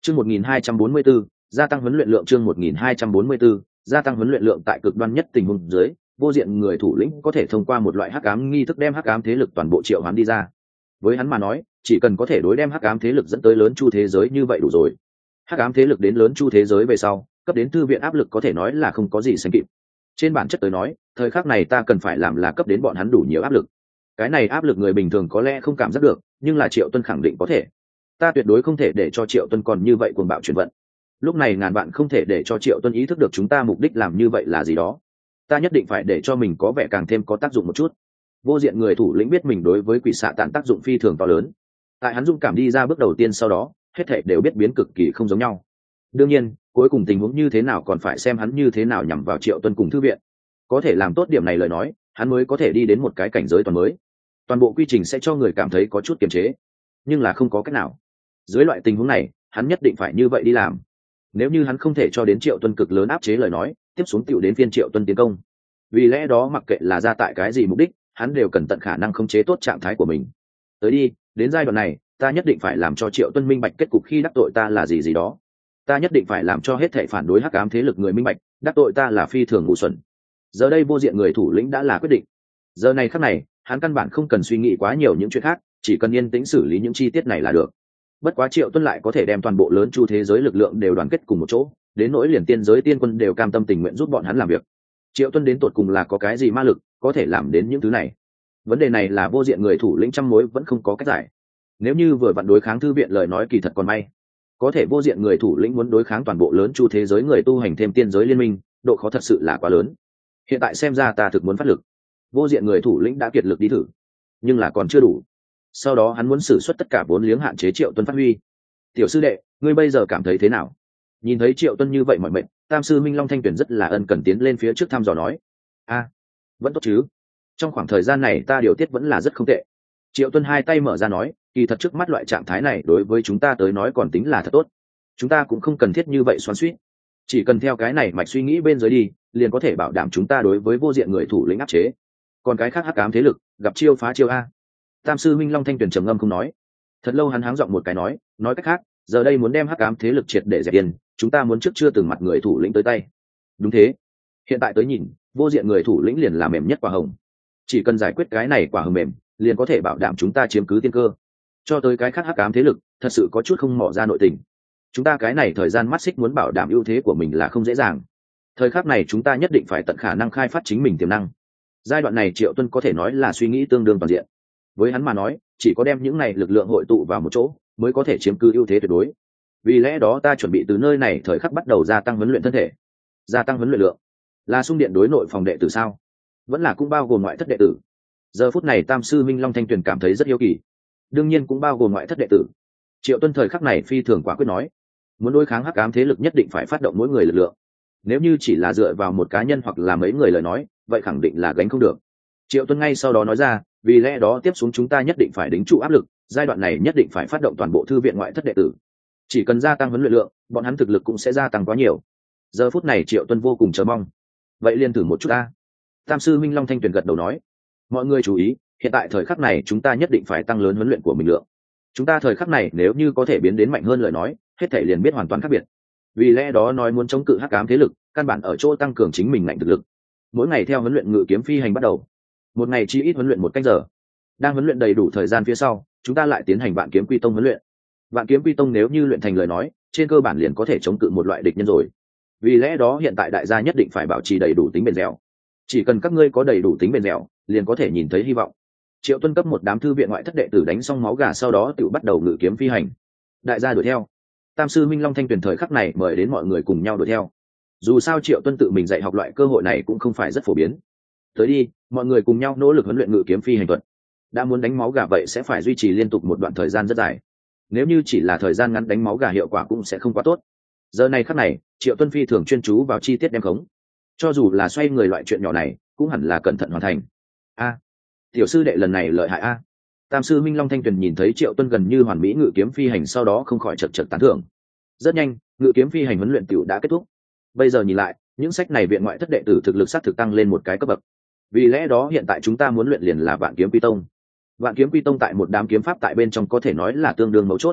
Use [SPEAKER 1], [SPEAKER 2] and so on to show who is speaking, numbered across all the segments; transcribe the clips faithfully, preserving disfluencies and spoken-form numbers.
[SPEAKER 1] Chương một nghìn hai trăm bốn mươi 1244, gia tăng huấn luyện lượng chương một nghìn hai trăm bốn mươi 1244, gia tăng huấn luyện lượng tại cực đoan nhất tình huống dưới, vô diện người thủ lĩnh có thể thông qua một loại hắc ám nghi thức đem hắc ám thế lực toàn bộ triệu hoán đi ra. Với hắn mà nói, chỉ cần có thể đối đem hắc ám thế lực dẫn tới lớn chu thế giới như vậy đủ rồi. Hắc ám thế lực đến lớn chu thế giới về sau, cấp đến thư viện áp lực có thể nói là không có gì sánh kịp. Trên bản chất tới nói, thời khắc này ta cần phải làm là cấp đến bọn hắn đủ nhiều áp lực. Cái này áp lực người bình thường có lẽ không cảm giác được, nhưng là Triệu Tuân khẳng định có thể. Ta tuyệt đối không thể để cho Triệu Tuân còn như vậy cuồng bạo chuyển vận. Lúc này ngàn bạn không thể để cho Triệu Tuân ý thức được chúng ta mục đích làm như vậy là gì đó. Ta nhất định phải để cho mình có vẻ càng thêm có tác dụng một chút. Vô diện người thủ lĩnh biết mình đối với quỷ xạ tản tác dụng phi thường to lớn. Tại hắn dũng cảm đi ra bước đầu tiên sau đó, hết thảy đều biết biến cực kỳ không giống nhau. Đương nhiên, cuối cùng tình huống như thế nào còn phải xem hắn như thế nào nhằm vào Triệu Tuân cùng thư viện. Có thể làm tốt điểm này lời nói, hắn mới có thể đi đến một cái cảnh giới toàn mới. Toàn bộ quy trình sẽ cho người cảm thấy có chút kiềm chế, nhưng là không có cách nào. Dưới loại tình huống này, hắn nhất định phải như vậy đi làm. Nếu như hắn không thể cho đến Triệu Tuân cực lớn áp chế lời nói, tiếp xuống tiểu đến phiên Triệu Tuân tiến công. Vì lẽ đó mặc kệ là ra tại cái gì mục đích, hắn đều cần tận khả năng khống chế tốt trạng thái của mình. Tới đi, đến giai đoạn này, ta nhất định phải làm cho Triệu Tuân minh bạch kết cục khi đắc tội ta là gì gì đó. Ta nhất định phải làm cho hết thảy phản đối hắc ám thế lực người minh bạch, đắc tội ta là phi thường ngu xuẩn. Giờ đây vô diện người thủ lĩnh đã là quyết định. Giờ này khắc này, hắn căn bản không cần suy nghĩ quá nhiều những chuyện khác, chỉ cần yên tĩnh xử lý những chi tiết này là được. Bất quá Triệu Tuân lại có thể đem toàn bộ lớn chu thế giới lực lượng đều đoàn kết cùng một chỗ, đến nỗi liền tiên giới tiên quân đều cam tâm tình nguyện giúp bọn hắn làm việc. Triệu Tuân đến tột cùng là có cái gì ma lực, có thể làm đến những thứ này? Vấn đề này là vô diện người thủ lĩnh trăm mối vẫn không có cách giải. Nếu như vừa vặn đối kháng thư viện lời nói kỳ thật còn may. Có thể vô diện người thủ lĩnh muốn đối kháng toàn bộ lớn chu thế giới người tu hành thêm tiên giới liên minh, độ khó thật sự là quá lớn. Hiện tại xem ra ta thực muốn phát lực. Vô diện người thủ lĩnh đã kiệt lực đi thử, nhưng là còn chưa đủ. Sau đó hắn muốn sử xuất tất cả vốn liếng hạn chế Triệu Tuân phát huy. Tiểu sư đệ, ngươi bây giờ cảm thấy thế nào? Nhìn thấy Triệu Tuân như vậy mọi mệnh, Tam sư Minh Long Thanh Tuyển rất là ân cần tiến lên phía trước thăm dò nói: a vẫn tốt chứ? Trong khoảng thời gian này ta điều tiết vẫn là rất không tệ. Triệu Tuân hai tay mở ra nói: kỳ thật trước mắt loại trạng thái này đối với chúng ta tới nói còn tính là thật tốt. Chúng ta cũng không cần thiết như vậy xoắn xuýt, chỉ cần theo cái này mạch suy nghĩ bên dưới đi, liền có thể bảo đảm chúng ta đối với vô diện người thủ lĩnh áp chế. Còn cái khác hắc ám thế lực, gặp chiêu phá chiêu a. Tam sư Minh Long Thanh Tuyển trầm ngâm không nói. Thật lâu hắn háng giọng một cái nói: nói cách khác, giờ đây muốn đem hắc ám thế lực triệt để dẹp yên, chúng ta muốn trước chưa từng mặt người thủ lĩnh tới tay. Đúng thế. Hiện tại tới nhìn, vô diện người thủ lĩnh liền là mềm nhất quả hồng. Chỉ cần giải quyết cái này quả hồng mềm, liền có thể bảo đảm chúng ta chiếm cứ tiên cơ. Cho tới cái khác hắc ám thế lực, thật sự có chút không mò ra nội tình. Chúng ta cái này thời gian mắt xích muốn bảo đảm ưu thế của mình là không dễ dàng. Thời khắc này chúng ta nhất định phải tận khả năng khai phát chính mình tiềm năng. Giai đoạn này Triệu Tuân có thể nói là suy nghĩ tương đương toàn diện. Với hắn mà nói, chỉ có đem những này lực lượng hội tụ vào một chỗ, mới có thể chiếm cứ ưu thế tuyệt đối. Vì lẽ đó ta chuẩn bị từ nơi này thời khắc bắt đầu gia tăng huấn luyện thân thể. Gia tăng huấn luyện lượng, là xung điện đối nội phòng đệ tử sao? Vẫn là cũng bao gồm ngoại thất đệ tử? Giờ phút này Tam sư Minh Long Thanh Tuyền cảm thấy rất hiếu kỳ. Đương nhiên cũng bao gồm ngoại thất đệ tử. Triệu Tuân thời khắc này phi thường quả quyết nói, muốn đối kháng hắc ám thế lực nhất định phải phát động mỗi người lực lượng. Nếu như chỉ là dựa vào một cá nhân hoặc là mấy người lời nói, vậy khẳng định là gánh không được. Triệu Tuân ngay sau đó nói ra, vì lẽ đó tiếp xuống chúng ta nhất định phải đính trụ áp lực, giai đoạn này nhất định phải phát động toàn bộ thư viện ngoại thất đệ tử. Chỉ cần gia tăng huấn luyện lượng, bọn hắn thực lực cũng sẽ gia tăng quá nhiều. Giờ phút này Triệu Tuân vô cùng chờ mong. Vậy liền thử một chút ta. Tam sư Minh Long Thanh Tuyền gật đầu nói, mọi người chú ý, hiện tại thời khắc này chúng ta nhất định phải tăng lớn huấn luyện của mình lượng. Chúng ta thời khắc này nếu như có thể biến đến mạnh hơn lời nói, hết thể liền biết hoàn toàn khác biệt. Vì lẽ đó nói muốn chống cự hắc ám thế lực, căn bản ở chỗ tăng cường chính mình mạnh thực lực. Mỗi ngày theo huấn luyện ngự kiếm phi hành bắt đầu, một ngày chỉ ít huấn luyện một canh giờ. Đang huấn luyện đầy đủ thời gian phía sau, chúng ta lại tiến hành vạn kiếm quy tông huấn luyện. Vạn kiếm quy tông nếu như luyện thành lời nói, trên cơ bản liền có thể chống cự một loại địch nhân rồi. Vì lẽ đó hiện tại đại gia nhất định phải bảo trì đầy đủ tính bền dẻo. Chỉ cần các ngươi có đầy đủ tính bền dẻo, liền có thể nhìn thấy hy vọng. Triệu Tuân cấp một đám thư viện ngoại thất đệ tử đánh xong máu gà, sau đó tự bắt đầu ngự kiếm phi hành. Đại gia đuổi theo. Tam sư Minh Long Thanh Tuyền thời khắc này mời đến mọi người cùng nhau đuổi theo. Dù sao Triệu Tuân tự mình dạy học loại cơ hội này cũng không phải rất phổ biến. Tới đi, mọi người cùng nhau nỗ lực huấn luyện ngự kiếm phi hành thuật. Đã muốn đánh máu gà vậy sẽ phải duy trì liên tục một đoạn thời gian rất dài. Nếu như chỉ là thời gian ngắn đánh máu gà hiệu quả cũng sẽ không quá tốt. Giờ này khắc này, Triệu Tuân phi thường chuyên chú vào chi tiết đem khống. Cho dù là xoay người loại chuyện nhỏ này, cũng hẳn là cẩn thận hoàn thành. A, tiểu sư đệ lần này lợi hại a. Tam sư Minh Long Thanh Tuyền nhìn thấy Triệu Tuân gần như hoàn mỹ ngự kiếm phi hành, sau đó không khỏi chật chật tán thưởng. Rất nhanh, ngự kiếm phi hành huấn luyện tiểu đã kết thúc. Bây giờ nhìn lại, những sách này viện ngoại thất đệ tử thực lực sát thực tăng lên một cái cấp bậc. Vì lẽ đó hiện tại chúng ta muốn luyện liền là vạn kiếm quy tông. Vạn kiếm quy tông tại một đám kiếm pháp tại bên trong có thể nói là tương đương mấu chốt.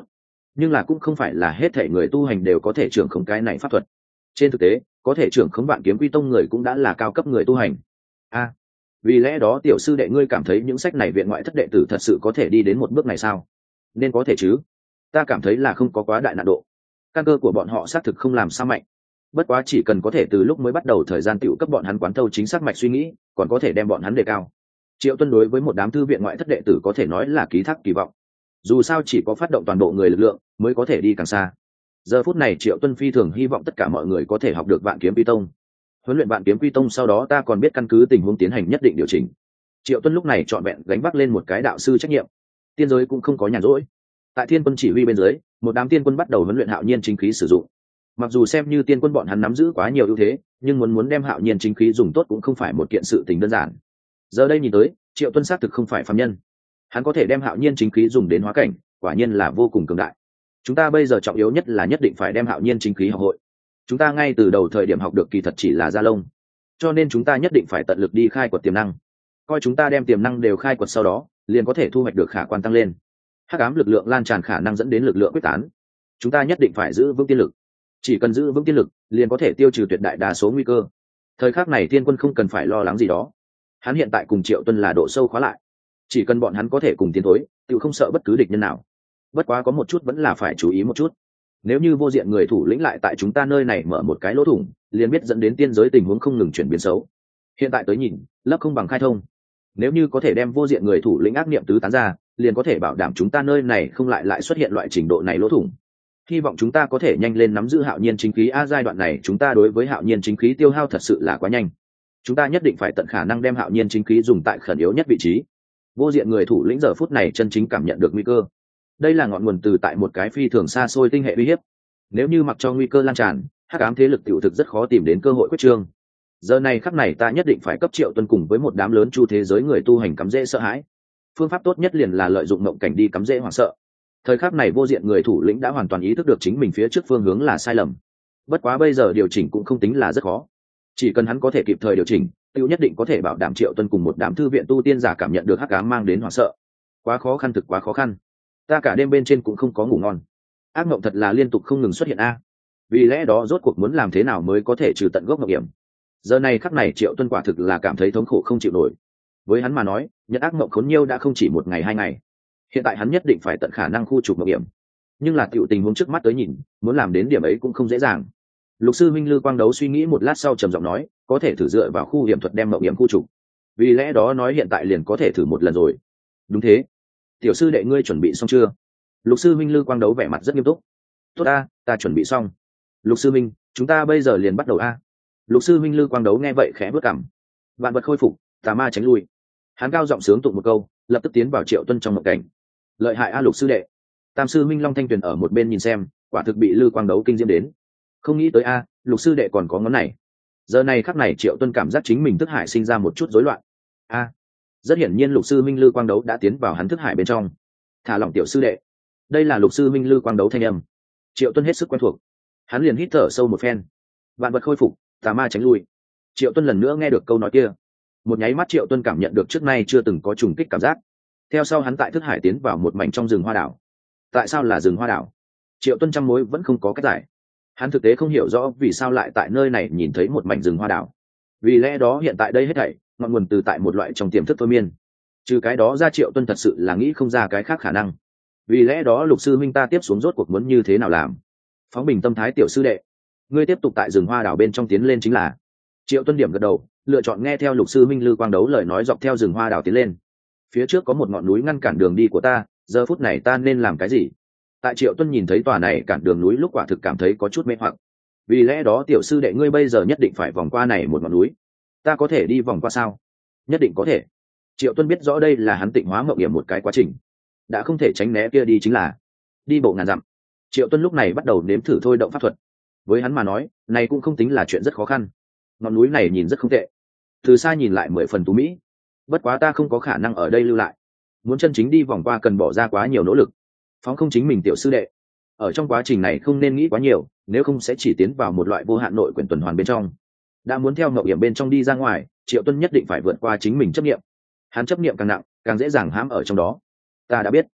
[SPEAKER 1] nhưng là cũng không phải là hết thể người tu hành đều có thể trưởng khống cái này pháp thuật. Trên thực tế có thể trưởng khống vạn kiếm quy tông người cũng đã là cao cấp người tu hành. A, vì lẽ đó tiểu sư đệ ngươi cảm thấy những sách này viện ngoại thất đệ tử thật sự có thể đi đến một bước này sao? Nên có thể chứ. Ta cảm thấy là không có quá đại nạn độ. Căn cơ của bọn họ xác thực không làm sao mạnh. Bất quá chỉ cần có thể từ lúc mới bắt đầu thời gian tiểu cấp bọn hắn quán thâu chính xác mạch suy nghĩ, còn có thể đem bọn hắn đề cao. Triệu Tuân đối với một đám thư viện ngoại thất đệ tử có thể nói là ký thác kỳ vọng. Dù sao chỉ có phát động toàn bộ người lực lượng mới có thể đi càng xa. Giờ phút này Triệu Tuân phi thường hy vọng tất cả mọi người có thể học được vạn kiếm quy tông. Huấn luyện vạn kiếm quy tông sau đó ta còn biết căn cứ tình huống tiến hành nhất định điều chỉnh. Triệu Tuân lúc này trọn vẹn gánh vác lên một cái đạo sư trách nhiệm. Tiên giới cũng không có nhàn rỗi. Tại Thiên Quân chỉ huy bên dưới, một đám tiên quân bắt đầu huấn luyện hạo nhiên chính khí sử dụng. Mặc dù xem như tiên quân bọn hắn nắm giữ quá nhiều ưu thế, nhưng muốn muốn đem hạo nhiên chính khí dùng tốt cũng không phải một kiện sự tình đơn giản. Giờ đây nhìn tới, Triệu Tuân xác thực không phải phàm nhân. Hắn có thể đem hạo nhiên chính khí dùng đến hóa cảnh, quả nhiên là vô cùng cường đại. Chúng ta bây giờ trọng yếu nhất là nhất định phải đem hạo nhiên chính khí học hội. Chúng ta ngay từ đầu thời điểm học được kỳ thật chỉ là da lông, cho nên chúng ta nhất định phải tận lực đi khai quật tiềm năng. Coi chúng ta đem tiềm năng đều khai quật sau đó, liền có thể thu hoạch được khả quan tăng lên. Hắc ám lực lượng lan tràn khả năng dẫn đến lực lượng quyết tán. Chúng ta nhất định phải giữ vững tiên lực. Chỉ cần giữ vững tiên lực, liền có thể tiêu trừ tuyệt đại đa số nguy cơ. Thời khắc này Tiên Quân không cần phải lo lắng gì đó. Hắn hiện tại cùng Triệu Tuân là độ sâu khóa lại, chỉ cần bọn hắn có thể cùng tiến thối, tự không sợ bất cứ địch nhân nào. Bất quá có một chút vẫn là phải chú ý một chút. Nếu như vô diện người thủ lĩnh lại tại chúng ta nơi này mở một cái lỗ thủng, liền biết dẫn đến tiên giới tình huống không ngừng chuyển biến xấu. Hiện tại tới nhìn, lấp không bằng khai thông. Nếu như có thể đem vô diện người thủ lĩnh ác niệm tứ tán ra, liền có thể bảo đảm chúng ta nơi này không lại lại xuất hiện loại trình độ này lỗ thủng. Hy vọng chúng ta có thể nhanh lên nắm giữ hạo nhiên chính khí. A giai đoạn này chúng ta đối với hạo nhiên chính khí tiêu hao thật sự là quá nhanh. Chúng ta nhất định phải tận khả năng đem hạo nhiên chính khí dùng tại khẩn yếu nhất vị trí. Vô diện người thủ lĩnh giờ phút này chân chính cảm nhận được nguy cơ. Đây là ngọn nguồn từ tại một cái phi thường xa xôi tinh hệ uy hiếp. Nếu như mặc cho nguy cơ lan tràn, hắc ám thế lực tiểu thực rất khó tìm đến cơ hội quyết trương. Giờ này khắc này ta nhất định phải cấp Triệu Tuân cùng với một đám lớn chu thế giới người tu hành cắm rễ sợ hãi. Phương pháp tốt nhất liền là lợi dụng mộng cảnh đi cắm rễ hoảng sợ. Thời khắc này vô diện người thủ lĩnh đã hoàn toàn ý thức được chính mình phía trước phương hướng là sai lầm. Bất quá bây giờ điều chỉnh cũng không tính là rất khó. Chỉ cần hắn có thể kịp thời điều chỉnh, tiêu nhất định có thể bảo đảm Triệu Tuân cùng một đám thư viện tu tiên giả cảm nhận được hắc ám mang đến hoảng sợ. Quá khó khăn, thực quá khó khăn. Ta cả đêm bên trên cũng không có ngủ ngon. Ác mộng thật là liên tục không ngừng xuất hiện a. Vì lẽ đó rốt cuộc muốn làm thế nào mới có thể trừ tận gốc mộng hiểm. Giờ này khắc này Triệu Tuân quả thực là cảm thấy thống khổ không chịu nổi. Với hắn mà nói, nhận ác mộng khốn nhiêu đã không chỉ một ngày hai ngày. Hiện tại hắn nhất định phải tận khả năng khu trục mộng hiểm. Nhưng là tiểu tình huống trước mắt tới nhìn, muốn làm đến điểm ấy cũng không dễ dàng. Lục sư Minh Lư Quang Đấu suy nghĩ một lát sau trầm giọng nói, có thể thử dựa vào khu hiểm thuật đem mộng hiểm khu trục. Vì lẽ đó nói hiện tại liền có thể thử một lần rồi. Đúng thế. Tiểu sư đệ ngươi chuẩn bị xong chưa? Lục sư Minh Lư Quang Đấu vẻ mặt rất nghiêm túc. Tốt a, ta chuẩn bị xong. Lục sư Minh, chúng ta bây giờ liền bắt đầu a. Lục sư Minh Lư Quang Đấu nghe vậy khẽ bước cằm. Vạn vật khôi phục, tà ma tránh lui. Hắn cao giọng sướng tụng một câu, lập tức tiến vào Triệu Tuân trong mộng cảnh. Lợi hại a Lục sư đệ. Tam sư Minh Long Thanh Tuyền ở một bên nhìn xem, quả thực bị Lư Quang Đấu kinh diễm đến. Không nghĩ tới a, Lục sư đệ còn có ngón này. Giờ này khắc này Triệu Tuân cảm giác chính mình thức hải sinh ra một chút rối loạn. A, rất hiển nhiên Lục sư Minh Lư Quang Đấu đã tiến vào hắn thức hải bên trong. Thả lỏng tiểu sư đệ. Đây là Lục sư Minh Lư Quang Đấu thanh âm. Triệu Tuân hết sức quen thuộc. Hắn liền hít thở sâu một phen. Vạn vật khôi phục, tà ma tránh lui. Triệu Tuân lần nữa nghe được câu nói kia. Một nháy mắt Triệu Tuân cảm nhận được trước nay chưa từng có trùng kích cảm giác. Theo sau hắn tại thức hải tiến vào một mảnh trong rừng hoa đảo. Tại sao là rừng hoa đảo? Triệu Tuân trăm mối vẫn không có cách giải. Hắn thực tế không hiểu rõ vì sao lại tại nơi này nhìn thấy một mảnh rừng hoa đảo. Vì lẽ đó hiện tại đây hết thảy ngọn nguồn từ tại một loại trong tiềm thức thôi miên. Trừ cái đó ra Triệu Tuân thật sự là nghĩ không ra cái khác khả năng. Vì lẽ đó Lục sư minh ta tiếp xuống rốt cuộc muốn như thế nào làm? Phóng bình tâm thái tiểu sư đệ, ngươi tiếp tục tại rừng hoa đảo bên trong tiến lên chính là. Triệu Tuân điểm gật đầu, lựa chọn nghe theo Lục sư minh Lư Quang Đấu lời nói dọc theo rừng hoa đảo tiến lên. Phía trước có một ngọn núi ngăn cản đường đi của ta, giờ phút này ta nên làm cái gì? Tại Triệu Tuân nhìn thấy tòa này cản đường núi lúc quả thực cảm thấy có chút mê hoặc. Vì lẽ đó tiểu sư đệ ngươi bây giờ nhất định phải vòng qua này một ngọn núi. Ta có thể đi vòng qua sao? Nhất định có thể. Triệu Tuân biết rõ đây là hắn tịnh hóa mộng hiểm một cái quá trình, đã không thể tránh né kia đi chính là đi bộ ngàn dặm. Triệu Tuân lúc này bắt đầu nếm thử thôi động pháp thuật. Với hắn mà nói, này cũng không tính là chuyện rất khó khăn. Ngọn núi này nhìn rất không tệ, từ xa nhìn lại mười phần tú mỹ. Bất quá ta không có khả năng ở đây lưu lại, muốn chân chính đi vòng qua cần bỏ ra quá nhiều nỗ lực. Phóng không chính mình tiểu sư đệ, ở trong quá trình này không nên nghĩ quá nhiều, nếu không sẽ chỉ tiến vào một loại vô hạn nội quyển tuần hoàn bên trong. Đã muốn theo mộng hiểm bên trong đi ra ngoài, Triệu Tuân nhất định phải vượt qua chính mình chấp niệm. Hắn chấp niệm càng nặng, càng dễ dàng hãm ở trong đó. Ta đã biết.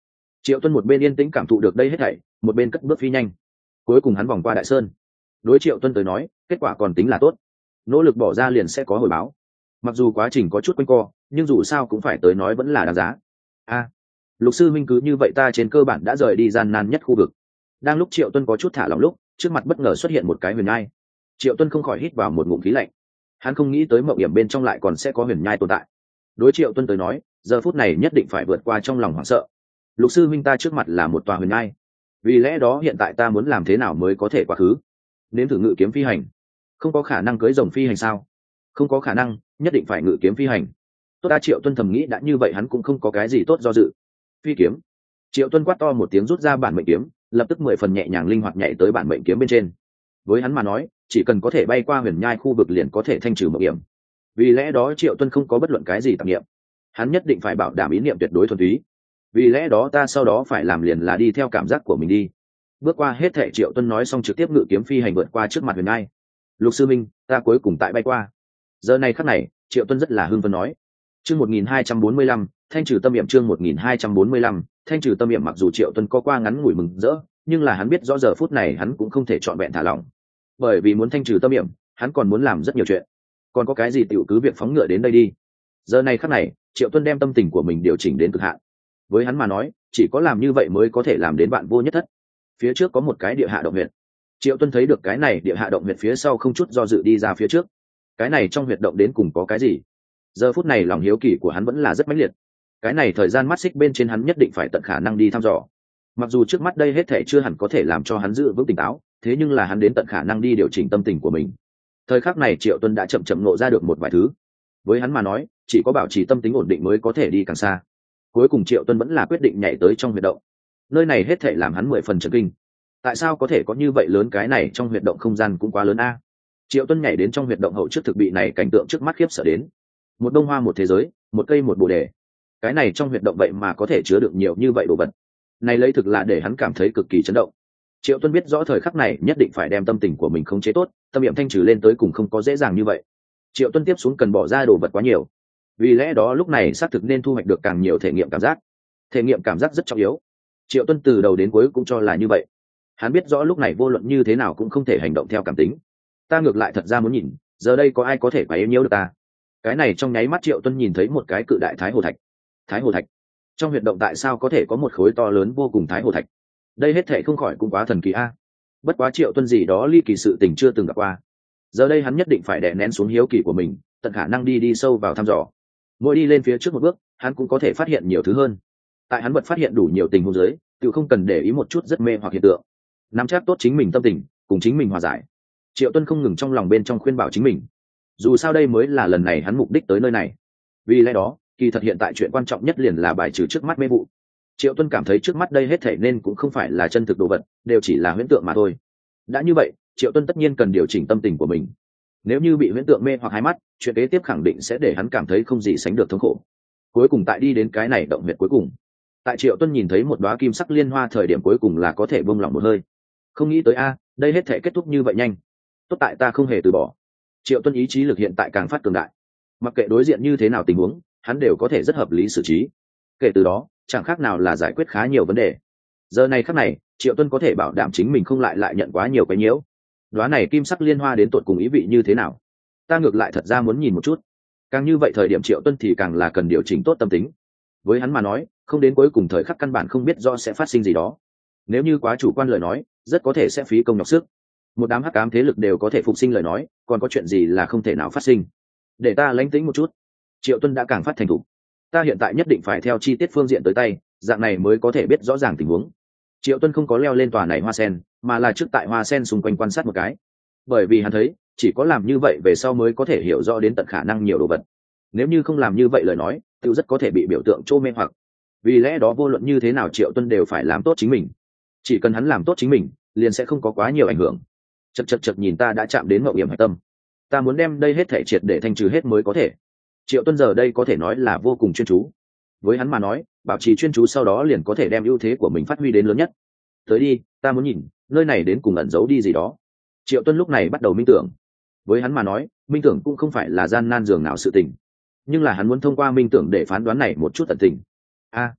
[SPEAKER 1] Triệu Tuân một bên yên tĩnh cảm thụ được đây hết thảy, một bên cất bước phi nhanh. Cuối cùng hắn vòng qua đại sơn. Đối Triệu Tuân tới nói, kết quả còn tính là tốt, nỗ lực bỏ ra liền sẽ có hồi báo. Mặc dù quá trình có chút quanh co, nhưng dù sao cũng phải tới nói vẫn là đáng giá. A, Lục sư minh, cứ như vậy ta trên cơ bản đã rời đi gian nan nhất khu vực. Đang lúc Triệu Tuân có chút thả lỏng lúc, trước mặt bất ngờ xuất hiện một cái huyền nhai. Triệu Tuân không khỏi hít vào một ngụm khí lạnh. Hắn không nghĩ tới mộng hiểm bên trong lại còn sẽ có huyền nhai tồn tại. Đối Triệu Tuân tới nói, giờ phút này nhất định phải vượt qua trong lòng hoảng sợ. Lục sư minh, ta trước mặt là một tòa huyền nhai, vì lẽ đó hiện tại ta muốn làm thế nào mới có thể quá khứ? Nếm thử ngự kiếm phi hành. Không có khả năng cưỡi rồng phi hành sao? Không có khả năng, nhất định phải ngự kiếm phi hành. Tốt, ta Triệu Tuân thầm nghĩ, đã như vậy hắn cũng không có cái gì tốt do dự. Phi kiếm. Triệu Tuân quát to một tiếng, rút ra bản mệnh kiếm, lập tức mười phần nhẹ nhàng linh hoạt nhảy tới bản mệnh kiếm bên trên. Với hắn mà nói, chỉ cần có thể bay qua huyền nhai khu vực liền có thể thanh trừ mộng hiểm. Vì lẽ đó Triệu Tuân không có bất luận cái gì tạp niệm, hắn nhất định phải bảo đảm ý niệm tuyệt đối thuần túy. Vì lẽ đó ta sau đó phải làm liền là đi theo cảm giác của mình đi. Bước qua hết thảy, Triệu Tuân nói xong trực tiếp ngự kiếm phi hành vượt qua trước mặt huyền nhai. Lục sư minh, ta cuối cùng tại bay qua. Giờ này khắc này, Triệu Tuân rất là hưng phấn nói. Chương một nghìn hai trăm bốn mươi lăm, thanh trừ tâm niệm. Chương một nghìn hai trăm bốn mươi lăm, thanh trừ tâm niệm. Mặc dù Triệu Tuân có qua ngắn ngủi mừng rỡ, nhưng là hắn biết rõ giờ phút này hắn cũng không thể trọn vẹn thả lỏng. Bởi vì muốn thanh trừ tâm niệm, hắn còn muốn làm rất nhiều chuyện. Còn có cái gì tiểu cứ việc phóng ngựa đến đây đi. Giờ này khắc này, Triệu Tuân đem tâm tình của mình điều chỉnh đến cực hạn. Với hắn mà nói, chỉ có làm như vậy mới có thể làm đến vạn vô nhất thất. Phía trước có một cái địa hạ động huyệt. Triệu Tuân thấy được cái này địa hạ động huyệt phía sau, không chút do dự đi ra phía trước. Cái này trong huyệt động đến cùng có cái gì? Giờ phút này lòng hiếu kỳ của hắn vẫn là rất mãnh liệt. Cái này thời gian mắt xích bên trên hắn nhất định phải tận khả năng đi thăm dò. Mặc dù trước mắt đây hết thể chưa hẳn có thể làm cho hắn giữ vững tỉnh táo, thế nhưng là hắn đến tận khả năng đi điều chỉnh tâm tình của mình. Thời khắc này Triệu Tuân đã chậm chậm nộ ra được một vài thứ. Với hắn mà nói, chỉ có bảo trì tâm tính ổn định mới có thể đi càng xa. Cuối cùng Triệu Tuân vẫn là quyết định nhảy tới trong huyệt động. Nơi này hết thể làm hắn mười phần chấn kinh. Tại sao có thể có như vậy lớn? Cái này trong huyệt động không gian cũng quá lớn a. Triệu Tuân nhảy đến trong huyệt động hậu, trước thực bị này cảnh tượng trước mắt khiếp sợ đến. Một đông hoa một thế giới, một cây một bồ đề. Cái này trong huyệt động vậy mà có thể chứa được nhiều như vậy đồ vật. Này lấy thực là để hắn cảm thấy cực kỳ chấn động. Triệu Tuân biết rõ thời khắc này nhất định phải đem tâm tình của mình khống chế tốt, tâm niệm thanh trừ lên tới cùng không có dễ dàng như vậy. Triệu Tuân tiếp xuống cần bỏ ra đồ vật quá nhiều. Vì lẽ đó lúc này xác thực nên thu hoạch được càng nhiều thể nghiệm cảm giác. Thể nghiệm cảm giác rất trọng yếu. Triệu Tuân từ đầu đến cuối cũng cho là như vậy. Hắn biết rõ lúc này vô luận như thế nào cũng không thể hành động theo cảm tính. Ta ngược lại thật ra muốn nhìn, giờ đây có ai có thể quấy nhiễu được ta? Cái này trong nháy mắt Triệu Tuân nhìn thấy một cái cự đại thái hồ thạch. Thái hồ thạch. Trong huyệt động tại sao có thể có một khối to lớn vô cùng thái hồ thạch? Đây hết thảy không khỏi cũng quá thần kỳ a. Bất quá Triệu Tuân gì đó ly kỳ sự tình chưa từng gặp qua. Giờ đây hắn nhất định phải đè nén xuống hiếu kỳ của mình, tận khả năng đi đi sâu vào thăm dò. Mỗi đi lên phía trước một bước, hắn cũng có thể phát hiện nhiều thứ hơn. Tại hắn bật phát hiện đủ nhiều tình huống dưới, tự không cần để ý một chút rất mê hoặc hiện tượng. Nắm chắc tốt chính mình tâm tình, cùng chính mình hòa giải. Triệu Tuân không ngừng trong lòng bên trong khuyên bảo chính mình. Dù sao đây mới là lần này hắn mục đích tới nơi này. Vì lẽ đó, kỳ thật hiện tại chuyện quan trọng nhất liền là bài trừ trước mắt mê vụ. Triệu Tuân cảm thấy trước mắt đây hết thảy nên cũng không phải là chân thực đồ vật, đều chỉ là huyễn tượng mà thôi. Đã như vậy, Triệu Tuân tất nhiên cần điều chỉnh tâm tình của mình. Nếu như bị huyễn tượng mê hoặc hai mắt, chuyện kế tiếp khẳng định sẽ để hắn cảm thấy không gì sánh được thống khổ. Cuối cùng tại đi đến cái này động huyệt cuối cùng, tại Triệu Tuân nhìn thấy một đóa kim sắc liên hoa thời điểm cuối cùng là có thể buông lỏng một hơi. Không nghĩ tới a, đây hết thể kết thúc như vậy nhanh. Tốt tại ta không hề từ bỏ. Triệu Tuân ý chí lực hiện tại càng phát cường đại. Mặc kệ đối diện như thế nào tình huống, hắn đều có thể rất hợp lý xử trí. Kể từ đó, chẳng khác nào là giải quyết khá nhiều vấn đề. Giờ này khắc này, Triệu Tuân có thể bảo đảm chính mình không lại lại nhận quá nhiều cái nhiễu. Đóa này kim sắc liên hoa đến tột cùng ý vị như thế nào? Ta ngược lại thật ra muốn nhìn một chút. Càng như vậy thời điểm Triệu Tuân thì càng là cần điều chỉnh tốt tâm tính. Với hắn mà nói, không đến cuối cùng thời khắc căn bản không biết do sẽ phát sinh gì đó. Nếu như quá chủ quan lời nói, rất có thể sẽ phí công nhọc sức. Một đám hắc ám thế lực đều có thể phục sinh lời nói, còn có chuyện gì là không thể nào phát sinh? Để ta lánh tính một chút. Triệu Tuân đã càng phát thành thục. Ta hiện tại nhất định phải theo chi tiết phương diện tới tay, dạng này mới có thể biết rõ ràng tình huống. Triệu Tuân không có leo lên tòa này hoa sen, mà là trước tại hoa sen xung quanh quan sát một cái. Bởi vì hắn thấy, chỉ có làm như vậy về sau mới có thể hiểu rõ đến tận khả năng nhiều đồ vật. Nếu như không làm như vậy lời nói, tự rất có thể bị biểu tượng trô mê hoặc. Vì lẽ đó vô luận như thế nào Triệu Tuân đều phải làm tốt chính mình. Chỉ cần hắn làm tốt chính mình, liền sẽ không có quá nhiều ảnh hưởng. Chật chật chật, nhìn ta đã chạm đến mậu hiểm hạch tâm. Ta muốn đem đây hết thể triệt để thanh trừ hết mới có thể. Triệu Tuân giờ đây có thể nói là vô cùng chuyên chú. Với hắn mà nói, bảo trì chuyên chú sau đó liền có thể đem ưu thế của mình phát huy đến lớn nhất. Tới đi, ta muốn nhìn, nơi này đến cùng ẩn giấu đi gì đó. Triệu Tuân lúc này bắt đầu minh tưởng. Với hắn mà nói, minh tưởng cũng không phải là gian nan dường nào sự tình, nhưng là hắn muốn thông qua minh tưởng để phán đoán này một chút tận tình. A,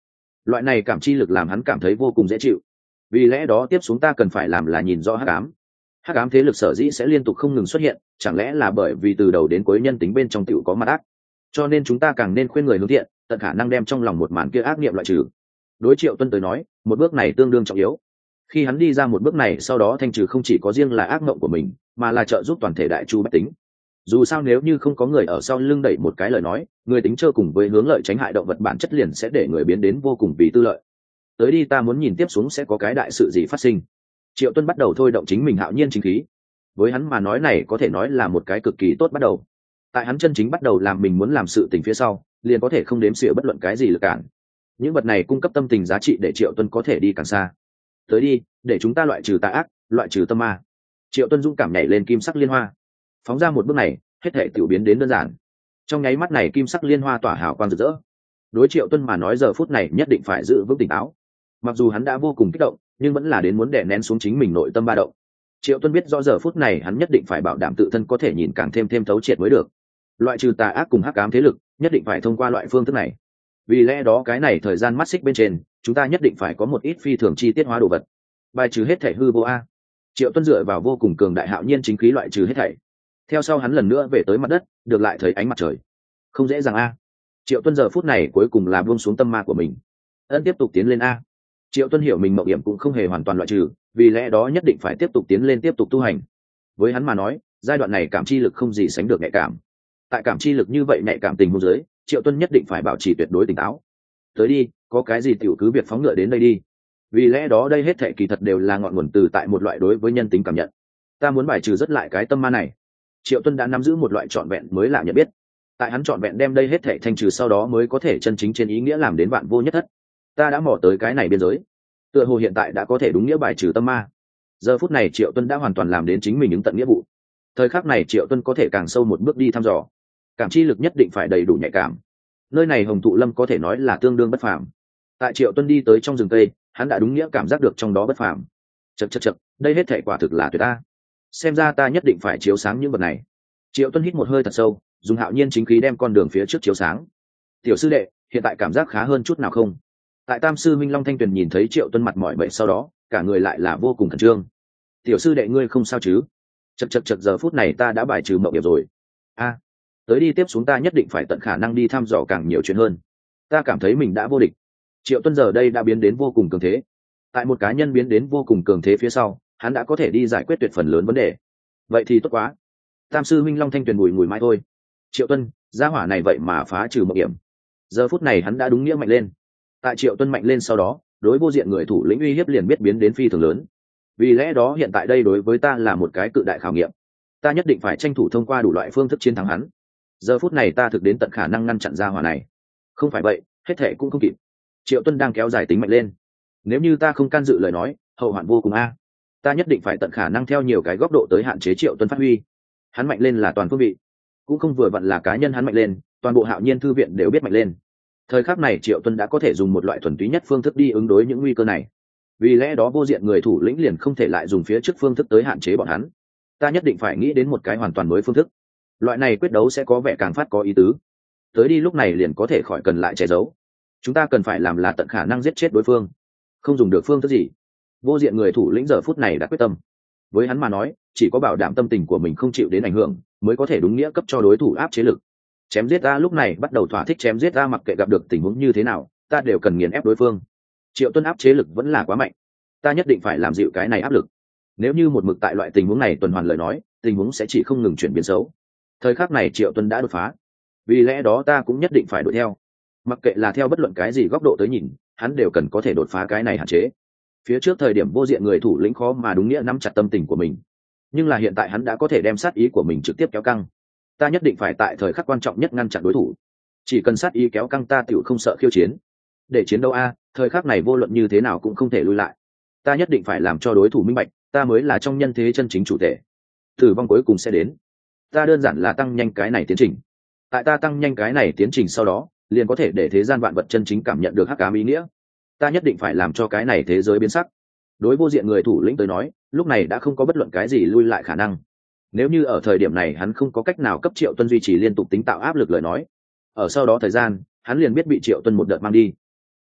[SPEAKER 1] Loại này cảm chi lực làm hắn cảm thấy vô cùng dễ chịu. Vì lẽ đó tiếp xuống ta cần phải làm là nhìn rõ hắc ám. Hắc ám thế lực sở dĩ sẽ liên tục không ngừng xuất hiện, chẳng lẽ là bởi vì từ đầu đến cuối nhân tính bên trong tiểu có mặt ác. Cho nên chúng ta càng nên khuyên người hướng thiện, tận khả năng đem trong lòng một màn kia ác niệm loại trừ. Đối Triệu Tuân tới nói, một bước này tương đương trọng yếu. Khi hắn đi ra một bước này, sau đó thanh trừ không chỉ có riêng là ác mộng của mình, mà là trợ giúp toàn thể đại chu bách tính. Dù sao nếu như không có người ở sau lưng đẩy một cái lời nói, người tính chơi cùng với hướng lợi tránh hại động vật bản chất liền sẽ để người biến đến vô cùng vì tư lợi. Tới đi, ta muốn nhìn tiếp xuống sẽ có cái đại sự gì phát sinh. Triệu Tuân bắt đầu thôi động chính mình hạo nhiên chính khí. Với hắn mà nói này có thể nói là một cái cực kỳ tốt bắt đầu. Tại hắn chân chính bắt đầu làm mình muốn làm sự tình phía sau, liền có thể không đếm xỉa bất luận cái gì lực cản. Những vật này cung cấp tâm tình giá trị để Triệu Tuân có thể đi càng xa. Tới đi, để chúng ta loại trừ tà ác, loại trừ tâm ma. Triệu Tuân dũng cảm nhảy lên kim sắc liên hoa, phóng ra một bước này, hết thể tiểu biến đến đơn giản. Trong nháy mắt này kim sắc liên hoa tỏa hào quang rực rỡ. Đối Triệu Tuân mà nói giờ phút này nhất định phải giữ vững tỉnh táo. Mặc dù hắn đã vô cùng kích động, nhưng vẫn là đến muốn đè nén xuống chính mình nội tâm ba động. Triệu Tuân biết rõ giờ phút này hắn nhất định phải bảo đảm tự thân có thể nhìn càng thêm thêm thấu triệt mới được. Loại trừ tà ác cùng hắc ám thế lực, nhất định phải thông qua loại phương thức này. Vì lẽ đó cái này thời gian mắt xích bên trên, chúng ta nhất định phải có một ít phi thường chi tiết hóa đồ vật. Bài trừ hết thể hư vô a. Triệu Tuân dựa vào vô cùng cường đại hạo nhiên chính khí loại trừ hết thảy. Theo sau hắn lần nữa về tới mặt đất, được lại thấy ánh mặt trời. Không dễ dàng a. Triệu Tuân giờ phút này cuối cùng là buông xuống tâm ma của mình. Ân tiếp tục tiến lên a. Triệu Tuân hiểu mình mộng hiểm cũng không hề hoàn toàn loại trừ, vì lẽ đó nhất định phải tiếp tục tiến lên, tiếp tục tu hành. Với hắn mà nói, giai đoạn này cảm chi lực không gì sánh được nhạy cảm. Tại cảm chi lực như vậy nhạy cảm tình huống dưới, Triệu Tuân nhất định phải bảo trì tuyệt đối tỉnh táo. Tới đi, có cái gì tiểu cứ việc phóng ngựa đến đây đi. Vì lẽ đó đây hết thảy kỳ thật đều là ngọn nguồn từ tại một loại đối với nhân tính cảm nhận. Ta muốn bài trừ rất lại cái tâm ma này. Triệu Tuân đã nắm giữ một loại trọn vẹn mới lạ nhận biết. Tại hắn trọn vẹn đem đây hết thảy thanh trừ sau đó mới có thể chân chính trên ý nghĩa làm đến vạn vô nhất thất. Ta đã mò tới cái này biên giới. Tựa hồ hiện tại đã có thể đúng nghĩa bài trừ tâm ma. Giờ phút này Triệu Tuân đã hoàn toàn làm đến chính mình ứng tận nghĩa vụ. Thời khắc này Triệu Tuân có thể càng sâu một bước đi thăm dò. Cảm chi lực nhất định phải đầy đủ nhạy cảm. Nơi này Hồng Thụ Lâm có thể nói là tương đương bất phàm. Tại Triệu Tuân đi tới trong rừng cây, hắn đã đúng nghĩa cảm giác được trong đó bất phàm. Chậc chậc chậc, đây hết thảy quả thực là tuyệt ta. Xem ra ta nhất định phải chiếu sáng những vật này. Triệu Tuân hít một hơi thật sâu, dùng hạo nhiên chính khí đem con đường phía trước chiếu sáng. Tiểu sư đệ, hiện tại cảm giác khá hơn chút nào không? Tại Tam sư Minh Long Thanh Tuyền nhìn thấy Triệu Tuân mặt mỏi mệt sau đó, cả người lại là vô cùng khẩn trương. Tiểu sư đệ ngươi không sao chứ? Chậc chậc chậc, giờ phút này ta đã bài trừ mộng hiểm rồi. A, tới đi, tiếp xuống ta nhất định phải tận khả năng đi thăm dò càng nhiều chuyện hơn. Ta cảm thấy mình đã vô địch. Triệu Tuân giờ đây đã biến đến vô cùng cường thế. Tại một cá nhân biến đến vô cùng cường thế phía sau, hắn đã có thể đi giải quyết tuyệt phần lớn vấn đề. Vậy thì tốt quá. Tam sư Minh Long Thanh Tuyền bùi ngùi mãi thôi. Triệu Tuân, gia hỏa này vậy mà phá trừ mộng hiểm. Giờ phút này hắn đã đúng nghĩa mạnh lên. Tại Triệu Tuân mạnh lên sau đó, đối vô diện người thủ lĩnh uy hiếp liền biết biến đến phi thường lớn. Vì lẽ đó hiện tại đây đối với ta là một cái cự đại khảo nghiệm. Ta nhất định phải tranh thủ thông qua đủ loại phương thức chiến thắng hắn. Giờ phút này ta thực đến tận khả năng ngăn chặn gia hỏa này. Không phải vậy, hết thệ cũng không kịp. Triệu Tuân đang kéo dài tính mạnh lên. Nếu như ta không can dự lời nói, hậu hoạn vô cùng a. Ta nhất định phải tận khả năng theo nhiều cái góc độ tới hạn chế Triệu Tuân phát huy. Hắn mạnh lên là toàn phương vị, cũng không vừa vặn là cá nhân hắn mạnh lên, toàn bộ hạo nhiên thư viện đều biết mạnh lên. Thời khắc này Triệu Tuân đã có thể dùng một loại thuần túy nhất phương thức đi ứng đối những nguy cơ này. Vì lẽ đó vô diện người thủ lĩnh liền không thể lại dùng phía trước phương thức tới hạn chế bọn hắn. Ta nhất định phải nghĩ đến một cái hoàn toàn mới phương thức. Loại này quyết đấu sẽ có vẻ càng phát có ý tứ. Tới đi, lúc này liền có thể khỏi cần lại che giấu. Chúng ta cần phải làm là tận khả năng giết chết đối phương, không dùng được phương thức gì. Vô diện người thủ lĩnh giờ phút này đã quyết tâm. Với hắn mà nói, chỉ có bảo đảm tâm tình của mình không chịu đến ảnh hưởng, mới có thể đúng nghĩa cấp cho đối thủ áp chế lực. Chém giết ta lúc này bắt đầu thỏa thích chém giết ta, mặc kệ gặp được tình huống như thế nào, ta đều cần nghiền ép đối phương. Triệu Tuân áp chế lực vẫn là quá mạnh, ta nhất định phải làm dịu cái này áp lực. Nếu như một mực tại loại tình huống này tuần hoàn lời nói, tình huống sẽ chỉ không ngừng chuyển biến xấu. Thời khắc này Triệu Tuân đã đột phá, vì lẽ đó ta cũng nhất định phải đuổi theo. Mặc kệ là theo bất luận cái gì góc độ tới nhìn, hắn đều cần có thể đột phá cái này hạn chế. Phía trước thời điểm vô diện người thủ lĩnh khó mà đúng nghĩa nắm chặt tâm tình của mình, nhưng là hiện tại hắn đã có thể đem sát ý của mình trực tiếp kéo căng. Ta nhất định phải tại thời khắc quan trọng nhất ngăn chặn đối thủ. Chỉ cần sát ý kéo căng, ta tựu không sợ khiêu chiến. Để chiến đấu a, thời khắc này vô luận như thế nào cũng không thể lui lại. Ta nhất định phải làm cho đối thủ minh bạch, ta mới là trong nhân thế chân chính chủ thể. Tử vong cuối cùng sẽ đến. Ta đơn giản là tăng nhanh cái này tiến trình. Tại ta tăng nhanh cái này tiến trình sau đó, liền có thể để thế gian vạn vật chân chính cảm nhận được hắc ám ý nghĩa. Ta nhất định phải làm cho cái này thế giới biến sắc. Đối vô diện người thủ lĩnh tới nói, lúc này đã không có bất luận cái gì lui lại khả năng. Nếu như ở thời điểm này hắn không có cách nào cấp Triệu Tuân duy trì liên tục tính tạo áp lực lời nói, ở sau đó thời gian hắn liền biết bị Triệu Tuân một đợt mang đi.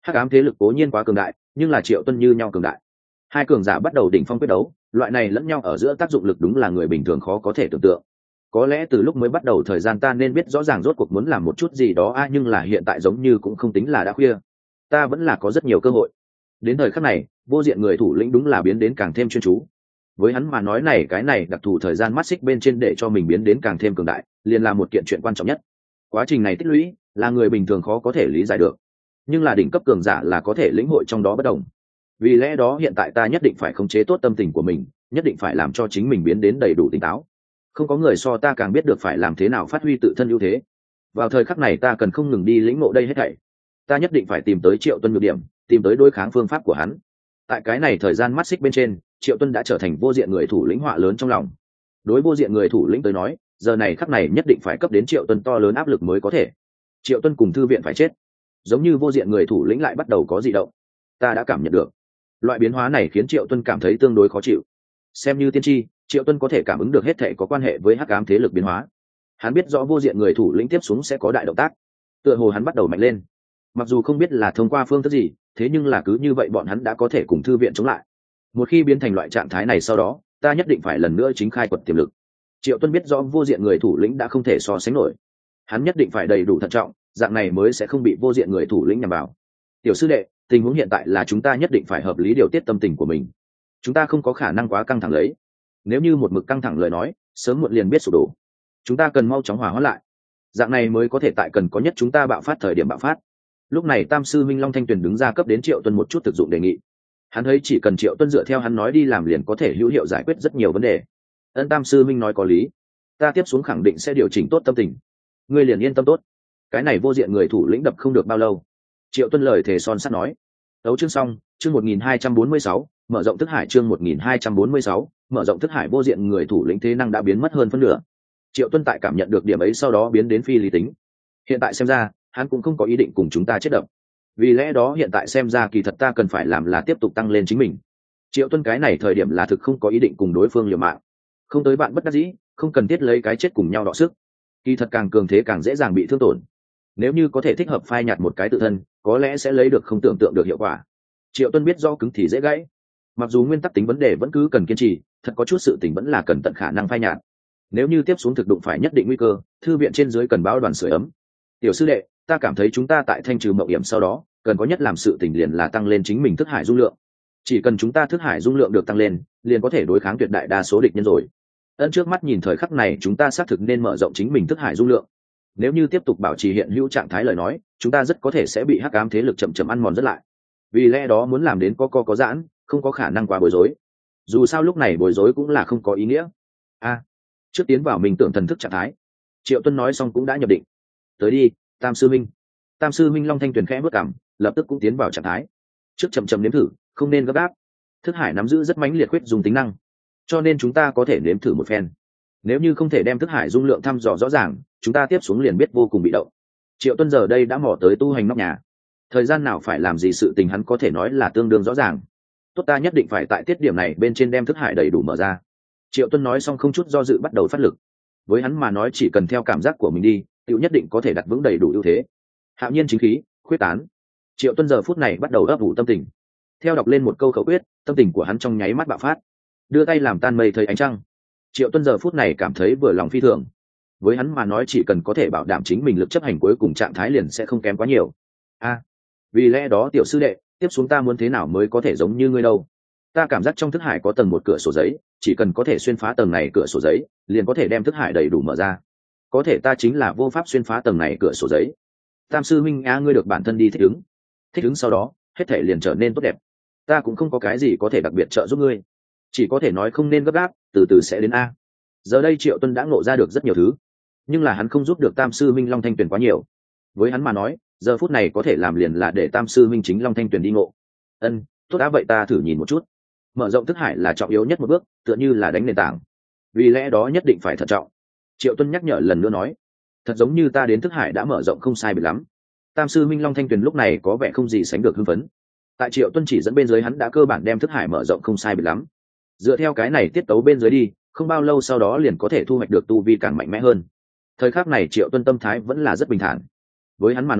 [SPEAKER 1] hắc ám thế lực cố nhiên quá cường đại, nhưng là Triệu Tuân như nhau cường đại. Hai cường giả bắt đầu đỉnh phong quyết đấu, loại này lẫn nhau ở giữa tác dụng lực đúng là người bình thường khó có thể tưởng tượng. Có lẽ từ lúc mới bắt đầu thời gian ta nên biết rõ ràng rốt cuộc muốn làm một chút gì đó a, nhưng là hiện tại giống như cũng không tính là đã khuya, ta vẫn là có rất nhiều cơ hội. Đến thời khắc này, vô diện người thủ lĩnh đúng là biến đến càng thêm chuyên chú. Với hắn mà nói này cái này đặc thù thời gian mắt xích bên trên để cho mình biến đến càng thêm cường đại, liền là một kiện chuyện quan trọng nhất. Quá trình này tích lũy là người bình thường khó có thể lý giải được, nhưng là đỉnh cấp cường giả là có thể lĩnh hội trong đó bất đồng. Vì lẽ đó hiện tại ta nhất định phải khống chế tốt tâm tình của mình, nhất định phải làm cho chính mình biến đến đầy đủ tỉnh táo. Không có người so ta càng biết được phải làm thế nào phát huy tự thân ưu thế. Vào thời khắc này ta cần không ngừng đi lĩnh ngộ đây hết thảy. Ta nhất định phải tìm tới Triệu Tuân nhược điểm, tìm tới đối kháng phương pháp của hắn. Tại cái này thời gian mắt xích bên trên, Triệu Tuân đã trở thành vô diện người thủ lĩnh họa lớn trong lòng. Đối vô diện người thủ lĩnh tới nói, giờ này khắc này nhất định phải cấp đến Triệu Tuân to lớn áp lực mới có thể. Triệu Tuân cùng thư viện phải chết, giống như vô diện người thủ lĩnh lại bắt đầu có dị động. Ta đã cảm nhận được loại biến hóa này, khiến Triệu Tuân cảm thấy tương đối khó chịu. Xem như tiên tri, Triệu Tuân có thể cảm ứng được hết thảy có quan hệ với hắc ám thế lực biến hóa. Hắn biết rõ vô diện người thủ lĩnh tiếp xuống sẽ có đại động tác, tựa hồ hắn bắt đầu mạnh lên. Mặc dù không biết là thông qua phương thức gì, thế nhưng là cứ như vậy bọn hắn đã có thể cùng thư viện chống lại. Một khi biến thành loại trạng thái này, sau đó ta nhất định phải lần nữa chính khai quật tiềm lực. Triệu Tuân biết rõ vô diện người thủ lĩnh đã không thể so sánh nổi, hắn nhất định phải đầy đủ thận trọng, dạng này mới sẽ không bị vô diện người thủ lĩnh nhằm vào. Tiểu sư đệ, tình huống hiện tại là chúng ta nhất định phải hợp lý điều tiết tâm tình của mình, chúng ta không có khả năng quá căng thẳng lấy. Nếu như một mực căng thẳng lời nói, sớm muộn liền biết sụp đổ. Chúng ta cần mau chóng hòa hoãn lại, dạng này mới có thể tại cần có nhất chúng ta bạo phát thời điểm bạo phát. Lúc này Tam sư Minh Long Thanh Tuyền đứng ra cấp đến Triệu Tuân một chút thực dụng đề nghị. Hắn thấy chỉ cần Triệu Tuân dựa theo hắn nói đi làm liền có thể hữu hiệu giải quyết rất nhiều vấn đề. Ân Tam sư Minh nói có lý, ta tiếp xuống khẳng định sẽ điều chỉnh tốt tâm tình. Ngươi liền yên tâm tốt, cái này vô diện người thủ lĩnh đập không được bao lâu. Triệu Tuân lời thề son sắt nói. Đấu chương xong, chương một nghìn hai trăm bốn mươi sáu, mở rộng thức hải, chương một nghìn hai trăm bốn mươi sáu, mở rộng thức hải. Vô diện người thủ lĩnh thế năng đã biến mất hơn phân nửa. Triệu Tuân tại cảm nhận được điểm ấy sau đó biến đến phi lý tính. Hiện tại xem ra, hắn cũng không có ý định cùng chúng ta chết đập. Vì lẽ đó hiện tại xem ra kỳ thật ta cần phải làm là tiếp tục tăng lên chính mình. Triệu Tuân cái này thời điểm là thực không có ý định cùng đối phương liều mạng. Không tới bạn bất đắc dĩ, không cần thiết lấy cái chết cùng nhau đọ sức. Kỳ thật càng cường thế càng dễ dàng bị thương tổn. Nếu như có thể thích hợp phai nhạt một cái tự thân, có lẽ sẽ lấy được không tưởng tượng được hiệu quả. Triệu Tuân biết do cứng thì dễ gãy. Mặc dù nguyên tắc tính vấn đề vẫn cứ cần kiên trì, thật có chút sự tình vẫn là cần tận khả năng phai nhạt. Nếu như tiếp xuống thực đụng phải nhất định nguy cơ, thư viện trên dưới cần báo đoàn sưởi ấm. Tiểu sư đệ, ta cảm thấy chúng ta tại thanh trừ mộng hiểm sau đó, cần có nhất làm sự tình liền là tăng lên chính mình thức hải dung lượng. Chỉ cần chúng ta thức hải dung lượng được tăng lên, liền có thể đối kháng tuyệt đại đa số địch nhân rồi. Ân trước mắt nhìn thời khắc này chúng ta xác thực nên mở rộng chính mình thức hải dung lượng. Nếu như tiếp tục bảo trì hiện hữu trạng thái lời nói, chúng ta rất có thể sẽ bị hắc ám thế lực chậm chậm ăn mòn rất lại. Vì lẽ đó muốn làm đến có co có giãn, không có khả năng quá bối rối. Dù sao lúc này bối rối cũng là không có ý nghĩa. A, trước tiến vào mình tưởng thần thức trạng thái. Triệu Tuân nói xong cũng đã nhập định. Tới đi, Tam sư Minh. Tam sư Minh Long Thanh Tuyền khẽ bước cằm, lập tức cũng tiến vào trạng thái. Trước chậm chậm nếm thử, không nên gấp gáp. Thức hải nắm giữ rất mãnh liệt khuyết dùng tính năng, cho nên chúng ta có thể nếm thử một phen. Nếu như không thể đem thức hải dung lượng thăm dò rõ ràng, chúng ta tiếp xuống liền biết vô cùng bị động. Triệu Tuân giờ đây đã mò tới tu hành nóc nhà, thời gian nào phải làm gì sự tình hắn có thể nói là tương đương rõ ràng. Tốt, ta nhất định phải tại tiết điểm này bên trên đem thức hải đầy đủ mở ra. Triệu Tuân nói xong không chút do dự bắt đầu phát lực. Với hắn mà nói chỉ cần theo cảm giác của mình đi, tự nhất định có thể đặt vững đầy đủ ưu thế. Hạo nhiên chính khí, khuyết tán. Triệu Tuân giờ phút này bắt đầu ấp ủ tâm tình. Theo đọc lên một câu khẩu quyết, tâm tình của hắn trong nháy mắt bạo phát. Đưa tay làm tan mây thấy ánh trăng. Triệu Tuân giờ phút này cảm thấy vừa lòng phi thường. Với hắn mà nói chỉ cần có thể bảo đảm chính mình lực chấp hành cuối cùng trạng thái liền sẽ không kém quá nhiều. A, à, vì lẽ đó tiểu sư đệ, tiếp xuống ta muốn thế nào mới có thể giống như ngươi đâu? Ta cảm giác trong thức hải có tầng một cửa sổ giấy, chỉ cần có thể xuyên phá tầng này cửa sổ giấy, liền có thể đem thức hải đầy đủ mở ra. Có thể ta chính là vô pháp xuyên phá tầng này cửa sổ giấy. Tam sư Minh a, ngươi được bản thân đi thích ứng, thích ứng sau đó, hết thể liền trở nên tốt đẹp. Ta cũng không có cái gì có thể đặc biệt trợ giúp ngươi, chỉ có thể nói không nên gấp gáp, từ từ sẽ đến a. Giờ đây Triệu Tuân đã ngộ ra được rất nhiều thứ, nhưng là hắn không giúp được Tam sư Minh Long Thanh Tuyền quá nhiều. Với hắn mà nói, giờ phút này có thể làm liền là để Tam sư Minh chính Long Thanh Tuyền đi ngộ. Ân, tốt đã vậy ta thử nhìn một chút. Mở rộng thức hải là trọng yếu nhất một bước, tựa như là đánh nền tảng. Vì lẽ đó nhất định phải thận trọng. Triệu Tuân nhắc nhở lần nữa nói, thật giống như ta đến thức hải đã mở rộng không sai biệt lắm. Tam sư Minh Long Thanh Tuyền lúc này có vẻ không gì sánh được hưng phấn. Tại Triệu Tuân chỉ dẫn bên dưới hắn đã cơ bản đem thức hải mở rộng không sai biệt lắm. Dựa theo cái này tiết tấu bên dưới đi, không bao lâu sau đó liền có thể thu hoạch được tu vi càng mạnh mẽ hơn. Thời khắc này Triệu Tuân tâm thái vẫn là rất bình thản. Với hắn mà nói,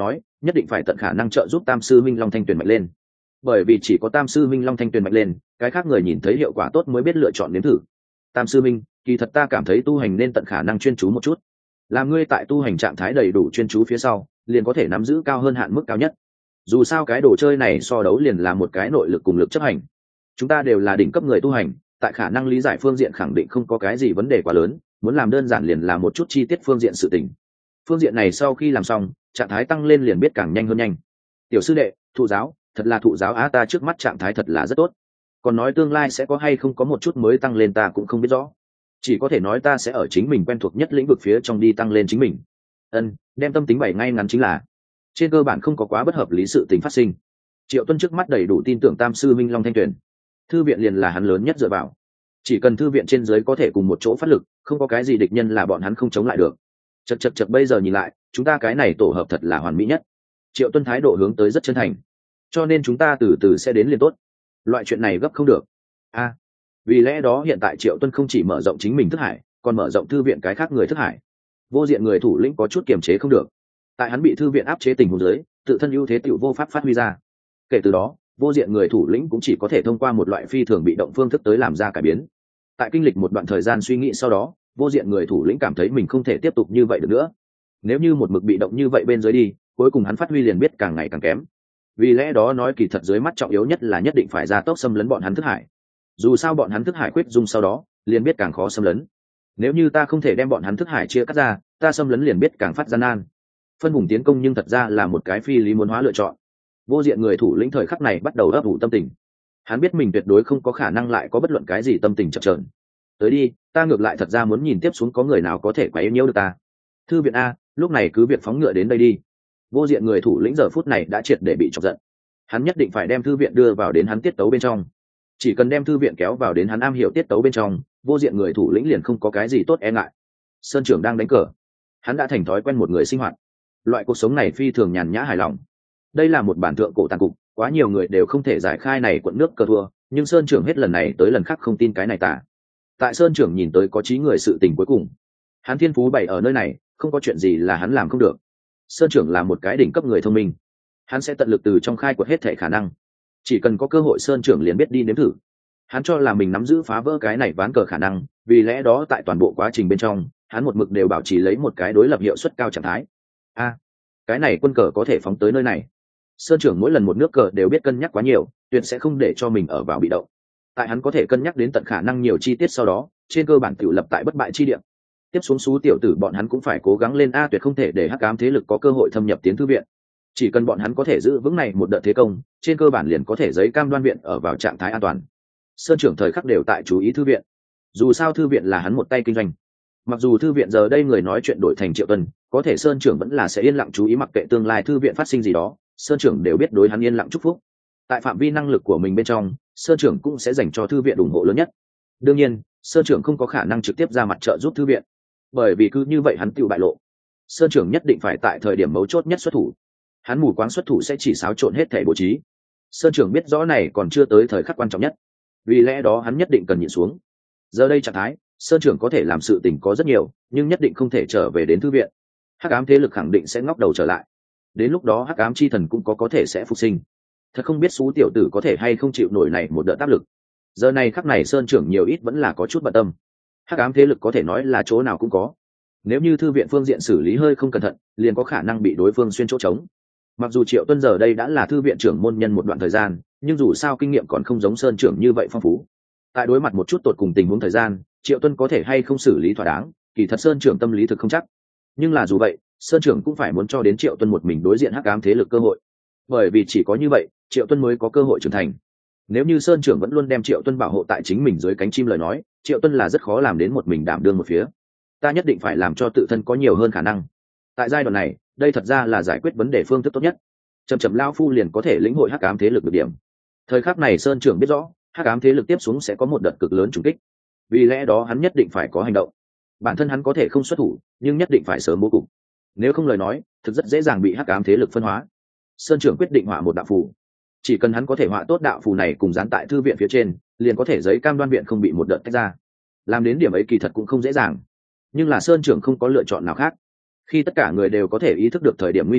[SPEAKER 1] nhất định phải tận khả năng trợ giúp tam sư minh long thanh tuyền mạnh lên, bởi vì chỉ có tam sư minh long thanh tuyền mạnh lên, cái khác người nhìn thấy hiệu quả tốt mới biết lựa chọn nếm thử. Tam sư minh, kỳ thật ta cảm thấy tu hành nên tận khả năng chuyên chú một chút, làm ngươi tại tu hành trạng thái đầy đủ chuyên chú phía sau liền có thể nắm giữ cao hơn hạn mức cao nhất. Dù sao cái đồ chơi này so đấu liền là một cái nội lực cùng lực chấp hành, chúng ta đều là đỉnh cấp người tu hành, tại khả năng lý giải phương diện khẳng định không có cái gì vấn đề quá lớn, muốn làm đơn giản liền là một chút chi tiết phương diện sự tình. Phương diện này sau khi làm xong, trạng thái tăng lên liền biết càng nhanh hơn nhanh. Tiểu sư đệ, thụ giáo, thật là thụ giáo á, ta trước mắt trạng thái thật là rất tốt, còn nói tương lai sẽ có hay không có một chút mới tăng lên ta cũng không biết rõ, chỉ có thể nói ta sẽ ở chính mình quen thuộc nhất lĩnh vực phía trong đi tăng lên chính mình. Ân, đem tâm tính bày ngay ngắn chính là, trên cơ bản không có quá bất hợp lý sự tình phát sinh. Triệu Tuân trước mắt đầy đủ tin tưởng tam sư minh long thanh tuyền, thư viện liền là hắn lớn nhất dựa vào, chỉ cần thư viện trên dưới có thể cùng một chỗ phát lực, không có cái gì địch nhân là bọn hắn không chống lại được. Chật chật chật, bây giờ nhìn lại chúng ta cái này tổ hợp thật là hoàn mỹ nhất. Triệu Tuân thái độ hướng tới rất chân thành, cho nên chúng ta từ từ sẽ đến liền tốt, loại chuyện này gấp không được. A, à, vì lẽ đó hiện tại Triệu Tuân không chỉ mở rộng chính mình thức hải, còn mở rộng thư viện cái khác người thức hải. Vô diện người thủ lĩnh có chút kiềm chế không được, tại hắn bị thư viện áp chế tình huống dưới, tự thân ưu thế tiểu vô pháp phát huy ra. Kể từ đó, vô diện người thủ lĩnh cũng chỉ có thể thông qua một loại phi thường bị động phương thức tới làm ra cải biến. Tại kinh lịch một đoạn thời gian suy nghĩ sau đó, vô diện người thủ lĩnh cảm thấy mình không thể tiếp tục như vậy được nữa. Nếu như một mực bị động như vậy bên dưới đi, cuối cùng hắn phát huy liền biết càng ngày càng kém. Vì lẽ đó nói kỳ thật dưới mắt trọng yếu nhất là nhất định phải ra tốc xâm lấn bọn hắn thức hải. Dù sao bọn hắn thức hải khuyết dung sau đó, liền biết càng khó xâm lấn. Nếu như ta không thể đem bọn hắn thức hải chia cắt ra, ta xâm lấn liền biết càng phát gian nan. Phân vùng tiến công nhưng thật ra là một cái phi lý muốn hóa lựa chọn. Vô diện người thủ lĩnh thời khắc này bắt đầu ấp ủ tâm tình. Hắn biết mình tuyệt đối không có khả năng lại có bất luận cái gì tâm tình chập chờn. Tới đi, ta ngược lại thật ra muốn nhìn tiếp xuống có người nào có thể quấy nhiễu được ta. Thư viện a, lúc này cứ việc phóng ngựa đến đây đi. Vô diện người thủ lĩnh giờ phút này đã triệt để bị chọc giận. Hắn nhất định phải đem thư viện đưa vào đến hắn tiết tấu bên trong. Chỉ cần đem thư viện kéo vào đến hắn am hiểu tiết tấu bên trong, vô diện người thủ lĩnh liền không có cái gì tốt e ngại. Sơn trưởng đang đánh cờ, hắn đã thành thói quen một người sinh hoạt. Loại cuộc sống này phi thường nhàn nhã hài lòng. Đây là một bản thượng cổ tàn cục, quá nhiều người đều không thể giải khai này quận nước cờ thua, nhưng Sơn trưởng hết lần này tới lần khác không tin cái này tả. Tại Sơn trưởng nhìn tới có trí người sự tình cuối cùng, hắn thiên phú bày ở nơi này, không có chuyện gì là hắn làm không được. Sơn trưởng là một cái đỉnh cấp người thông minh, hắn sẽ tận lực từ trong khai quật hết thể khả năng, chỉ cần có cơ hội Sơn trưởng liền biết đi nếm thử. Hắn cho là mình nắm giữ phá vỡ cái này ván cờ khả năng, vì lẽ đó tại toàn bộ quá trình bên trong, hắn một mực đều bảo trì lấy một cái đối lập hiệu suất cao trạng thái. A, à, cái này quân cờ có thể phóng tới nơi này. Sơn trưởng mỗi lần một nước cờ đều biết cân nhắc quá nhiều, tuyệt sẽ không để cho mình ở vào bị động. Tại hắn có thể cân nhắc đến tận khả năng nhiều chi tiết sau đó, trên cơ bản tự lập tại bất bại chi điểm. Tiếp xuống số tiểu tử bọn hắn cũng phải cố gắng lên a, tuyệt không thể để hắc ám thế lực có cơ hội thâm nhập tiến thư viện. Chỉ cần bọn hắn có thể giữ vững này một đợt thế công, trên cơ bản liền có thể giấy cam đoan viện ở vào trạng thái an toàn. Sơn trưởng thời khắc đều tại chú ý thư viện. Dù sao thư viện là hắn một tay kinh doanh. Mặc dù thư viện giờ đây người nói chuyện đổi thành Triệu Tuân, có thể Sơn trưởng vẫn là sẽ yên lặng chú ý, mặc kệ tương lai thư viện phát sinh gì đó, Sơn trưởng đều biết đối hắn yên lặng chúc phúc. Tại phạm vi năng lực của mình bên trong, Sơn trưởng cũng sẽ dành cho thư viện ủng hộ lớn nhất. Đương nhiên, Sơn trưởng không có khả năng trực tiếp ra mặt trợ giúp thư viện, bởi vì cứ như vậy hắn tự bại lộ. Sơn trưởng nhất định phải tại thời điểm mấu chốt nhất xuất thủ. Hắn mù quáng xuất thủ sẽ chỉ xáo trộn hết thể bố trí. Sơn trưởng biết rõ này còn chưa tới thời khắc quan trọng nhất, vì lẽ đó hắn nhất định cần nhịn xuống. Giờ đây trạng thái, Sơn trưởng có thể làm sự tình có rất nhiều, nhưng nhất định không thể trở về đến thư viện. Hắc ám thế lực khẳng định sẽ ngóc đầu trở lại. Đến lúc đó hắc ám chi thần cũng có có thể sẽ phục sinh. Thật không biết số tiểu tử có thể hay không chịu nổi này một đợt áp lực. Giờ này khắc này Sơn trưởng nhiều ít vẫn là có chút bận tâm. Hắc ám thế lực có thể nói là chỗ nào cũng có. Nếu như thư viện phương diện xử lý hơi không cẩn thận, liền có khả năng bị đối phương xuyên chỗ trống. Mặc dù Triệu Tuân giờ đây đã là thư viện trưởng môn nhân một đoạn thời gian, nhưng dù sao kinh nghiệm còn không giống Sơn trưởng như vậy phong phú. Tại đối mặt một chút tột cùng tình huống thời gian, Triệu Tuân có thể hay không xử lý thỏa đáng, kỳ thật Sơn trưởng tâm lý thực không chắc. Nhưng là dù vậy, Sơn trưởng cũng phải muốn cho đến Triệu Tuân một mình đối diện hắc ám thế lực cơ hội, bởi vì chỉ có như vậy, Triệu Tuân mới có cơ hội trưởng thành. Nếu như Sơn trưởng vẫn luôn đem Triệu Tuân bảo hộ tại chính mình dưới cánh chim lời nói, Triệu Tuân là rất khó làm đến một mình đảm đương một phía. Ta nhất định phải làm cho tự thân có nhiều hơn khả năng. Tại giai đoạn này, đây thật ra là giải quyết vấn đề phương thức tốt nhất. Chậm chậm lao phu liền có thể lĩnh hội hắc ám thế lực được điểm. Thời khắc này Sơn trưởng biết rõ, hắc ám thế lực tiếp xuống sẽ có một đợt cực lớn trùng kích. Vì lẽ đó hắn nhất định phải có hành động. Bản thân hắn có thể không xuất thủ, nhưng nhất định phải sớm bố cục. Nếu không lời nói, thực rất dễ dàng bị hắc ám thế lực phân hóa. Sơn trưởng quyết định họa một đạo phù. Chỉ cần hắn có thể họa tốt đạo phù này cùng dán tại thư viện phía trên, liền có thể giấy cam đoan viện không bị một đợt tách ra. Làm đến điểm ấy kỳ thật cũng không dễ dàng, nhưng là Sơn trưởng không có lựa chọn nào khác. Khi tất cả người đều có thể ý thức được thời điểm nguy hiểm,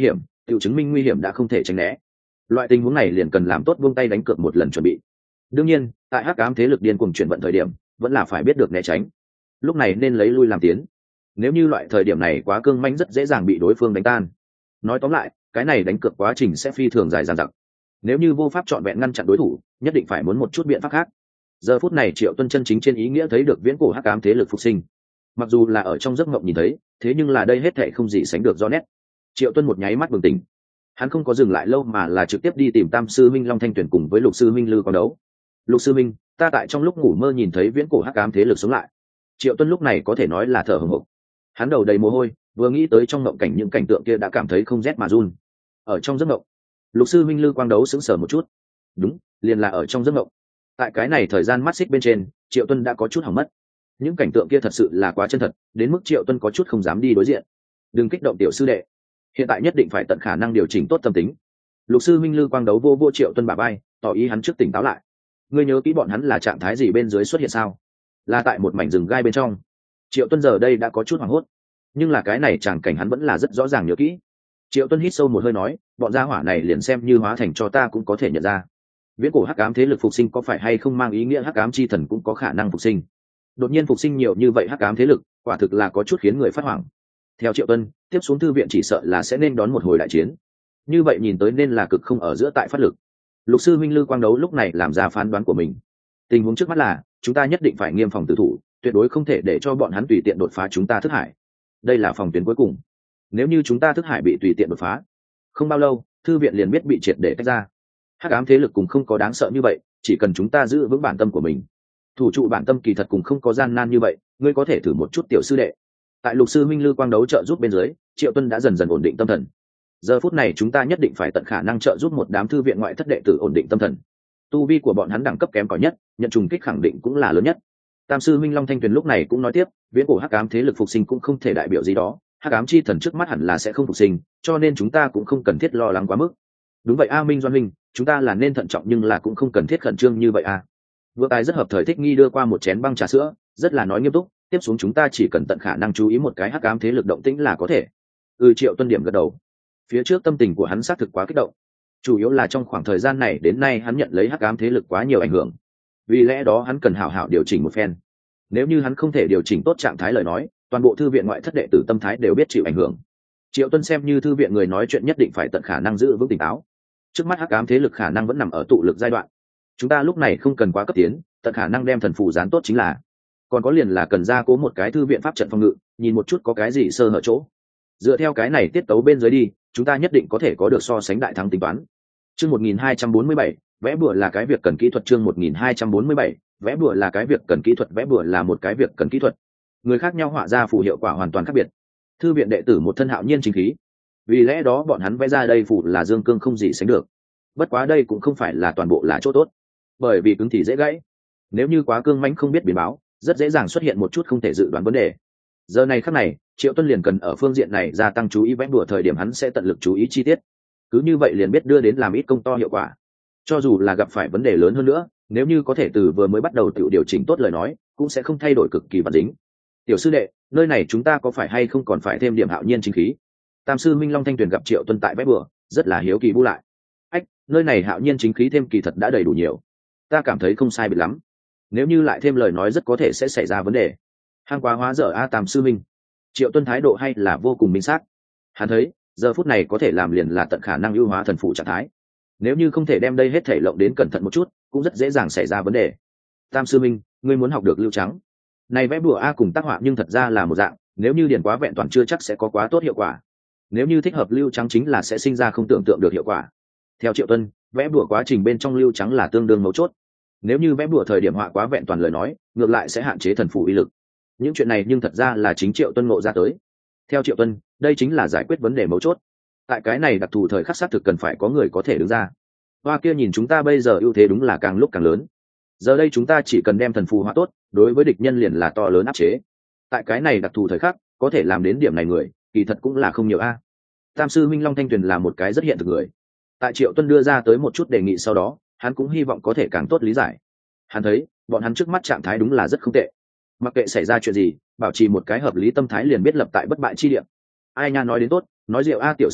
[SPEAKER 1] tự chứng minh nguy hiểm đã không thể tránh né. Loại tình huống này liền cần làm tốt buông tay đánh cược một lần chuẩn bị. Đương nhiên tại hắc ám thế lực điên cuồng chuyển vận thời điểm vẫn là phải biết được né tránh, lúc này nên lấy lui làm tiến. Nếu như loại thời điểm này quá cương mãnh rất dễ dàng bị đối phương đánh tan. Nói tóm lại cái này đánh cược quá trình sẽ phi thường dài dằng dặc. Nếu như vô pháp trọn vẹn ngăn chặn đối thủ, nhất định phải muốn một chút biện pháp khác. Giờ phút này Triệu Tuân chân chính trên ý nghĩa thấy được viễn cổ hắc ám thế lực phục sinh. Mặc dù là ở trong giấc mộng nhìn thấy, thế nhưng là đây hết thảy không gì sánh được rõ nét. Triệu Tuân một nháy mắt bừng tỉnh, hắn không có dừng lại lâu mà là trực tiếp đi tìm Tam sư minh Long Thanh Tuyển cùng với Lục sư minh Lư Quang Đấu. Lục sư minh, ta tại trong lúc ngủ mơ nhìn thấy viễn cổ hắc ám thế lực sống lại. Triệu Tuân lúc này có thể nói là thở hổn hộc, hắn đầu đầy mồ hôi, vừa nghĩ tới trong mộng cảnh những cảnh tượng kia đã cảm thấy không rét mà run. Ở trong giấc mộng, Lục sư minh Lư Quang Đấu sững sờ một chút. Đúng, liền là ở trong giấc mộng. Tại cái này thời gian mắt xích bên trên, Triệu Tuân đã có chút hỏng mất. Những cảnh tượng kia thật sự là quá chân thật, đến mức Triệu Tuân có chút không dám đi đối diện. Đừng kích động tiểu sư đệ, hiện tại nhất định phải tận khả năng điều chỉnh tốt tâm tính. Lục sư minh Lư Quang Đấu vô vô Triệu Tuân bả vai, tỏ ý hắn trước tỉnh táo lại. Ngươi nhớ kỹ bọn hắn là trạng thái gì bên dưới xuất hiện sao? Là tại một mảnh rừng gai bên trong. Triệu Tuân giờ đây đã có chút hoảng hốt, nhưng là cái này tràng cảnh hắn vẫn là rất rõ ràng nhớ kỹ. Triệu Tuân hít sâu một hơi nói, bọn gia hỏa này liền xem như hóa thành cho ta cũng có thể nhận ra. Viễn cổ hắc ám thế lực phục sinh có phải hay không mang ý nghĩa hắc ám chi thần cũng có khả năng phục sinh? Đột nhiên phục sinh nhiều như vậy hắc ám thế lực, quả thực là có chút khiến người phát hoảng. Theo Triệu Tuân, tiếp xuống thư viện chỉ sợ là sẽ nên đón một hồi đại chiến. Như vậy nhìn tới nên là cực không ở giữa tại phát lực. Lục sư minh Lư Quang Đấu lúc này làm ra phán đoán của mình. Tình huống trước mắt là, chúng ta nhất định phải nghiêm phòng tử thủ, tuyệt đối không thể để cho bọn hắn tùy tiện đột phá chúng ta thức hải. Đây là phòng tuyến cuối cùng. Nếu như chúng ta thức hải bị tùy tiện đột phá, không bao lâu, thư viện liền biết bị triệt để tách ra. Hắc ám thế lực cũng không có đáng sợ như vậy, chỉ cần chúng ta giữ vững bản tâm của mình. Thủ trụ bản tâm kỳ thật cũng không có gian nan như vậy, ngươi có thể thử một chút tiểu sư đệ. Tại Lục sư minh Lư Quang Đấu trợ giúp bên dưới, Triệu Tuân đã dần dần ổn định tâm thần. Giờ phút này chúng ta nhất định phải tận khả năng trợ giúp một đám thư viện ngoại thất đệ tử ổn định tâm thần. Tu vi của bọn hắn đẳng cấp kém cỏi nhất, nhận trùng kích khẳng định cũng là lớn nhất. Tam sư minh Long Thanh Tuyền lúc này cũng nói tiếp, viễn cổ hắc ám thế lực phục sinh cũng không thể đại biểu gì đó, hắc ám chi thần trước mắt hẳn là sẽ không phục sinh, cho nên chúng ta cũng không cần thiết lo lắng quá mức. Đúng vậy a Minh Doan Minh, chúng ta là nên thận trọng nhưng là cũng không cần thiết khẩn trương như vậy a. Vừa tài rất hợp thời thích nghi đưa qua một chén băng trà sữa, rất là nói nghiêm túc, tiếp xuống chúng ta chỉ cần tận khả năng chú ý một cái hắc ám thế lực động tĩnh là có thể. Ừ Triệu Tuân điểm gật đầu. Phía trước tâm tình của hắn xác thực quá kích động, chủ yếu là trong khoảng thời gian này đến nay hắn nhận lấy hắc ám thế lực quá nhiều ảnh hưởng, vì lẽ đó hắn cần hảo hảo điều chỉnh một phen. Nếu như hắn không thể điều chỉnh tốt trạng thái lời nói, toàn bộ thư viện ngoại thất đệ tử tâm thái đều biết chịu ảnh hưởng. Triệu Tuân xem như thư viện người nói chuyện nhất định phải tận khả năng giữ vững tỉnh táo. Trước mắt hắc ám thế lực khả năng vẫn nằm ở tụ lực giai đoạn, chúng ta lúc này không cần quá cấp tiến, tận khả năng đem thần phù dán tốt chính là. Còn có liền là cần gia cố một cái thư viện pháp trận phòng ngự, nhìn một chút có cái gì sơ hở chỗ. Dựa theo cái này tiết tấu bên dưới đi, chúng ta nhất định có thể có được so sánh đại thắng tính toán. Chương một nghìn hai trăm bốn mươi bảy, vẽ bùa là cái việc cần kỹ thuật. Chương một nghìn hai trăm bốn mươi bảy, vẽ bùa là cái việc cần kỹ thuật. Vẽ bùa là một cái việc cần kỹ thuật. Người khác nhau họa ra phù hiệu quả hoàn toàn khác biệt. Thư viện đệ tử một thân hạo nhiên chính khí, vì lẽ đó bọn hắn vẽ ra đây phù là dương cương không gì sánh được. Bất quá đây cũng không phải là toàn bộ là chỗ tốt, bởi vì cứng thì dễ gãy, nếu như quá cương mãnh không biết biến báo, rất dễ dàng xuất hiện một chút không thể dự đoán vấn đề. Giờ này khắc này, Triệu Tuân liền cần ở phương diện này gia tăng chú ý, vẽ bùa thời điểm hắn sẽ tận lực chú ý chi tiết, cứ như vậy liền biết đưa đến làm ít công to hiệu quả. Cho dù là gặp phải vấn đề lớn hơn nữa, nếu như có thể từ vừa mới bắt đầu tự điều chỉnh tốt lời nói, cũng sẽ không thay đổi cực kỳ vật dính. Tiểu sư đệ, nơi này chúng ta có phải hay không còn phải thêm điểm hạo nhiên chính khí? Tam sư minh Long Thanh Tuyền gặp Triệu Tuân tại vẽ bùa, rất là hiếu kỳ bu lại. Ách, nơi này hạo nhiên chính khí thêm kỳ thật đã đầy đủ nhiều, ta cảm thấy không sai biệt lắm. Nếu như lại thêm lời nói rất có thể sẽ xảy ra vấn đề. Hang quá hóa dở a Tam sư minh. Triệu Tuân thái độ hay là vô cùng minh xác. Hắn thấy, giờ phút này có thể làm liền là tận khả năng ưu hóa thần phụ trạng thái. Nếu như không thể đem đây hết thể lộng đến cẩn thận một chút, cũng rất dễ dàng xảy ra vấn đề. Tam sư minh, ngươi muốn học được lưu trắng. Này vẽ bùa a cùng tác họa nhưng thật ra là một dạng, nếu như điền quá vẹn toàn chưa chắc sẽ có quá tốt hiệu quả. Nếu như thích hợp lưu trắng chính là sẽ sinh ra không tưởng tượng được hiệu quả. Theo Triệu Tuân, vẽ bùa quá trình bên trong lưu trắng là tương đương mấu chốt. Nếu như vẽ bùa thời điểm họa quá vẹn toàn lời nói, ngược lại sẽ hạn chế thần phù uy lực. Những chuyện này nhưng thật ra là chính Triệu Tuân ngộ ra tới. Theo Triệu Tuân, đây chính là giải quyết vấn đề mấu chốt. Tại cái này đặc thù thời khắc xác thực cần phải có người có thể đứng ra. Hoa kia nhìn chúng ta bây giờ ưu thế đúng là càng lúc càng lớn. Giờ đây chúng ta chỉ cần đem thần phù họa tốt, đối với địch nhân liền là to lớn áp chế. Tại cái này đặc thù thời khắc, có thể làm đến điểm này người, kỳ thật cũng là không nhiều a. Tam sư minh Long Thanh Tuyền là một cái rất hiện thực người. Tại Triệu Tuân đưa ra tới một chút đề nghị sau đó, hắn cũng hy vọng có thể càng tốt lý giải. Hắn thấy, bọn hắn trước mắt trạng thái đúng là rất không tệ. Mặc kệ xảy ra chuyện gì, bảo trì một cái hợp lý tâm thái liền biết lập tại bất bại chi điểm. Ai nha nói đến tốt, nói rượu a tiểu sư đệ,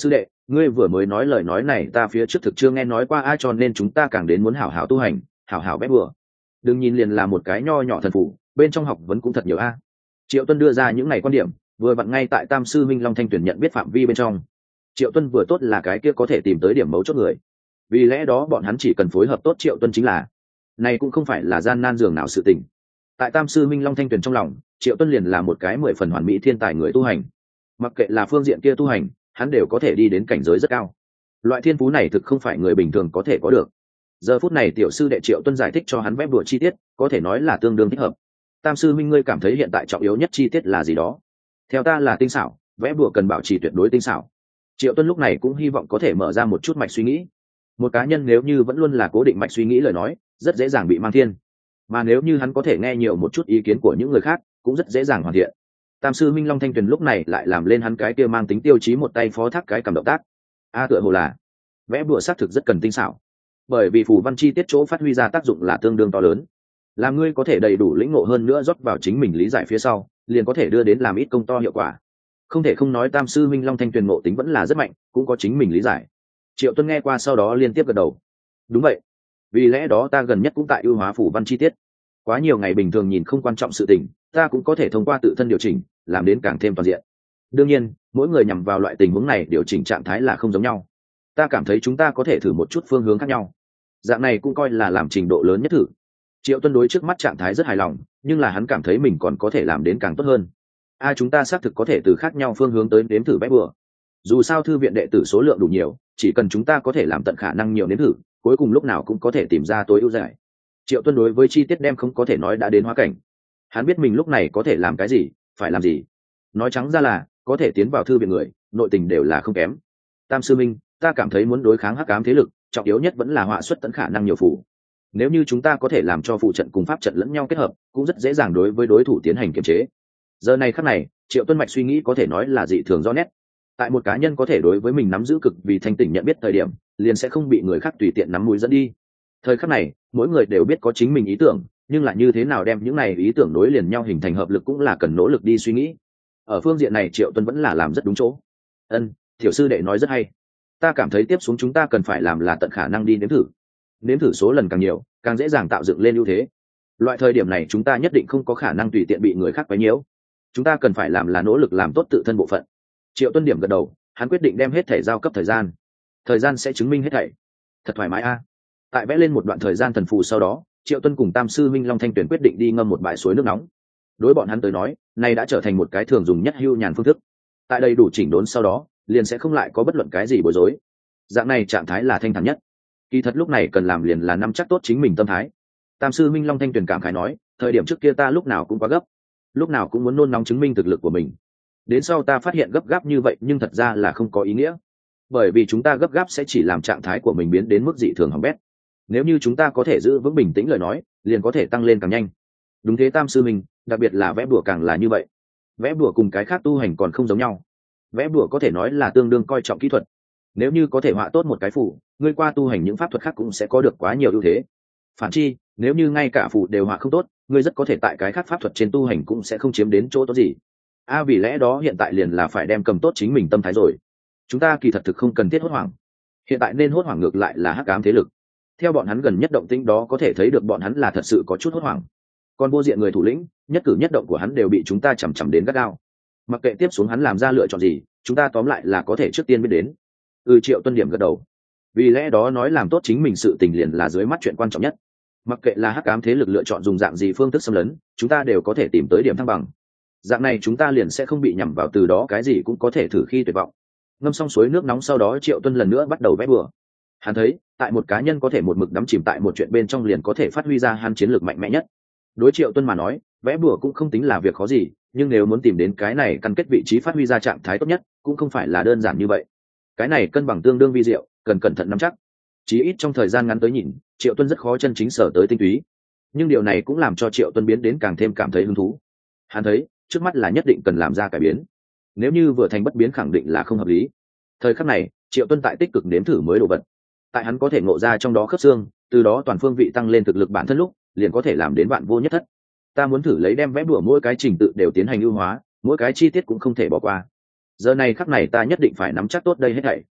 [SPEAKER 1] ngươi vừa mới nói lời nói này ta phía trước thực chưa nghe nói qua ai, cho nên chúng ta càng đến muốn hảo hảo tu hành, hảo hảo vẽ bừa. Đừng nhìn liền là một cái nho nhỏ thần phủ, bên trong học vấn cũng thật nhiều a. Triệu Tuân đưa ra những ngày quan điểm vừa vặn ngay tại Tam sư minh Long Thanh tuyển nhận biết phạm vi bên trong. Triệu Tuân vừa tốt là cái kia có thể tìm tới điểm mấu chốt người, vì lẽ đó bọn hắn chỉ cần phối hợp tốt Triệu Tuân chính là. Này cũng không phải là gian nan dường nào sự tình. Tại Tam sư minh Long Thanh tuyển trong lòng, Triệu Tuân liền là một cái mười phần hoàn mỹ thiên tài người tu hành. Mặc kệ là phương diện kia tu hành, hắn đều có thể đi đến cảnh giới rất cao. Loại thiên phú này thực không phải người bình thường có thể có được. Giờ phút này tiểu sư đệ Triệu Tuân giải thích cho hắn vẽ bùa chi tiết, có thể nói là tương đương thích hợp. Tam sư minh, ngươi cảm thấy hiện tại trọng yếu nhất chi tiết là gì đó? Theo ta là tinh xảo, vẽ bùa cần bảo trì tuyệt đối tinh xảo. Triệu Tuân lúc này cũng hy vọng có thể mở ra một chút mạch suy nghĩ. Một cá nhân nếu như vẫn luôn là cố định mạch suy nghĩ lời nói, rất dễ dàng bị mang thiên. Mà nếu như hắn có thể nghe nhiều một chút ý kiến của những người khác, cũng rất dễ dàng hoàn thiện. Tam sư minh Long Thanh Tuyền lúc này lại làm lên hắn cái kia mang tính tiêu chí một tay phó thác cái cầm động tác. A tựa hồ là vẽ bùa xác thực rất cần tinh xảo, bởi vì phù văn chi tiết chỗ phát huy ra tác dụng là tương đương to lớn. Làm ngươi có thể đầy đủ lĩnh ngộ hơn nữa rót vào chính mình lý giải phía sau, liền có thể đưa đến làm ít công to hiệu quả. Không thể không nói Tam sư minh Long Thanh Tuyền ngộ tính vẫn là rất mạnh, cũng có chính mình lý giải. Triệu Tuân nghe qua sau đó liên tiếp gật đầu. Đúng vậy, vì lẽ đó ta gần nhất cũng tại ưu hóa phù văn chi tiết. Quá nhiều ngày bình thường nhìn không quan trọng sự tình, ta cũng có thể thông qua tự thân điều chỉnh, làm đến càng thêm toàn diện. Đương nhiên, mỗi người nhằm vào loại tình huống này điều chỉnh trạng thái là không giống nhau. Ta cảm thấy chúng ta có thể thử một chút phương hướng khác nhau. Dạng này cũng coi là làm trình độ lớn nhất thử. Triệu Tuân đối trước mắt trạng thái rất hài lòng, nhưng là hắn cảm thấy mình còn có thể làm đến càng tốt hơn. A chúng ta xác thực có thể từ khác nhau phương hướng tới đếm thử vẽ bừa. Dù sao thư viện đệ tử số lượng đủ nhiều, chỉ cần chúng ta có thể làm tận khả năng nhiều nếm thử, cuối cùng lúc nào cũng có thể tìm ra tối ưu giải. Triệu Tuân đối với chi tiết đem không có thể nói đã đến hóa cảnh. Hắn biết mình lúc này có thể làm cái gì, phải làm gì. Nói trắng ra là, có thể tiến vào thư viện người, nội tình đều là không kém. Tam sư minh, ta cảm thấy muốn đối kháng hắc ám thế lực, trọng yếu nhất vẫn là họa xuất tận khả năng nhiều phù. Nếu như chúng ta có thể làm cho phù trận cùng pháp trận lẫn nhau kết hợp, cũng rất dễ dàng đối với đối thủ tiến hành kiềm chế. Giờ này khắc này, Triệu Tuân mạch suy nghĩ có thể nói là dị thường rõ nét. Tại một cá nhân có thể đối với mình nắm giữ cực vì thanh tỉnh nhận biết thời điểm, liền sẽ không bị người khác tùy tiện nắm mũi dẫn đi. Thời khắc này, mỗi người đều biết có chính mình ý tưởng, nhưng là như thế nào đem những này ý tưởng nối liền nhau hình thành hợp lực cũng là cần nỗ lực đi suy nghĩ. Ở phương diện này Triệu Tuân vẫn là làm rất đúng chỗ. Ân, tiểu sư đệ nói rất hay. Ta cảm thấy tiếp xuống chúng ta cần phải làm là tận khả năng đi nếm thử. Nếm thử số lần càng nhiều, càng dễ dàng tạo dựng lên ưu thế. Loại thời điểm này chúng ta nhất định không có khả năng tùy tiện bị người khác quấy nhiễu. Chúng ta cần phải làm là nỗ lực làm tốt tự thân bộ phận. Triệu Tuân điểm gật đầu, hắn quyết định đem hết thể giao cấp thời gian. Thời gian sẽ chứng minh hết thảy. Thật thoải mái a. Tại vẽ lên một đoạn thời gian thần phù sau đó, Triệu Tuân cùng Tam sư minh Long Thanh Tuyền quyết định đi ngâm một bãi suối nước nóng. Đối bọn hắn tới nói, này đã trở thành một cái thường dùng nhất hưu nhàn phương thức. Tại đây đủ chỉnh đốn sau đó, liền sẽ không lại có bất luận cái gì bối rối. Dạng này trạng thái là thanh thản nhất. Kỳ thật lúc này cần làm liền là nắm chắc tốt chính mình tâm thái. Tam sư minh Long Thanh Tuyền cảm khái nói, thời điểm trước kia ta lúc nào cũng quá gấp, lúc nào cũng muốn nôn nóng chứng minh thực lực của mình. Đến sau ta phát hiện gấp gáp như vậy nhưng thật ra là không có ý nghĩa, bởi vì chúng ta gấp gáp sẽ chỉ làm trạng thái của mình biến đến mức dị thường hỏng bét. Nếu như chúng ta có thể giữ vững bình tĩnh lời nói, liền có thể tăng lên càng nhanh. Đúng thế Tam sư minh, đặc biệt là vẽ bùa càng là như vậy. Vẽ bùa cùng cái khác tu hành còn không giống nhau. Vẽ bùa có thể nói là tương đương coi trọng kỹ thuật. Nếu như có thể họa tốt một cái phù, ngươi qua tu hành những pháp thuật khác cũng sẽ có được quá nhiều ưu thế. Phản chi, nếu như ngay cả phù đều họa không tốt, ngươi rất có thể tại cái khác pháp thuật trên tu hành cũng sẽ không chiếm đến chỗ tốt gì. A à, vì lẽ đó hiện tại liền là phải đem cầm tốt chính mình tâm thái rồi. Chúng ta kỳ thật thực không cần thiết hốt hoảng. Hiện tại nên hốt hoảng ngược lại là hắc ám thế lực. Theo bọn hắn gần nhất động tĩnh đó có thể thấy được bọn hắn là thật sự có chút hốt hoảng. Còn vô diện người thủ lĩnh, nhất cử nhất động của hắn đều bị chúng ta chằm chằm đến gắt gao. Mặc kệ tiếp xuống hắn làm ra lựa chọn gì, chúng ta tóm lại là có thể trước tiên biết đến. Ừ Triệu Tuân điểm gật đầu. Vì lẽ đó nói làm tốt chính mình sự tình liền là dưới mắt chuyện quan trọng nhất. Mặc kệ là hắc ám thế lực lựa chọn dùng dạng gì phương thức xâm lấn, chúng ta đều có thể tìm tới điểm thăng bằng. Dạng này chúng ta liền sẽ không bị nhằm vào, từ đó cái gì cũng có thể thử khi tuyệt vọng. Ngâm xong suối nước nóng sau đó Triệu Tuân lần nữa bắt đầu vẽ bừa. Hắn thấy, tại một cá nhân có thể một mực đắm chìm tại một chuyện bên trong liền có thể phát huy ra hắn chiến lược mạnh mẽ nhất. Đối Triệu Tuân mà nói, vẽ bừa cũng không tính là việc khó gì, nhưng nếu muốn tìm đến cái này căn kết vị trí phát huy ra trạng thái tốt nhất, cũng không phải là đơn giản như vậy. Cái này cân bằng tương đương vi diệu, cần cẩn thận nắm chắc. Chí ít trong thời gian ngắn tới nhìn, Triệu Tuân rất khó chân chính sở tới tinh túy. Nhưng điều này cũng làm cho Triệu Tuân biến đến càng thêm cảm thấy hứng thú. Hắn thấy, trước mắt là nhất định cần làm ra cải biến. Nếu như vừa thành bất biến khẳng định là không hợp lý. Thời khắc này, Triệu Tuân tại tích cực nếm thử mới đồ vật. Tại hắn có thể ngộ ra trong đó khớp xương, từ đó toàn phương vị tăng lên thực lực bản thân lúc, liền có thể làm đến vạn vô nhất thất. Ta muốn thử lấy đem vẽ bùa mỗi cái trình tự đều tiến hành ưu hóa, mỗi cái chi tiết cũng không thể bỏ qua. Giờ này khắc này ta nhất định phải nắm chắc tốt đây hết thảy.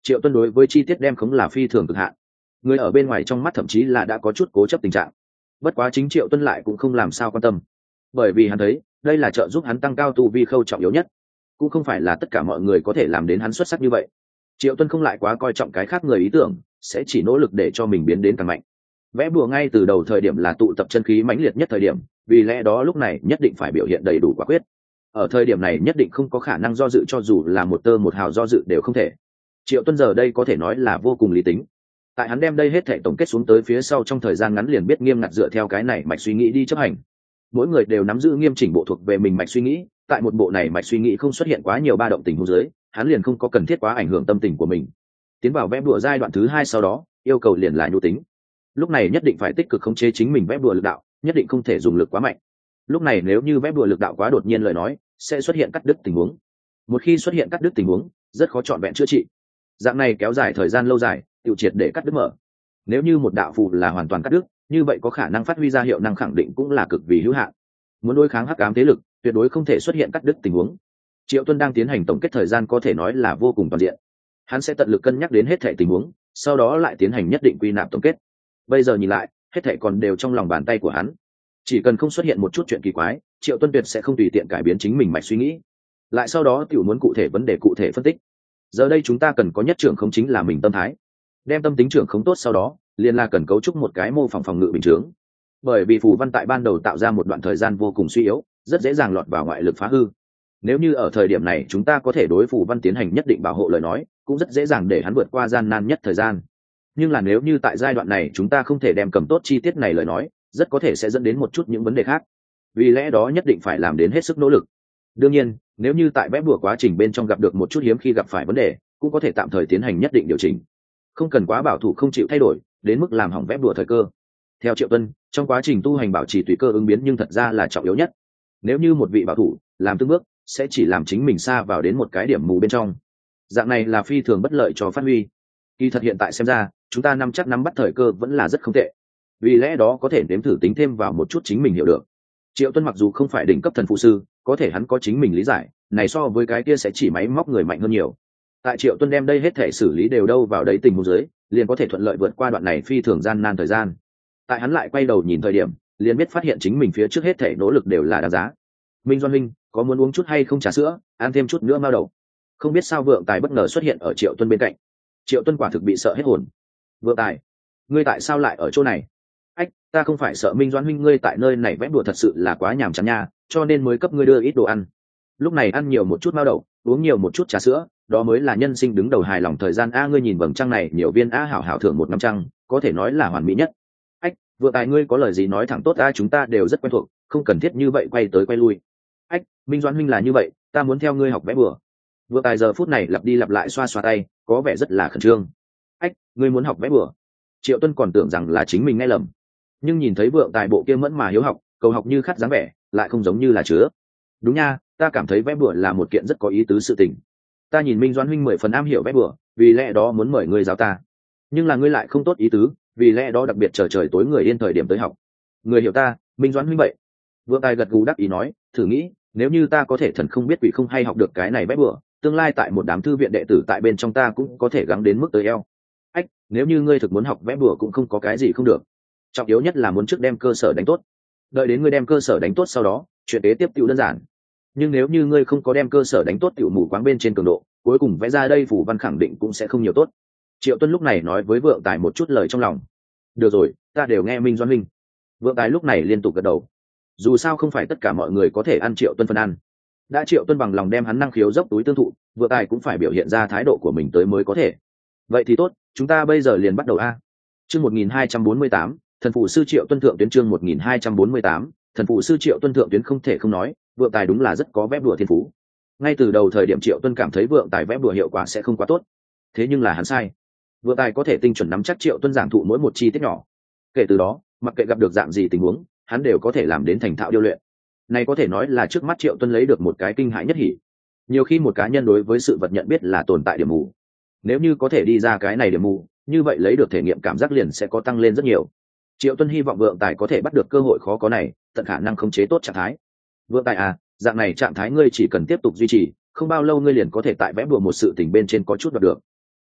[SPEAKER 1] Triệu Tuân đối với chi tiết đem khống là phi thường cực hạn, người ở bên ngoài trong mắt thậm chí là đã có chút cố chấp tình trạng. Bất quá chính Triệu Tuân lại cũng không làm sao quan tâm, bởi vì hắn thấy đây là trợ giúp hắn tăng cao tu vi khâu trọng yếu nhất, cũng không phải là tất cả mọi người có thể làm đến hắn xuất sắc như vậy. Triệu Tuân không lại quá coi trọng cái khác người ý tưởng, sẽ chỉ nỗ lực để cho mình biến đến càng mạnh. Vẽ bùa ngay từ đầu thời điểm là tụ tập chân khí mãnh liệt nhất thời điểm, vì lẽ đó lúc này nhất định phải biểu hiện đầy đủ quả quyết. Ở thời điểm này nhất định không có khả năng do dự, cho dù là một tơ một hào do dự đều không thể. Triệu Tuân giờ đây có thể nói là vô cùng lý tính. Tại hắn đem đây hết thể tổng kết xuống tới phía sau, trong thời gian ngắn liền biết nghiêm ngặt dựa theo cái này mạch suy nghĩ đi chấp hành. Mỗi người đều nắm giữ nghiêm chỉnh bộ thuộc về mình mạch suy nghĩ, tại một bộ này mạch suy nghĩ không xuất hiện quá nhiều ba động tình huống dưới, hắn liền không có cần thiết quá ảnh hưởng tâm tình của mình. Tiến vào vẽ bùa giai đoạn thứ hai sau đó, yêu cầu liền là nhu tính. Lúc này nhất định phải tích cực khống chế chính mình vẽ bùa lực đạo, nhất định không thể dùng lực quá mạnh. Lúc này nếu như vẽ bùa lực đạo quá đột nhiên lời nói, sẽ xuất hiện cắt đứt tình huống. Một khi xuất hiện cắt đứt tình huống, rất khó chọn vẹn chữa trị. Dạng này kéo dài thời gian lâu dài, tiêu triệt để cắt đứt mở. Nếu như một đạo phù là hoàn toàn cắt đứt, như vậy có khả năng phát huy ra hiệu năng khẳng định cũng là cực vì hữu hạn. Muốn đối kháng hắc ám thế lực, tuyệt đối không thể xuất hiện cắt đứt tình huống. Triệu Tuân đang tiến hành tổng kết thời gian có thể nói là vô cùng toàn diện. Hắn sẽ tận lực cân nhắc đến hết thảy tình huống, sau đó lại tiến hành nhất định quy nạp tổng kết. Bây giờ nhìn lại, hết thảy còn đều trong lòng bàn tay của hắn. Chỉ cần không xuất hiện một chút chuyện kỳ quái, Triệu Tuân tuyệt sẽ không tùy tiện cải biến chính mình mạch suy nghĩ. Lại sau đó tiểu muốn cụ thể vấn đề cụ thể phân tích. Giờ đây chúng ta cần có nhất trưởng không chính là mình tâm thái. Đem tâm tính trưởng không tốt sau đó, liền là cần cấu trúc một cái mô phỏng phòng ngự bình chướng. Bởi vì phù văn tại ban đầu tạo ra một đoạn thời gian vô cùng suy yếu, rất dễ dàng lọt vào ngoại lực phá hư. Nếu như ở thời điểm này chúng ta có thể đối phù văn tiến hành nhất định bảo hộ lời nói, cũng rất dễ dàng để hắn vượt qua gian nan nhất thời gian. Nhưng là nếu như tại giai đoạn này chúng ta không thể đem cầm tốt chi tiết này lời nói, rất có thể sẽ dẫn đến một chút những vấn đề khác. Vì lẽ đó nhất định phải làm đến hết sức nỗ lực. Đương nhiên, nếu như tại vẽ bùa quá trình bên trong gặp được một chút hiếm khi gặp phải vấn đề, cũng có thể tạm thời tiến hành nhất định điều chỉnh. Không cần quá bảo thủ không chịu thay đổi, đến mức làm hỏng vẽ bùa thời cơ. Theo Triệu Tuân, trong quá trình tu hành bảo trì tùy cơ ứng biến nhưng thật ra là trọng yếu nhất. Nếu như một vị bảo thủ làm từng bước, sẽ chỉ làm chính mình xa vào đến một cái điểm mù bên trong. Dạng này là phi thường bất lợi cho phát huy. Kỳ thật hiện tại xem ra, chúng ta nắm chắc nắm bắt thời cơ vẫn là rất không tệ. Vì lẽ đó có thể nếm thử tính thêm vào một chút chính mình hiểu được. Triệu Tuân mặc dù không phải đỉnh cấp thần phụ sư, có thể hắn có chính mình lý giải, này so với cái kia sẽ chỉ máy móc người mạnh hơn nhiều. Tại Triệu Tuân đem đây hết thể xử lý đều đâu vào đấy tình huống dưới, liền có thể thuận lợi vượt qua đoạn này phi thường gian nan thời gian. Tại hắn lại quay đầu nhìn thời điểm, liền biết phát hiện chính mình phía trước hết thể nỗ lực đều là đáng giá. Minh Doan Minh, có muốn uống chút hay không trà sữa, ăn thêm chút nữa mao đầu. Không biết sao Vượng Tài bất ngờ xuất hiện ở Triệu Tuân bên cạnh. Triệu Tuân quả thực bị sợ hết hồn. Vượng Tài, ngươi tại sao lại ở chỗ này? Ách, ta không phải sợ Minh Doan Minh ngươi tại nơi này vẽ đùa thật sự là quá nhàm chán nha, cho nên mới cấp ngươi đưa ít đồ ăn. Lúc này ăn nhiều một chút mao đầu, uống nhiều một chút trà sữa, đó mới là nhân sinh đứng đầu hài lòng thời gian a. Ngươi nhìn vầng trăng này nhiều viên a, hảo hảo thưởng một năm trăng, có thể nói là hoàn mỹ nhất. Ách, Vượng Tài ngươi có lời gì nói thẳng tốt a, chúng ta đều rất quen thuộc, không cần thiết như vậy quay tới quay lui. Ách, Minh Doãn huynh là như vậy, ta muốn theo ngươi học vẽ bừa. Vượng Tài giờ phút này lặp đi lặp lại xoa xoa tay, có vẻ rất là khẩn trương. Ách, ngươi muốn học vẽ bừa? Triệu Tuân còn tưởng rằng là chính mình nghe lầm, nhưng nhìn thấy Vượng Tài bộ kia mẫn mà hiếu học, cầu học như khát dáng vẻ, lại không giống như là chứa. Đúng nha, ta cảm thấy vẽ bừa là một kiện rất có ý tứ sự tình. Ta nhìn Minh Doãn huynh mười phần am hiểu vẽ bừa, vì lẽ đó muốn mời ngươi giáo ta. Nhưng là ngươi lại không tốt ý tứ, vì lẽ đó đặc biệt chờ trời tối người yên thời điểm tới học. Người hiểu ta, Minh Doãn huynh vậy. Vượng Tài gật gù đáp ý nói, thử nghĩ, nếu như ta có thể thần không biết quỷ không hay học được cái này vẽ bừa, tương lai tại một đám thư viện đệ tử tại bên trong ta cũng có thể gắng đến mức tới eo. Ách, nếu như ngươi thực muốn học vẽ bừa cũng không có cái gì không được. Trọng yếu nhất là muốn trước đem cơ sở đánh tốt. Đợi đến ngươi đem cơ sở đánh tốt sau đó, chuyện kế tiếp tiểu đơn giản. Nhưng nếu như ngươi không có đem cơ sở đánh tốt tiểu mù quáng bên trên cường độ, cuối cùng vẽ ra đây phủ văn khẳng định cũng sẽ không nhiều tốt. Triệu Tuân lúc này nói với Vượng Tài một chút lời trong lòng. Được rồi, ta đều nghe Minh Doãn huynh. Vượng Tài lúc này liên tục gật đầu. Dù sao không phải tất cả mọi người có thể ăn Triệu Tuân phân ăn. Đã Triệu Tuân bằng lòng đem hắn năng khiếu dốc túi tương thụ, Vượng Tài cũng phải biểu hiện ra thái độ của mình tới mới có thể. Vậy thì tốt, chúng ta bây giờ liền bắt đầu a. Chương một nghìn hai trăm bốn mươi tám, thần phụ sư Triệu Tuân thượng tuyến. Chương một nghìn hai trăm bốn mươi tám, thần phụ sư Triệu Tuân thượng tuyến. Không thể không nói, Vượng Tài đúng là rất có vẽ bùa thiên phú. Ngay từ đầu thời điểm Triệu Tuân cảm thấy Vượng Tài vẽ bùa hiệu quả sẽ không quá tốt. Thế nhưng là hắn sai. Vượng Tài có thể tinh chuẩn nắm chắc Triệu Tuân giảng thụ mỗi một chi tiết nhỏ. Kể từ đó, mặc kệ gặp được dạng gì tình huống, hắn đều có thể làm đến thành thạo điêu luyện. Này có thể nói là trước mắt Triệu Tuân lấy được một cái kinh hãi nhất hỉ. Nhiều khi một cá nhân đối với sự vật nhận biết là tồn tại điểm mù. Nếu như có thể đi ra cái này điểm mù, như vậy lấy được thể nghiệm cảm giác liền sẽ có tăng lên rất nhiều. Triệu Tuân hy vọng Vượng Tài có thể bắt được cơ hội khó có này, tận khả năng khống chế tốt trạng thái. Vượng Tài à, dạng này trạng thái ngươi chỉ cần tiếp tục duy trì, không bao lâu ngươi liền có thể tại vẽ bùa một sự tình bên trên có chút đoạt được.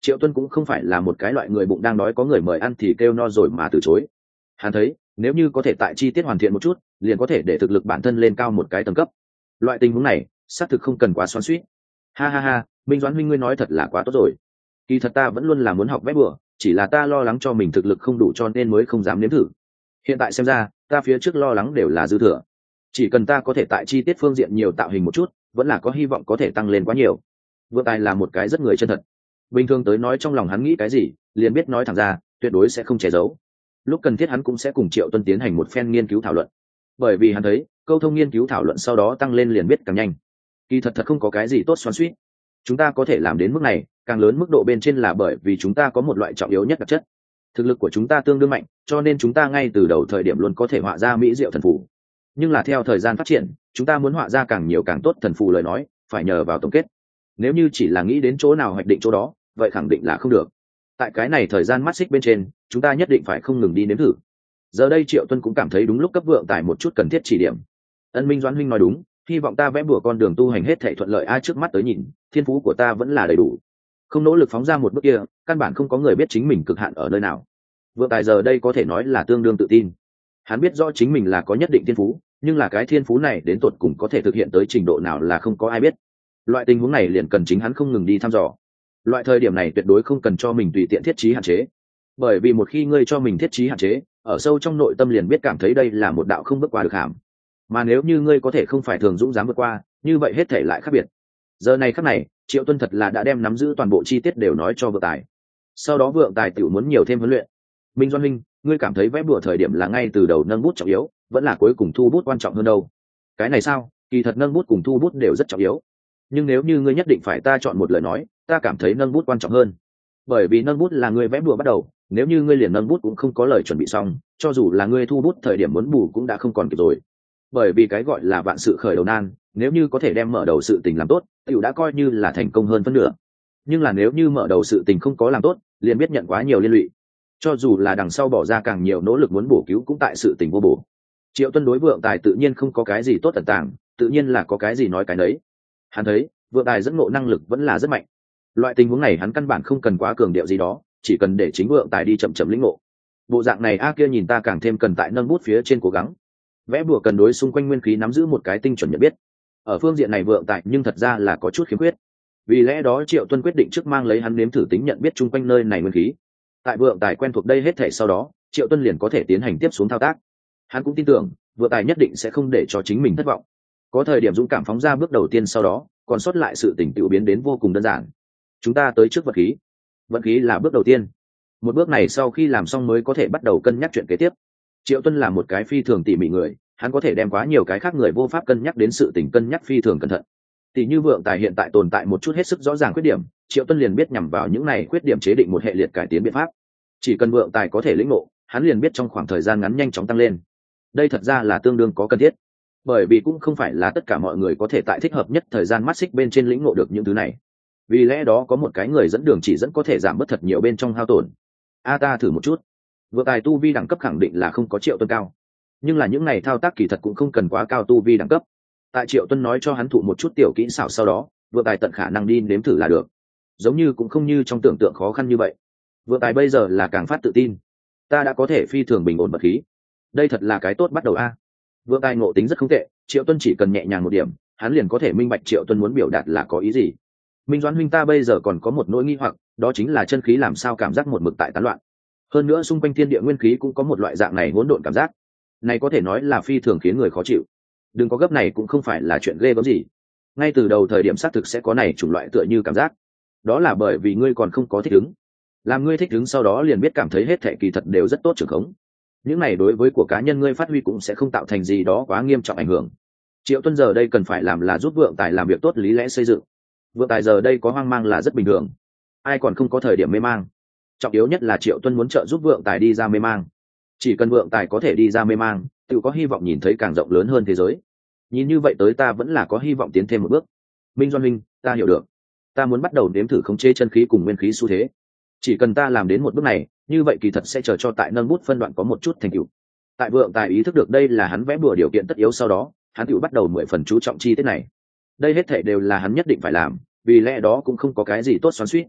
[SPEAKER 1] Triệu Tuân cũng không phải là một cái loại người bụng đang đói có người mời ăn thì kêu no rồi mà từ chối. Hắn thấy nếu như có thể tại chi tiết hoàn thiện một chút, liền có thể để thực lực bản thân lên cao một cái tầng cấp. Loại tình huống này xác thực không cần quá xoắn xuýt. Ha ha ha, Minh Doãn huynh ngươi nói thật là quá tốt rồi. Kỳ thật ta vẫn luôn là muốn học vẽ bừa, chỉ là ta lo lắng cho mình thực lực không đủ cho nên mới không dám nếm thử. Hiện tại xem ra ta phía trước lo lắng đều là dư thừa. Chỉ cần ta có thể tại chi tiết phương diện nhiều tạo hình một chút, vẫn là có hy vọng có thể tăng lên quá nhiều. Vượng Tài là một cái rất người chân thật. Bình thường tới nói trong lòng hắn nghĩ cái gì liền biết nói thẳng ra, tuyệt đối sẽ không che giấu. Lúc cần thiết hắn cũng sẽ cùng Triệu Tuân tiến hành một phen nghiên cứu thảo luận, bởi vì hắn thấy câu thông nghiên cứu thảo luận sau đó tăng lên liền biết càng nhanh. Kỳ thật thật không có cái gì tốt xoắn xuýt. Chúng ta có thể làm đến mức này, càng lớn mức độ bên trên là bởi vì chúng ta có một loại trọng yếu nhất đặc chất. Thực lực của chúng ta tương đương mạnh, cho nên chúng ta ngay từ đầu thời điểm luôn có thể họa ra mỹ diệu thần phù. Nhưng là theo thời gian phát triển, chúng ta muốn họa ra càng nhiều càng tốt thần phù lời nói, phải nhờ vào tổng kết. Nếu như chỉ là nghĩ đến chỗ nào hoạch định chỗ đó, vậy khẳng định là không được. Tại cái này thời gian mắt xích bên trên, chúng ta nhất định phải không ngừng đi nếm thử. Giờ đây Triệu Tuân cũng cảm thấy đúng lúc cấp Vượng Tài một chút cần thiết chỉ điểm. Ân Minh Doãn huynh nói đúng, hy vọng ta vẽ bùa con đường tu hành hết thảy thuận lợi. Ai trước mắt tới nhìn, thiên phú của ta vẫn là đầy đủ, không nỗ lực phóng ra một bước kia, căn bản không có người biết chính mình cực hạn ở nơi nào. Vượng Tài giờ đây có thể nói là tương đương tự tin. Hắn biết rõ chính mình là có nhất định thiên phú, nhưng là cái thiên phú này đến tột cùng có thể thực hiện tới trình độ nào là không có ai biết. Loại tình huống này liền cần chính hắn không ngừng đi thăm dò. Loại thời điểm này tuyệt đối không cần cho mình tùy tiện thiết trí hạn chế, bởi vì một khi ngươi cho mình thiết trí hạn chế, ở sâu trong nội tâm liền biết cảm thấy đây là một đạo không bước qua được hàm. Mà nếu như ngươi có thể không phải thường dũng dám vượt qua, như vậy hết thể lại khác biệt. Giờ này khắc này, Triệu Tuân thật là đã đem nắm giữ toàn bộ chi tiết đều nói cho Vượng Tài. Sau đó Vượng Tài tiểu muốn nhiều thêm huấn luyện. Minh Doãn huynh, ngươi cảm thấy vẽ bùa thời điểm là ngay từ đầu nâng bút trọng yếu, vẫn là cuối cùng thu bút quan trọng hơn đâu? Cái này sao? Kỳ thật nâng bút cùng thu bút đều rất trọng yếu. Nhưng nếu như ngươi nhất định phải ta chọn một lời nói, ta cảm thấy nâng bút quan trọng hơn. Bởi vì nâng bút là ngươi vẽ bùa bắt đầu, nếu như ngươi liền nâng bút cũng không có lời chuẩn bị xong, cho dù là ngươi thu bút thời điểm muốn bù cũng đã không còn kịp rồi. Bởi vì cái gọi là vạn sự khởi đầu nan, nếu như có thể đem mở đầu sự tình làm tốt, tiểu đã coi như là thành công hơn phân nửa. Nhưng là nếu như mở đầu sự tình không có làm tốt, liền biết nhận quá nhiều liên lụy. Cho dù là đằng sau bỏ ra càng nhiều nỗ lực muốn bổ cứu cũng tại sự tình vô bổ. Triệu Tuân đối Vượng Tài tự nhiên không có cái gì tốt tận tàng, tự nhiên là có cái gì nói cái nấy. Hắn thấy Vượng Tài dẫn ngộ năng lực vẫn là rất mạnh. Loại tình huống này hắn căn bản không cần quá cường điệu gì đó, chỉ cần để chính Vượng Tài đi chậm chậm lĩnh ngộ. Bộ dạng này a kia nhìn ta càng thêm cần tại nâng bút phía trên cố gắng. Vẽ bùa cần đối xung quanh nguyên khí nắm giữ một cái tinh chuẩn nhận biết. Ở phương diện này Vượng Tài nhưng thật ra là có chút khiếm khuyết. Vì lẽ đó Triệu Tuân quyết định trước mang lấy hắn nếm thử tính nhận biết chung quanh nơi này nguyên khí. Tại Vượng Tài quen thuộc đây hết thể sau đó, Triệu Tuân liền có thể tiến hành tiếp xuống thao tác. Hắn cũng tin tưởng Vượng Tài nhất định sẽ không để cho chính mình thất vọng. Có thời điểm dũng cảm phóng ra bước đầu tiên, sau đó còn sót lại sự tỉnh tự biến đến vô cùng đơn giản. Chúng ta tới trước vật khí. Vận khí là bước đầu tiên. Một bước này sau khi làm xong mới có thể bắt đầu cân nhắc chuyện kế tiếp. Triệu Tuân là một cái phi thường tỉ mỉ người, hắn có thể đem quá nhiều cái khác người vô pháp cân nhắc đến sự tình cân nhắc phi thường cẩn thận. Tỷ như Vượng Tài hiện tại tồn tại một chút hết sức rõ ràng khuyết điểm, Triệu Tuân liền biết nhằm vào những này khuyết điểm chế định một hệ liệt cải tiến biện pháp. Chỉ cần Vượng Tài có thể lĩnh ngộ, hắn liền biết trong khoảng thời gian ngắn nhanh chóng tăng lên. Đây thật ra là tương đương có cần thiết, bởi vì cũng không phải là tất cả mọi người có thể tại thích hợp nhất thời gian mắt xích bên trên lĩnh ngộ được những thứ này. Vì lẽ đó có một cái người dẫn đường chỉ dẫn có thể giảm bớt thật nhiều bên trong hao tổn. A ta thử một chút. Vượng Tài tu vi đẳng cấp khẳng định là không có Triệu Tuân cao, nhưng là những này thao tác kỳ thật cũng không cần quá cao tu vi đẳng cấp. Tại Triệu Tuân nói cho hắn thụ một chút tiểu kỹ xảo sau đó, Vượng Tài tận khả năng đi nếm thử là được. Giống như cũng không như trong tưởng tượng khó khăn như vậy. Vượng Tài bây giờ là càng phát tự tin. Ta đã có thể phi thường bình ổn vật khí. Đây thật là cái tốt bắt đầu a. Vượng Tài ngộ tính rất không tệ, Triệu Tuân chỉ cần nhẹ nhàng một điểm, hắn liền có thể minh bạch Triệu Tuân muốn biểu đạt là có ý gì. Minh Doãn huynh, ta bây giờ còn có một nỗi nghi hoặc, đó chính là chân khí làm sao cảm giác một mực tại tán loạn. Hơn nữa xung quanh thiên địa nguyên khí cũng có một loại dạng này hỗn độn cảm giác. Này có thể nói là phi thường khiến người khó chịu. Đừng có gấp, này cũng không phải là chuyện ghê gớm gì. Ngay từ đầu thời điểm xác thực sẽ có này chủng loại tựa như cảm giác. Đó là bởi vì ngươi còn không có thích ứng. Làm ngươi thích ứng sau đó liền biết cảm thấy hết thảy kỳ thật đều rất tốt trưởng khống. Những này đối với của cá nhân ngươi phát huy cũng sẽ không tạo thành gì đó quá nghiêm trọng ảnh hưởng. Triệu Tuân giờ đây cần phải làm là giúp Vượng Tài làm việc tốt lý lẽ xây dựng. Vượng Tài giờ đây có hoang mang là rất bình thường. Ai còn không có thời điểm mê mang. Trọng yếu nhất là Triệu Tuân muốn trợ giúp Vượng Tài đi ra mê mang. Chỉ cần Vượng Tài có thể đi ra mê mang, tự có hy vọng nhìn thấy càng rộng lớn hơn thế giới. Nhìn như vậy tới ta vẫn là có hy vọng tiến thêm một bước. Minh Doãn huynh, ta hiểu được. Ta muốn bắt đầu nếm thử khống chế chân khí cùng nguyên khí xu thế. Chỉ cần ta làm đến một bước này, như vậy kỳ thật sẽ chờ cho tại nâng bút phân đoạn có một chút thành tựu. Tại Vượng Tài ý thức được đây là hắn vẽ bùa điều kiện tất yếu sau đó, hắn tự bắt đầu mười phần chú trọng chi tiết này. Đây hết thảy đều là hắn nhất định phải làm, vì lẽ đó cũng không có cái gì tốt xoắn xuýt.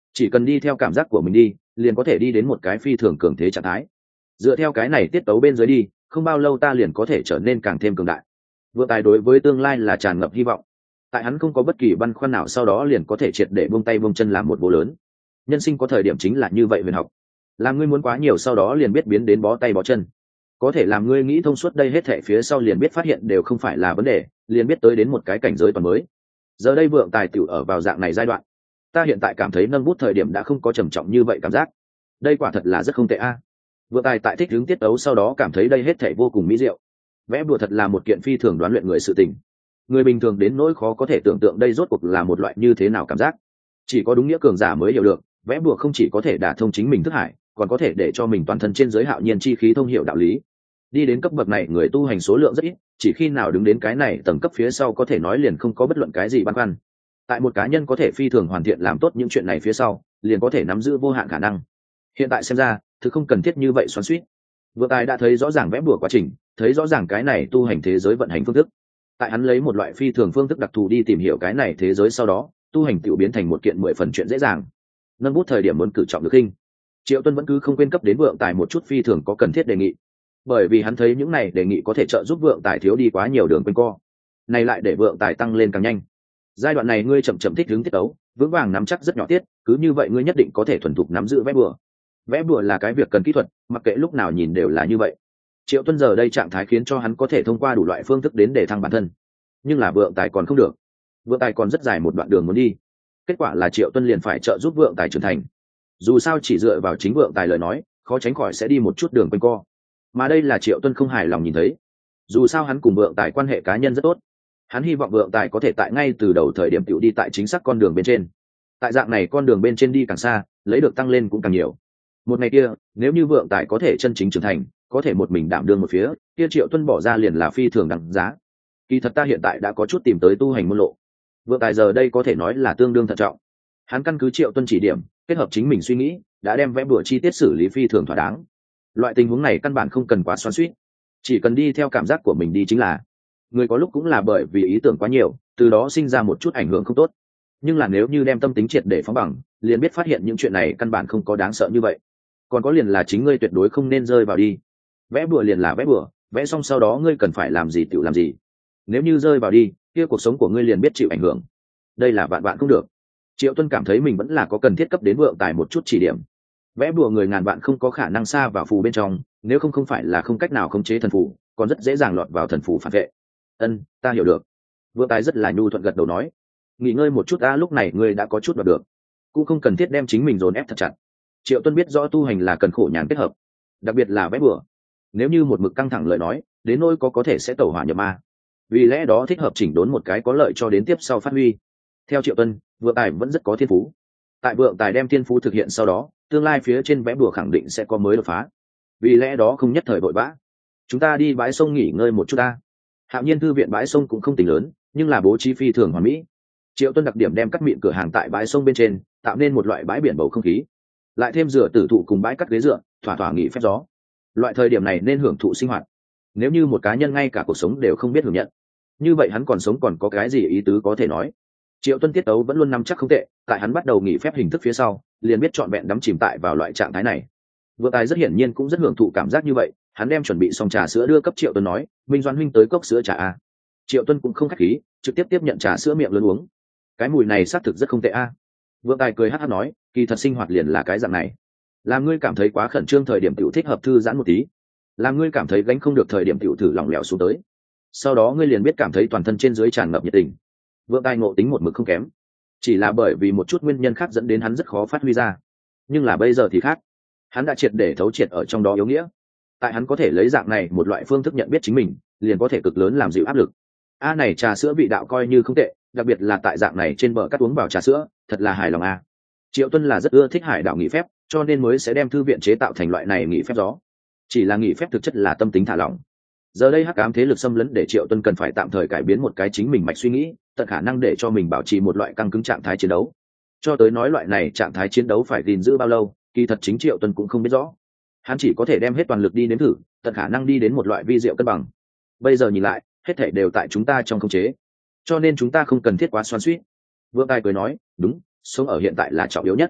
[SPEAKER 1] chỉ cần đi theo cảm giác của mình đi liền có thể đi đến một cái phi thường cường thế trạng thái. Dựa theo cái này tiết tấu bên dưới đi, không bao lâu ta liền có thể trở nên càng thêm cường đại. Vượng Tài đối với tương lai là tràn ngập hy vọng. Tại hắn không có bất kỳ băn khoăn nào, sau đó liền có thể triệt để buông tay buông chân làm một vô lớn. Nhân sinh có thời điểm chính là như vậy huyền học. Làm ngươi muốn quá nhiều sau đó liền biết biến đến bó tay bó chân. Có thể làm ngươi nghĩ thông suốt đây hết thảy phía sau liền biết phát hiện đều không phải là vấn đề, liền biết tới đến một cái cảnh giới toàn mới. Giờ đây Vượng Tài tiểu ở vào dạng này giai đoạn. Ta hiện tại cảm thấy nâng bút thời điểm đã không có trầm trọng như vậy cảm giác. Đây quả thật là rất không tệ a. Vượng Tài tại thích hướng tiết tấu sau đó cảm thấy đây hết thảy vô cùng mỹ diệu. Vẽ bùa thật là một kiện phi thường đoán luyện người sự tình. Người bình thường đến nỗi khó có thể tưởng tượng đây rốt cuộc là một loại như thế nào cảm giác. Chỉ có đúng nghĩa cường giả mới hiểu được, vẽ bùa không chỉ có thể đả thông chính mình thức hải, còn có thể để cho mình toàn thân trên giới hạo nhiên chi khí thông hiểu đạo lý. Đi đến cấp bậc này người tu hành số lượng rất ít, chỉ khi nào đứng đến cái này tầng cấp phía sau có thể nói liền không có bất luận cái gì băn khoăn. Tại một cá nhân có thể phi thường hoàn thiện làm tốt những chuyện này phía sau, liền có thể nắm giữ vô hạn khả năng. Hiện tại xem ra, thứ không cần thiết như vậy xoắn xuýt. Vừa Tài đã thấy rõ ràng vẽ bùa quá trình, thấy rõ ràng cái này tu hành thế giới vận hành phương thức. Tại hắn lấy một loại phi thường phương thức đặc thù đi tìm hiểu cái này thế giới sau đó, tu hành tiểu biến thành một kiện mười phần chuyện dễ dàng. Nâng bút thời điểm muốn cử trọng được khinh. Triệu Tuân vẫn cứ không quên cấp đến Vượng Tài một chút phi thường có cần thiết đề nghị, bởi vì hắn thấy những này đề nghị có thể trợ giúp Vượng Tài thiếu đi quá nhiều đường quanh co, này lại để Vượng Tài tăng lên càng nhanh. Giai đoạn này ngươi chậm chậm thích ứng tiết tấu, vững vàng nắm chắc rất nhỏ tiết, cứ như vậy ngươi nhất định có thể thuần thục nắm giữ vẽ bùa. Vẽ bùa là cái việc cần kỹ thuật, mặc kệ lúc nào nhìn đều là như vậy. Triệu Tuân giờ đây trạng thái khiến cho hắn có thể thông qua đủ loại phương thức đến để thăng bản thân, nhưng là Vượng Tài còn không được. Vượng Tài còn rất dài một đoạn đường muốn đi. Kết quả là Triệu Tuân liền phải trợ giúp Vượng Tài trưởng thành. Dù sao chỉ dựa vào chính Vượng Tài lời nói, khó tránh khỏi sẽ đi một chút đường quanh co. Mà đây là Triệu Tuân không hài lòng nhìn thấy. Dù sao hắn cùng Vượng Tài quan hệ cá nhân rất tốt, hắn hy vọng Vượng Tài có thể tại ngay từ đầu thời điểm tiểu đi tại chính xác con đường bên trên. Tại dạng này con đường bên trên đi càng xa, lấy được tăng lên cũng càng nhiều. Một ngày kia, nếu như Vượng Tài có thể chân chính trưởng thành, có thể một mình đảm đương một phía, kia Triệu Tuân bỏ ra liền là phi thường đằng giá. Kỳ thật ta hiện tại đã có chút tìm tới tu hành môn lộ. Vượng Tài giờ đây có thể nói là tương đương thận trọng. Hắn căn cứ Triệu Tuân chỉ điểm, kết hợp chính mình suy nghĩ, đã đem vẽ bùa chi tiết xử lý phi thường thỏa đáng. Loại tình huống này căn bản không cần quá xoắn xuýt, chỉ cần đi theo cảm giác của mình đi chính là. Người có lúc cũng là bởi vì ý tưởng quá nhiều, từ đó sinh ra một chút ảnh hưởng không tốt. Nhưng là nếu như đem tâm tính triệt để phóng bằng, liền biết phát hiện những chuyện này căn bản không có đáng sợ như vậy. Còn có liền là chính ngươi tuyệt đối không nên rơi vào đi. Vẽ bùa liền là vẽ bùa, vẽ xong sau đó ngươi cần phải làm gì tự làm gì. Nếu như rơi vào đi, kia cuộc sống của ngươi liền biết chịu ảnh hưởng. Đây là vạn vạn không được. Triệu Tuân cảm thấy mình vẫn là có cần thiết cấp đến Vượng Tài một chút chỉ điểm. Vẽ bùa người ngàn vạn không có khả năng xa vào phù bên trong, nếu không không phải là không cách nào khống chế thần phù, còn rất dễ dàng lọt vào thần phù phản vệ. Ân, ta hiểu được. Vượng Tài rất là nhu thuận gật đầu nói. Nghỉ ngơi một chút, a lúc này ngươi đã có chút đoạt được, cũng không cần thiết đem chính mình dồn ép thật chặt. Triệu Tuân biết rõ tu hành là cần khổ nhàn kết hợp, đặc biệt là vẽ bùa. Nếu như một mực căng thẳng lời nói, đến nỗi có có thể sẽ tẩu hỏa nhập ma. Vì lẽ đó thích hợp chỉnh đốn một cái có lợi cho đến tiếp sau phát huy. Theo Triệu Tuân, Vượng Tài vẫn rất có thiên phú. Tại Vượng Tài đem thiên phú thực hiện sau đó, tương lai phía trên vẽ bùa khẳng định sẽ có mới đột phá. Vì lẽ đó không nhất thời vội vã. Chúng ta đi bãi sông nghỉ ngơi một chút ta. Hạo Nhiên thư viện bãi sông cũng không tính lớn, nhưng là bố trí phi thường hoàn mỹ. Triệu Tuân đặc điểm đem cắt mịn cửa hàng tại bãi sông bên trên, tạo nên một loại bãi biển bầu không khí. Lại thêm rửa tử thụ cùng bãi cắt ghế dựa, thỏa thỏa nghỉ phép gió. Loại thời điểm này nên hưởng thụ sinh hoạt. Nếu như một cá nhân ngay cả cuộc sống đều không biết hưởng nhận, như vậy hắn còn sống còn có cái gì ý tứ có thể nói. Triệu Tuân tiết tấu vẫn luôn nắm chắc không tệ, tại hắn bắt đầu nghỉ phép hình thức phía sau, liền biết trọn vẹn đắm chìm tại vào loại trạng thái này. Vượng Tài rất hiển nhiên cũng rất hưởng thụ cảm giác như vậy, hắn đem chuẩn bị xong trà sữa đưa cấp Triệu Tuân nói, Minh Doãn huynh tới cốc sữa trà a. Triệu Tuân cũng không khách khí, trực tiếp tiếp nhận trà sữa miệng lớn uống. Cái mùi này xác thực rất không tệ a. Vượng Tài cười hắc hắc nói, kỳ thật sinh hoạt liền là cái dạng này. Làm ngươi cảm thấy quá khẩn trương thời điểm tiểu thích hợp thư giãn một tí, làm ngươi cảm thấy gánh không được thời điểm tiểu thử lỏng lẻo xuống tới. Sau đó ngươi liền biết cảm thấy toàn thân trên dưới tràn ngập nhiệt tình. Vượng Tài ngộ tính một mực không kém, chỉ là bởi vì một chút nguyên nhân khác dẫn đến hắn rất khó phát huy ra. Nhưng là bây giờ thì khác, hắn đã triệt để thấu triệt ở trong đó yếu nghĩa. Tại hắn có thể lấy dạng này một loại phương thức nhận biết chính mình, liền có thể cực lớn làm dịu áp lực. A này trà sữa vị đạo coi như không tệ, đặc biệt là tại dạng này trên bờ cắt uống vào trà sữa, thật là hài lòng a. Triệu Tuân là rất ưa thích hải đảo nghỉ phép, cho nên mới sẽ đem thư viện chế tạo thành loại này nghỉ phép gió. Chỉ là nghỉ phép thực chất là tâm tính thả lỏng. Giờ đây hắc ám thế lực xâm lấn để Triệu Tuân cần phải tạm thời cải biến một cái chính mình mạch suy nghĩ, tận khả năng để cho mình bảo trì một loại căng cứng trạng thái chiến đấu. Cho tới nói loại này trạng thái chiến đấu phải gìn giữ bao lâu, kỳ thật chính Triệu Tuân cũng không biết rõ. Hắn chỉ có thể đem hết toàn lực đi nếm thử, tận khả năng đi đến một loại vi diệu cân bằng. Bây giờ nhìn lại, hết thảy đều tại chúng ta trong khống chế, cho nên chúng ta không cần thiết quá xoắn xuýt. Vượng Tài cười nói, đúng, sống ở hiện tại là trọng yếu nhất.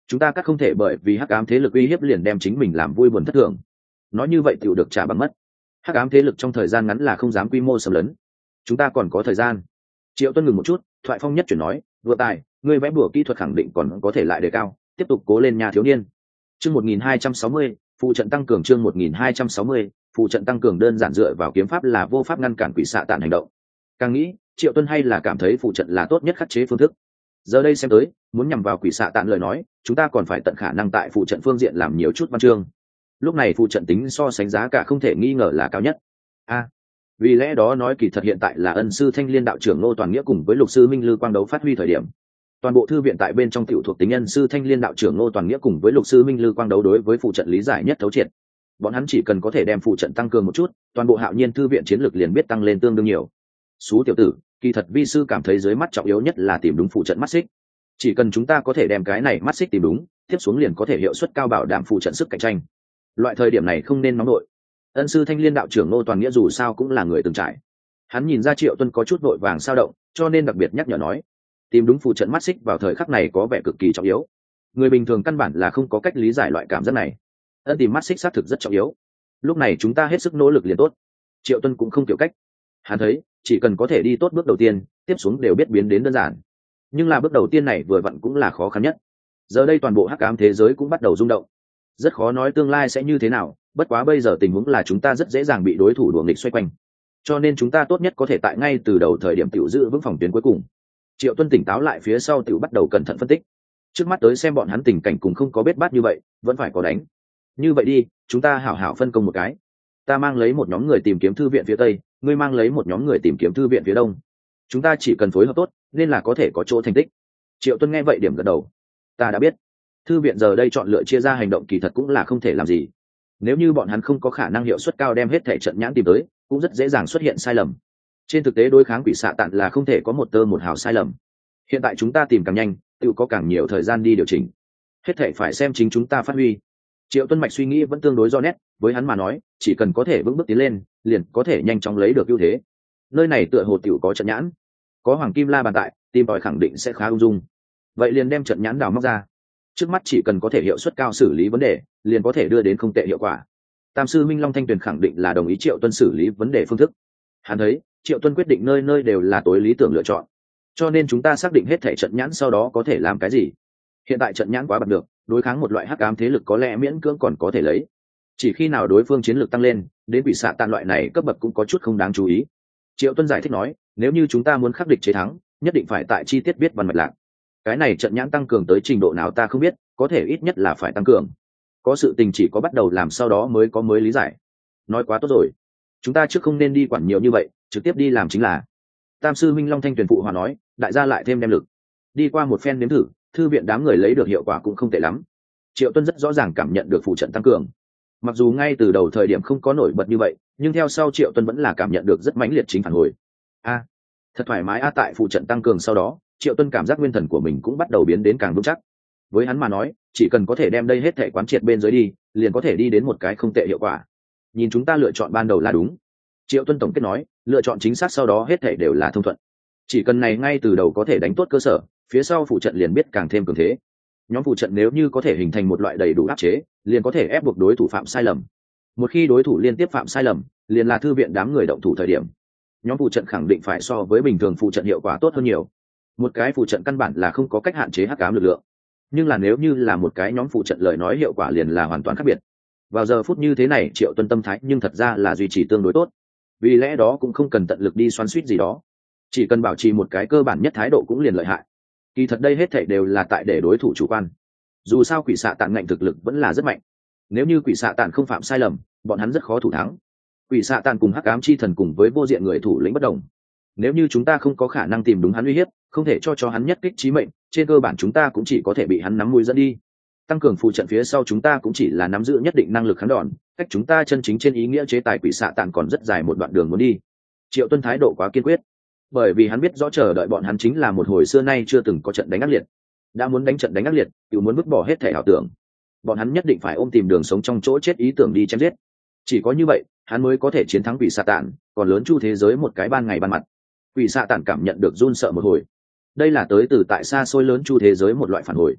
[SPEAKER 1] chúng ta cắt không thể bởi vì hắc ám thế lực uy hiếp liền đem chính mình làm vui buồn thất thường, nói như vậy tựu được trả bằng mất. Hắc ám thế lực trong thời gian ngắn là không dám quy mô xâm lấn, chúng ta còn có thời gian. Triệu Tuân ngừng một chút, thoại phong nhất chuyển nói, vừa tài ngươi vẽ bùa kỹ thuật khẳng định còn có thể lại đề cao, tiếp tục cố lên nhà thiếu niên. Chương một nghìn hai trăm sáu mươi, phụ trận tăng cường. Chương một nghìn hai trăm sáu mươi, phụ trận tăng cường. Đơn giản dựa vào kiếm pháp là vô pháp ngăn cản quỷ xạ tản hành động. Càng nghĩ, Triệu Tuân hay là cảm thấy phụ trận là tốt nhất khắc chế phương thức. Giờ đây xem tới, muốn nhằm vào quỷ xạ tản lời nói, chúng ta còn phải tận khả năng tại phụ trận phương diện làm nhiều chút văn chương. Lúc này phụ trận tính so sánh giá cả không thể nghi ngờ là cao nhất. A, vì lẽ đó nói kỳ thật hiện tại là ân sư Thanh Liên đạo trưởng Ngô Toàn Nghĩa cùng với lục sư Minh Lư Quang đấu phát huy thời điểm. Toàn bộ thư viện tại bên trong tiểu thuộc tính ân sư Thanh Liên đạo trưởng Ngô Toàn Nghĩa cùng với lục sư Minh Lư Quang đấu đối với phụ trận lý giải nhất thấu triệt. Bọn hắn chỉ cần có thể đem phụ trận tăng cường một chút, toàn bộ Hạo Nhiên thư viện chiến lược liền biết tăng lên tương đương nhiều. Sú tiểu tử, kỳ thật vi sư cảm thấy dưới mắt trọng yếu nhất là tìm đúng phụ trận mắt xích. Chỉ cần chúng ta có thể đem cái này mắt xích tìm đúng, tiếp xuống liền có thể hiệu suất cao bảo đảm phụ trận sức cạnh tranh. Loại thời điểm này không nên nóng nổi. Ân sư Thanh Liên đạo trưởng Ngô Toàn Nghĩa dù sao cũng là người từng trải, hắn nhìn ra Triệu Tuân có chút vội vàng sao động, cho nên đặc biệt nhắc nhở nói, tìm đúng phụ trận mắt xích vào thời khắc này có vẻ cực kỳ trọng yếu. Người bình thường căn bản là không có cách lý giải loại cảm giác này. Ân tìm mắt xích xác thực rất trọng yếu. Lúc này chúng ta hết sức nỗ lực liền tốt. Triệu Tuân cũng không tiểu cách, hắn thấy chỉ cần có thể đi tốt bước đầu tiên, tiếp xuống đều biết biến đến đơn giản. Nhưng là bước đầu tiên này vừa vặn cũng là khó khăn nhất. Giờ đây toàn bộ hắc ám thế giới cũng bắt đầu rung động, rất khó nói tương lai sẽ như thế nào. Bất quá bây giờ tình huống là chúng ta rất dễ dàng bị đối thủ đuổi nghịch xoay quanh, cho nên chúng ta tốt nhất có thể tại ngay từ đầu thời điểm tiểu giữ vững phòng tuyến cuối cùng. Triệu Tuân tỉnh táo lại phía sau tiểu bắt đầu cẩn thận phân tích. Trước mắt tới xem bọn hắn tình cảnh cũng không có bết bát như vậy, vẫn phải có đánh. Như vậy đi, chúng ta hảo hảo phân công một cái. Ta mang lấy một nhóm người tìm kiếm thư viện phía tây, ngươi mang lấy một nhóm người tìm kiếm thư viện phía đông. Chúng ta chỉ cần phối hợp tốt, nên là có thể có chỗ thành tích. Triệu Tuân nghe vậy điểm gật đầu. Ta đã biết. Thư viện giờ đây chọn lựa chia ra hành động kỳ thật cũng là không thể làm gì. Nếu như bọn hắn không có khả năng hiệu suất cao đem hết thể trận nhãn tìm tới, cũng rất dễ dàng xuất hiện sai lầm. Trên thực tế đối kháng quỷ xạ tản là không thể có một tơ một hào sai lầm. Hiện tại chúng ta tìm càng nhanh, tự có càng nhiều thời gian đi điều chỉnh. Hết thể phải xem chính chúng ta phát huy. Triệu Tuân mạch suy nghĩ vẫn tương đối do nét, với hắn mà nói, chỉ cần có thể vững bước tiến lên, liền có thể nhanh chóng lấy được ưu thế. Nơi này tựa hồ tiểu có trận nhãn, có hoàng kim la bàn tại, tìm tòi khẳng định sẽ khá ung dung. Vậy liền đem trận nhãn đào móc ra. Trước mắt chỉ cần có thể hiệu suất cao xử lý vấn đề, liền có thể đưa đến không tệ hiệu quả. Tam sư Minh Long Thanh Tuyền khẳng định là đồng ý Triệu Tuân xử lý vấn đề phương thức. Hắn thấy Triệu Tuân quyết định nơi nơi đều là tối lý tưởng lựa chọn, cho nên chúng ta xác định hết thể trận nhãn sau đó có thể làm cái gì. Hiện tại trận nhãn quá bật được, đối kháng một loại hắc ám thế lực có lẽ miễn cưỡng còn có thể lấy. Chỉ khi nào đối phương chiến lược tăng lên, đến quỷ xạ tàn loại này cấp bậc cũng có chút không đáng chú ý. Triệu Tuân giải thích nói, nếu như chúng ta muốn khắc địch chế thắng, nhất định phải tại chi tiết biết văn mạch lạc. Cái này trận nhãn tăng cường tới trình độ nào ta không biết, có thể ít nhất là phải tăng cường. Có sự tình chỉ có bắt đầu làm sau đó mới có mới lý giải. Nói quá tốt rồi, chúng ta trước không nên đi quản nhiều như vậy, trực tiếp đi làm chính là. Tam sư Minh Long Thanh Tuyền phụ hòa nói, đại gia lại thêm đem lực. Đi qua một phen nếm thử, thư viện đám người lấy được hiệu quả cũng không tệ lắm. Triệu Tuân rất rõ ràng cảm nhận được phụ trận tăng cường. Mặc dù ngay từ đầu thời điểm không có nổi bật như vậy, nhưng theo sau Triệu Tuân vẫn là cảm nhận được rất mãnh liệt chính phản hồi. A, thật thoải mái a. Tại phụ trận tăng cường sau đó, Triệu Tuân cảm giác nguyên thần của mình cũng bắt đầu biến đến càng vững chắc. Với hắn mà nói, chỉ cần có thể đem đây hết thể quán triệt bên dưới đi, liền có thể đi đến một cái không tệ hiệu quả. Nhìn chúng ta lựa chọn ban đầu là đúng. Triệu Tuân tổng kết nói, lựa chọn chính xác sau đó hết thể đều là thông thuận. Chỉ cần này ngay từ đầu có thể đánh tốt cơ sở, phía sau phụ trận liền biết càng thêm cường thế. Nhóm phụ trận nếu như có thể hình thành một loại đầy đủ áp chế, liền có thể ép buộc đối thủ phạm sai lầm. Một khi đối thủ liên tiếp phạm sai lầm, liền là thư viện đám người động thủ thời điểm. Nhóm phụ trận khẳng định phải so với bình thường phụ trận hiệu quả tốt hơn nhiều. Một cái phụ trận căn bản là không có cách hạn chế hắc ám lực lượng, nhưng là nếu như là một cái nhóm phụ trận lời nói hiệu quả liền là hoàn toàn khác biệt. Vào giờ phút như thế này Triệu Tuân tâm thái nhưng thật ra là duy trì tương đối tốt, vì lẽ đó cũng không cần tận lực đi xoắn suýt gì đó, chỉ cần bảo trì một cái cơ bản nhất thái độ cũng liền lợi hại. Kỳ thật đây hết thảy đều là tại để đối thủ chủ quan. Dù sao quỷ xạ tản ngạnh thực lực vẫn là rất mạnh, nếu như quỷ xạ tản không phạm sai lầm, bọn hắn rất khó thủ thắng. Quỷ xạ tản cùng hắc ám chi thần cùng với vô diện người thủ lĩnh bất đồng, nếu như chúng ta không có khả năng tìm đúng hắn uy hiếp, không thể cho cho hắn nhất kích chí mệnh, trên cơ bản chúng ta cũng chỉ có thể bị hắn nắm mũi dẫn đi. Tăng cường phụ trận phía sau chúng ta cũng chỉ là nắm giữ nhất định năng lực kháng đòn, cách chúng ta chân chính trên ý nghĩa chế tài quỷ xạ tản còn rất dài một đoạn đường muốn đi. Triệu Tuân thái độ quá kiên quyết, bởi vì hắn biết rõ chờ đợi bọn hắn chính là một hồi xưa nay chưa từng có trận đánh ác liệt. Đã muốn đánh trận đánh ác liệt, tự muốn vứt bỏ hết thể ảo tưởng. Bọn hắn nhất định phải ôm tìm đường sống trong chỗ chết ý tưởng đi chém giết. Chỉ có như vậy, hắn mới có thể chiến thắng quỷ xạ tản, còn lớn chu thế giới một cái ban ngày ban mặt. Quỷ xạ tản cảm nhận được run sợ một hồi. Đây là tới từ tại xa xôi lớn chu thế giới một loại phản hồi.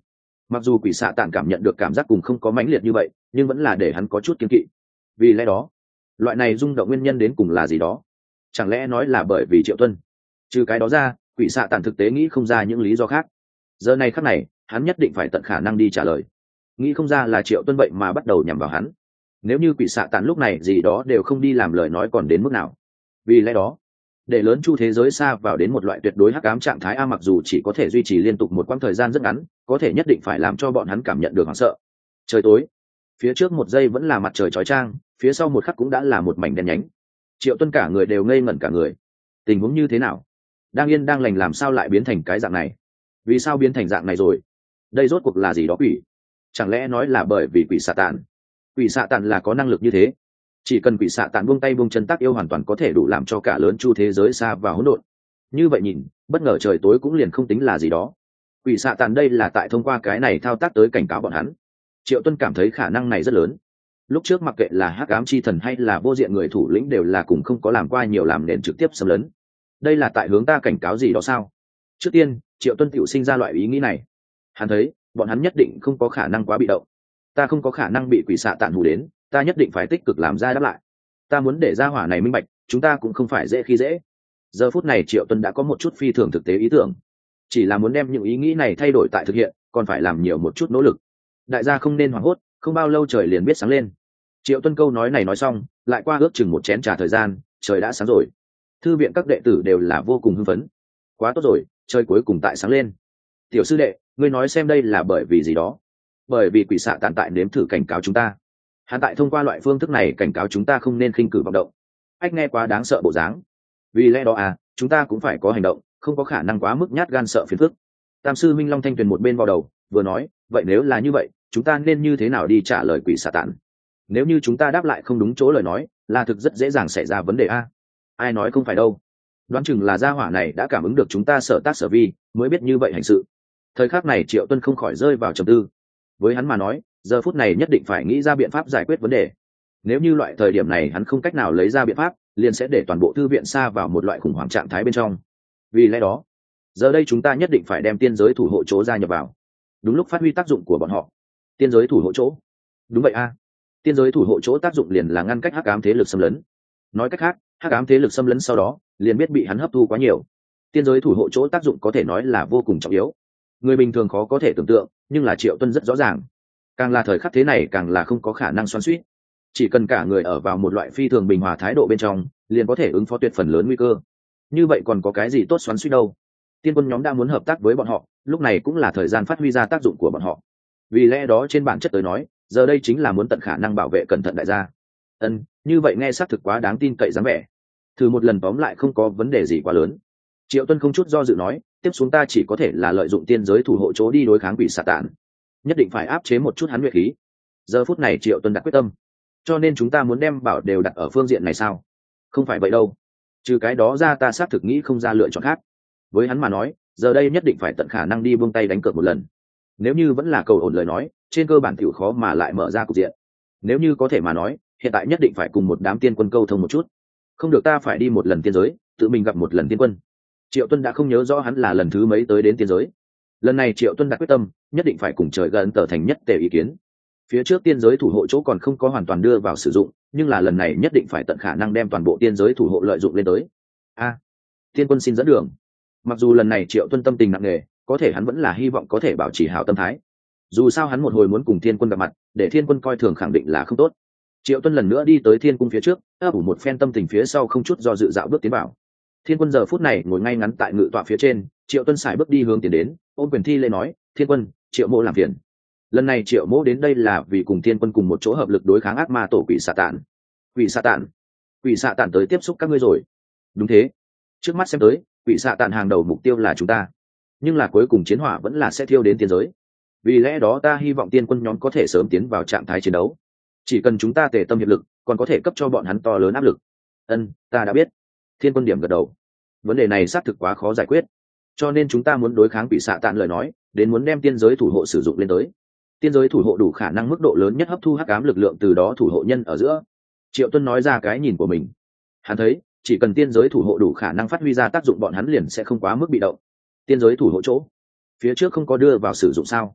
[SPEAKER 1] Mặc dù quỷ xạ tản cảm nhận được cảm giác cùng không có mãnh liệt như vậy, nhưng vẫn là để hắn có chút kiêng kỵ. Vì lẽ đó, loại này rung động nguyên nhân đến cùng là gì đó? Chẳng lẽ nói là bởi vì Triệu Tuân? Trừ cái đó ra, quỷ xạ tản thực tế nghĩ không ra những lý do khác. Giờ này khắc này, hắn nhất định phải tận khả năng đi trả lời. Nghĩ không ra là Triệu Tuân vậy mà bắt đầu nhằm vào hắn. Nếu như quỷ xạ tản lúc này gì đó đều không đi làm lời nói còn đến mức nào? Vì lẽ đó, để lớn chu thế giới xa vào đến một loại tuyệt đối hắc ám trạng thái a, mặc dù chỉ có thể duy trì liên tục một quãng thời gian rất ngắn, có thể nhất định phải làm cho bọn hắn cảm nhận được hoảng sợ. Trời tối, phía trước một giây vẫn là mặt trời chói chang, phía sau một khắc cũng đã là một mảnh đen nhánh. Triệu Tuân cả người đều ngây ngẩn cả người. Tình huống như thế nào? Đang yên đang lành làm sao lại biến thành cái dạng này? Vì sao biến thành dạng này rồi? Đây rốt cuộc là gì đó quỷ? Chẳng lẽ nói là bởi vì quỷ xạ tản? Quỷ xạ tản là có năng lực như thế, chỉ cần quỷ xạ tản buông tay buông chân tác yêu hoàn toàn có thể đủ làm cho cả lớn chu thế giới xa vào hỗn độn. Như vậy nhìn, bất ngờ trời tối cũng liền không tính là gì đó. Quỷ xạ tản đây là tại thông qua cái này thao tác tới cảnh cáo bọn hắn. Triệu Tuân cảm thấy khả năng này rất lớn. Lúc trước mặc kệ là hắc ám chi thần hay là vô diện người thủ lĩnh đều là cùng không có làm qua nhiều làm nền trực tiếp xâm lấn. Đây là tại hướng ta cảnh cáo gì đó sao? Trước tiên, Triệu Tuân tự sinh ra loại ý nghĩ này. Hắn thấy, bọn hắn nhất định không có khả năng quá bị động. Ta không có khả năng bị quỷ xạ tản hù đến, ta nhất định phải tích cực làm ra đáp lại. Ta muốn để ra hỏa này minh bạch, chúng ta cũng không phải dễ khi dễ. Giờ phút này Triệu Tuân đã có một chút phi thường thực tế ý tưởng, chỉ là muốn đem những ý nghĩ này thay đổi tại thực hiện, còn phải làm nhiều một chút nỗ lực. Đại gia không nên hoảng hốt, không bao lâu trời liền biết sáng lên. Triệu Tuân câu nói này nói xong, lại qua ước chừng một chén trà thời gian, trời đã sáng rồi. Thư viện các đệ tử đều là vô cùng hưng phấn. Quá tốt rồi, trời cuối cùng tại sáng lên. Tiểu sư đệ, ngươi nói xem đây là bởi vì gì đó? Bởi vì quỷ xạ tản tại nếm thử cảnh cáo chúng ta. Hắn tại thông qua loại phương thức này cảnh cáo chúng ta không nên khinh cử vọng động. Ách nghe quá đáng sợ bộ dáng. Vì lẽ đó à, chúng ta cũng phải có hành động, không có khả năng quá mức nhát gan sợ phiền phức. Tam sư Minh Long Thanh Tuyền một bên vào đầu, vừa nói, vậy nếu là như vậy, chúng ta nên như thế nào đi trả lời quỷ xạ tản? Nếu như chúng ta đáp lại không đúng chỗ lời nói, là thực rất dễ dàng xảy ra vấn đề a. Ai nói không phải đâu. Đoán chừng là gia hỏa này đã cảm ứng được chúng ta sở tác sở vi, mới biết như vậy hành sự. Thời khắc này Triệu Tuân không khỏi rơi vào trầm tư. Với hắn mà nói, giờ phút này nhất định phải nghĩ ra biện pháp giải quyết vấn đề. Nếu như loại thời điểm này hắn không cách nào lấy ra biện pháp, liền sẽ để toàn bộ thư viện xa vào một loại khủng hoảng trạng thái bên trong. Vì lẽ đó, giờ đây chúng ta nhất định phải đem tiên giới thủ hộ chỗ gia nhập vào, đúng lúc phát huy tác dụng của bọn họ. Tiên giới thủ hộ chỗ? Đúng vậy a. Tiên giới thủ hộ chỗ tác dụng liền là ngăn cách hắc ám thế lực xâm lấn. Nói cách khác, hắc ám thế lực xâm lấn sau đó liền biết bị hắn hấp thu quá nhiều. Tiên giới thủ hộ chỗ tác dụng có thể nói là vô cùng trọng yếu. Người bình thường khó có thể tưởng tượng, nhưng là Triệu Tuân rất rõ ràng. Càng là thời khắc thế này càng là không có khả năng xoắn xuýt. Chỉ cần cả người ở vào một loại phi thường bình hòa thái độ bên trong, liền có thể ứng phó tuyệt phần lớn nguy cơ. Như vậy còn có cái gì tốt xoắn xuýt đâu? Tiên quân nhóm đã muốn hợp tác với bọn họ, lúc này cũng là thời gian phát huy ra tác dụng của bọn họ. Vì lẽ đó trên bản chất tới nói, giờ đây chính là muốn tận khả năng bảo vệ cẩn thận đại gia. Ân, như vậy nghe xác thực quá đáng tin cậy dáng vẻ. Thử một lần tóm lại không có vấn đề gì quá lớn. Triệu Tuân không chút do dự nói, tiếp xuống ta chỉ có thể là lợi dụng tiên giới thủ hộ chỗ đi đối kháng quỷ xạ tản. Nhất định phải áp chế một chút hắn nhuệ khí. Giờ phút này Triệu Tuân đã quyết tâm. Cho nên chúng ta muốn đem bảo đều đặt ở phương diện này sao? Không phải vậy đâu. Trừ cái đó ra ta xác thực nghĩ không ra lựa chọn khác. Với hắn mà nói, giờ đây nhất định phải tận khả năng đi buông tay đánh cược một lần. Nếu như vẫn là cầu ổn lời nói, trên cơ bản tiểu khó mà lại mở ra cục diện. Nếu như có thể mà nói, hiện tại nhất định phải cùng một đám tiên quân câu thông một chút. Không được ta phải đi một lần tiên giới, tự mình gặp một lần tiên quân. Triệu Tuân đã không nhớ rõ hắn là lần thứ mấy tới đến tiên giới. Lần này Triệu Tuân đã quyết tâm, nhất định phải cùng trời gần tờ thành nhất tề ý kiến. Phía trước tiên giới thủ hộ chỗ còn không có hoàn toàn đưa vào sử dụng, nhưng là lần này nhất định phải tận khả năng đem toàn bộ tiên giới thủ hộ lợi dụng lên tới. A, tiên quân xin dẫn đường. Mặc dù lần này Triệu Tuân tâm tình nặng nề, có thể hắn vẫn là hy vọng có thể bảo trì hảo tâm thái. Dù sao hắn một hồi muốn cùng thiên quân gặp mặt, để thiên quân coi thường khẳng định là không tốt. Triệu Tuân lần nữa đi tới thiên cung phía trước, ấp ủ một phen tâm tình phía sau không chút do dự dạo bước tiến vào. Thiên quân giờ phút này ngồi ngay ngắn tại ngự tọa phía trên, Triệu Tuân sải bước đi hướng tiến đến, ôm quyền thi lễ nói, thiên quân, Triệu mỗ làm phiền. Lần này Triệu mỗ đến đây là vì cùng thiên quân cùng một chỗ hợp lực đối kháng ác ma tổ quỷ xạ tản. Quỷ xạ tản? Quỷ xạ tản tới tiếp xúc các ngươi rồi? Đúng thế. Trước mắt xem tới, quỷ xạ tản hàng đầu mục tiêu là chúng ta, nhưng là cuối cùng chiến hỏa vẫn là sẽ thiêu đến tiên giới. Vì lẽ đó ta hy vọng tiên quân nhóm có thể sớm tiến vào trạng thái chiến đấu. Chỉ cần chúng ta tề tâm hiệp lực, còn có thể cấp cho bọn hắn to lớn áp lực. Ân, ta đã biết. Thiên quân điểm gật đầu. Vấn đề này xác thực quá khó giải quyết, cho nên chúng ta muốn đối kháng quỷ xạ tản lời nói, đến muốn đem tiên giới thủ hộ sử dụng lên tới. Tiên giới thủ hộ đủ khả năng mức độ lớn nhất hấp thu hắc ám lực lượng từ đó thủ hộ nhân ở giữa. Triệu Tuân nói ra cái nhìn của mình. Hắn thấy, chỉ cần tiên giới thủ hộ đủ khả năng phát huy ra tác dụng, bọn hắn liền sẽ không quá mức bị động. Tiên giới thủ hộ chỗ phía trước không có đưa vào sử dụng sao?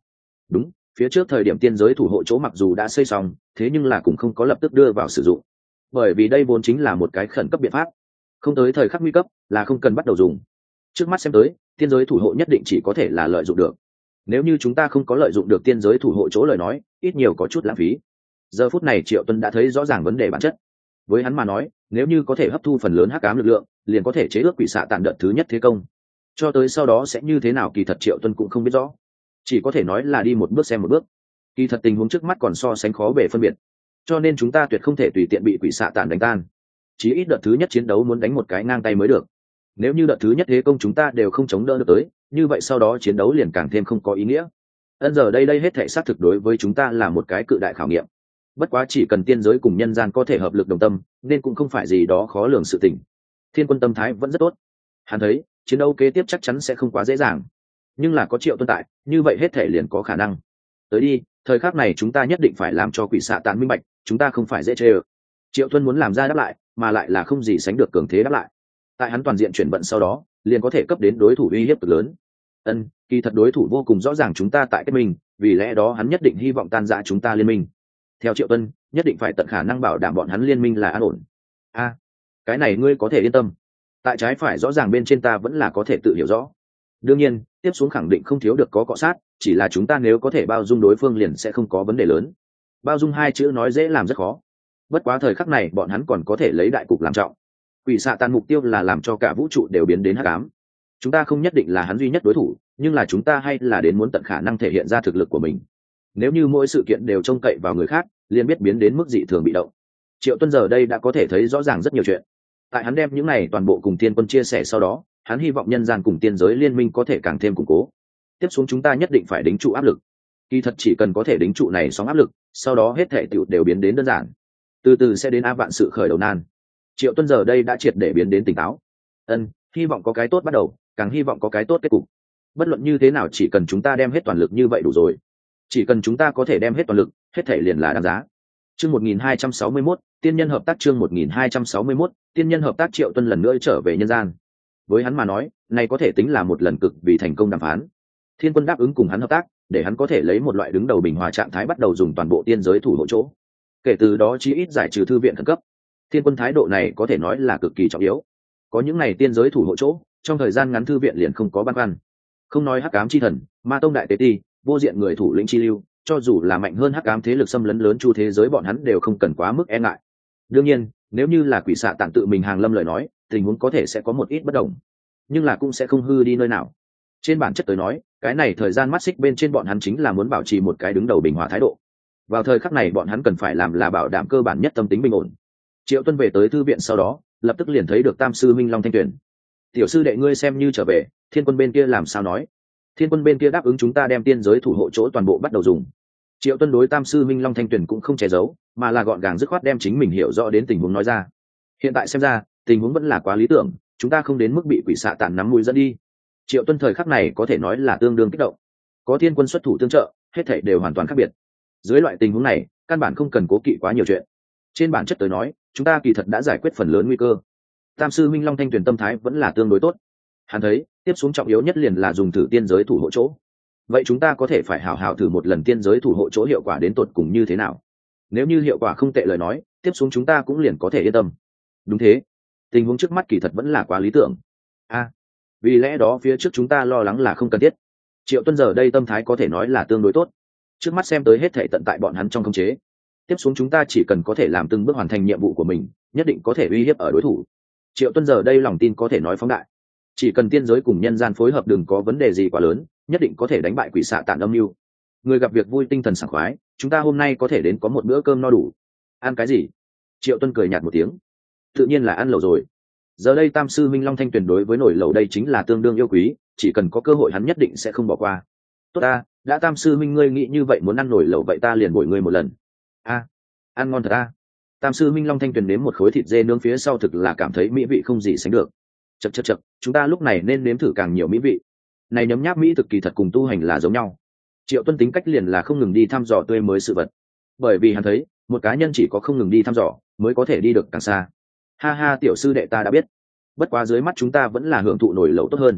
[SPEAKER 1] Đúng, phía trước thời điểm tiên giới thủ hộ chỗ mặc dù đã xây xong, thế nhưng là cũng không có lập tức đưa vào sử dụng, bởi vì đây vốn chính là một cái khẩn cấp biện pháp, không tới thời khắc nguy cấp là không cần bắt đầu dùng. Trước mắt xem tới, tiên giới thủ hộ nhất định chỉ có thể là lợi dụng được. Nếu như chúng ta không có lợi dụng được tiên giới thủ hộ chỗ lời nói, ít nhiều có chút lãng phí. Giờ phút này Triệu Tuân đã thấy rõ ràng vấn đề bản chất. Với hắn mà nói, nếu như có thể hấp thu phần lớn hắc ám lực lượng, liền có thể chế ước quỷ xạ tàn đợt thứ nhất thế công. Cho tới sau đó sẽ như thế nào kỳ thật Triệu Tuân cũng không biết rõ, chỉ có thể nói là đi một bước xem một bước. Kỳ thật tình huống trước mắt còn so sánh khó bề phân biệt, cho nên chúng ta tuyệt không thể tùy tiện bị quỷ xạ tàn đánh tan. Chí ít đợt thứ nhất chiến đấu muốn đánh một cái ngang tay mới được. Nếu như đợt thứ nhất thế công chúng ta đều không chống đỡ được tới, như vậy sau đó chiến đấu liền càng thêm không có ý nghĩa. Ân giờ đây đây hết thảy xác thực đối với chúng ta là một cái cự đại khảo nghiệm. Bất quá chỉ cần tiên giới cùng nhân gian có thể hợp lực đồng tâm, nên cũng không phải gì đó khó lường sự tình. Thiên Quân tâm thái vẫn rất tốt. Hắn thấy, chiến đấu kế tiếp chắc chắn sẽ không quá dễ dàng. Nhưng là có Triệu Tuân tại, như vậy hết thảy liền có khả năng. Tới đi, thời khắc này chúng ta nhất định phải làm cho quỷ xạ tàn minh bạch, chúng ta không phải dễ chơi. Triệu Tuân muốn làm ra đáp lại, mà lại là không gì sánh được cường thế đáp lại. Tại hắn toàn diện chuyển vận sau đó, liền có thể cấp đến đối thủ uy hiếp cực lớn. Ân, kỳ thật đối thủ vô cùng rõ ràng chúng ta tại kết minh, vì lẽ đó hắn nhất định hy vọng tan rã chúng ta liên minh. Theo Triệu Tuân, nhất định phải tận khả năng bảo đảm bọn hắn liên minh là an ổn. A, cái này ngươi có thể yên tâm. Tại trái phải rõ ràng bên trên ta vẫn là có thể tự hiểu rõ. Đương nhiên, tiếp xuống khẳng định không thiếu được có cọ sát, chỉ là chúng ta nếu có thể bao dung đối phương liền sẽ không có vấn đề lớn. Bao dung hai chữ nói dễ làm rất khó. Bất quá thời khắc này bọn hắn còn có thể lấy đại cục làm trọng. Quỷ xạ tàn mục tiêu là làm cho cả vũ trụ đều biến đến hắc ám. Chúng ta không nhất định là hắn duy nhất đối thủ, nhưng là chúng ta hay là đến muốn tận khả năng thể hiện ra thực lực của mình. Nếu như mỗi sự kiện đều trông cậy vào người khác, liền biết biến đến mức dị thường bị động. Triệu Tuân giờ đây đã có thể thấy rõ ràng rất nhiều chuyện. Tại hắn đem những này toàn bộ cùng Thiên Quân chia sẻ sau đó, hắn hy vọng nhân gian cùng tiên giới liên minh có thể càng thêm củng cố. Tiếp xuống chúng ta nhất định phải đính trụ áp lực. Kỳ thật chỉ cần có thể đính trụ này sóng áp lực, sau đó hết thảy tiểu đều biến đến đơn giản. Từ từ sẽ đến áp vạn sự khởi đầu nan. Triệu Tuân giờ đây đã triệt để biến đến tỉnh táo. Ân, hy vọng có cái tốt bắt đầu, càng hy vọng có cái tốt kết cục. Bất luận như thế nào chỉ cần chúng ta đem hết toàn lực như vậy đủ rồi. Chỉ cần chúng ta có thể đem hết toàn lực, hết thảy liền là đáng giá. Chương một nghìn hai trăm sáu mươi mốt, tiên nhân hợp tác chương một nghìn hai trăm sáu mươi mốt, tiên nhân hợp tác Triệu Tuân lần nữa trở về nhân gian. Với hắn mà nói, này có thể tính là một lần cực vì thành công đàm phán. Thiên Quân đáp ứng cùng hắn hợp tác, để hắn có thể lấy một loại đứng đầu bình hòa trạng thái bắt đầu dùng toàn bộ tiên giới thủ hộ chỗ. Kể từ đó chí ít giải trừ thư viện khẩn cấp. Thiên Quân thái độ này có thể nói là cực kỳ trọng yếu. Có những này tiên giới thủ hộ chỗ, trong thời gian ngắn thư viện liền không có băn khoăn. Không nói hắc ám chi thần, ma tông đại tế ti, vô diện người thủ lĩnh chi lưu, cho dù là mạnh hơn hắc ám thế lực xâm lấn lớn chu thế giới bọn hắn đều không cần quá mức e ngại. Đương nhiên, nếu như là quỷ xạ tản tự mình hàng lâm lời nói, tình huống có thể sẽ có một ít bất đồng, nhưng là cũng sẽ không hư đi nơi nào. Trên bản chất tới nói, cái này thời gian mắt xích bên trên bọn hắn chính là muốn bảo trì một cái đứng đầu bình hòa thái độ. Vào thời khắc này bọn hắn cần phải làm là bảo đảm cơ bản nhất tâm tính bình ổn. Triệu Tuân về tới thư viện sau đó, lập tức liền thấy được Tam sư Minh Long Thanh Tuyền. Tiểu sư đệ ngươi xem như trở về, Thiên Quân bên kia làm sao nói? Thiên Quân bên kia đáp ứng chúng ta đem tiên giới thủ hộ chỗ toàn bộ bắt đầu dùng. Triệu Tuân đối Tam sư Minh Long Thanh Tuyền cũng không che giấu, mà là gọn gàng dứt khoát đem chính mình hiểu rõ đến tình huống nói ra. Hiện tại xem ra, tình huống vẫn là quá lý tưởng, chúng ta không đến mức bị quỷ xạ tàn nắm mũi dẫn đi. Triệu Tuân thời khắc này có thể nói là tương đương kích động. Có Thiên Quân xuất thủ tương trợ, hết thảy đều hoàn toàn khác biệt. Dưới loại tình huống này, căn bản không cần cố kỵ quá nhiều chuyện. Trên bản chất tới nói, chúng ta kỳ thật đã giải quyết phần lớn nguy cơ. Tam sư Minh Long Thanh Tuyền tâm thái vẫn là tương đối tốt. Hắn thấy, tiếp xuống trọng yếu nhất liền là dùng thử tiên giới thủ hộ chỗ. Vậy chúng ta có thể phải hảo hảo thử một lần tiên giới thủ hộ chỗ hiệu quả đến tột cùng như thế nào. Nếu như hiệu quả không tệ lời nói, tiếp xuống chúng ta cũng liền có thể yên tâm. Đúng thế, tình huống trước mắt kỳ thật vẫn là quá lý tưởng. A, à, vì lẽ đó phía trước chúng ta lo lắng là không cần thiết. Triệu Tuân giờ đây tâm thái có thể nói là tương đối tốt. Trước mắt xem tới hết thảy tận tại bọn hắn trong khống chế. Tiếp xuống chúng ta chỉ cần có thể làm từng bước hoàn thành nhiệm vụ của mình, nhất định có thể uy hiếp ở đối thủ. Triệu Tuân giờ đây lòng tin có thể nói phóng đại. Chỉ cần tiên giới cùng nhân gian phối hợp đừng có vấn đề gì quá lớn, nhất định có thể đánh bại quỷ xạ tản âm mưu. Người gặp việc vui tinh thần sảng khoái, chúng ta hôm nay có thể đến có một bữa cơm no đủ. Ăn cái gì? Triệu Tuân cười nhạt một tiếng. Tự nhiên là ăn lẩu rồi. Giờ đây Tam sư Minh Long Thanh Tuyền đối với nồi lẩu đây chính là tương đương yêu quý, chỉ cần có cơ hội hắn nhất định sẽ không bỏ qua. Tốt ta, đã Tam sư Minh ngươi nghĩ như vậy muốn ăn nồi lẩu vậy ta liền bồi ngươi một lần. A, ăn ngon thật a. Tam sư Minh Long Thanh Tuyền nếm một khối thịt dê nướng phía sau thực là cảm thấy mỹ vị không gì sánh được. Chậc chậc chậc, chúng ta lúc này nên nếm thử càng nhiều mỹ vị. Này nhấm nháp mỹ thực kỳ thật cùng tu hành là giống nhau. Triệu Tuân tính cách liền là không ngừng đi thăm dò tươi mới sự vật, bởi vì hắn thấy một cá nhân chỉ có không ngừng đi thăm dò mới có thể đi được càng xa. Ha ha, tiểu sư đệ ta đã biết, bất quá dưới mắt chúng ta vẫn là hưởng thụ nổi lẩu tốt hơn.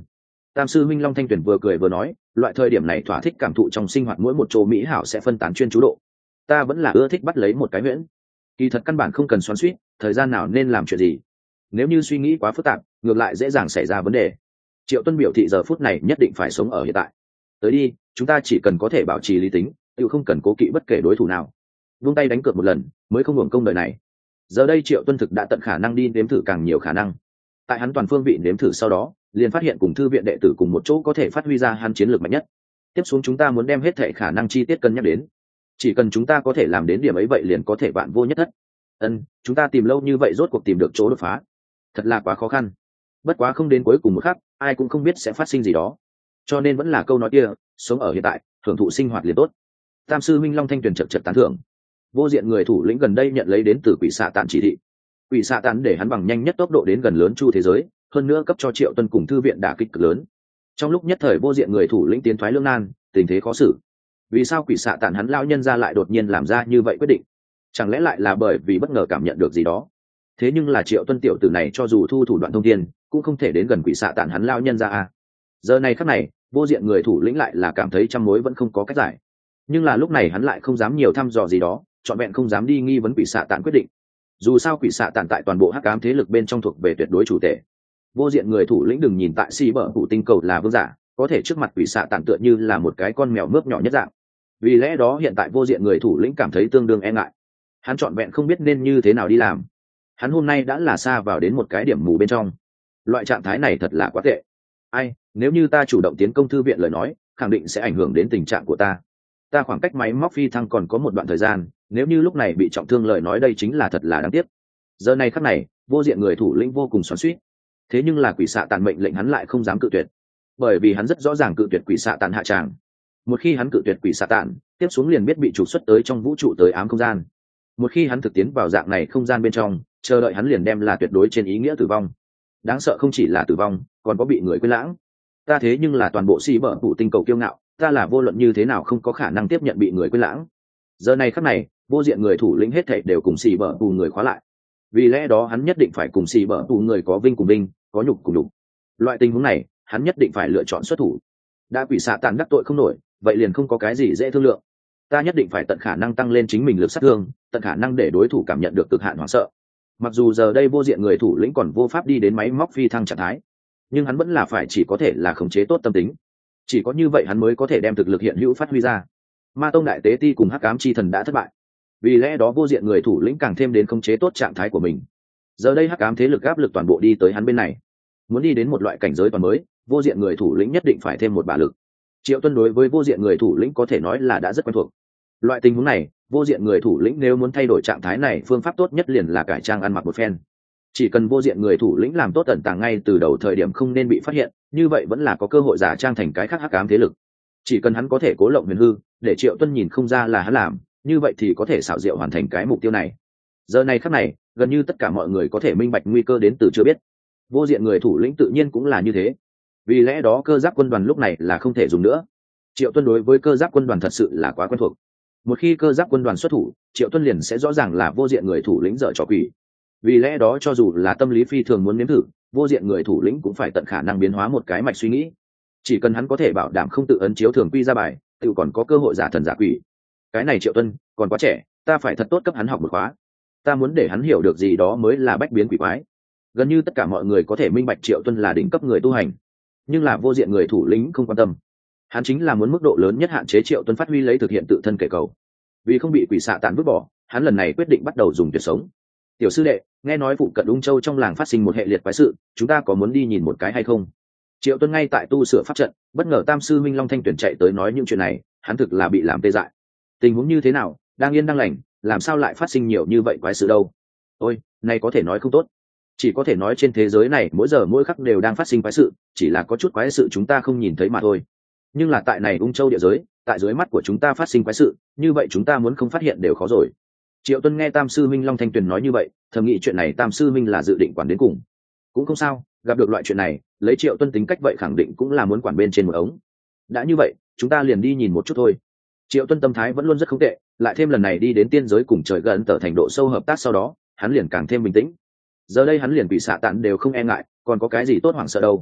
[SPEAKER 1] Tam sư minh Long Thanh Tuyển vừa cười vừa nói, loại thời điểm này thỏa thích cảm thụ trong sinh hoạt mỗi một chỗ mỹ hảo sẽ phân tán chuyên chú độ. Ta vẫn là ưa thích bắt lấy một cái huyễn. Kỳ thật căn bản không cần xoắn xuýt, thời gian nào nên làm chuyện gì. Nếu như suy nghĩ quá phức tạp, ngược lại dễ dàng xảy ra vấn đề. Triệu Tuân biểu thị giờ phút này nhất định phải sống ở hiện tại. Tới đi, chúng ta chỉ cần có thể bảo trì lý tính, tự không cần cố kỵ bất kể đối thủ nào. Vung tay đánh cược một lần, mới không hưởng công đời này. Giờ đây Triệu Tuân thực đã tận khả năng đi nếm thử càng nhiều khả năng. Tại hắn toàn phương vị nếm thử sau đó, liền phát hiện cùng thư viện đệ tử cùng một chỗ có thể phát huy ra hắn chiến lược mạnh nhất. Tiếp xuống chúng ta muốn đem hết thể khả năng chi tiết cân nhắc đến. Chỉ cần chúng ta có thể làm đến điểm ấy vậy liền có thể vạn vô nhất thất. Ân, chúng ta tìm lâu như vậy rốt cuộc tìm được chỗ đột phá. Thật là quá khó khăn. Bất quá không đến cuối cùng một khắc, ai cũng không biết sẽ phát sinh gì đó. Cho nên vẫn là câu nói kia, sống ở hiện tại, hưởng thụ sinh hoạt liền tốt. Tam sư minh Long Thanh Tuyền chật chật tán thưởng. Vô diện người thủ lĩnh gần đây nhận lấy đến từ quỷ xạ tản chỉ thị. Quỷ xạ tản để hắn bằng nhanh nhất tốc độ đến gần lớn chu thế giới, hơn nữa cấp cho Triệu Tuân cùng thư viện đả kích cực lớn. Trong lúc nhất thời vô diện người thủ lĩnh tiến thoái lưỡng nan, tình thế khó xử. Vì sao quỷ xạ tản hắn lão nhân ra lại đột nhiên làm ra như vậy quyết định? Chẳng lẽ lại là bởi vì bất ngờ cảm nhận được gì đó? Thế nhưng là Triệu Tuân tiểu tử này cho dù thu thủ đoạn thông thiên, cũng không thể đến gần quỷ xạ tản hắn lão nhân ra a. Giờ này khắc này, vô diện người thủ lĩnh lại là cảm thấy trăm mối vẫn không có cách giải. Nhưng là lúc này hắn lại không dám nhiều thăm dò gì đó, trọn vẹn không dám đi nghi vấn quỷ xạ tản quyết định. Dù sao quỷ xạ tản tại toàn bộ hắc ám thế lực bên trong thuộc về tuyệt đối chủ thể. Vô diện người thủ lĩnh đừng nhìn tại si bờ phủ tinh cầu là vương giả, có thể trước mặt quỷ xạ tản tựa như là một cái con mèo mướp nhỏ nhất dạng. Vì lẽ đó hiện tại vô diện người thủ lĩnh cảm thấy tương đương e ngại. Hắn trọn vẹn không biết nên như thế nào đi làm. Hắn hôm nay đã là xa vào đến một cái điểm mù bên trong. Loại trạng thái này thật là quá tệ. Ai, nếu như ta chủ động tiến công thư viện lời nói, khẳng định sẽ ảnh hưởng đến tình trạng của ta. Ta khoảng cách máy móc phi thăng còn có một đoạn thời gian, nếu như lúc này bị trọng thương lời nói đây chính là thật là đáng tiếc. Giờ này khắc này, vô diện người thủ lĩnh vô cùng xoắn xuýt. Thế nhưng là quỷ xạ tàn mệnh lệnh hắn lại không dám cự tuyệt, bởi vì hắn rất rõ ràng cự tuyệt quỷ xạ tàn hạ tràng. Một khi hắn cự tuyệt quỷ xạ tàn, tiếp xuống liền biết bị trục xuất tới trong vũ trụ tới ám không gian. Một khi hắn thực tiến vào dạng này không gian bên trong, chờ đợi hắn liền đem là tuyệt đối trên ý nghĩa tử vong. Đáng sợ không chỉ là tử vong, còn có bị người quên lãng. Ta thế nhưng là toàn bộ si bờ phụ tinh cầu kiêu ngạo, ta là vô luận như thế nào không có khả năng tiếp nhận bị người quên lãng. Giờ này khắc này, vô diện người thủ lĩnh hết thảy đều cùng si bờ phụ người khóa lại. Vì lẽ đó hắn nhất định phải cùng si bờ phụ người có vinh cùng vinh, có nhục cùng nhục. Loại tình huống này, hắn nhất định phải lựa chọn xuất thủ. Đã quỷ xạ tàn đắc tội không nổi, vậy liền không có cái gì dễ thương lượng. Ta nhất định phải tận khả năng tăng lên chính mình lực sát thương, tận khả năng để đối thủ cảm nhận được cực hạn hoảng sợ. Mặc dù giờ đây vô diện người thủ lĩnh còn vô pháp đi đến máy móc phi thăng trạng thái, nhưng hắn vẫn là phải chỉ có thể là khống chế tốt tâm tính. Chỉ có như vậy hắn mới có thể đem thực lực hiện hữu phát huy ra. Ma tông đại tế ti cùng hắc ám chi thần đã thất bại, vì lẽ đó vô diện người thủ lĩnh càng thêm đến khống chế tốt trạng thái của mình. Giờ đây hắc ám thế lực áp lực toàn bộ đi tới hắn bên này, muốn đi đến một loại cảnh giới toàn mới, vô diện người thủ lĩnh nhất định phải thêm một bả lực. Triệu Tuân đối với vô diện người thủ lĩnh có thể nói là đã rất quen thuộc. Loại tình huống này, vô diện người thủ lĩnh nếu muốn thay đổi trạng thái này, phương pháp tốt nhất liền là cải trang ăn mặc một phen. Chỉ cần vô diện người thủ lĩnh làm tốt tận tàng ngay từ đầu thời điểm không nên bị phát hiện, như vậy vẫn là có cơ hội giả trang thành cái khác hắc ám thế lực. Chỉ cần hắn có thể cố lộng huyền hư, để Triệu Tuân nhìn không ra là hắn làm, như vậy thì có thể xảo diệu hoàn thành cái mục tiêu này. Giờ này khắc này, gần như tất cả mọi người có thể minh bạch nguy cơ đến từ chưa biết. Vô diện người thủ lĩnh tự nhiên cũng là như thế. Vì lẽ đó cơ giáp quân đoàn lúc này là không thể dùng nữa. Triệu Tuân đối với cơ giáp quân đoàn thật sự là quá quen thuộc. Một khi cơ giáp quân đoàn xuất thủ, Triệu Tuân liền sẽ rõ ràng là vô diện người thủ lĩnh dở trò quỷ. Vì lẽ đó cho dù là tâm lý phi thường muốn nếm thử, vô diện người thủ lĩnh cũng phải tận khả năng biến hóa một cái mạch suy nghĩ. Chỉ cần hắn có thể bảo đảm không tự ấn chiếu thường quy ra bài, tự còn có cơ hội giả thần giả quỷ. Cái này Triệu Tuân còn quá trẻ, ta phải thật tốt cấp hắn học một khóa. Ta muốn để hắn hiểu được gì đó mới là bách biến quỷ quái. Gần như tất cả mọi người có thể minh bạch Triệu Tuân là đỉnh cấp người tu hành, nhưng là vô diện người thủ lĩnh không quan tâm. Hắn chính là muốn mức độ lớn nhất hạn chế Triệu Tuân phát huy lấy thực hiện tự thân kể cầu. Vì không bị quỷ xạ tàn vứt bỏ, hắn lần này quyết định bắt đầu dùng tuyệt sống. Tiểu sư đệ, nghe nói phụ cận Ung Châu trong làng phát sinh một hệ liệt quái sự, chúng ta có muốn đi nhìn một cái hay không? Triệu Tuân ngay tại tu sửa pháp trận, bất ngờ Tam sư Minh Long Thanh Tuyển chạy tới nói những chuyện này, hắn thực là bị làm tê dại. Tình huống như thế nào, đang yên đang lành, làm sao lại phát sinh nhiều như vậy quái sự đâu? Ôi, này có thể nói không tốt. Chỉ có thể nói trên thế giới này mỗi giờ mỗi khắc đều đang phát sinh quái sự, chỉ là có chút quái sự chúng ta không nhìn thấy mà thôi. Nhưng là tại này Ung Châu địa giới, tại dưới mắt của chúng ta phát sinh quái sự, như vậy chúng ta muốn không phát hiện đều khó rồi. Triệu Tuân nghe Tam sư Minh Long Thanh Tuyền nói như vậy, thầm nghĩ chuyện này Tam sư Minh là dự định quản đến cùng. Cũng không sao, gặp được loại chuyện này, lấy Triệu Tuân tính cách vậy khẳng định cũng là muốn quản bên trên một ống. Đã như vậy, chúng ta liền đi nhìn một chút thôi. Triệu Tuân tâm thái vẫn luôn rất không tệ, lại thêm lần này đi đến tiên giới cùng trời gần tở thành độ sâu hợp tác sau đó, hắn liền càng thêm bình tĩnh. Giờ đây hắn liền bị xạ tạn đều không e ngại, còn có cái gì tốt hoảng sợ đâu.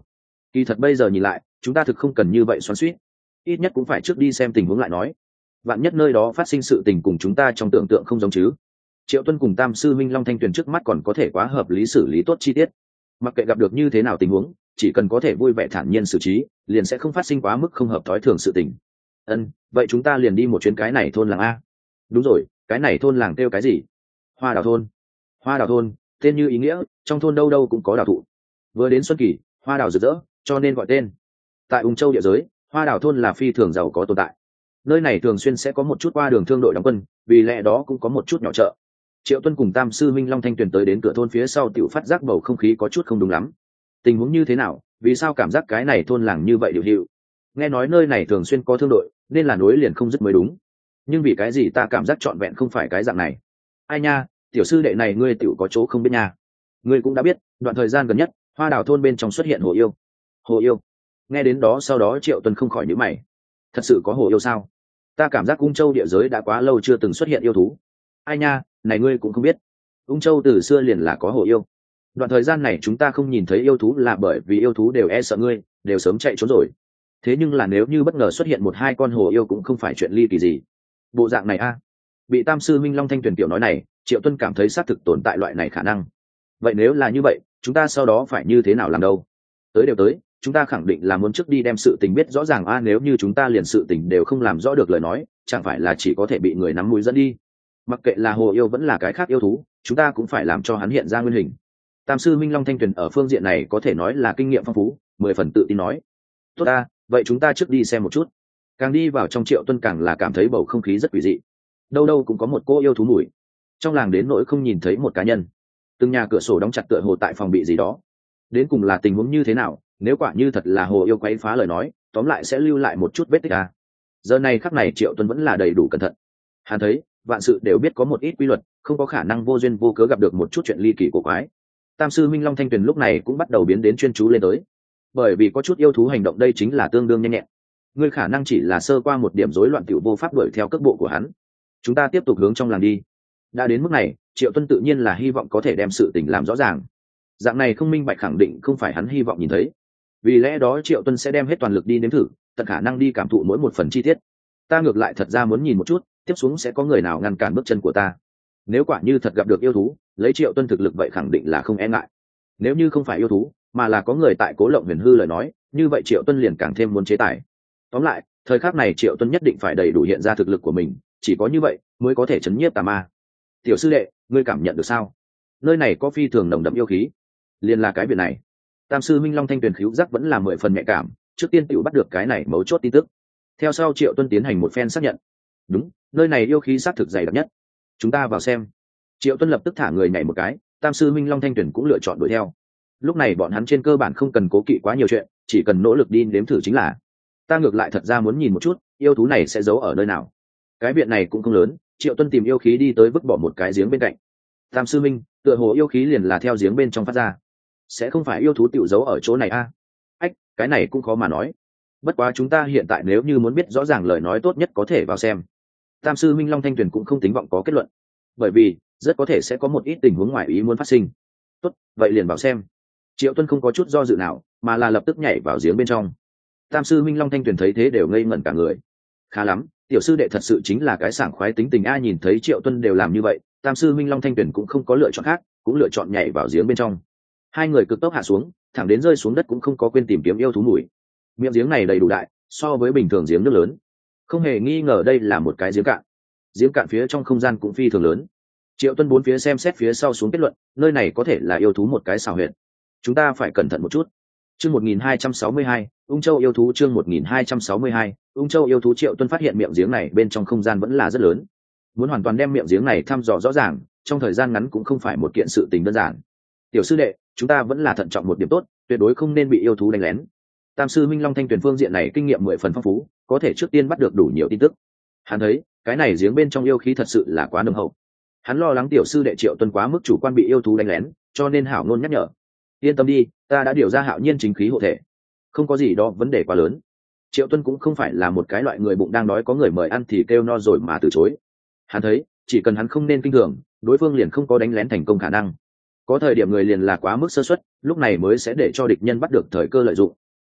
[SPEAKER 1] Kỳ thật bây giờ nhìn lại chúng ta thực không cần như vậy xoắn suýt, ít nhất cũng phải trước đi xem tình huống lại nói. Vạn nhất nơi đó phát sinh sự tình cùng chúng ta trong tưởng tượng không giống chứ. Triệu Tuân cùng Tam sư minh Long Thanh Tuyền trước mắt còn có thể quá hợp lý xử lý tốt chi tiết, mặc kệ gặp được như thế nào tình huống, chỉ cần có thể vui vẻ thản nhiên xử trí, liền sẽ không phát sinh quá mức không hợp thói thường sự tình. Ân, vậy chúng ta liền đi một chuyến cái này thôn làng a. Đúng rồi, cái này thôn làng kêu cái gì? Hoa Đào thôn. Hoa Đào thôn, tên như ý nghĩa, trong thôn đâu đâu cũng có đào thụ. Vừa đến xuân kỳ, hoa đào rực rỡ, cho nên gọi tên. Tại Ung Châu địa giới, Hoa Đào thôn là phi thường giàu có tồn tại. Nơi này thường xuyên sẽ có một chút qua đường thương đội đóng quân, vì lẽ đó cũng có một chút nhỏ chợ. Triệu Tuân cùng Tam sư minh Long Thanh Tuyền tới đến cửa thôn phía sau tiểu phát giác bầu không khí có chút không đúng lắm. Tình huống như thế nào, vì sao cảm giác cái này thôn làng như vậy điều hiệu? Nghe nói nơi này thường xuyên có thương đội, nên là nối liền không dứt mới đúng. Nhưng vì cái gì ta cảm giác trọn vẹn không phải cái dạng này? Ai nha, tiểu sư đệ này ngươi tiểu có chỗ không biết nha. Ngươi cũng đã biết, đoạn thời gian gần nhất, Hoa Đào thôn bên trong xuất hiện hồ yêu. Hồ yêu? Nghe đến đó sau đó Triệu Tuân không khỏi nhíu mày. Thật sự có hồ yêu sao? Ta cảm giác Ung Châu địa giới đã quá lâu chưa từng xuất hiện yêu thú. Ai nha, này ngươi cũng không biết. Ung Châu từ xưa liền là có hồ yêu. Đoạn thời gian này chúng ta không nhìn thấy yêu thú là bởi vì yêu thú đều e sợ ngươi, đều sớm chạy trốn rồi. Thế nhưng là nếu như bất ngờ xuất hiện một hai con hồ yêu cũng không phải chuyện ly kỳ gì. Bộ dạng này a. Bị Tam sư minh Long Thanh Tuyền tiểu nói này, Triệu Tuân cảm thấy xác thực tồn tại loại này khả năng. Vậy nếu là như vậy, chúng ta sau đó phải như thế nào làm đâu? Tới đều tới, chúng ta khẳng định là muốn trước đi đem sự tình biết rõ ràng a, nếu như chúng ta liền sự tình đều không làm rõ được lời nói, chẳng phải là chỉ có thể bị người nắm mũi dẫn đi. Mặc kệ là hồ yêu vẫn là cái khác yêu thú, chúng ta cũng phải làm cho hắn hiện ra nguyên hình. Tam sư minh Long Thanh Tuyền ở phương diện này có thể nói là kinh nghiệm phong phú, mười phần tự tin nói. Tốt ta, vậy chúng ta trước đi xem một chút. Càng đi vào trong Triệu Tuân càng là cảm thấy bầu không khí rất quỷ dị. Đâu đâu cũng có một cô yêu thú mùi. Trong làng đến nỗi không nhìn thấy một cá nhân. Từng nhà cửa sổ đóng chặt tựa hồ tại phòng bị gì đó. Đến cùng là tình huống như thế nào, nếu quả như thật là hồ yêu quấy phá lời nói, tóm lại sẽ lưu lại một chút vết tích à. Giờ này khắc này Triệu Tuân vẫn là đầy đủ cẩn thận. Hắn thấy, vạn sự đều biết có một ít quy luật, không có khả năng vô duyên vô cớ gặp được một chút chuyện ly kỳ của quái. Tam sư minh Long Thanh Tuyền lúc này cũng bắt đầu biến đến chuyên chú lên tới. Bởi vì có chút yêu thú hành động đây chính là tương đương nhanh nhẹn. Ngươi khả năng chỉ là sơ qua một điểm rối loạn tiểu vô pháp đuổi theo cước bộ của hắn. Chúng ta tiếp tục hướng trong làng đi. Đã đến mức này, Triệu Tuân tự nhiên là hy vọng có thể đem sự tình làm rõ ràng. Dạng này không minh bạch khẳng định không phải hắn hy vọng nhìn thấy. Vì lẽ đó Triệu Tuân sẽ đem hết toàn lực đi nếm thử, tận khả năng đi cảm thụ mỗi một phần chi tiết. Ta ngược lại thật ra muốn nhìn một chút, tiếp xuống sẽ có người nào ngăn cản bước chân của ta. Nếu quả như thật gặp được yêu thú, lấy Triệu Tuân thực lực vậy khẳng định là không e ngại. Nếu như không phải yêu thú, mà là có người tại Cố Lộng Huyền hư lời nói, như vậy Triệu Tuân liền càng thêm muốn chế tài. Tóm lại, thời khắc này Triệu Tuân nhất định phải đầy đủ hiện ra thực lực của mình, chỉ có như vậy mới có thể chấn nhiếp tà ma. Tiểu sư đệ, ngươi cảm nhận được sao? Nơi này có phi thường nồng đậm yêu khí. Liền là cái việc này. Tam sư minh Long Thanh Tuyền khứu giác vẫn là mười phần nhạy cảm, trước tiên tiểu bắt được cái này mấu chốt tin tức. Theo sau Triệu Tuân tiến hành một phen xác nhận. Đúng, nơi này yêu khí xác thực dày đặc nhất. Chúng ta vào xem. Triệu Tuân lập tức thả người nhảy một cái, Tam sư minh Long Thanh Tuyền cũng lựa chọn đuổi theo. Lúc này bọn hắn trên cơ bản không cần cố kỵ quá nhiều chuyện, chỉ cần nỗ lực đi nếm thử chính là. Ta ngược lại thật ra muốn nhìn một chút, yêu thú này sẽ giấu ở nơi nào. Cái viện này cũng không lớn, Triệu Tuân tìm yêu khí đi tới vứt bỏ một cái giếng bên cạnh. Tam sư minh, tựa hồ yêu khí liền là theo giếng bên trong phát ra. Sẽ không phải yêu thú tiểu giấu ở chỗ này a? À? Ách, cái này cũng khó mà nói. Bất quá chúng ta hiện tại nếu như muốn biết rõ ràng lời nói tốt nhất có thể vào xem. Tam sư minh Long Thanh Tuyền cũng không tính vọng có kết luận, bởi vì rất có thể sẽ có một ít tình huống ngoài ý muốn phát sinh. Tốt, vậy liền vào xem. Triệu Tuân không có chút do dự nào, mà là lập tức nhảy vào giếng bên trong. Tam sư minh Long Thanh Tuyền thấy thế đều ngây ngẩn cả người. Khá lắm, tiểu sư đệ thật sự chính là cái sảng khoái tính tình a, nhìn thấy Triệu Tuân đều làm như vậy, Tam sư minh Long Thanh Tuyền cũng không có lựa chọn khác, cũng lựa chọn nhảy vào giếng bên trong. Hai người cực tốc hạ xuống, thẳng đến rơi xuống đất cũng không có quên tìm kiếm yêu thú mùi. Miệng giếng này đầy đủ đại, so với bình thường giếng nước lớn. Không hề nghi ngờ đây là một cái giếng cạn. Giếng cạn phía trong không gian cũng phi thường lớn. Triệu Tuân bốn phía xem xét phía sau xuống kết luận, nơi này có thể là yêu thú một cái xào huyệt. Chúng ta phải cẩn thận một chút. Chương một nghìn hai trăm sáu mươi hai, Ung Châu yêu thú chương một nghìn hai trăm sáu mươi hai, Ung Châu yêu thú. Triệu Tuân phát hiện miệng giếng này bên trong không gian vẫn là rất lớn. Muốn hoàn toàn đem miệng giếng này thăm dò rõ ràng, trong thời gian ngắn cũng không phải một kiện sự tình đơn giản. Tiểu sư đệ, chúng ta vẫn là thận trọng một điểm tốt, tuyệt đối không nên bị yêu thú đánh lén. Tam sư minh Long Thanh Tuyền phương diện này kinh nghiệm mười phần phong phú, có thể trước tiên bắt được đủ nhiều tin tức. Hắn thấy, cái này giếng bên trong yêu khí thật sự là quá nồng hậu. Hắn lo lắng tiểu sư đệ Triệu Tuân quá mức chủ quan bị yêu thú đánh lén, cho nên hảo ngôn nhắc nhở. Yên tâm đi, ta đã điều ra hạo nhiên chính khí hộ thể, không có gì đó vấn đề quá lớn. Triệu Tuân cũng không phải là một cái loại người bụng đang đói có người mời ăn thì kêu no rồi mà từ chối. Hắn thấy, chỉ cần hắn không nên kinh thường, đối phương liền không có đánh lén thành công khả năng. Có thời điểm người liền là quá mức sơ suất, lúc này mới sẽ để cho địch nhân bắt được thời cơ lợi dụng.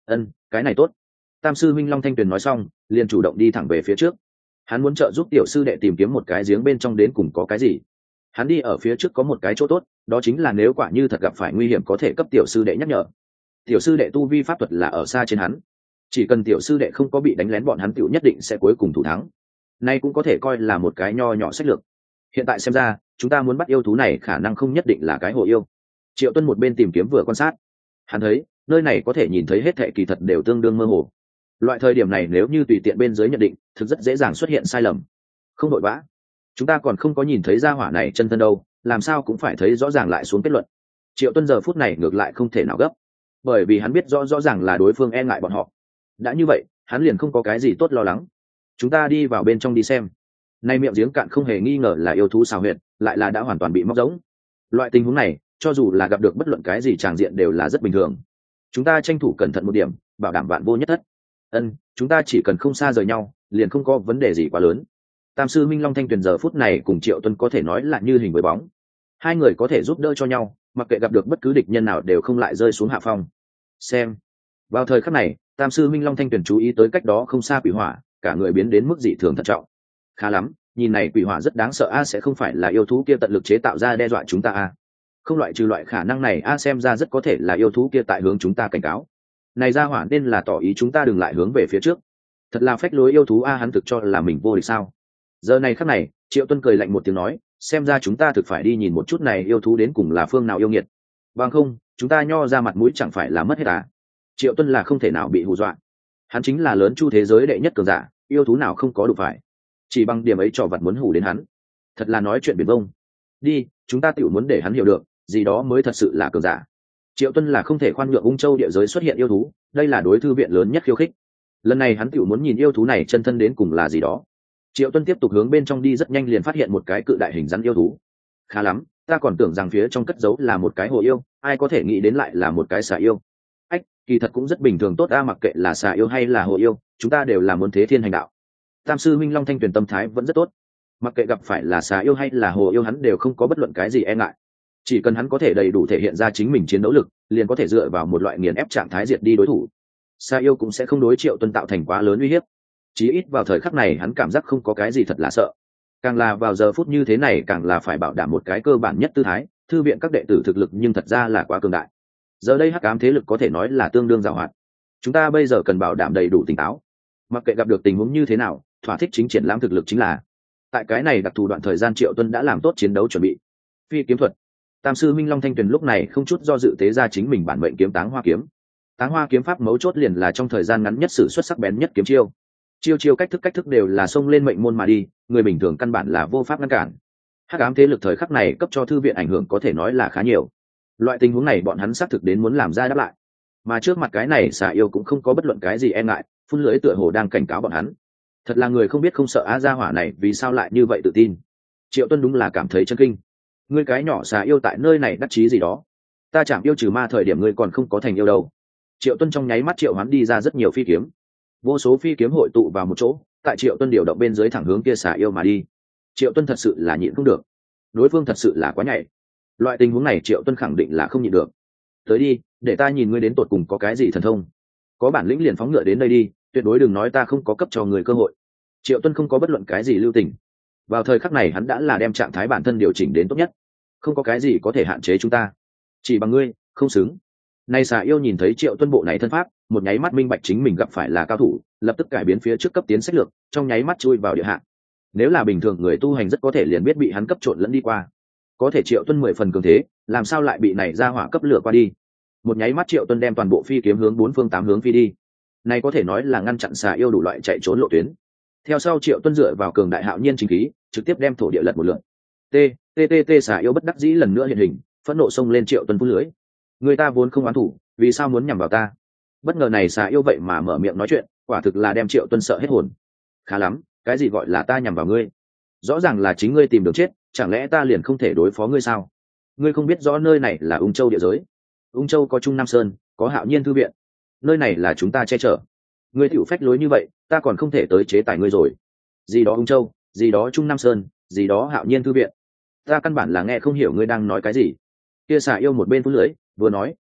[SPEAKER 1] Ân, cái này tốt. Tam sư minh Long Thanh Tuyền nói xong liền chủ động đi thẳng về phía trước. Hắn muốn trợ giúp tiểu sư đệ tìm kiếm một cái giếng bên trong đến cùng có cái gì. Hắn đi ở phía trước có một cái chỗ tốt, đó chính là nếu quả như thật gặp phải nguy hiểm có thể cấp tiểu sư đệ nhắc nhở. Tiểu sư đệ tu vi pháp thuật là ở xa trên hắn, chỉ cần tiểu sư đệ không có bị đánh lén bọn hắn tiểu nhất định sẽ cuối cùng thủ thắng. Nay cũng có thể coi là một cái nho nhỏ sách lược. Hiện tại xem ra chúng ta muốn bắt yêu thú này khả năng không nhất định là cái hồ yêu. Triệu Tuân một bên tìm kiếm vừa quan sát, hắn thấy nơi này có thể nhìn thấy hết thệ kỳ thật đều tương đương mơ hồ. Loại thời điểm này nếu như tùy tiện bên dưới nhận định thực rất dễ dàng xuất hiện sai lầm. Không đội vã, chúng ta còn không có nhìn thấy gia hỏa này chân thân đâu, làm sao cũng phải thấy rõ ràng lại xuống kết luận. Triệu Tuân giờ phút này ngược lại không thể nào gấp, bởi vì hắn biết rõ rõ ràng là đối phương e ngại bọn họ. Đã như vậy hắn liền không có cái gì tốt lo lắng. Chúng ta đi vào bên trong đi xem. Nay miệng giếng cạn không hề nghi ngờ là yêu thú xào huyệt, lại là đã hoàn toàn bị móc rỗng. Loại tình huống này cho dù là gặp được bất luận cái gì tràng diện đều là rất bình thường. Chúng ta tranh thủ cẩn thận một điểm, bảo đảm vạn vô nhất thất. Ân, chúng ta chỉ cần không xa rời nhau liền không có vấn đề gì quá lớn. Tam sư minh Long Thanh Tuyền giờ phút này cùng Triệu Tuân có thể nói là như hình với bóng. Hai người có thể giúp đỡ cho nhau, mặc kệ gặp được bất cứ địch nhân nào đều không lại rơi xuống hạ phong. Xem, vào thời khắc này Tam sư minh Long Thanh Tuyền chú ý tới cách đó không xa quỷ hỏa, cả người biến đến mức dị thường thận trọng. Khá lắm, nhìn này quỷ hỏa rất đáng sợ a, sẽ không phải là yêu thú kia tận lực chế tạo ra đe dọa chúng ta a. Không loại trừ loại khả năng này a, xem ra rất có thể là yêu thú kia tại hướng chúng ta cảnh cáo. Này ra hỏa nên là tỏ ý chúng ta đừng lại hướng về phía trước. Thật là phách lối yêu thú a, hắn thực cho là mình vô địch sao? Giờ này khắc này Triệu Tuân cười lạnh một tiếng nói, xem ra chúng ta thực phải đi nhìn một chút này yêu thú đến cùng là phương nào yêu nghiệt. Bằng không chúng ta nho ra mặt mũi chẳng phải là mất hết à. Triệu Tuân là không thể nào bị hù dọa, hắn chính là lớn chu thế giới đệ nhất cường giả, yêu thú nào không có đủ phải. Chỉ bằng điểm ấy trò vặt muốn hù đến hắn, thật là nói chuyện biển vông. Đi, chúng ta tiểu muốn để hắn hiểu được gì đó mới thật sự là cường giả. Triệu Tuân là không thể khoan nhượng Ung Châu địa giới xuất hiện yêu thú, đây là đối thư viện lớn nhất khiêu khích. Lần này hắn tiểu muốn nhìn yêu thú này chân thân đến cùng là gì đó. Triệu Tuân tiếp tục hướng bên trong đi, rất nhanh liền phát hiện một cái cự đại hình rắn yêu thú. Khá lắm, ta còn tưởng rằng phía trong cất giấu là một cái hồ yêu, ai có thể nghĩ đến lại là một cái xà yêu. Ách, kỳ thật cũng rất bình thường tốt a, mặc kệ là xà yêu hay là hồ yêu, chúng ta đều là muốn thế thiên hành đạo. Tam sư minh Long Thanh Tuyền tâm thái vẫn rất tốt, mặc kệ gặp phải là xà yêu hay là hồ yêu hắn đều không có bất luận cái gì e ngại. Chỉ cần hắn có thể đầy đủ thể hiện ra chính mình chiến đấu lực, liền có thể dựa vào một loại nghiền ép trạng thái diệt đi đối thủ. Xà yêu cũng sẽ không đối Triệu Tuân tạo thành quá lớn uy hiếp. Chí ít vào thời khắc này hắn cảm giác không có cái gì thật là sợ. Càng là vào giờ phút như thế này càng là phải bảo đảm một cái cơ bản nhất tư thái, thư viện các đệ tử thực lực nhưng thật ra là quá cường đại. Giờ đây hắc ám thế lực có thể nói là tương đương giàu hoạt. Chúng ta bây giờ cần bảo đảm đầy đủ tỉnh táo, mặc kệ gặp được tình huống như thế nào thỏa thích chính triển lãm thực lực chính là. Tại cái này đặc thù đoạn thời gian Triệu Tuân đã làm tốt chiến đấu chuẩn bị. Phi kiếm thuật. Tam sư minh Long Thanh Tuyền lúc này không chút do dự tế ra chính mình bản mệnh kiếm Táng Hoa kiếm. Táng Hoa kiếm pháp mấu chốt liền là trong thời gian ngắn nhất sử xuất sắc bén nhất kiếm chiêu. Chiêu chiêu cách thức cách thức đều là xông lên mệnh môn mà đi, người bình thường căn bản là vô pháp ngăn cản. Hắc ám thế lực thời khắc này cấp cho thư viện ảnh hưởng có thể nói là khá nhiều. Loại tình huống này bọn hắn xác thực đến muốn làm ra đáp lại. Mà trước mặt cái này xà yêu cũng không có bất luận cái gì e ngại, phun lưỡi tựa hồ đang cảnh cáo bọn hắn. Thật là người không biết không sợ á, gia hỏa này vì sao lại như vậy tự tin. Triệu Tuân đúng là cảm thấy chân kinh. Ngươi cái nhỏ xà yêu tại nơi này đắc chí gì đó, ta chẳng yêu trừ ma thời điểm ngươi còn không có thành yêu đâu. Triệu Tuân trong nháy mắt triệu hoán đi ra rất nhiều phi kiếm, vô số phi kiếm hội tụ vào một chỗ, tại Triệu Tuân điều động bên dưới thẳng hướng kia xà yêu mà đi. Triệu Tuân thật sự là nhịn không được, đối phương thật sự là quá nhạy. Loại tình huống này Triệu Tuân khẳng định là không nhịn được. Tới đi, để ta nhìn ngươi đến tột cùng có cái gì thần thông. Có bản lĩnh liền phóng ngựa đến đây đi, tuyệt đối đừng nói ta không có cấp cho người cơ hội. Triệu Tuân không có bất luận cái gì lưu tình. Vào thời khắc này hắn đã là đem trạng thái bản thân điều chỉnh đến tốt nhất, không có cái gì có thể hạn chế chúng ta. Chỉ bằng ngươi không xứng. Nay xà yêu nhìn thấy Triệu Tuân bộ này thân pháp, một nháy mắt minh bạch chính mình gặp phải là cao thủ, lập tức cải biến phía trước cấp tiến sách lược, trong nháy mắt chui vào địa hạ. Nếu là bình thường người tu hành rất có thể liền biết bị hắn cấp trộn lẫn đi qua. Có thể Triệu Tuân mười phần cường thế, làm sao lại bị này ra hỏa cấp lửa qua đi. Một nháy mắt Triệu Tuân đem toàn bộ phi kiếm hướng bốn phương tám hướng phi đi. Này có thể nói là ngăn chặn xà yêu đủ loại chạy trốn lộ tuyến. Theo sau Triệu Tuân dựa vào cường đại hạo nhiên chính khí, trực tiếp đem thổ địa lật một lượt. T, t t t xà yêu bất đắc dĩ lần nữa hiện hình, phẫn nộ xông lên Triệu Tuân phun lưới. Người ta vốn không oán thủ, vì sao muốn nhằm vào ta? Bất ngờ này xà yêu vậy mà mở miệng nói chuyện, quả thực là đem Triệu Tuân sợ hết hồn. Khá lắm, cái gì gọi là ta nhằm vào ngươi? Rõ ràng là chính ngươi tìm đường chết, chẳng lẽ ta liền không thể đối phó ngươi sao? Ngươi không biết rõ nơi này là Ung Châu địa giới. Ung Châu có Trung Nam Sơn, có Hạo Nhiên thư viện, nơi này là chúng ta che chở. Ngươi tiểu phách lối như vậy, ta còn không thể tới chế tài ngươi rồi. Gì đó Ung Châu, gì đó Trung Nam Sơn, gì đó Hạo Nhiên thư viện, ta căn bản là nghe không hiểu ngươi đang nói cái gì. Kia xà yêu một bên phun lưỡi, vừa nói,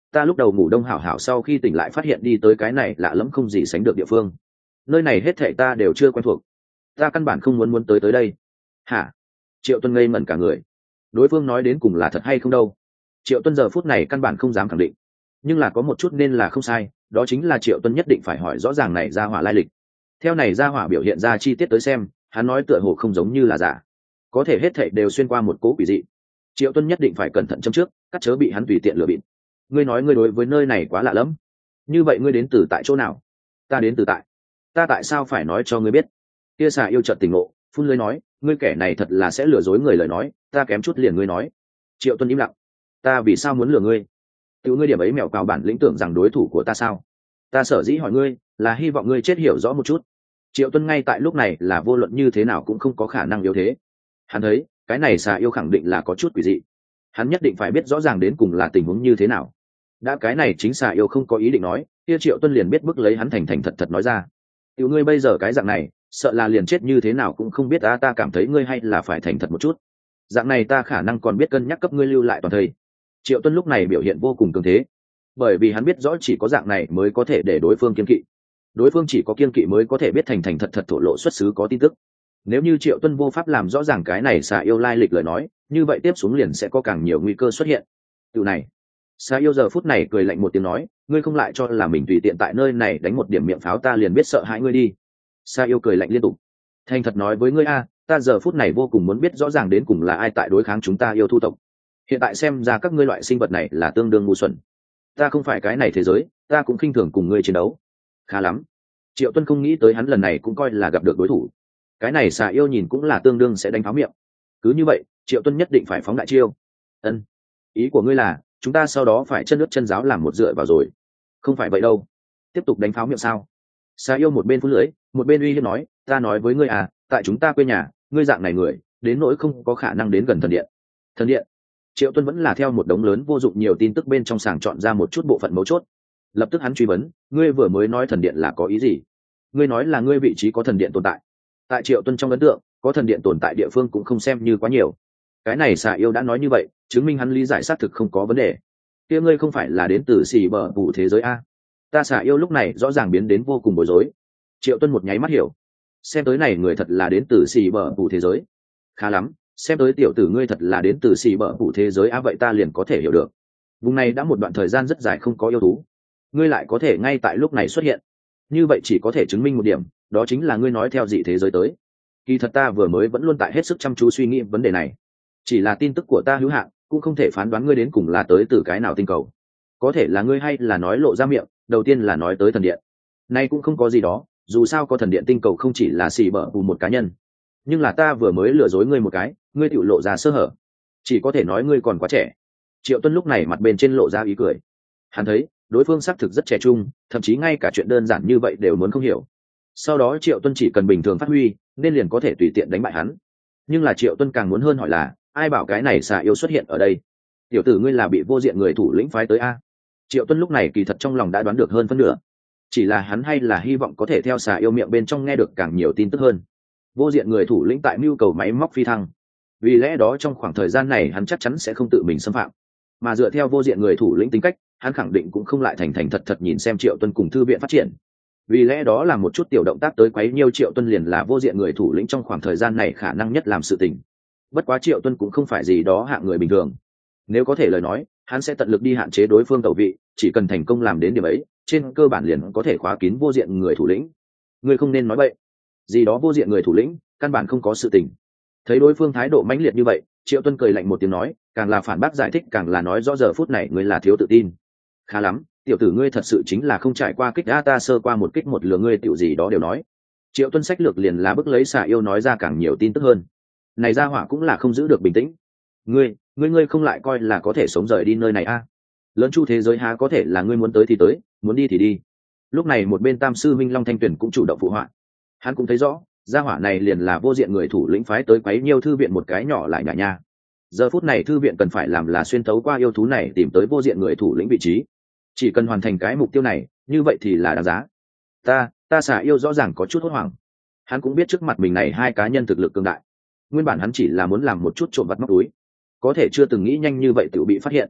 [SPEAKER 1] ta lúc đầu ngủ đông hảo hảo sau khi tỉnh lại phát hiện đi tới cái này lạ lẫm không gì sánh được địa phương. Nơi này hết thảy ta đều chưa quen thuộc, ta căn bản không muốn muốn tới tới đây. Hả? Triệu Tuân ngây ngẩn cả người. Đối phương nói đến cùng là thật hay không đâu? Triệu Tuân giờ phút này căn bản không dám khẳng định, nhưng là có một chút nên là không sai, đó chính là Triệu Tuân nhất định phải hỏi rõ ràng này ra hỏa lai lịch. Theo này ra hỏa biểu hiện ra chi tiết tới xem, hắn nói tựa hồ không giống như là giả, có thể hết thảy đều xuyên qua một cố quỷ dị. Triệu Tuân nhất định phải cẩn thận châm trước, cắt chớ bị hắn tùy tiện lừa bịp. Ngươi nói ngươi đối với nơi này quá lạ lắm, như vậy ngươi đến từ tại chỗ nào? Ta đến từ tại. Ta tại sao phải nói cho ngươi biết? Kia xà yêu chợt tỉnh ngộ, phun lưới nói, ngươi kẻ này thật là sẽ lừa dối người lời nói, ta kém chút liền ngươi nói. Triệu Tuân im lặng. Ta vì sao muốn lừa ngươi? Tự ngươi điểm ấy mèo cào bản lĩnh tưởng rằng đối thủ của ta sao? Ta sở dĩ hỏi ngươi là hy vọng ngươi chết hiểu rõ một chút. Triệu Tuân ngay tại lúc này là vô luận như thế nào cũng không có khả năng yếu thế. Hắn thấy cái này xà yêu khẳng định là có chút quỷ dị, hắn nhất định phải biết rõ ràng đến cùng là tình huống như thế nào. Đã cái này chính xà yêu không có ý định nói, kia Triệu Tuân liền biết bức lấy hắn thành thành thật thật nói ra. Tự ngươi bây giờ cái dạng này, sợ là liền chết như thế nào cũng không biết. ta ta cảm thấy ngươi hay là phải thành thật một chút, dạng này ta khả năng còn biết cân nhắc cấp ngươi lưu lại toàn thây. Triệu Tuân lúc này biểu hiện vô cùng cường thế, bởi vì hắn biết rõ chỉ có dạng này mới có thể để đối phương kiên kỵ, đối phương chỉ có kiên kỵ mới có thể biết thành thành thật thật thổ lộ xuất xứ có tin tức. Nếu như Triệu Tuân vô pháp làm rõ ràng cái này xà yêu lai lịch lời nói, như vậy tiếp xuống liền sẽ có càng nhiều nguy cơ xuất hiện. Điều này, xà yêu giờ phút này cười lạnh một tiếng nói, ngươi không lại cho là mình tùy tiện tại nơi này đánh một điểm miệng pháo ta liền biết sợ hãi ngươi đi. Xà yêu cười lạnh liên tục, thành thật nói với ngươi a, ta giờ phút này vô cùng muốn biết rõ ràng đến cùng là ai tại đối kháng chúng ta yêu thu tộc. Hiện tại xem ra các ngươi loại sinh vật này là tương đương ngu xuẩn. Ta không phải cái này thế giới, ta cũng khinh thường cùng ngươi chiến đấu. Khá lắm. Triệu Tuân không nghĩ tới hắn lần này cũng coi là gặp được đối thủ. Cái này xà yêu nhìn cũng là tương đương sẽ đánh pháo miệng. Cứ như vậy, Triệu Tuân nhất định phải phóng đại chiêu. Ân, ý của ngươi là chúng ta sau đó phải chân nước chân giáo làm một dựa vào rồi? Không phải vậy đâu. Tiếp tục đánh pháo miệng sao? Xà yêu một bên phun lưỡi, một bên uy hiếp nói, ta nói với ngươi à, tại chúng ta quê nhà, ngươi dạng này người, đến nỗi không có khả năng đến gần thần điện. Thần điện? Triệu Tuân vẫn là theo một đống lớn vô dụng nhiều tin tức bên trong sàng chọn ra một chút bộ phận mấu chốt. Lập tức hắn truy vấn, ngươi vừa mới nói thần điện là có ý gì? Ngươi nói là ngươi vị trí có thần điện tồn tại. Tại Triệu Tuân trong ấn tượng, có thần điện tồn tại địa phương cũng không xem như quá nhiều. Cái này xà yêu đã nói như vậy, chứng minh hắn lý giải xác thực không có vấn đề. Kia ngươi không phải là đến từ xì bờ vụ thế giới a? Ta xà yêu lúc này rõ ràng biến đến vô cùng bối rối. Triệu Tuân một nháy mắt hiểu, xem tới này người thật là đến từ xì bờ vụ thế giới. Khá lắm, xem tới tiểu tử ngươi thật là đến từ xì bờ vụ thế giới a, vậy ta liền có thể hiểu được. Vùng này đã một đoạn thời gian rất dài không có yêu thú, ngươi lại có thể ngay tại lúc này xuất hiện, như vậy chỉ có thể chứng minh một điểm, đó chính là ngươi nói theo dị thế giới tới. Kỳ thật ta vừa mới vẫn luôn tại hết sức chăm chú suy nghĩ vấn đề này, chỉ là tin tức của ta hữu hạn, cũng không thể phán đoán ngươi đến cùng là tới từ cái nào tinh cầu. Có thể là ngươi hay là nói lộ ra miệng, đầu tiên là nói tới thần điện. Nay cũng không có gì đó, dù sao có thần điện tinh cầu không chỉ là xì bở bù một cá nhân. Nhưng là ta vừa mới lừa dối ngươi một cái, ngươi tự lộ ra sơ hở. Chỉ có thể nói ngươi còn quá trẻ. Triệu Tuân lúc này mặt bên trên lộ ra ý cười. Hắn thấy đối phương xác thực rất trẻ trung, thậm chí ngay cả chuyện đơn giản như vậy đều muốn không hiểu. Sau đó Triệu Tuân chỉ cần bình thường phát huy, nên liền có thể tùy tiện đánh bại hắn. Nhưng là Triệu Tuân càng muốn hơn hỏi là, ai bảo cái này xà yêu xuất hiện ở đây? Tiểu tử ngươi là bị vô diện người thủ lĩnh phái tới a? Triệu Tuân lúc này kỳ thật trong lòng đã đoán được hơn phân nửa, chỉ là hắn hay là hy vọng có thể theo xà yêu miệng bên trong nghe được càng nhiều tin tức hơn. Vô diện người thủ lĩnh tại mưu cầu máy móc phi thăng, vì lẽ đó trong khoảng thời gian này hắn chắc chắn sẽ không tự mình xâm phạm, mà dựa theo vô diện người thủ lĩnh tính cách, hắn khẳng định cũng không lại thành thành thật thật nhìn xem Triệu Tuân cùng thư viện phát triển. Vì lẽ đó là một chút tiểu động tác tới quấy nhiêu Triệu Tuân liền là vô diện người thủ lĩnh trong khoảng thời gian này khả năng nhất làm sự tình. Bất quá Triệu Tuân cũng không phải gì đó hạng người bình thường, nếu có thể lời nói, hắn sẽ tận lực đi hạn chế đối phương tẩu vị, chỉ cần thành công làm đến điểm ấy, trên cơ bản liền có thể khóa kín vô diện người thủ lĩnh. Ngươi không nên nói bậy, gì đó vô diện người thủ lĩnh, căn bản không có sự tình. Thấy đối phương thái độ mãnh liệt như vậy, Triệu Tuân cười lạnh một tiếng nói, càng là phản bác giải thích càng là nói rõ giờ phút này ngươi là thiếu tự tin. Khá lắm, tiểu tử ngươi thật sự chính là không trải qua kích đã ta sơ qua một kích một lừa ngươi tiểu gì đó đều nói. Triệu Tuân sách lược liền là bức lấy xà yêu nói ra càng nhiều tin tức hơn. Này ra hỏa cũng là không giữ được bình tĩnh. Ngươi, ngươi ngươi không lại coi là có thể sống rời đi nơi này a? À? Lớn chu thế giới há có thể là ngươi muốn tới thì tới, muốn đi thì đi. Lúc này một bên Tam sư Minh Long Thanh Tuyển cũng chủ động phụ họa. Hắn cũng thấy rõ, gia hỏa này liền là vô diện người thủ lĩnh phái tới quấy nhiêu thư viện một cái nhỏ lại nhà nha. Giờ phút này thư viện cần phải làm là xuyên tấu qua yêu thú này tìm tới vô diện người thủ lĩnh vị trí. Chỉ cần hoàn thành cái mục tiêu này, như vậy thì là đáng giá. Ta, ta xả yêu rõ ràng có chút hốt hoảng. Hắn cũng biết trước mặt mình này hai cá nhân thực lực cường đại. Nguyên bản hắn chỉ là muốn làm một chút trộm vặt móc túi, có thể chưa từng nghĩ nhanh như vậy tự bị phát hiện.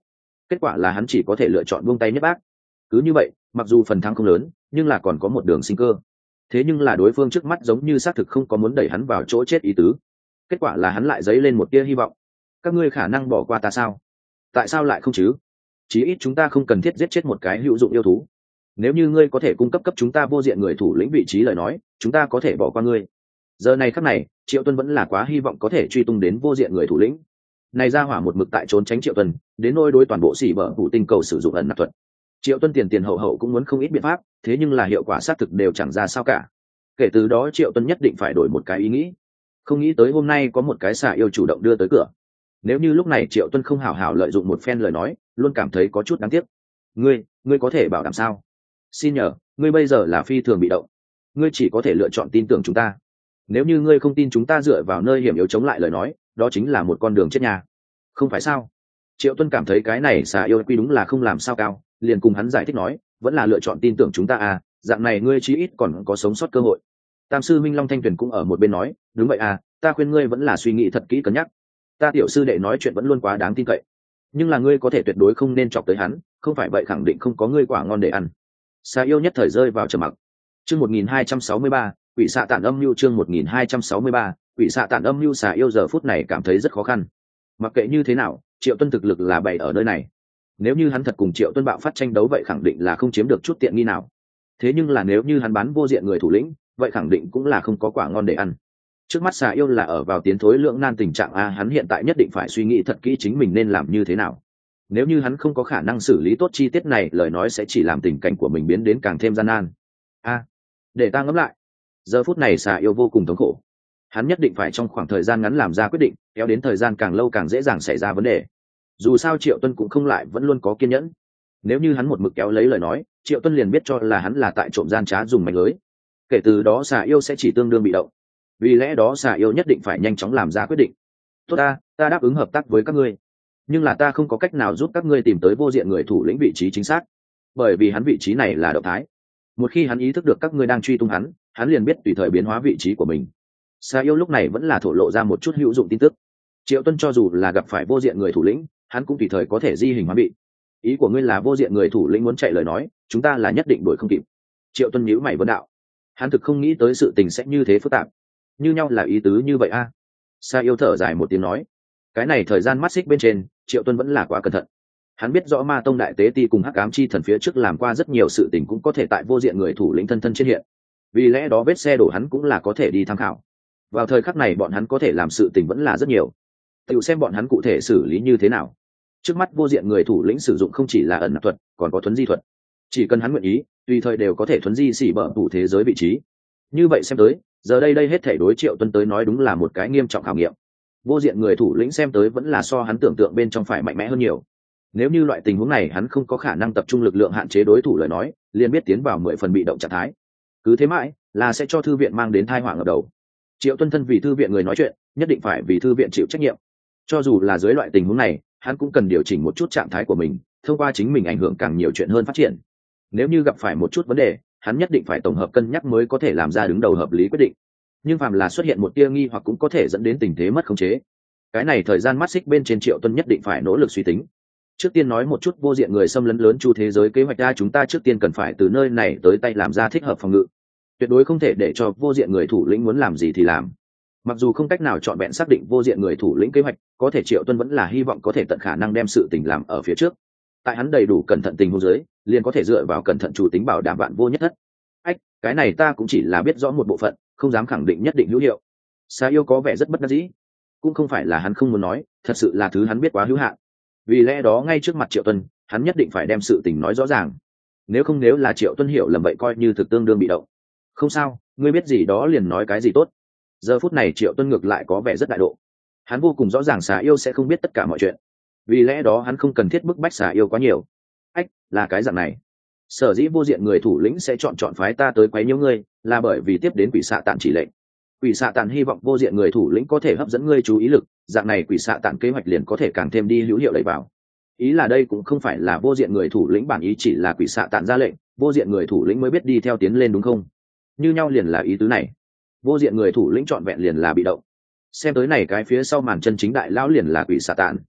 [SPEAKER 1] kết quả là hắn chỉ có thể lựa chọn buông tay nhất bác. Cứ như vậy, mặc dù phần thắng không lớn, nhưng là còn có một đường sinh cơ. Thế nhưng là đối phương trước mắt giống như xác thực không có muốn đẩy hắn vào chỗ chết ý tứ. Kết quả là hắn lại dấy lên một tia hy vọng. Các ngươi khả năng bỏ qua ta sao? Tại sao lại không chứ? Chí ít chúng ta không cần thiết giết chết một cái hữu dụng yêu thú. Nếu như ngươi có thể cung cấp cấp chúng ta vô diện người thủ lĩnh vị trí lời nói, chúng ta có thể bỏ qua ngươi. Giờ này khắc này, Triệu Tuân vẫn là quá hy vọng có thể truy tung đến vô diện người thủ lĩnh. Này ra hỏa một mực tại trốn tránh Triệu Tuân, đến nôi đối toàn bộ xỉ bở hủ tinh cầu sử dụng ẩn nạp thuật. Triệu Tuân tiền tiền hậu hậu cũng muốn không ít biện pháp, thế nhưng là hiệu quả xác thực đều chẳng ra sao cả. Kể từ đó Triệu Tuân nhất định phải đổi một cái ý nghĩ. Không nghĩ tới hôm nay có một cái xà yêu chủ động đưa tới cửa. Nếu như lúc này Triệu Tuân không hảo hảo lợi dụng một phen lời nói, luôn cảm thấy có chút đáng tiếc. Ngươi, ngươi có thể bảo đảm sao? Xin nhờ, ngươi bây giờ là phi thường bị động. Ngươi chỉ có thể lựa chọn tin tưởng chúng ta. Nếu như ngươi không tin chúng ta dựa vào nơi hiểm yếu chống lại lời nói, đó chính là một con đường chết nhà. Không phải sao? Triệu Tuân cảm thấy cái này xà yêu quy đúng là không làm sao cao, liền cùng hắn giải thích nói, vẫn là lựa chọn tin tưởng chúng ta à, dạng này ngươi chí ít còn có sống sót cơ hội. Tam sư Minh Long Thanh Tuyền cũng ở một bên nói, đúng vậy à, ta khuyên ngươi vẫn là suy nghĩ thật kỹ cân nhắc. Ta tiểu sư đệ nói chuyện vẫn luôn quá đáng tin cậy, nhưng là ngươi có thể tuyệt đối không nên chọc tới hắn, không phải vậy khẳng định không có ngươi quả ngon để ăn. Xà yêu nhất thời rơi vào trầm mặc. Chương một nghìn hai trăm sáu mươi ba, quỷ xạ tản âm mưu. Chương một nghìn hai trăm sáu mươi ba, quỷ xạ tản âm mưu. Xà yêu giờ phút này cảm thấy rất khó khăn. Mặc kệ như thế nào, Triệu Tuân thực lực là bày ở nơi này. Nếu như hắn thật cùng Triệu Tuân bạo phát tranh đấu vậy khẳng định là không chiếm được chút tiện nghi nào. Thế nhưng là nếu như hắn bán vô diện người thủ lĩnh, vậy khẳng định cũng là không có quả ngon để ăn. Trước mắt xà yêu là ở vào tiến thối lưỡng nan tình trạng a, hắn hiện tại nhất định phải suy nghĩ thật kỹ chính mình nên làm như thế nào. Nếu như hắn không có khả năng xử lý tốt chi tiết này, lời nói sẽ chỉ làm tình cảnh của mình biến đến càng thêm gian nan. A, để ta ngẫm lại. Giờ phút này xà yêu vô cùng thống khổ. Hắn nhất định phải trong khoảng thời gian ngắn làm ra quyết định, kéo đến thời gian càng lâu càng dễ dàng xảy ra vấn đề. Dù sao Triệu Tuân cũng không lại vẫn luôn có kiên nhẫn. Nếu như hắn một mực kéo lấy lời nói, Triệu Tuân liền biết cho là hắn là tại trộm gian trá dùng mánh lưới. Kể từ đó xà yêu sẽ chỉ tương đương bị động. Vì lẽ đó xà yêu nhất định phải nhanh chóng làm ra quyết định. Tốt ta, ta đáp ứng hợp tác với các ngươi, nhưng là ta không có cách nào giúp các ngươi tìm tới vô diện người thủ lĩnh vị trí chính xác, bởi vì hắn vị trí này là động thái. Một khi hắn ý thức được các ngươi đang truy tung hắn, hắn liền biết tùy thời biến hóa vị trí của mình. Xà yêu lúc này vẫn là thổ lộ ra một chút hữu dụng tin tức. Triệu Tuân cho dù là gặp phải vô diện người thủ lĩnh, hắn cũng tùy thời có thể di hình hóa bị. Ý của ngươi là vô diện người thủ lĩnh muốn chạy lời nói, chúng ta là nhất định đuổi không kịp. Triệu Tuân nhíu mày vấn đạo. Hắn thực không nghĩ tới sự tình sẽ như thế phức tạp. Như nhau là ý tứ như vậy a? À? Sa yêu thở dài một tiếng nói. Cái này thời gian mắt xích bên trên, Triệu Tuân vẫn là quá cẩn thận. Hắn biết rõ Ma Tông Đại Tế Ti cùng Hắc Ám Chi Thần phía trước làm qua rất nhiều sự tình cũng có thể tại vô diện người thủ lĩnh thân thân trên hiện. Vì lẽ đó vết xe đổ hắn cũng là có thể đi tham khảo. Vào thời khắc này bọn hắn có thể làm sự tình vẫn là rất nhiều. Tự xem bọn hắn cụ thể xử lý như thế nào. Trước mắt vô diện người thủ lĩnh sử dụng không chỉ là ẩn nạp thuật, còn có thuấn di thuật. Chỉ cần hắn nguyện ý, tùy thời đều có thể thuấn di xỉ bở tủ thế giới vị trí. Như vậy xem tới, giờ đây đây hết thể đối Triệu Tuân tới nói đúng là một cái nghiêm trọng khảo nghiệm. Vô diện người thủ lĩnh xem tới vẫn là so hắn tưởng tượng bên trong phải mạnh mẽ hơn nhiều. Nếu như loại tình huống này hắn không có khả năng tập trung lực lượng hạn chế đối thủ lời nói, liền biết tiến vào mười phần bị động trạng thái. Cứ thế mãi là sẽ cho thư viện mang đến tai họa ngập đầu. Triệu Tuân thân vì thư viện người nói chuyện, nhất định phải vì thư viện chịu trách nhiệm. Cho dù là dưới loại tình huống này, hắn cũng cần điều chỉnh một chút trạng thái của mình, thông qua chính mình ảnh hưởng càng nhiều chuyện hơn phát triển. Nếu như gặp phải một chút vấn đề, hắn nhất định phải tổng hợp cân nhắc mới có thể làm ra đứng đầu hợp lý quyết định. Nhưng phàm là xuất hiện một tia nghi hoặc cũng có thể dẫn đến tình thế mất khống chế. Cái này thời gian mắt xích bên trên Triệu Tuân nhất định phải nỗ lực suy tính. Trước tiên nói một chút vô diện người xâm lấn lớn chu thế giới kế hoạch ra, chúng ta trước tiên cần phải từ nơi này tới tay làm ra thích hợp phòng ngự. Tuyệt đối không thể để cho vô diện người thủ lĩnh muốn làm gì thì làm. Mặc dù không cách nào chọn vẹn xác định vô diện người thủ lĩnh kế hoạch, có thể Triệu Tuân vẫn là hy vọng có thể tận khả năng đem sự tình làm ở phía trước. Tại hắn đầy đủ cẩn thận tình huống dưới, liền có thể dựa vào cẩn thận chủ tính bảo đảm vạn vô nhất thất. Ách, cái này ta cũng chỉ là biết rõ một bộ phận, không dám khẳng định nhất định hữu hiệu. Sa yêu có vẻ rất bất đắc dĩ, cũng không phải là hắn không muốn nói, thật sự là thứ hắn biết quá hữu hạn. Vì lẽ đó ngay trước mặt Triệu Tuân, hắn nhất định phải đem sự tình nói rõ ràng. Nếu không nếu là Triệu Tuân hiểu lầm vậy coi như thực tương đương bị động. Không sao, ngươi biết gì đó liền nói cái gì tốt. Giờ phút này Triệu Tuân ngược lại có vẻ rất đại độ. Hắn vô cùng rõ ràng Sa yêu sẽ không biết tất cả mọi chuyện. Vì lẽ đó hắn không cần thiết bức bách Sa yêu quá nhiều. Ách, là cái dạng này. Sở dĩ vô diện người thủ lĩnh sẽ chọn chọn phái ta tới quấy nhiễu ngươi, là bởi vì tiếp đến quỷ xạ tạn chỉ lệnh. Quỷ xạ tạn hy vọng vô diện người thủ lĩnh có thể hấp dẫn ngươi chú ý lực, dạng này quỷ xạ tạn kế hoạch liền có thể càng thêm đi hữu hiệu đẩy vào. Ý là đây cũng không phải là vô diện người thủ lĩnh bản ý, chỉ là quỷ xạ tạn ra lệnh, vô diện người thủ lĩnh mới biết đi theo tiến lên đúng không? Như nhau liền là ý tứ này. Vô diện người thủ lĩnh chọn vẹn liền là bị động. Xem tới này cái phía sau màn chân chính đại lão liền là quỷ xạ tạn.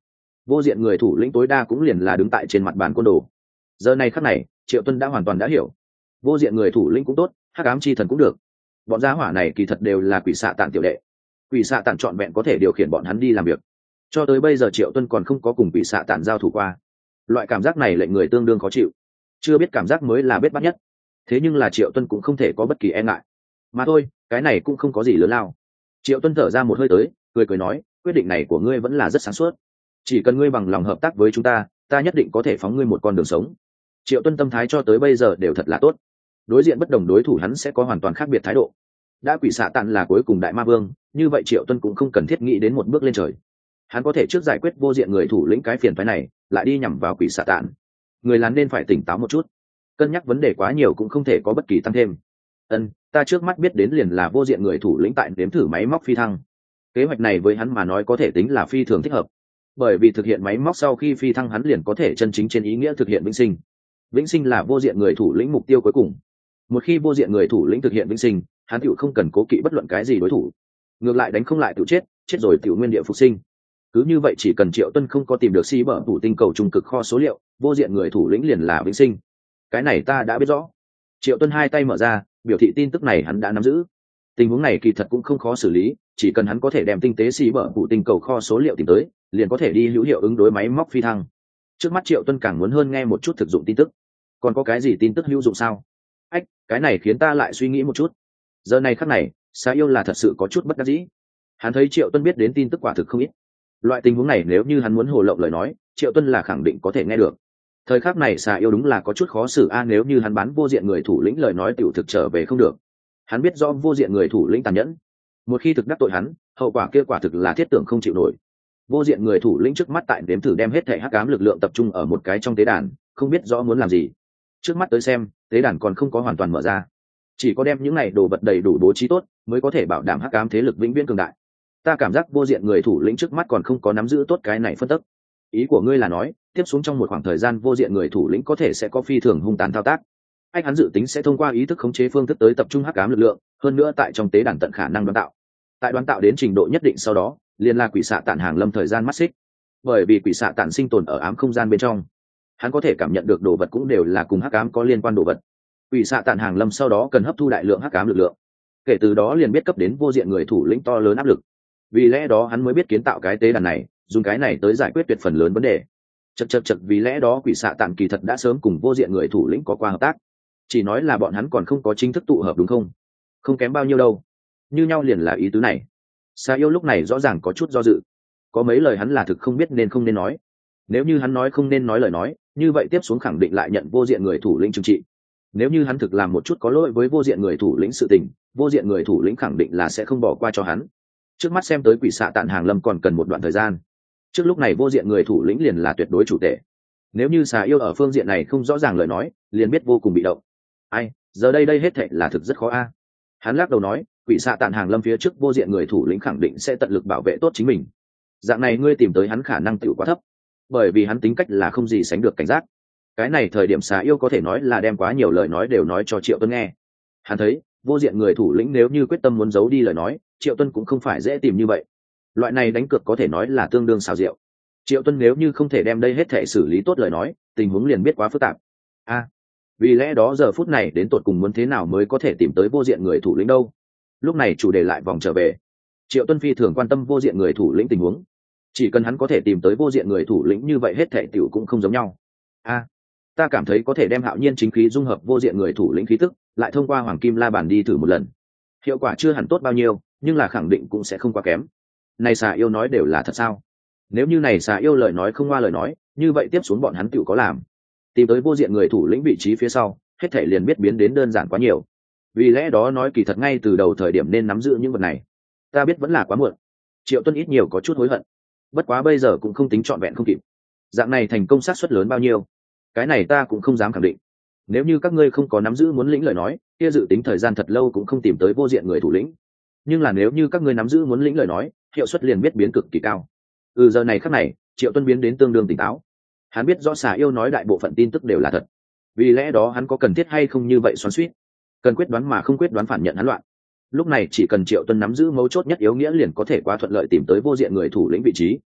[SPEAKER 1] vô diện người thủ lĩnh tối đa cũng liền là đứng tại trên mặt bàn côn đồ. Giờ này khắc này Triệu Tuân đã hoàn toàn đã hiểu, vô diện người thủ lĩnh cũng tốt, hắc ám chi thần cũng được, bọn gia hỏa này kỳ thật đều là quỷ xạ tản tiểu đệ. Quỷ xạ tản trọn vẹn có thể điều khiển bọn hắn đi làm việc. Cho tới bây giờ Triệu Tuân còn không có cùng quỷ xạ tản giao thủ qua, loại cảm giác này lệnh người tương đương khó chịu. Chưa biết cảm giác mới là bết bát nhất. Thế nhưng là Triệu Tuân cũng không thể có bất kỳ e ngại, mà thôi, cái này cũng không có gì lớn lao. Triệu Tuân thở ra một hơi tới, cười cười nói, quyết định này của ngươi vẫn là rất sáng suốt, chỉ cần ngươi bằng lòng hợp tác với chúng ta, ta nhất định có thể phóng ngươi một con đường sống. Triệu Tuân tâm thái cho tới bây giờ đều thật là tốt, đối diện bất đồng đối thủ hắn sẽ có hoàn toàn khác biệt thái độ. Đã quỷ xạ tản là cuối cùng đại ma vương, như vậy Triệu Tuân cũng không cần thiết nghĩ đến một bước lên trời, hắn có thể trước giải quyết vô diện người thủ lĩnh cái phiền phái này, lại đi nhằm vào quỷ xạ tản. Người lán nên phải tỉnh táo một chút, cân nhắc vấn đề quá nhiều cũng không thể có bất kỳ tăng thêm. Ân, ta trước mắt biết đến liền là vô diện người thủ lĩnh tại nếm thử máy móc phi thăng. Kế hoạch này với hắn mà nói có thể tính là phi thường thích hợp, bởi vì thực hiện máy móc sau khi phi thăng hắn liền có thể chân chính trên ý nghĩa thực hiện vĩnh sinh. Vĩnh sinh là vô diện người thủ lĩnh mục tiêu cuối cùng. Một khi vô diện người thủ lĩnh thực hiện vĩnh sinh, hắn tựu không cần cố kỵ bất luận cái gì đối thủ, ngược lại đánh không lại tựu chết, chết rồi tựu nguyên địa phục sinh. Cứ như vậy chỉ cần Triệu Tuân không có tìm được si bở thủ tinh cầu trung cực kho số liệu, vô diện người thủ lĩnh liền là vĩnh sinh. Cái này ta đã biết rõ. Triệu Tuân hai tay mở ra, biểu thị tin tức này hắn đã nắm giữ. Tình huống này kỳ thật cũng không khó xử lý, chỉ cần hắn có thể đem tinh tế si bở thủ tinh cầu kho số liệu tìm tới, liền có thể đi hữu hiệu ứng đối máy móc phi thăng. Trước mắt Triệu Tuân càng muốn hơn nghe một chút thực dụng tin tức. Còn có cái gì tin tức hữu dụng sao? Ách, cái này khiến ta lại suy nghĩ một chút. Giờ này khắc này, Sa Yêu là thật sự có chút bất đắc dĩ. Hắn thấy Triệu Tuân biết đến tin tức quả thực không ít. Loại tình huống này nếu như hắn muốn hồ lộng lời nói, Triệu Tuân là khẳng định có thể nghe được. Thời khắc này Sa Yêu đúng là có chút khó xử a, nếu như hắn bán vô diện người thủ lĩnh lời nói tiểu thực trở về không được. Hắn biết rõ vô diện người thủ lĩnh tàn nhẫn, một khi thực đắc tội hắn, hậu quả kia quả thực là thiết tưởng không chịu nổi. Vô diện người thủ lĩnh trước mắt tại đếm thử đem hết thể hắc ám lực lượng tập trung ở một cái trong tế đàn, không biết rõ muốn làm gì. Trước mắt tới xem, tế đàn còn không có hoàn toàn mở ra, chỉ có đem những này đồ vật đầy đủ bố trí tốt mới có thể bảo đảm hắc ám thế lực vĩnh viễn cường đại. Ta cảm giác vô diện người thủ lĩnh trước mắt còn không có nắm giữ tốt cái này phân tích. Ý của ngươi là nói, tiếp xuống trong một khoảng thời gian vô diện người thủ lĩnh có thể sẽ có phi thường hung tàn thao tác. Anh hắn dự tính sẽ thông qua ý thức khống chế phương thức tới tập trung hắc ám lực lượng, hơn nữa tại trong tế đàn tận khả năng đoán tạo. Tại đoán tạo đến trình độ nhất định sau đó, liền là quỷ xạ tản hàng lâm thời gian mắt xích. Bởi vì quỷ xạ tản sinh tồn ở ám không gian bên trong, hắn có thể cảm nhận được đồ vật cũng đều là cùng hắc ám có liên quan đồ vật. Quỷ xạ tản hàng lâm sau đó cần hấp thu đại lượng hắc ám lực lượng, kể từ đó liền biết cấp đến vô diện người thủ lĩnh to lớn áp lực. Vì lẽ đó hắn mới biết kiến tạo cái tế đàn này, dùng cái này tới giải quyết tuyệt phần lớn vấn đề. Chật chật chật, vì lẽ đó quỷ xạ tản kỳ thật đã sớm cùng vô diện người thủ lĩnh có qua hợp tác, chỉ nói là bọn hắn còn không có chính thức tụ hợp đúng không? Không kém bao nhiêu đâu, như nhau liền là ý tứ này. Sa Yêu lúc này rõ ràng có chút do dự, có mấy lời hắn là thực không biết nên không nên nói. Nếu như hắn nói không nên nói lời nói, như vậy tiếp xuống khẳng định lại nhận vô diện người thủ lĩnh trừng trị. Nếu như hắn thực làm một chút có lỗi với vô diện người thủ lĩnh sự tình, vô diện người thủ lĩnh khẳng định là sẽ không bỏ qua cho hắn. Trước mắt xem tới quỷ xạ tản hàng lâm còn cần một đoạn thời gian, trước lúc này vô diện người thủ lĩnh liền là tuyệt đối chủ tể. Nếu như Sa Yêu ở phương diện này không rõ ràng lời nói, liền biết vô cùng bị động. Ai, giờ đây đây hết thảy là thực rất khó a. Hắn lắc đầu nói, quỷ xạ tản hàng lâm phía trước vô diện người thủ lĩnh khẳng định sẽ tận lực bảo vệ tốt chính mình. Dạng này ngươi tìm tới hắn khả năng tiểu quá thấp, bởi vì hắn tính cách là không gì sánh được cảnh giác. Cái này thời điểm Sa Yêu có thể nói là đem quá nhiều lời nói đều nói cho Triệu Tuân nghe. Hắn thấy vô diện người thủ lĩnh nếu như quyết tâm muốn giấu đi lời nói, Triệu Tuân cũng không phải dễ tìm như vậy. Loại này đánh cược có thể nói là tương đương xào rượu. Triệu Tuân nếu như không thể đem đây hết thể xử lý tốt lời nói, tình huống liền biết quá phức tạp. A, à, vì lẽ đó giờ phút này đến tột cùng muốn thế nào mới có thể tìm tới vô diện người thủ lĩnh đâu? Lúc này chủ đề lại vòng trở về. Triệu Tuân phi thường quan tâm vô diện người thủ lĩnh tình huống. Chỉ cần hắn có thể tìm tới vô diện người thủ lĩnh như vậy hết thảy tiểu cũng không giống nhau. A, à, ta cảm thấy có thể đem hạo nhiên chính khí dung hợp vô diện người thủ lĩnh khí tức, lại thông qua hoàng kim la bàn đi thử một lần. Hiệu quả chưa hẳn tốt bao nhiêu, nhưng là khẳng định cũng sẽ không quá kém. Này Sa Yêu nói đều là thật sao? Nếu như này Sa Yêu lời nói không qua lời nói, như vậy tiếp xuống bọn hắn tiểu có làm. Tìm tới vô diện người thủ lĩnh vị trí phía sau, hết thảy liền biết biến đến đơn giản quá nhiều. Vì lẽ đó nói kỳ thật ngay từ đầu thời điểm nên nắm giữ những vật này. Ta biết vẫn là quá muộn. Triệu Tuân ít nhiều có chút hối hận. Bất quá bây giờ cũng không tính trọn vẹn không kịp. Dạng này thành công xác suất lớn bao nhiêu? Cái này ta cũng không dám khẳng định. Nếu như các ngươi không có nắm giữ muốn lĩnh lời nói, kia dự tính thời gian thật lâu cũng không tìm tới vô diện người thủ lĩnh. Nhưng là nếu như các ngươi nắm giữ muốn lĩnh lời nói, hiệu suất liền biết biến cực kỳ cao. Ừ, giờ này khắc này, Triệu Tuân biến đến tương đương tỉnh táo. Hắn biết rõ Sa Yêu nói đại bộ phận tin tức đều là thật. Vì lẽ đó hắn có cần thiết hay không như vậy xoắn xuýt, cần quyết đoán mà không quyết đoán phản nhận hắn loạn. Lúc này chỉ cần Triệu Tuân nắm giữ mấu chốt nhất yếu nghĩa liền có thể quá thuận lợi tìm tới vô diện người thủ lĩnh vị trí.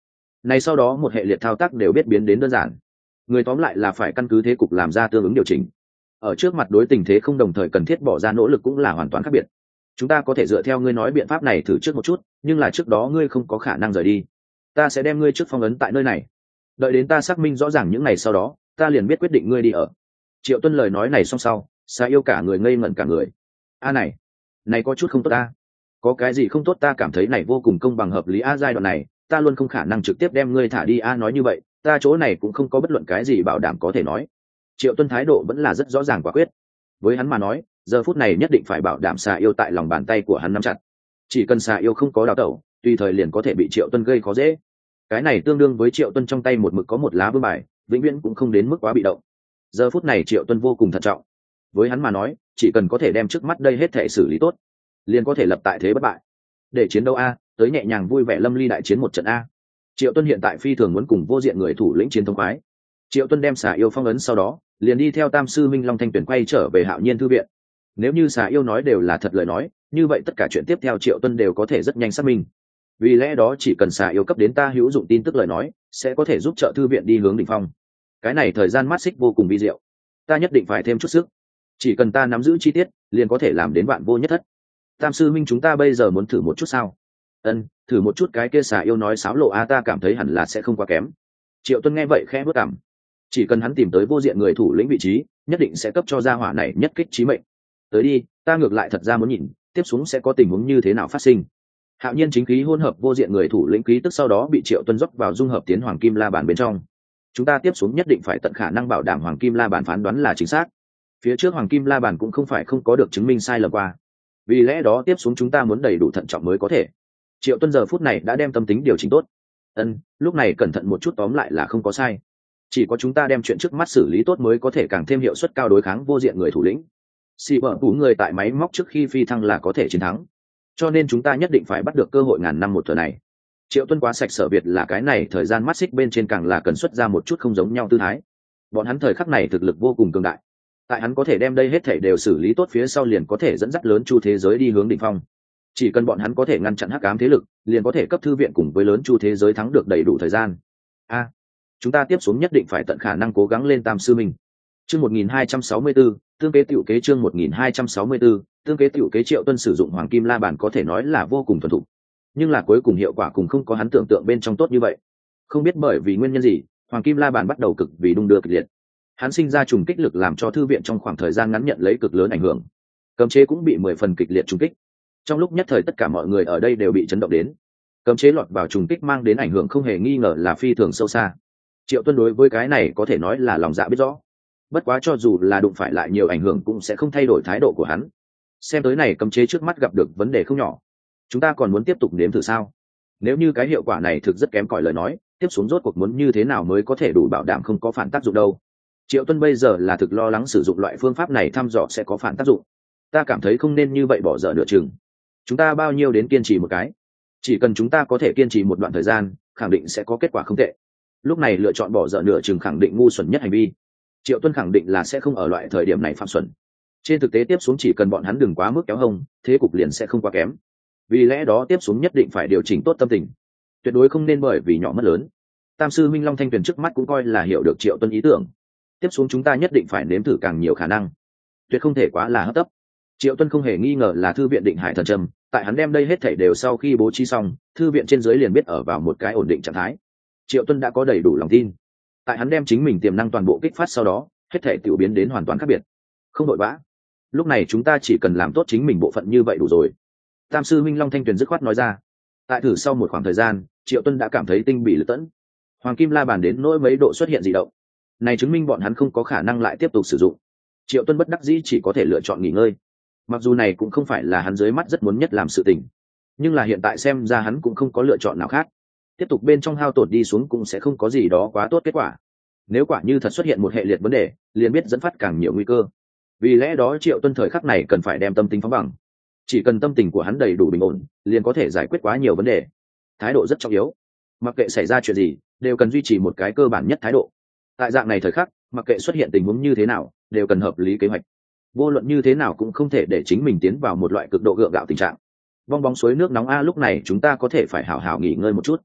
[SPEAKER 1] này sau đó một hệ liệt thao tác đều biết biến đến đơn giản. Người tóm lại là phải căn cứ thế cục làm ra tương ứng điều chỉnh. Ở trước mặt đối tình thế không đồng thời cần thiết bỏ ra nỗ lực cũng là hoàn toàn khác biệt. Chúng ta có thể dựa theo ngươi nói biện pháp này thử trước một chút, nhưng là trước đó ngươi không có khả năng rời đi. Ta sẽ đem ngươi trước phong ấn tại nơi này. Đợi đến ta xác minh rõ ràng những ngày sau đó, ta liền biết quyết định ngươi đi ở. Triệu Tuân lời nói này xong sau, Sa Yêu cả người ngây ngẩn cả người. A này, này có chút không tốt ta. Có cái gì không tốt, ta cảm thấy này vô cùng công bằng hợp lý. A giai đoạn này, ta luôn không khả năng trực tiếp đem ngươi thả đi. A nói như vậy, ta chỗ này cũng không có bất luận cái gì bảo đảm có thể nói. Triệu Tuân thái độ vẫn là rất rõ ràng quả quyết. Với hắn mà nói, giờ phút này nhất định phải bảo đảm Sa Yêu tại lòng bàn tay của hắn nắm chặt. Chỉ cần Sa Yêu không có đào tẩu, tùy thời liền có thể bị Triệu Tuân gây khó dễ. Cái này tương đương với Triệu Tuân trong tay một mực có một lá vương bài, vĩnh viễn cũng không đến mức quá bị động. Giờ phút này Triệu Tuân vô cùng thận trọng. Với hắn mà nói, chỉ cần có thể đem trước mắt đây hết thể xử lý tốt, liền có thể lập tại thế bất bại. Để chiến đấu a, tới nhẹ nhàng vui vẻ lâm ly đại chiến một trận a. Triệu Tuân hiện tại phi thường muốn cùng vô diện người thủ lĩnh chiến thống khoái. Triệu Tuân đem Xà Yêu phong ấn sau đó, liền đi theo Tam sư Minh Long Thanh Tuyển quay trở về Hạo Nhiên thư viện. Nếu như Xà Yêu nói đều là thật lời nói, như vậy tất cả chuyện tiếp theo Triệu Tuân đều có thể rất nhanh xác minh. Vì lẽ đó chỉ cần Xà Yêu cấp đến ta hữu dụng tin tức lời nói, sẽ có thể giúp trợ thư viện đi hướng đỉnh phong. Cái này thời gian mắt xích vô cùng vi diệu, ta nhất định phải thêm chút sức. Chỉ cần ta nắm giữ chi tiết, liền có thể làm đến vạn vô nhất thất. Tam sư Minh, chúng ta bây giờ muốn thử một chút sao? Ân, thử một chút. Cái kia Xà Yêu nói xáo lộ a, ta cảm thấy hẳn là sẽ không quá kém. Triệu Tuân nghe vậy khẽ bước cằm. Chỉ cần hắn tìm tới vô diện người thủ lĩnh vị trí, nhất định sẽ cấp cho gia hỏa này nhất kích chí mệnh. Tới đi, ta ngược lại thật ra muốn nhìn, tiếp xuống sẽ có tình huống như thế nào phát sinh. Hạo Nhiên chính khí hỗn hợp vô diện người thủ lĩnh khí tức sau đó bị Triệu Tuân dốc vào dung hợp tiến Hoàng Kim La Bàn bên trong. Chúng ta tiếp xuống nhất định phải tận khả năng bảo đảm Hoàng Kim La Bàn phán đoán là chính xác. Phía trước Hoàng Kim La Bàn cũng không phải không có được chứng minh sai lầm qua. Vì lẽ đó tiếp xuống chúng ta muốn đầy đủ thận trọng mới có thể. Triệu Tuân giờ phút này đã đem tâm tính điều chỉnh tốt. Ân, lúc này cẩn thận một chút tóm lại là không có sai. Chỉ có chúng ta đem chuyện trước mắt xử lý tốt mới có thể càng thêm hiệu suất cao đối kháng vô diện người thủ lĩnh. Xì bở tủ người tại máy móc trước khi phi thăng là có thể chiến thắng. Cho nên chúng ta nhất định phải bắt được cơ hội ngàn năm một thừa này. Triệu Tuân quá sạch sở biệt là cái này thời gian mắt xích bên trên càng là cần xuất ra một chút không giống nhau tư thái. Bọn hắn thời khắc này thực lực vô cùng cường đại. Tại hắn có thể đem đây hết thảy đều xử lý tốt phía sau liền có thể dẫn dắt lớn chu thế giới đi hướng đỉnh phong. Chỉ cần bọn hắn có thể ngăn chặn hắc ám thế lực, liền có thể cấp thư viện cùng với lớn chu thế giới thắng được đầy đủ thời gian. A, à, chúng ta tiếp xuống nhất định phải tận khả năng cố gắng lên Tam sư Minh. Chương một nghìn hai trăm sáu mươi tư, tương kế tiểu kế. Chương một nghìn hai trăm sáu mươi tư, tương kế tiểu kế. Triệu Tuân sử dụng Hoàng Kim La Bàn có thể nói là vô cùng thuần thục, nhưng là cuối cùng hiệu quả cũng không có hắn tưởng tượng bên trong tốt như vậy. Không biết bởi vì nguyên nhân gì, Hoàng Kim La Bàn bắt đầu cực vì đung đưa kịch liệt. Hắn sinh ra trùng kích lực làm cho thư viện trong khoảng thời gian ngắn nhận lấy cực lớn ảnh hưởng. Cấm chế cũng bị mười phần kịch liệt trùng kích. Trong lúc nhất thời tất cả mọi người ở đây đều bị chấn động đến. Cấm chế lọt vào trùng kích mang đến ảnh hưởng không hề nghi ngờ là phi thường sâu xa. Triệu Tuân đối với cái này có thể nói là lòng dạ biết rõ. Bất quá cho dù là đụng phải lại nhiều ảnh hưởng cũng sẽ không thay đổi thái độ của hắn. Xem tới này cấm chế trước mắt gặp được vấn đề không nhỏ. Chúng ta còn muốn tiếp tục nếm thử sao? Nếu như cái hiệu quả này thực rất kém cỏi lời nói, tiếp xuống rốt cuộc muốn như thế nào mới có thể đủ bảo đảm không có phản tác dụng đâu. Triệu Tuân bây giờ là thực lo lắng sử dụng loại phương pháp này thăm dò sẽ có phản tác dụng. Ta cảm thấy không nên như vậy bỏ dở nửa chừng. Chúng ta bao nhiêu đến kiên trì một cái. Chỉ cần chúng ta có thể kiên trì một đoạn thời gian, khẳng định sẽ có kết quả không tệ. Lúc này lựa chọn bỏ dở nửa chừng khẳng định ngu xuẩn nhất hành vi. Triệu Tuân khẳng định là sẽ không ở loại thời điểm này phạm xuẩn. Trên thực tế tiếp xuống chỉ cần bọn hắn đừng quá mức kéo hông, thế cục liền sẽ không quá kém. Vì lẽ đó tiếp xuống nhất định phải điều chỉnh tốt tâm tình, tuyệt đối không nên bởi vì nhỏ mất lớn. Tam sư Minh Long Thanh Tuyền trước mắt cũng coi là hiểu được Triệu Tuân ý tưởng. Tiếp xuống chúng ta nhất định phải nếm thử càng nhiều khả năng, tuyệt không thể quá là hấp tấp. Triệu Tuân không hề nghi ngờ là thư viện định hải thần trầm, tại hắn đem đây hết thảy đều sau khi bố trí xong, thư viện trên dưới liền biết ở vào một cái ổn định trạng thái. Triệu Tuân đã có đầy đủ lòng tin. Tại hắn đem chính mình tiềm năng toàn bộ kích phát sau đó, hết thảy tiểu biến đến hoàn toàn khác biệt. Không đội vã, lúc này chúng ta chỉ cần làm tốt chính mình bộ phận như vậy đủ rồi. Tam sư Minh Long Thanh Tuyền dứt khoát nói ra. Tại thử sau một khoảng thời gian, Triệu Tuân đã cảm thấy tinh bị lật tẫn. Hoàng Kim La Bàn đến nỗi mấy độ xuất hiện dị động, này chứng minh bọn hắn không có khả năng lại tiếp tục sử dụng. Triệu Tuân bất đắc dĩ chỉ có thể lựa chọn nghỉ ngơi. Mặc dù này cũng không phải là hắn dưới mắt rất muốn nhất làm sự tình, nhưng là hiện tại xem ra hắn cũng không có lựa chọn nào khác. Tiếp tục bên trong hao tổn đi xuống cũng sẽ không có gì đó quá tốt kết quả. Nếu quả như thật xuất hiện một hệ liệt vấn đề, liền biết dẫn phát càng nhiều nguy cơ. Vì lẽ đó Triệu Tuân thời khắc này cần phải đem tâm tính phóng bằng. Chỉ cần tâm tình của hắn đầy đủ bình ổn, liền có thể giải quyết quá nhiều vấn đề. Thái độ rất trọng yếu. Mặc kệ xảy ra chuyện gì, đều cần duy trì một cái cơ bản nhất thái độ. Tại dạng này thời khắc, mặc kệ xuất hiện tình huống như thế nào, đều cần hợp lý kế hoạch. Vô luận như thế nào cũng không thể để chính mình tiến vào một loại cực độ gượng gạo tình trạng. Bong bóng suối nước nóng a, lúc này chúng ta có thể phải hảo hảo nghỉ ngơi một chút.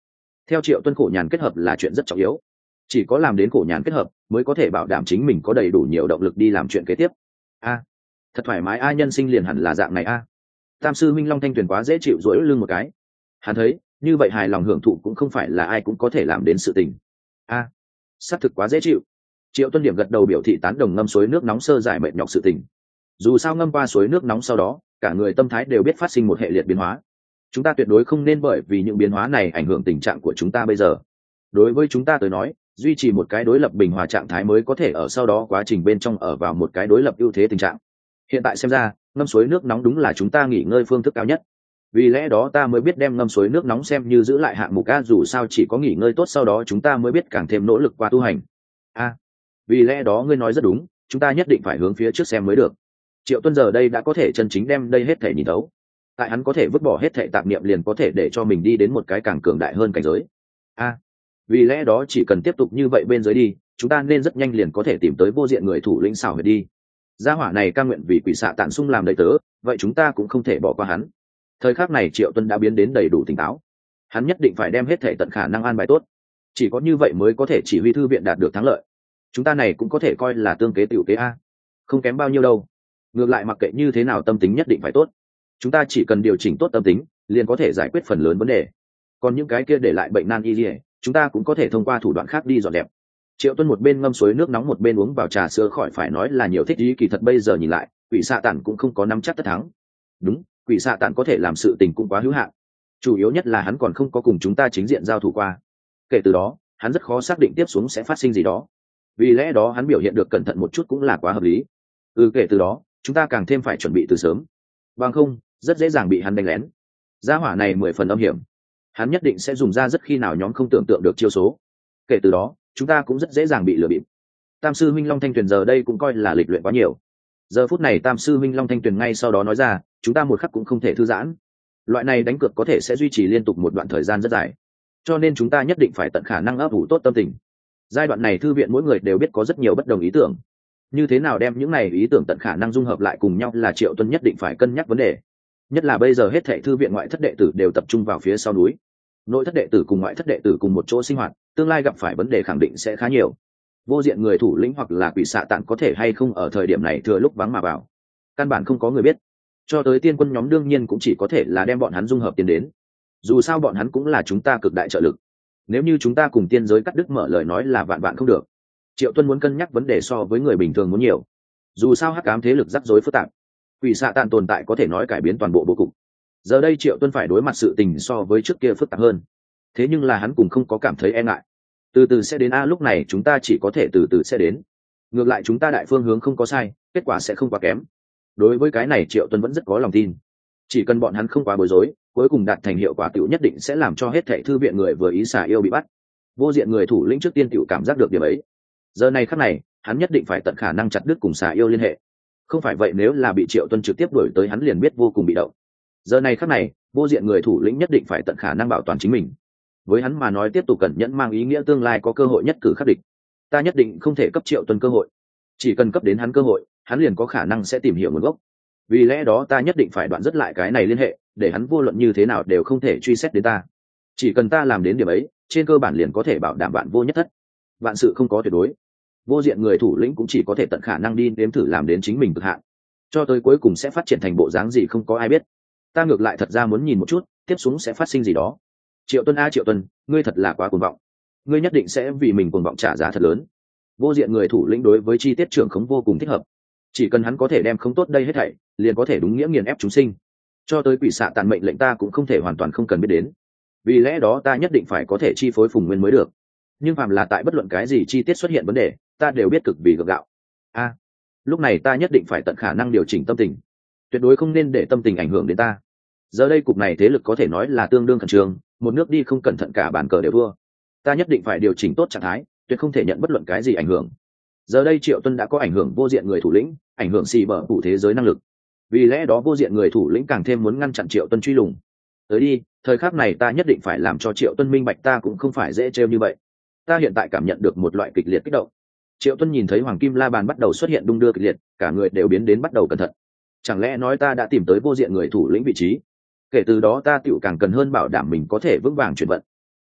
[SPEAKER 1] theo Triệu Tuân, khổ nhàn kết hợp là chuyện rất trọng yếu, chỉ có làm đến khổ nhàn kết hợp mới có thể bảo đảm chính mình có đầy đủ nhiều động lực đi làm chuyện kế tiếp. A, thật thoải mái a, nhân sinh liền hẳn là dạng này a. Tam sư minh Long Thanh Tuyền quá dễ chịu, duỗi lưng một cái. Hắn thấy như vậy hài lòng hưởng thụ cũng không phải là ai cũng có thể làm đến sự tình. A, xác thực quá dễ chịu. Triệu Tuân điểm gật đầu biểu thị tán đồng, ngâm suối nước nóng sơ giải mệt nhọc sự tình. Dù sao ngâm qua suối nước nóng sau đó, cả người tâm thái đều biết phát sinh một hệ liệt biến hóa. Chúng ta tuyệt đối không nên bởi vì những biến hóa này ảnh hưởng tình trạng của chúng ta bây giờ. Đối với chúng ta tới nói, duy trì một cái đối lập bình hòa trạng thái mới có thể ở sau đó quá trình bên trong ở vào một cái đối lập ưu thế tình trạng. Hiện tại xem ra, ngâm suối nước nóng đúng là chúng ta nghỉ ngơi phương thức cao nhất. Vì lẽ đó ta mới biết đem ngâm suối nước nóng xem như giữ lại hạng mục a, dù sao chỉ có nghỉ ngơi tốt sau đó chúng ta mới biết càng thêm nỗ lực qua tu hành. A, vì lẽ đó ngươi nói rất đúng, chúng ta nhất định phải hướng phía trước xem mới được. Triệu Tuân giờ đây đã có thể chân chính đem đây hết thể nhìn thấu. Tại hắn có thể vứt bỏ hết thể tạp niệm, liền có thể để cho mình đi đến một cái càng cường đại hơn cảnh giới. A, vì lẽ đó chỉ cần tiếp tục như vậy bên dưới đi, chúng ta nên rất nhanh liền có thể tìm tới vô diện người thủ lĩnh xảo huyệt đi. Gia hỏa này cam nguyện vì quỷ xạ tản xung làm đầy tớ, vậy chúng ta cũng không thể bỏ qua hắn. Thời khắc này Triệu Tuân đã biến đến đầy đủ tỉnh táo, hắn nhất định phải đem hết thể tận khả năng an bài tốt, chỉ có như vậy mới có thể chỉ huy thư viện đạt được thắng lợi. Chúng ta này cũng có thể coi là tương kế tiểu kế a, không kém bao nhiêu đâu. Ngược lại mặc kệ như thế nào tâm tính nhất định phải tốt, chúng ta chỉ cần điều chỉnh tốt tâm tính liền có thể giải quyết phần lớn vấn đề. Còn những cái kia để lại bệnh nan y liễu, chúng ta cũng có thể thông qua thủ đoạn khác đi dọn dẹp. Triệu Tuân một bên ngâm suối nước nóng một bên uống vào trà sữa, khỏi phải nói là nhiều thích ý. Kỳ thật bây giờ nhìn lại, quỷ xạ tản cũng không có nắm chắc tất thắng. Đúng, quỷ xạ tản có thể làm sự tình cũng quá hữu hạn, chủ yếu nhất là hắn còn không có cùng chúng ta chính diện giao thủ qua. Kể từ đó hắn rất khó xác định tiếp xuống sẽ phát sinh gì đó, vì lẽ đó hắn biểu hiện được cẩn thận một chút cũng là quá hợp lý. Ừ, kể từ đó chúng ta càng thêm phải chuẩn bị từ sớm, bằng không rất dễ dàng bị hắn đánh lén. Gia hỏa này mười phần âm hiểm, hắn nhất định sẽ dùng ra rất khi nào nhóm không tưởng tượng được chiêu số. Kể từ đó chúng ta cũng rất dễ dàng bị lừa bịp. Tam sư minh Long Thanh Tuyền giờ đây cũng coi là lịch luyện quá nhiều. Giờ phút này Tam sư minh Long Thanh Tuyền ngay sau đó nói ra, chúng ta một khắc cũng không thể thư giãn. Loại này đánh cược có thể sẽ duy trì liên tục một đoạn thời gian rất dài, cho nên chúng ta nhất định phải tận khả năng ấp ủ tốt tâm tình. Giai đoạn này thư viện mỗi người đều biết có rất nhiều bất đồng ý tưởng, như thế nào đem những này ý tưởng tận khả năng dung hợp lại cùng nhau là Triệu Tuân nhất định phải cân nhắc vấn đề. Nhất là bây giờ hết thảy thư viện ngoại thất đệ tử đều tập trung vào phía sau núi, nội thất đệ tử cùng ngoại thất đệ tử cùng một chỗ sinh hoạt, tương lai gặp phải vấn đề khẳng định sẽ khá nhiều. Vô diện người thủ lĩnh hoặc là quỷ xạ tản có thể hay không ở thời điểm này thừa lúc vắng mà vào, căn bản không có người biết. Cho tới tiên quân nhóm đương nhiên cũng chỉ có thể là đem bọn hắn dung hợp tiến đến, dù sao bọn hắn cũng là chúng ta cực đại trợ lực. Nếu như chúng ta cùng tiên giới cắt đứt mở lời nói là vạn vạn không được. Triệu Tuân muốn cân nhắc vấn đề so với người bình thường muốn nhiều, dù sao hắc ám thế lực rắc rối phức tạp, quỷ xạ tản tồn tại có thể nói cải biến toàn bộ bố cục. Giờ đây Triệu Tuân phải đối mặt sự tình so với trước kia phức tạp hơn, thế nhưng là hắn cũng không có cảm thấy e ngại. Từ từ sẽ đến a, lúc này chúng ta chỉ có thể từ từ sẽ đến. Ngược lại chúng ta đại phương hướng không có sai, kết quả sẽ không quá kém. Đối với cái này Triệu Tuân vẫn rất có lòng tin, chỉ cần bọn hắn không quá bối rối, cuối cùng đạt thành hiệu quả tiểu nhất định sẽ làm cho hết thảy thư viện người vừa ý xà yêu bị bắt. Vô diện người thủ lĩnh trước tiên tiểu cảm giác được điểm ấy. Giờ này khắc này hắn nhất định phải tận khả năng chặt đứt cùng xà yêu liên hệ, không phải vậy nếu là bị Triệu Tuân trực tiếp đuổi tới hắn liền biết vô cùng bị động. Giờ này khắc này vô diện người thủ lĩnh nhất định phải tận khả năng bảo toàn chính mình. Với hắn mà nói tiếp tục cẩn nhẫn mang ý nghĩa tương lai có cơ hội nhất cử khắc địch. Ta nhất định không thể cấp Triệu Tuân cơ hội, chỉ cần cấp đến hắn cơ hội hắn liền có khả năng sẽ tìm hiểu nguồn gốc. Vì lẽ đó ta nhất định phải đoạn dứt lại cái này liên hệ, để hắn vô luận như thế nào đều không thể truy xét đến ta. Chỉ cần ta làm đến điểm ấy, trên cơ bản liền có thể bảo đảm vạn vô nhất thất. Vạn sự không có tuyệt đối, vô diện người thủ lĩnh cũng chỉ có thể tận khả năng đi nếm thử làm đến chính mình cực hạn, cho tới cuối cùng sẽ phát triển thành bộ dáng gì không có ai biết. Ta ngược lại thật ra muốn nhìn một chút tiếp xuống sẽ phát sinh gì đó. Triệu Tuân a Triệu Tuân, ngươi thật là quá cuồng vọng, ngươi nhất định sẽ vì mình cuồng vọng trả giá thật lớn. Vô diện người thủ lĩnh đối với chi tiết trưởng khống vô cùng thích hợp, chỉ cần hắn có thể đem không tốt đây hết thảy liền có thể đúng nghĩa nghiền ép chúng sinh. Cho tới quỷ xạ tàn mệnh lệnh ta cũng không thể hoàn toàn không cần biết đến, vì lẽ đó ta nhất định phải có thể chi phối Phùng Nguyên mới được. Nhưng phàm là tại bất luận cái gì chi tiết xuất hiện vấn đề, ta đều biết cực vì gượng gạo. A, lúc này ta nhất định phải tận khả năng điều chỉnh tâm tình, tuyệt đối không nên để tâm tình ảnh hưởng đến ta. Giờ đây cục này thế lực có thể nói là tương đương khẩn trương, một nước đi không cẩn thận cả bàn cờ đều thua. Ta nhất định phải điều chỉnh tốt trạng thái, tuyệt không thể nhận bất luận cái gì ảnh hưởng. Giờ đây Triệu Tuân đã có ảnh hưởng vô diện người thủ lĩnh, ảnh hưởng xì bở phủ thế giới năng lực, vì lẽ đó vô diện người thủ lĩnh càng thêm muốn ngăn chặn Triệu Tuân truy lùng. Tới đi, thời khắc này ta nhất định phải làm cho Triệu Tuân minh bạch ta cũng không phải dễ trêu như vậy. Ta hiện tại cảm nhận được một loại kịch liệt kích động. Triệu Tuân nhìn thấy hoàng kim la bàn bắt đầu xuất hiện đung đưa kịch liệt, cả người đều biến đến bắt đầu cẩn thận. Chẳng lẽ nói ta đã tìm tới vô diện người thủ lĩnh vị trí? Kể từ đó ta tựu càng cần hơn bảo đảm mình có thể vững vàng chuyển vận.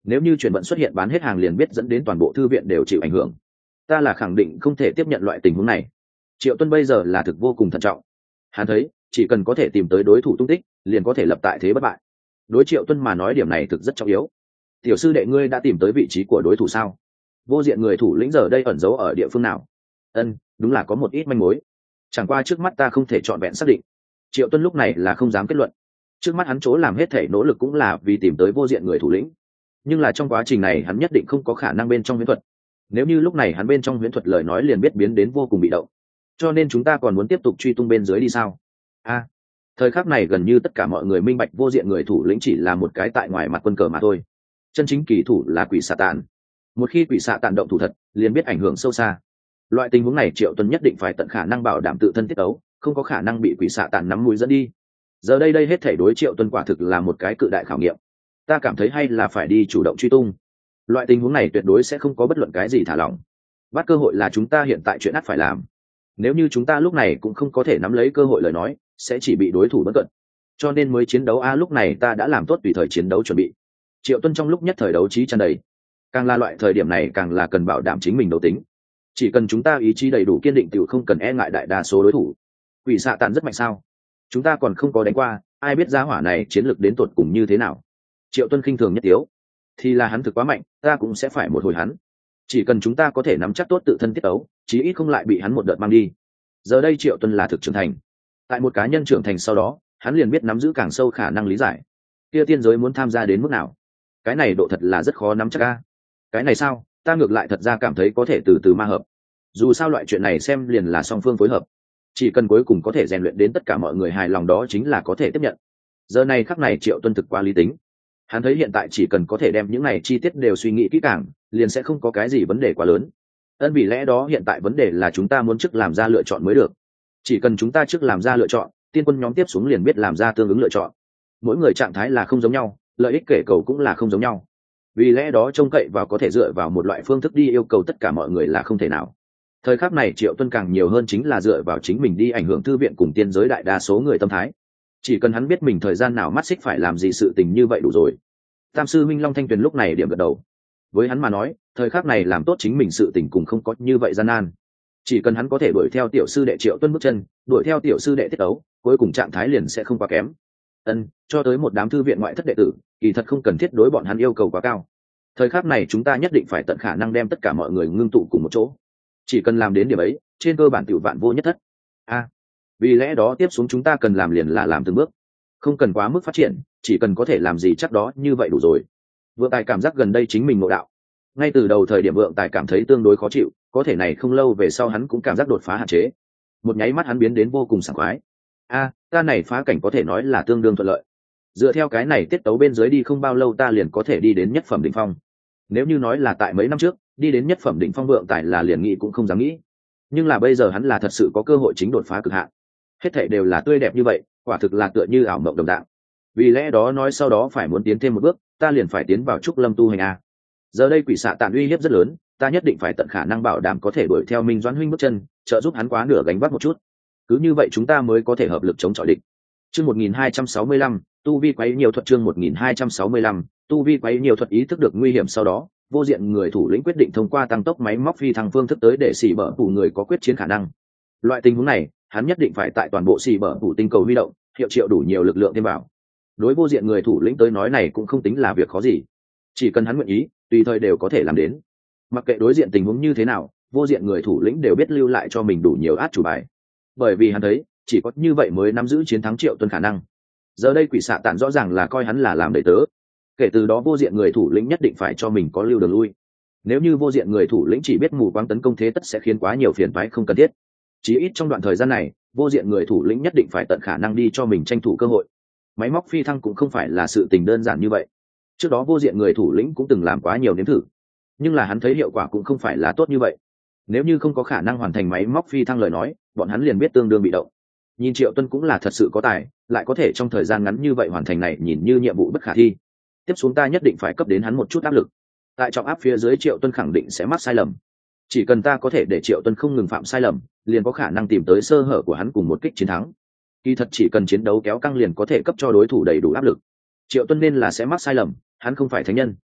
[SPEAKER 1] nếu như chuyển vận xuất hiện bán hết hàng liền biết dẫn đến toàn bộ thư viện đều chịu ảnh hưởng. Ta là khẳng định không thể tiếp nhận loại tình huống này. Triệu Tuân bây giờ là thực vô cùng thận trọng. Hắn thấy chỉ cần có thể tìm tới đối thủ tung tích liền có thể lập tại thế bất bại. Đối Triệu Tuân mà nói điểm này thực rất trọng yếu. Tiểu sư đệ, ngươi đã tìm tới vị trí của đối thủ sao? Vô diện người thủ lĩnh giờ đây ẩn giấu ở địa phương nào? Ân, đúng là có một ít manh mối, chẳng qua trước mắt ta không thể trọn vẹn xác định. Triệu Tuân lúc này là không dám kết luận. Trước mắt hắn chỗ làm hết thể nỗ lực cũng là vì tìm tới vô diện người thủ lĩnh, nhưng là trong quá trình này hắn nhất định không có khả năng bên trong huyễn thuật. Nếu như lúc này hắn bên trong huyễn thuật lời nói liền biết biến đến vô cùng bị động. Cho nên chúng ta còn muốn tiếp tục truy tung bên dưới đi sao? A, à, thời khắc này gần như tất cả mọi người minh bạch vô diện người thủ lĩnh chỉ là một cái tại ngoài mặt quân cờ mà thôi. Chân chính kỳ thủ là quỷ xạ tàn. Một khi quỷ xạ tàn động thủ thật, liền biết ảnh hưởng sâu xa. Loại tình huống này Triệu Tuân nhất định phải tận khả năng bảo đảm tự thân tiết tấu, không có khả năng bị quỷ xạ tàn nắm mũi dẫn đi. Giờ đây đây hết thể đối Triệu Tuân quả thực là một cái cự đại khảo nghiệm. Ta cảm thấy hay là phải đi chủ động truy tung. Loại tình huống này tuyệt đối sẽ không có bất luận cái gì thả lỏng. Bắt cơ hội là chúng ta hiện tại chuyện ắt phải làm. Nếu như chúng ta lúc này cũng không có thể nắm lấy cơ hội lời nói, sẽ chỉ bị đối thủ bất cận. Cho nên mới chiến đấu a, lúc này ta đã làm tốt tùy thời chiến đấu chuẩn bị. Triệu Tuân trong lúc nhất thời đấu trí tràn đầy. Càng là loại thời điểm này càng là cần bảo đảm chính mình đấu tính. Chỉ cần chúng ta ý chí đầy đủ kiên định tiểu không cần e ngại đại đa số đối thủ. Quỷ xạ tàn rất mạnh sao? Chúng ta còn không có đánh qua, ai biết giá hỏa này chiến lược đến tột cùng như thế nào? Triệu Tuân khinh thường nhất tiếu. Thì là hắn thực quá mạnh, ta cũng sẽ phải một hồi hắn. Chỉ cần chúng ta có thể nắm chắc tốt tự thân tiết ấu, chí ít không lại bị hắn một đợt mang đi. Giờ đây Triệu Tuân là thực trưởng thành. Tại một cá nhân trưởng thành sau đó, hắn liền biết nắm giữ càng sâu khả năng lý giải. Kia tiên giới muốn tham gia đến mức nào? Cái này độ thật là rất khó nắm chắc a. Cái này sao? Ta ngược lại thật ra cảm thấy có thể từ từ ma hợp. Dù sao loại chuyện này xem liền là song phương phối hợp. Chỉ cần cuối cùng có thể rèn luyện đến tất cả mọi người hài lòng đó chính là có thể tiếp nhận. Giờ này khắc này Triệu Tuân thực quá lý tính. Hắn thấy hiện tại chỉ cần có thể đem những này chi tiết đều suy nghĩ kỹ càng, liền sẽ không có cái gì vấn đề quá lớn. Ân vì lẽ đó hiện tại vấn đề là chúng ta muốn trước làm ra lựa chọn mới được. Chỉ cần chúng ta trước làm ra lựa chọn, tiên quân nhóm tiếp xuống liền biết làm ra tương ứng lựa chọn. Mỗi người trạng thái là không giống nhau, lợi ích kể cầu cũng là không giống nhau. Vì lẽ đó trông cậy vào có thể dựa vào một loại phương thức đi yêu cầu tất cả mọi người là không thể nào. Thời khắc này Triệu Tuân càng nhiều hơn chính là dựa vào chính mình đi ảnh hưởng thư viện cùng tiên giới đại đa số người tâm thái. Chỉ cần hắn biết mình thời gian nào mắt xích phải làm gì sự tình như vậy đủ rồi. Tam sư Minh Long Thanh Tuyền lúc này điểm gật đầu. Với hắn mà nói, thời khắc này làm tốt chính mình sự tình cùng không có như vậy gian nan. Chỉ cần hắn có thể đuổi theo tiểu sư đệ Triệu Tuân bước chân, đuổi theo tiểu sư đệ tiết tấu, cuối cùng trạng thái liền sẽ không quá kém. Ân, cho tới một đám thư viện ngoại thất đệ tử, kỳ thật không cần thiết đối bọn hắn yêu cầu quá cao. Thời khắc này chúng ta nhất định phải tận khả năng đem tất cả mọi người ngưng tụ cùng một chỗ. Chỉ cần làm đến điểm ấy, trên cơ bản tiểu vạn vô nhất thất. A, à, vì lẽ đó tiếp xuống chúng ta cần làm liền là làm từng bước, không cần quá mức phát triển, chỉ cần có thể làm gì chắc đó như vậy đủ rồi. Vượng Tài cảm giác gần đây chính mình ngộ đạo. Ngay từ đầu thời điểm Vượng Tài cảm thấy tương đối khó chịu, có thể này không lâu về sau hắn cũng cảm giác đột phá hạn chế. Một nháy mắt hắn biến đến vô cùng sảng khoái. A, à, ta này phá cảnh có thể nói là tương đương thuận lợi. Dựa theo cái này tiết tấu bên dưới đi không bao lâu ta liền có thể đi đến nhất phẩm đỉnh phong. Nếu như nói là tại mấy năm trước, đi đến nhất phẩm đỉnh phong Vượng Tài là liền nghĩ cũng không dám nghĩ. Nhưng là bây giờ hắn là thật sự có cơ hội chính đột phá cực hạn. Hết thảy đều là tươi đẹp như vậy, quả thực là tựa như ảo mộng đồng dạng. Vì lẽ đó nói sau đó phải muốn tiến thêm một bước, ta liền phải tiến vào trúc lâm tu hành a. Giờ đây quỷ xạ tàn uy hiếp rất lớn, ta nhất định phải tận khả năng bảo đảm có thể đuổi theo Minh Doãn huynh bước chân, trợ giúp hắn quá nửa gánh vác một chút. Cứ như vậy chúng ta mới có thể hợp lực chống chọi địch. Chương một nghìn hai trăm sáu mươi lăm, tu vi quấy nhiều thuật chương một nghìn hai trăm sáu mươi lăm, tu vi quấy nhiều thuật ý thức được nguy hiểm sau đó, vô diện người thủ lĩnh quyết định thông qua tăng tốc máy móc phi thăng phương thức tới để xỉ bở phủ người có quyết chiến khả năng. Loại tình huống này, hắn nhất định phải tại toàn bộ xỉ bở phủ tinh cầu huy động, hiệu triệu đủ nhiều lực lượng thêm vào. Đối vô diện người thủ lĩnh tới nói này cũng không tính là việc khó gì, chỉ cần hắn nguyện ý, tùy thời đều có thể làm đến. Mặc kệ đối diện tình huống như thế nào, vô diện người thủ lĩnh đều biết lưu lại cho mình đủ nhiều át chủ bài, bởi vì hắn thấy chỉ có như vậy mới nắm giữ chiến thắng Triệu Tuân khả năng. Giờ đây quỷ xạ tản rõ ràng là coi hắn là làm đầy tớ, kể từ đó vô diện người thủ lĩnh nhất định phải cho mình có lưu đường lui. Nếu như vô diện người thủ lĩnh chỉ biết mù quáng tấn công thế tất sẽ khiến quá nhiều phiền toái không cần thiết. Chí ít trong đoạn thời gian này, vô diện người thủ lĩnh nhất định phải tận khả năng đi cho mình tranh thủ cơ hội. Máy móc phi thăng cũng không phải là sự tình đơn giản như vậy. Trước đó vô diện người thủ lĩnh cũng từng làm quá nhiều nếm thử, nhưng là hắn thấy hiệu quả cũng không phải là tốt như vậy. Nếu như không có khả năng hoàn thành máy móc phi thăng lời nói, bọn hắn liền biết tương đương bị động. Nhìn Triệu Tuân cũng là thật sự có tài, lại có thể trong thời gian ngắn như vậy hoàn thành này nhìn như nhiệm vụ bất khả thi. Tiếp xuống ta nhất định phải cấp đến hắn một chút áp lực. Tại trọng áp phía dưới Triệu Tuân khẳng định sẽ mắc sai lầm. Chỉ cần ta có thể để Triệu Tuân không ngừng phạm sai lầm, liền có khả năng tìm tới sơ hở của hắn cùng một kích chiến thắng. Kỳ thật chỉ cần chiến đấu kéo căng liền có thể cấp cho đối thủ đầy đủ áp lực. Triệu Tuân nên là sẽ mắc sai lầm, hắn không phải thánh nhân.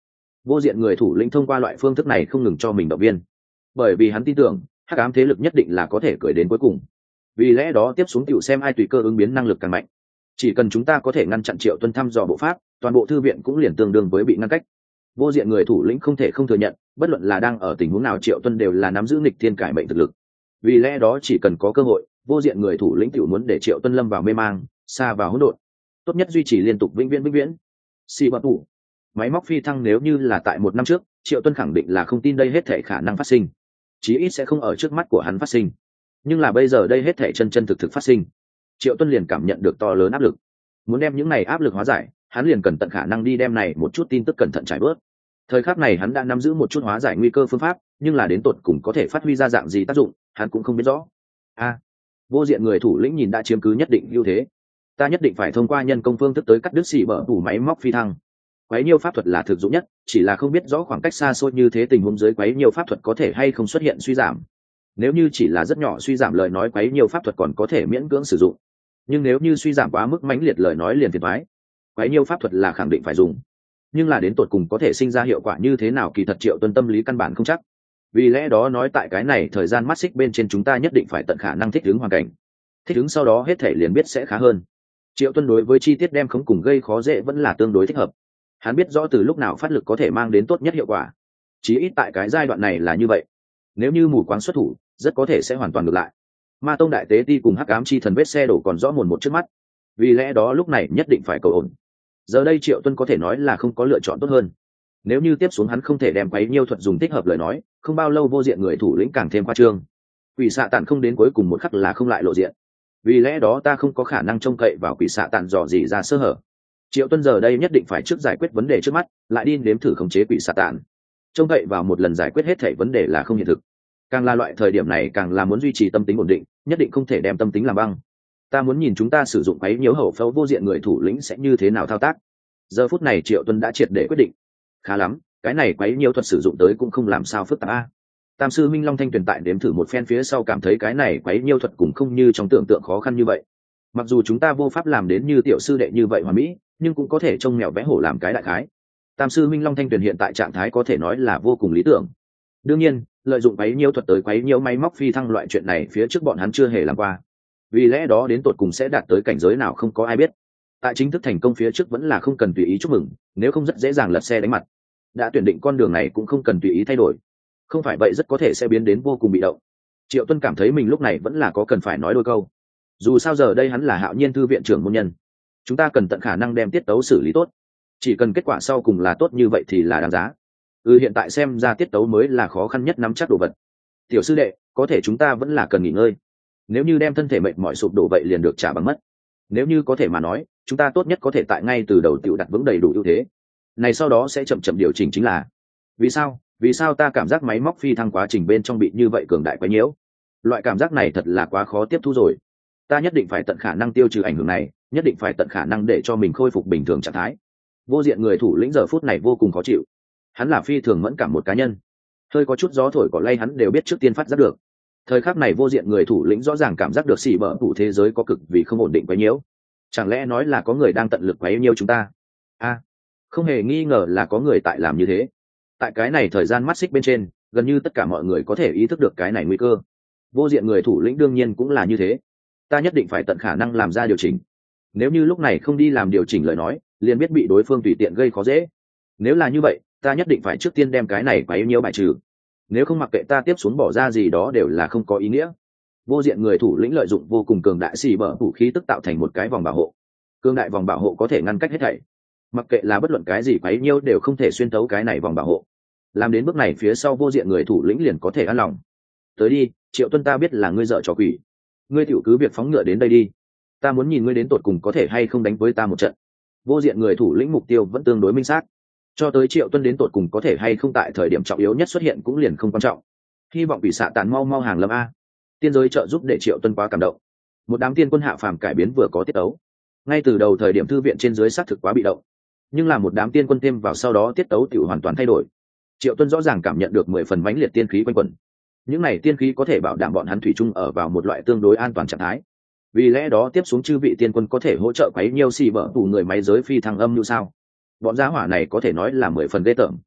[SPEAKER 1] Vô diện người thủ lĩnh thông qua loại phương thức này không ngừng cho mình động viên, bởi vì hắn tin tưởng hắc ám thế lực nhất định là có thể cười đến cuối cùng. Vì lẽ đó tiếp xuống tiểu xem ai tùy cơ ứng biến năng lực càng mạnh. Chỉ cần chúng ta có thể ngăn chặn Triệu Tuân thăm dò bộ pháp, toàn bộ thư viện cũng liền tương đương với bị ngăn cách. Vô diện người thủ lĩnh không thể không thừa nhận, bất luận là đang ở tình huống nào Triệu Tuân đều là nắm giữ nghịch thiên cải mệnh thực lực. Vì lẽ đó chỉ cần có cơ hội, vô diện người thủ lĩnh tiểu muốn để Triệu Tuân lâm vào mê mang, xa vào hỗn độn. Tốt nhất duy trì liên tục vĩnh viễn vĩnh viễn. Xì bật tủ. Máy móc phi thăng nếu như là tại một năm trước, Triệu Tuân khẳng định là không tin đây hết thể khả năng phát sinh, chí ít sẽ không ở trước mắt của hắn phát sinh. Nhưng là bây giờ đây hết thể chân chân thực thực phát sinh, Triệu Tuân liền cảm nhận được to lớn áp lực. Muốn đem những này áp lực hóa giải, hắn liền cần tận khả năng đi đem này một chút tin tức cẩn thận trải bớt. Thời khắc này hắn đã nắm giữ một chút hóa giải nguy cơ phương pháp, nhưng là đến tột cùng có thể phát huy ra dạng gì tác dụng, hắn cũng không biết rõ. A, vô diện người thủ lĩnh nhìn đã chiếm cứ nhất định ưu thế. Ta nhất định phải thông qua nhân công phương thức tới cắt đứt xỉ bở tủ máy móc phi thăng. Quấy nhiêu pháp thuật là thực dụng nhất, chỉ là không biết rõ khoảng cách xa xôi như thế tình huống dưới quấy nhiêu pháp thuật có thể hay không xuất hiện suy giảm. Nếu như chỉ là rất nhỏ suy giảm lời nói quấy nhiêu pháp thuật còn có thể miễn cưỡng sử dụng, nhưng nếu như suy giảm quá mức mãnh liệt lời nói liền phiền toái. Quấy nhiêu pháp thuật là khẳng định phải dùng, nhưng là đến tột cùng có thể sinh ra hiệu quả như thế nào kỳ thật Triệu Tuân tâm lý căn bản không chắc. Vì lẽ đó nói tại cái này thời gian mắt xích bên trên chúng ta nhất định phải tận khả năng thích ứng hoàn cảnh, thích ứng sau đó hết thể liền biết sẽ khá hơn. Triệu Tuân đối với chi tiết đem khống cùng gây khó dễ vẫn là tương đối thích hợp. Hắn biết rõ từ lúc nào phát lực có thể mang đến tốt nhất hiệu quả, chí ít tại cái giai đoạn này là như vậy. Nếu như mù quáng xuất thủ, rất có thể sẽ hoàn toàn ngược lại. Ma tông đại tế ti cùng hắc ám chi thần vết xe đổ còn rõ mồn một trước mắt, vì lẽ đó lúc này nhất định phải cầu ổn. Giờ đây Triệu Tuân có thể nói là không có lựa chọn tốt hơn. Nếu như tiếp xuống hắn không thể đem quấy nhiêu thuật dùng thích hợp lời nói, không bao lâu vô diện người thủ lĩnh càng thêm khoa trương. Quỷ xạ tản không đến cuối cùng một khắc là không lại lộ diện. Vì lẽ đó ta không có khả năng trông cậy vào quỷ xạ tản dò gì ra sơ hở. Triệu Tuân giờ đây nhất định phải trước giải quyết vấn đề trước mắt, lại đi nếm thử khống chế quỷ xạ tản. Trông cậy vào một lần giải quyết hết thảy vấn đề là không hiện thực. Càng là loại thời điểm này càng là muốn duy trì tâm tính ổn định, nhất định không thể đem tâm tính làm băng. Ta muốn nhìn chúng ta sử dụng quấy nhiễu hậu phẫu vô diện người thủ lĩnh sẽ như thế nào thao tác. Giờ phút này Triệu Tuân đã triệt để quyết định. Khá lắm, cái này quấy nhiễu thuật sử dụng tới cũng không làm sao phức tạp a. Tam sư Minh Long Thanh tuyển tại đếm thử một phen phía sau cảm thấy cái này quấy nhiễu thuật cũng không như trong tưởng tượng khó khăn như vậy. Mặc dù chúng ta vô pháp làm đến như tiểu sư đệ như vậy hoàn mỹ, nhưng cũng có thể trông mèo vẽ hổ làm cái đại khái. Tam sư Minh Long Thanh tuyển hiện tại trạng thái có thể nói là vô cùng lý tưởng. Đương nhiên, lợi dụng quấy nhiễu thuật tới quấy nhiễu máy móc phi thăng loại chuyện này phía trước bọn hắn chưa hề làm qua. Vì lẽ đó đến tột cùng sẽ đạt tới cảnh giới nào không có ai biết. Tại chính thức thành công phía trước vẫn là không cần tùy ý chúc mừng, nếu không rất dễ dàng lật xe đánh mặt. Đã tuyển định con đường này cũng không cần tùy ý thay đổi, không phải vậy rất có thể sẽ biến đến vô cùng bị động. Triệu Tuân cảm thấy mình lúc này vẫn là có cần phải nói đôi câu. Dù sao giờ đây hắn là Hạo Nhiên thư viện trưởng môn nhân, chúng ta cần tận khả năng đem tiết tấu xử lý tốt, chỉ cần kết quả sau cùng là tốt như vậy thì là đáng giá. Ừ, hiện tại xem ra tiết tấu mới là khó khăn nhất nắm chắc đồ vật. Tiểu sư đệ, có thể chúng ta vẫn là cần nghỉ ngơi. Nếu như đem thân thể mệt mỏi sụp đổ vậy liền được trả bằng mất. Nếu như có thể mà nói, chúng ta tốt nhất có thể tại ngay từ đầu tiểu đặt vững đầy đủ ưu thế. Này sau đó sẽ chậm chậm điều chỉnh chính là. Vì sao? Vì sao ta cảm giác máy móc phi thăng quá trình bên trong bị như vậy cường đại quá nhiễu? Loại cảm giác này thật là quá khó tiếp thu rồi. Ta nhất định phải tận khả năng tiêu trừ ảnh hưởng này, nhất định phải tận khả năng để cho mình khôi phục bình thường trạng thái. Vô diện người thủ lĩnh giờ phút này vô cùng khó chịu. Hắn là phi thường mẫn cảm một cá nhân, hơi có chút gió thổi cỏ lay hắn đều biết trước tiên phát giác được. Thời khắc này vô diện người thủ lĩnh rõ ràng cảm giác được xỉ bở tủ thế giới có cực vì không ổn định quấy nhiễu. Chẳng lẽ nói là có người đang tận lực quấy nhiễu chúng ta? A, à, không hề nghi ngờ là có người tại làm như thế. Tại cái này thời gian mắt xích bên trên, gần như tất cả mọi người có thể ý thức được cái này nguy cơ. Vô diện người thủ lĩnh đương nhiên cũng là như thế. Ta nhất định phải tận khả năng làm ra điều chỉnh. Nếu như lúc này không đi làm điều chỉnh lời nói, liền biết bị đối phương tùy tiện gây khó dễ. Nếu là như vậy, ta nhất định phải trước tiên đem cái này quấy nhiễu bài trừ. Nếu không mặc kệ ta tiếp xuống bỏ ra gì đó đều là không có ý nghĩa. Vô diện người thủ lĩnh lợi dụng vô cùng cường đại xì bở vũ khí tức tạo thành một cái vòng bảo hộ. Cường đại vòng bảo hộ có thể ngăn cách hết thảy. Mặc kệ là bất luận cái gì quấy nhiễu đều không thể xuyên tấu cái này vòng bảo hộ. Làm đến bước này phía sau vô diện người thủ lĩnh liền có thể an lòng. Tới đi, Triệu Tuân, ta biết là ngươi dợ trò quỷ. Ngươi tiểu cứ việc phóng ngựa đến đây đi. Ta muốn nhìn ngươi đến tột cùng có thể hay không đánh với ta một trận. Vô diện người thủ lĩnh mục tiêu vẫn tương đối minh xác. Cho tới Triệu Tuân đến tột cùng có thể hay không tại thời điểm trọng yếu nhất xuất hiện cũng liền không quan trọng. Hy vọng bị xạ tàn mau mau hàng lâm a. Tiên giới trợ giúp để Triệu Tuân quá cảm động. Một đám tiên quân hạ phàm cải biến vừa có tiết tấu. Ngay từ đầu thời điểm thư viện trên dưới xác thực quá bị động, nhưng là một đám tiên quân thêm vào sau đó tiết tấu tiểu hoàn toàn thay đổi. Triệu Tuân rõ ràng cảm nhận được mười phần mãnh liệt tiên khí quanh quẩn. Những này tiên khí có thể bảo đảm bọn hắn thủy chung ở vào một loại tương đối an toàn trạng thái. Vì lẽ đó tiếp xuống chư vị tiên quân có thể hỗ trợ quấy nhiêu xì bở tù người máy giới phi thăng âm như sao? Bọn giá hỏa này có thể nói là mười phần ghê tởm.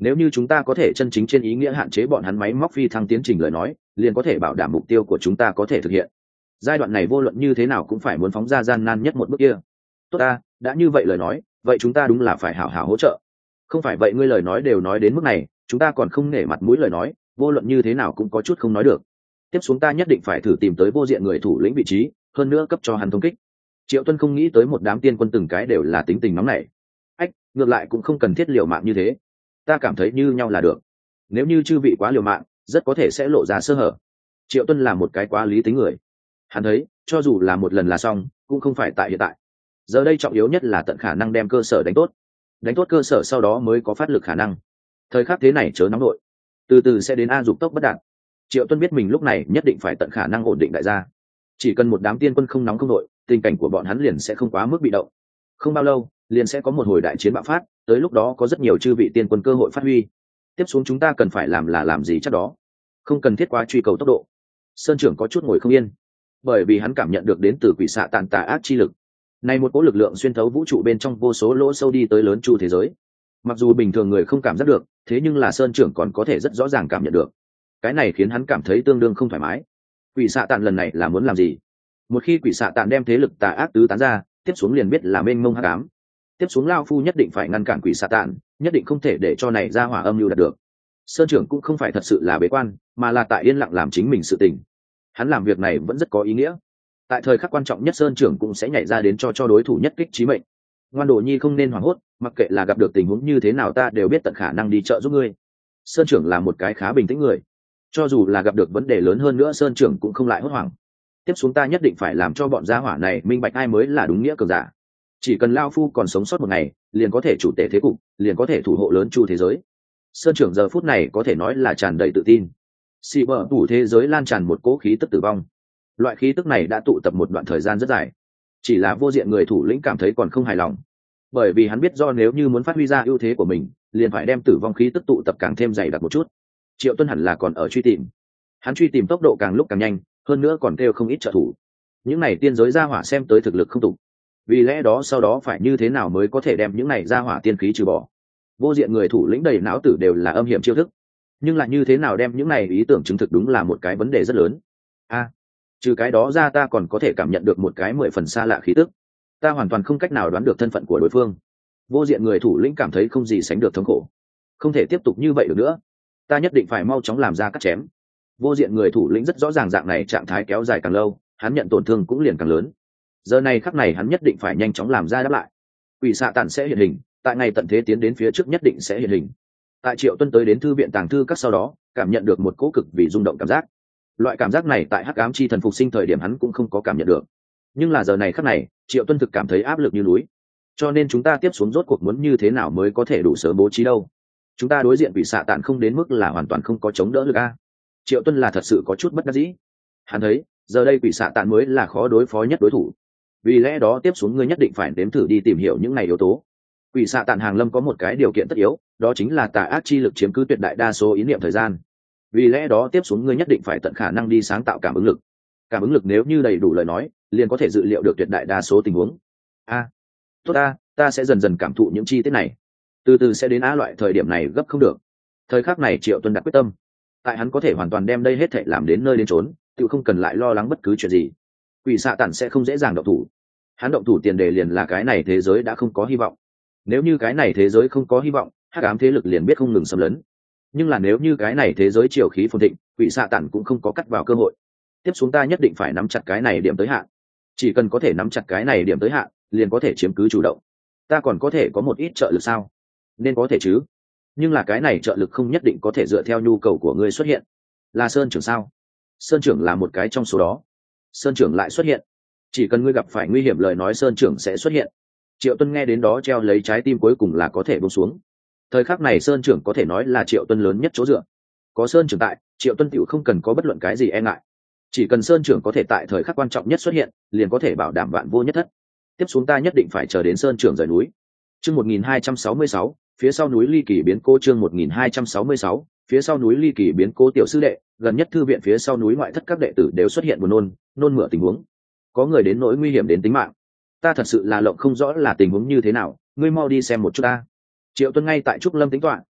[SPEAKER 1] nếu như chúng ta có thể chân chính trên ý nghĩa hạn chế bọn hắn máy móc phi thăng tiến trình lời nói, liền có thể bảo đảm mục tiêu của chúng ta có thể thực hiện. Giai đoạn này vô luận như thế nào cũng phải muốn phóng ra gian nan nhất một bước kia. Tốt ta, đã như vậy lời nói, vậy chúng ta đúng là phải hảo hảo hỗ trợ. Không phải vậy ngươi lời nói đều nói đến mức này, chúng ta còn không nể mặt mũi lời nói, vô luận như thế nào cũng có chút không nói được. Tiếp xuống ta nhất định phải thử tìm tới vô diện người thủ lĩnh vị trí, hơn nữa cấp cho hắn thông kích. Triệu Tuân không nghĩ tới một đám tiên quân từng cái đều là tính tình nóng nảy. Ách, ngược lại cũng không cần thiết liều mạng như thế. Ta cảm thấy như nhau là được. Nếu như chư vị quá liều mạng, rất có thể sẽ lộ ra sơ hở. Triệu Tuân là một cái quá lý tính người. Hắn thấy, cho dù là một lần là xong, cũng không phải tại hiện tại. Giờ đây trọng yếu nhất là tận khả năng đem cơ sở đánh tốt. Đánh tốt cơ sở sau đó mới có phát lực khả năng. Thời khắc thế này chớ nóng nội, từ từ sẽ đến a dục tốc bất đạt. Triệu Tuân biết mình lúc này nhất định phải tận khả năng ổn định đại gia. Chỉ cần một đám tiên quân không nóng không nội, tình cảnh của bọn hắn liền sẽ không quá mức bị động. Không bao lâu, liền sẽ có một hồi đại chiến bạo phát, tới lúc đó có rất nhiều chư vị tiên quân cơ hội phát huy. Tiếp xuống chúng ta cần phải làm là làm gì chắc đó, không cần thiết quá truy cầu tốc độ. Sơn trưởng có chút ngồi không yên, bởi vì hắn cảm nhận được đến từ quỷ xạ tàn tà ác chi lực. Này một cỗ lực lượng xuyên thấu vũ trụ bên trong vô số lỗ sâu đi tới lớn chu thế giới. Mặc dù bình thường người không cảm giác được, thế nhưng là Sơn trưởng còn có thể rất rõ ràng cảm nhận được. Cái này khiến hắn cảm thấy tương đương không thoải mái. Quỷ xạ tàn lần này là muốn làm gì? Một khi quỷ xạ tàn đem thế lực tà ác tứ tán ra, tiếp xuống liền biết là mênh mông hắc ám. Tiếp xuống lao phu nhất định phải ngăn cản quỷ xạ tàn, nhất định không thể để cho này ra hỏa âm mưu đạt được. Sơn trưởng cũng không phải thật sự là bế quan, mà là tại yên lặng làm chính mình sự tình. Hắn làm việc này vẫn rất có ý nghĩa. Tại thời khắc quan trọng nhất Sơn trưởng cũng sẽ nhảy ra đến cho cho đối thủ nhất kích chí mệnh. Ngoan Đồ Nhi không nên hoảng hốt, mặc kệ là gặp được tình huống như thế nào ta đều biết tận khả năng đi trợ giúp ngươi. Sơn trưởng là một cái khá bình tĩnh người, cho dù là gặp được vấn đề lớn hơn nữa Sơn trưởng cũng không lại hốt hoảng. Tiếp xuống ta nhất định phải làm cho bọn gia hỏa này minh bạch ai mới là đúng nghĩa cường giả. Chỉ cần lao phu còn sống sót một ngày, liền có thể chủ tể thế cục, liền có thể thủ hộ lớn chu thế giới. Sơn trưởng giờ phút này có thể nói là tràn đầy tự tin. Xì bờ đủ thế giới lan tràn một cỗ khí tức tử vong. Loại khí tức này đã tụ tập một đoạn thời gian rất dài, chỉ là vô diện người thủ lĩnh cảm thấy còn không hài lòng, bởi vì hắn biết do nếu như muốn phát huy ra ưu thế của mình, liền phải đem tử vong khí tức tụ tập càng thêm dày đặc một chút. Triệu Tuân hẳn là còn ở truy tìm, hắn truy tìm tốc độ càng lúc càng nhanh, hơn nữa còn kêu không ít trợ thủ. Những này tiên giới gia hỏa xem tới thực lực không tục, vì lẽ đó sau đó phải như thế nào mới có thể đem những này gia hỏa tiên khí trừ bỏ. Vô diện người thủ lĩnh đầy não tử đều là âm hiểm chiêu thức, nhưng là như thế nào đem những này ý tưởng chứng thực đúng là một cái vấn đề rất lớn. A, à, trừ cái đó ra ta còn có thể cảm nhận được một cái mười phần xa lạ khí tức, ta hoàn toàn không cách nào đoán được thân phận của đối phương. Vô diện người thủ lĩnh cảm thấy không gì sánh được thống khổ, không thể tiếp tục như vậy được nữa, ta nhất định phải mau chóng làm ra cắt chém. Vô diện người thủ lĩnh rất rõ ràng dạng này trạng thái kéo dài càng lâu, hắn nhận tổn thương cũng liền càng lớn. Giờ này khắc này hắn nhất định phải nhanh chóng làm ra đáp lại. Quỷ xạ tàn sẽ hiện hình, tại ngày tận thế tiến đến phía trước nhất định sẽ hiện hình. Tại Triệu Tuân tới đến thư viện tàng thư các sau đó, cảm nhận được một cỗ cực vì rung động cảm giác. Loại cảm giác này tại hắc ám chi thần phục sinh thời điểm hắn cũng không có cảm nhận được, nhưng là giờ này khắc này Triệu Tuân thực cảm thấy áp lực như núi. Cho nên chúng ta tiếp xuống rốt cuộc muốn như thế nào mới có thể đủ sớm bố trí đâu? Chúng ta đối diện quỷ xạ tàn không đến mức là hoàn toàn không có chống đỡ lực a. Triệu Tuân là thật sự có chút bất đắc dĩ. Hắn thấy giờ đây quỷ xạ tàn mới là khó đối phó nhất đối thủ, vì lẽ đó tiếp xuống ngươi nhất định phải nếm thử đi tìm hiểu những này yếu tố. Quỷ xạ tàn hàng lâm có một cái điều kiện tất yếu, đó chính là tà ác chi lực chiếm cứ tuyệt đại đa số ý niệm thời gian. Vì lẽ đó tiếp xuống ngươi nhất định phải tận khả năng đi sáng tạo cảm ứng lực. Cảm ứng lực nếu như đầy đủ lời nói, liền có thể dự liệu được tuyệt đại đa số tình huống. A, à, tốt a, ta sẽ dần dần cảm thụ những chi tiết này, từ từ sẽ đến a loại thời điểm này gấp không được. Thời khắc này Triệu Tuân đặt quyết tâm, tại hắn có thể hoàn toàn đem đây hết thảy làm đến nơi đến chốn, tự không cần lại lo lắng bất cứ chuyện gì. Quỷ xạ tản sẽ không dễ dàng động thủ, hắn động thủ tiền đề liền là cái này thế giới đã không có hy vọng. Nếu như cái này thế giới không có hy vọng, hắc ám thế lực liền biết không ngừng xâm lấn. Nhưng là nếu như cái này thế giới triều khí phồn thịnh, quỷ xạ tản cũng không có cắt vào cơ hội. Tiếp xuống ta nhất định phải nắm chặt cái này điểm tới hạn, chỉ cần có thể nắm chặt cái này điểm tới hạn, liền có thể chiếm cứ chủ động. Ta còn có thể có một ít trợ lực sao? Nên có thể chứ, nhưng là cái này trợ lực không nhất định có thể dựa theo nhu cầu của ngươi xuất hiện. Là Sơn trưởng sao? Sơn trưởng là một cái trong số đó. Sơn trưởng lại xuất hiện, chỉ cần ngươi gặp phải nguy hiểm lời nói Sơn trưởng sẽ xuất hiện. Triệu Tuân nghe đến đó treo lấy trái tim cuối cùng là có thể buông xuống. Thời khắc này Sơn trưởng có thể nói là Triệu Tuân lớn nhất chỗ dựa. Có Sơn trưởng tại, Triệu Tuân tựu không cần có bất luận cái gì e ngại. Chỉ cần Sơn trưởng có thể tại thời khắc quan trọng nhất xuất hiện, liền có thể bảo đảm vạn vô nhất thất. Tiếp xuống ta nhất định phải chờ đến Sơn trưởng rời núi. Chương một nghìn hai trăm sáu mươi sáu, phía sau núi ly kỳ biến cố. Chương một nghìn hai trăm sáu mươi sáu, phía sau núi ly kỳ biến cố. Tiểu sư đệ, gần nhất thư viện phía sau núi ngoại thất các đệ tử đều xuất hiện buồn nôn, nôn mửa tình huống. Có người đến nỗi nguy hiểm đến tính mạng. Ta thật sự là lộng không rõ là tình huống như thế nào, ngươi mau đi xem một chút ta. Triệu Tuân ngay tại trúc lâm tính toán,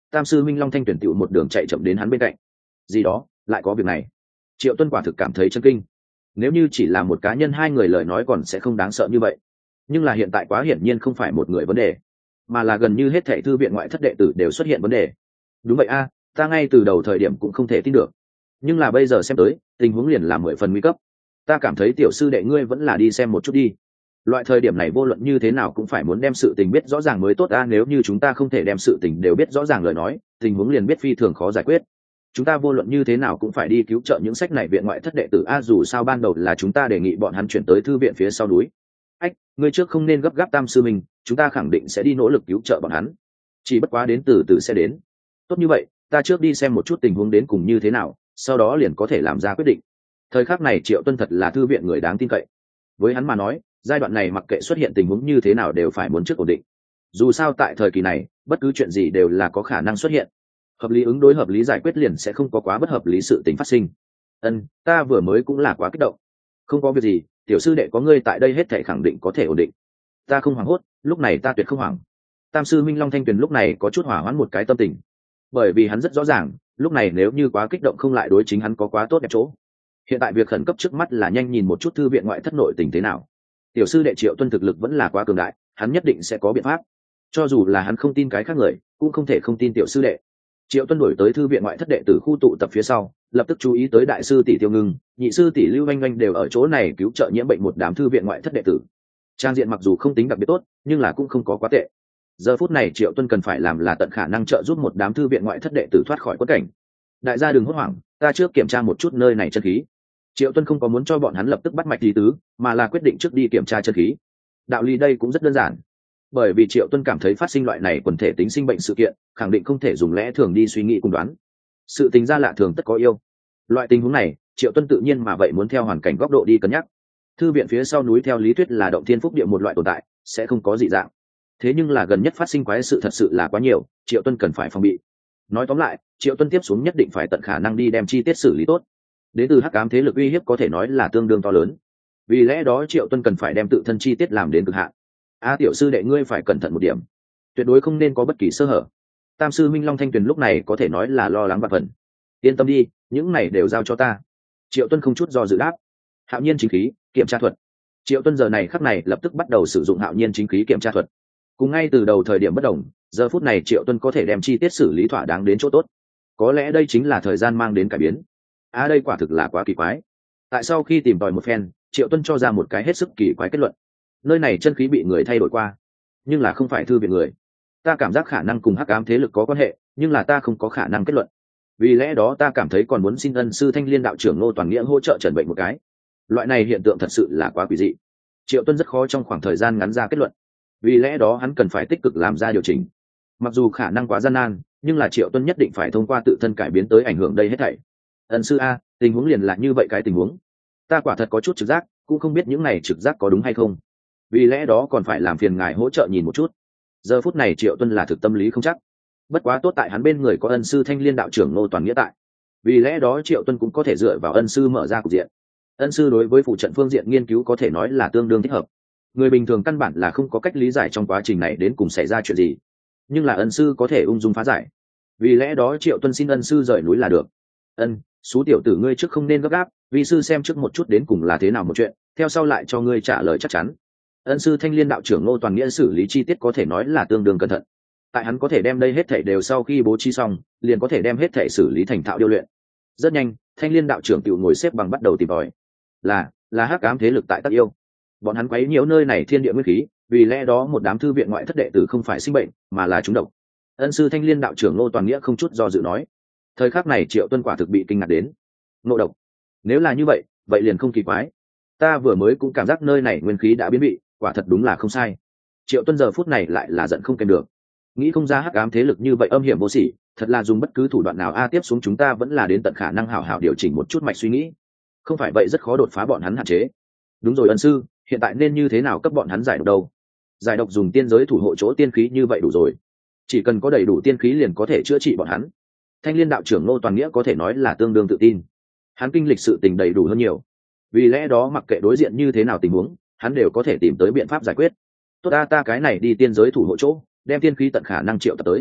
[SPEAKER 1] Tam sư minh long thanh tuyển tựu một đường chạy chậm đến hắn bên cạnh. Gì đó lại có việc này? Triệu Tuân quả thực cảm thấy chấn kinh. Nếu như chỉ là một cá nhân hai người lời nói còn sẽ không đáng sợ như vậy, nhưng là hiện tại quá hiển nhiên không phải một người vấn đề, mà là gần như hết thảy thư viện ngoại thất đệ tử đều xuất hiện vấn đề. Đúng vậy a, ta ngay từ đầu thời điểm cũng không thể tin được, nhưng là bây giờ xem tới tình huống liền là mười phần nguy cấp. Ta cảm thấy tiểu sư đệ ngươi vẫn là đi xem một chút đi. Loại thời điểm này vô luận như thế nào cũng phải muốn đem sự tình biết rõ ràng mới tốt a, nếu như chúng ta không thể đem sự tình đều biết rõ ràng lời nói, tình huống liền biết phi thường khó giải quyết. Chúng ta vô luận như thế nào cũng phải đi cứu trợ những sách này viện ngoại thất đệ tử a, dù sao ban đầu là chúng ta đề nghị bọn hắn chuyển tới thư viện phía sau núi. Ách, ngươi trước không nên gấp gáp Tam sư mình, chúng ta khẳng định sẽ đi nỗ lực cứu trợ bọn hắn. Chỉ bất quá đến từ từ sẽ đến. Tốt như vậy, ta trước đi xem một chút tình huống đến cùng như thế nào, sau đó liền có thể làm ra quyết định. Thời khắc này Triệu Tuân thật là thư viện người đáng tin cậy. Với hắn mà nói, giai đoạn này mặc kệ xuất hiện tình huống như thế nào đều phải muốn trước ổn định. Dù sao tại thời kỳ này, bất cứ chuyện gì đều là có khả năng xuất hiện. Hợp lý ứng đối hợp lý giải quyết liền sẽ không có quá bất hợp lý sự tình phát sinh. Ân, ta vừa mới cũng là quá kích động. Không có việc gì, tiểu sư đệ có ngươi tại đây hết thảy khẳng định có thể ổn định. Ta không hoảng hốt, lúc này ta tuyệt không hoảng. Tam sư minh long thanh tuyền lúc này có chút hỏa hoãn một cái tâm tình, bởi vì hắn rất rõ ràng lúc này nếu như quá kích động không lại đối chính hắn có quá tốt đẹp chỗ. Hiện tại việc khẩn cấp trước mắt là nhanh nhìn một chút thư viện ngoại thất nội tình thế nào. Tiểu sư đệ Triệu Tuân thực lực vẫn là quá cường đại, hắn nhất định sẽ có biện pháp. Cho dù là hắn không tin cái khác người cũng không thể không tin tiểu sư đệ. Triệu Tuân đổi tới thư viện ngoại thất đệ tử khu tụ tập phía sau, lập tức chú ý tới đại sư tỷ Tiêu Ngưng, nhị sư tỷ Lưu Oanh Oanh đều ở chỗ này cứu trợ nhiễm bệnh một đám thư viện ngoại thất đệ tử. Trang diện mặc dù không tính đặc biệt tốt, nhưng là cũng không có quá tệ. Giờ phút này Triệu Tuân cần phải làm là tận khả năng trợ giúp một đám thư viện ngoại thất đệ tử thoát khỏi quất cảnh. Đại gia đừng hốt hoảng, ta trước kiểm tra một chút nơi này chân khí. Triệu Tuân không có muốn cho bọn hắn lập tức bắt mạch lý tứ, mà là quyết định trước đi kiểm tra chân khí. Đạo lý đây cũng rất đơn giản, bởi vì Triệu Tuân cảm thấy phát sinh loại này quần thể tính sinh bệnh sự kiện, khẳng định không thể dùng lẽ thường đi suy nghĩ cùng đoán. Sự tình ra lạ thường tất có yêu. Loại tình huống này, Triệu Tuân tự nhiên mà vậy muốn theo hoàn cảnh góc độ đi cân nhắc. Thư viện phía sau núi theo lý thuyết là động thiên phúc địa một loại tồn tại, sẽ không có dị dạng. Thế nhưng là gần nhất phát sinh quái sự thật sự là quá nhiều, Triệu Tuân cần phải phòng bị. Nói tóm lại, Triệu Tuân tiếp xuống nhất định phải tận khả năng đi đem chi tiết xử lý tốt. Đến từ hắc ám thế lực uy hiếp có thể nói là tương đương to lớn. Vì lẽ đó Triệu Tuân cần phải đem tự thân chi tiết làm đến cực hạn. A tiểu sư đệ ngươi phải cẩn thận một điểm, tuyệt đối không nên có bất kỳ sơ hở. Tam sư minh long thanh tuyền lúc này có thể nói là lo lắng vạn phần. Yên tâm đi, những này đều giao cho ta. Triệu Tuân không chút do dự đáp. Hạo nhiên chính khí kiểm tra thuật. Triệu Tuân giờ này khắc này lập tức bắt đầu sử dụng hạo nhiên chính khí kiểm tra thuật. Cùng ngay từ đầu thời điểm bất đồng, giờ phút này Triệu Tuân có thể đem chi tiết xử lý thỏa đáng đến chỗ tốt. Có lẽ đây chính là thời gian mang đến cải biến. À đây quả thực là quá kỳ quái. Tại sau khi tìm tòi một phen, Triệu Tuân cho ra một cái hết sức kỳ quái kết luận. Nơi này chân khí bị người thay đổi qua, nhưng là không phải thư viện người. Ta cảm giác khả năng cùng hắc ám thế lực có quan hệ, nhưng là ta không có khả năng kết luận. Vì lẽ đó ta cảm thấy còn muốn xin ân sư Thanh Liên đạo trưởng Ngô Toàn Nghĩa hỗ trợ trần bệnh một cái. Loại này hiện tượng thật sự là quá quỷ dị. Triệu Tuân rất khó trong khoảng thời gian ngắn ra kết luận. Vì lẽ đó hắn cần phải tích cực làm ra điều chỉnh. Mặc dù khả năng quá gian nan, nhưng là Triệu Tuân nhất định phải thông qua tự thân cải biến tới ảnh hưởng đây hết thảy. Ân sư a, tình huống liền là như vậy cái tình huống. Ta quả thật có chút trực giác, cũng không biết những này trực giác có đúng hay không. Vì lẽ đó còn phải làm phiền ngài hỗ trợ nhìn một chút. Giờ phút này Triệu Tuân là thực tâm lý không chắc. Bất quá tốt tại hắn bên người có ân sư Thanh Liên đạo trưởng Ngô Toàn Nghĩa tại. Vì lẽ đó Triệu Tuân cũng có thể dựa vào ân sư mở ra cục diện. Ân sư đối với phụ trận phương diện nghiên cứu có thể nói là tương đương thích hợp. Người bình thường căn bản là không có cách lý giải trong quá trình này đến cùng xảy ra chuyện gì, nhưng là ân sư có thể ung dung phá giải. Vì lẽ đó Triệu Tuân xin ân sư rời núi là được. Ân, số tiểu tử ngươi trước không nên gấp gáp, vì sư xem trước một chút đến cùng là thế nào một chuyện, theo sau lại cho ngươi trả lời chắc chắn. Ân sư Thanh Liên đạo trưởng Ngô Toàn Nghĩa xử lý chi tiết có thể nói là tương đương cẩn thận. Tại hắn có thể đem đây hết thảy đều sau khi bố trí xong, liền có thể đem hết thảy xử lý thành thạo điêu luyện. Rất nhanh, Thanh Liên đạo trưởng tự ngồi xếp bằng bắt đầu tìm tòi. Là, là hắc ám thế lực tại Tắc Yêu. Bọn hắn quấy nhiễu nơi này thiên địa nguyên khí, vì lẽ đó một đám thư viện ngoại thất đệ tử không phải sinh bệnh, mà là trúng độc. Ân sư Thanh Liên đạo trưởng Ngô Toàn Nghĩa không chút do dự nói. Thời khắc này Triệu Tuân quả thực bị kinh ngạc đến. Ngộ độc? Nếu là như vậy, vậy liền không kỳ quái. Ta vừa mới cũng cảm giác nơi này nguyên khí đã biến bị, quả thật đúng là không sai. Triệu Tuân giờ phút này lại là giận không kèm được. Nghĩ không ra hắc ám thế lực như vậy âm hiểm vô sỉ, thật là dùng bất cứ thủ đoạn nào a tiếp xuống chúng ta vẫn là đến tận khả năng hảo hảo điều chỉnh một chút mạch suy nghĩ. Không phải vậy rất khó đột phá bọn hắn hạn chế. Đúng rồi ân sư, hiện tại nên như thế nào cấp bọn hắn giải độc đâu? Giải độc dùng tiên giới thủ hộ chỗ tiên khí như vậy đủ rồi. Chỉ cần có đầy đủ tiên khí liền có thể chữa trị bọn hắn. Thanh Liên đạo trưởng Ngô Toàn Nghĩa có thể nói là tương đương tự tin. Hắn kinh lịch sự tình đầy đủ hơn nhiều. Vì lẽ đó mặc kệ đối diện như thế nào tình huống, hắn đều có thể tìm tới biện pháp giải quyết. Tốt ta ta cái này đi tiên giới thủ hộ chỗ, đem tiên khí tận khả năng triệu tập tới.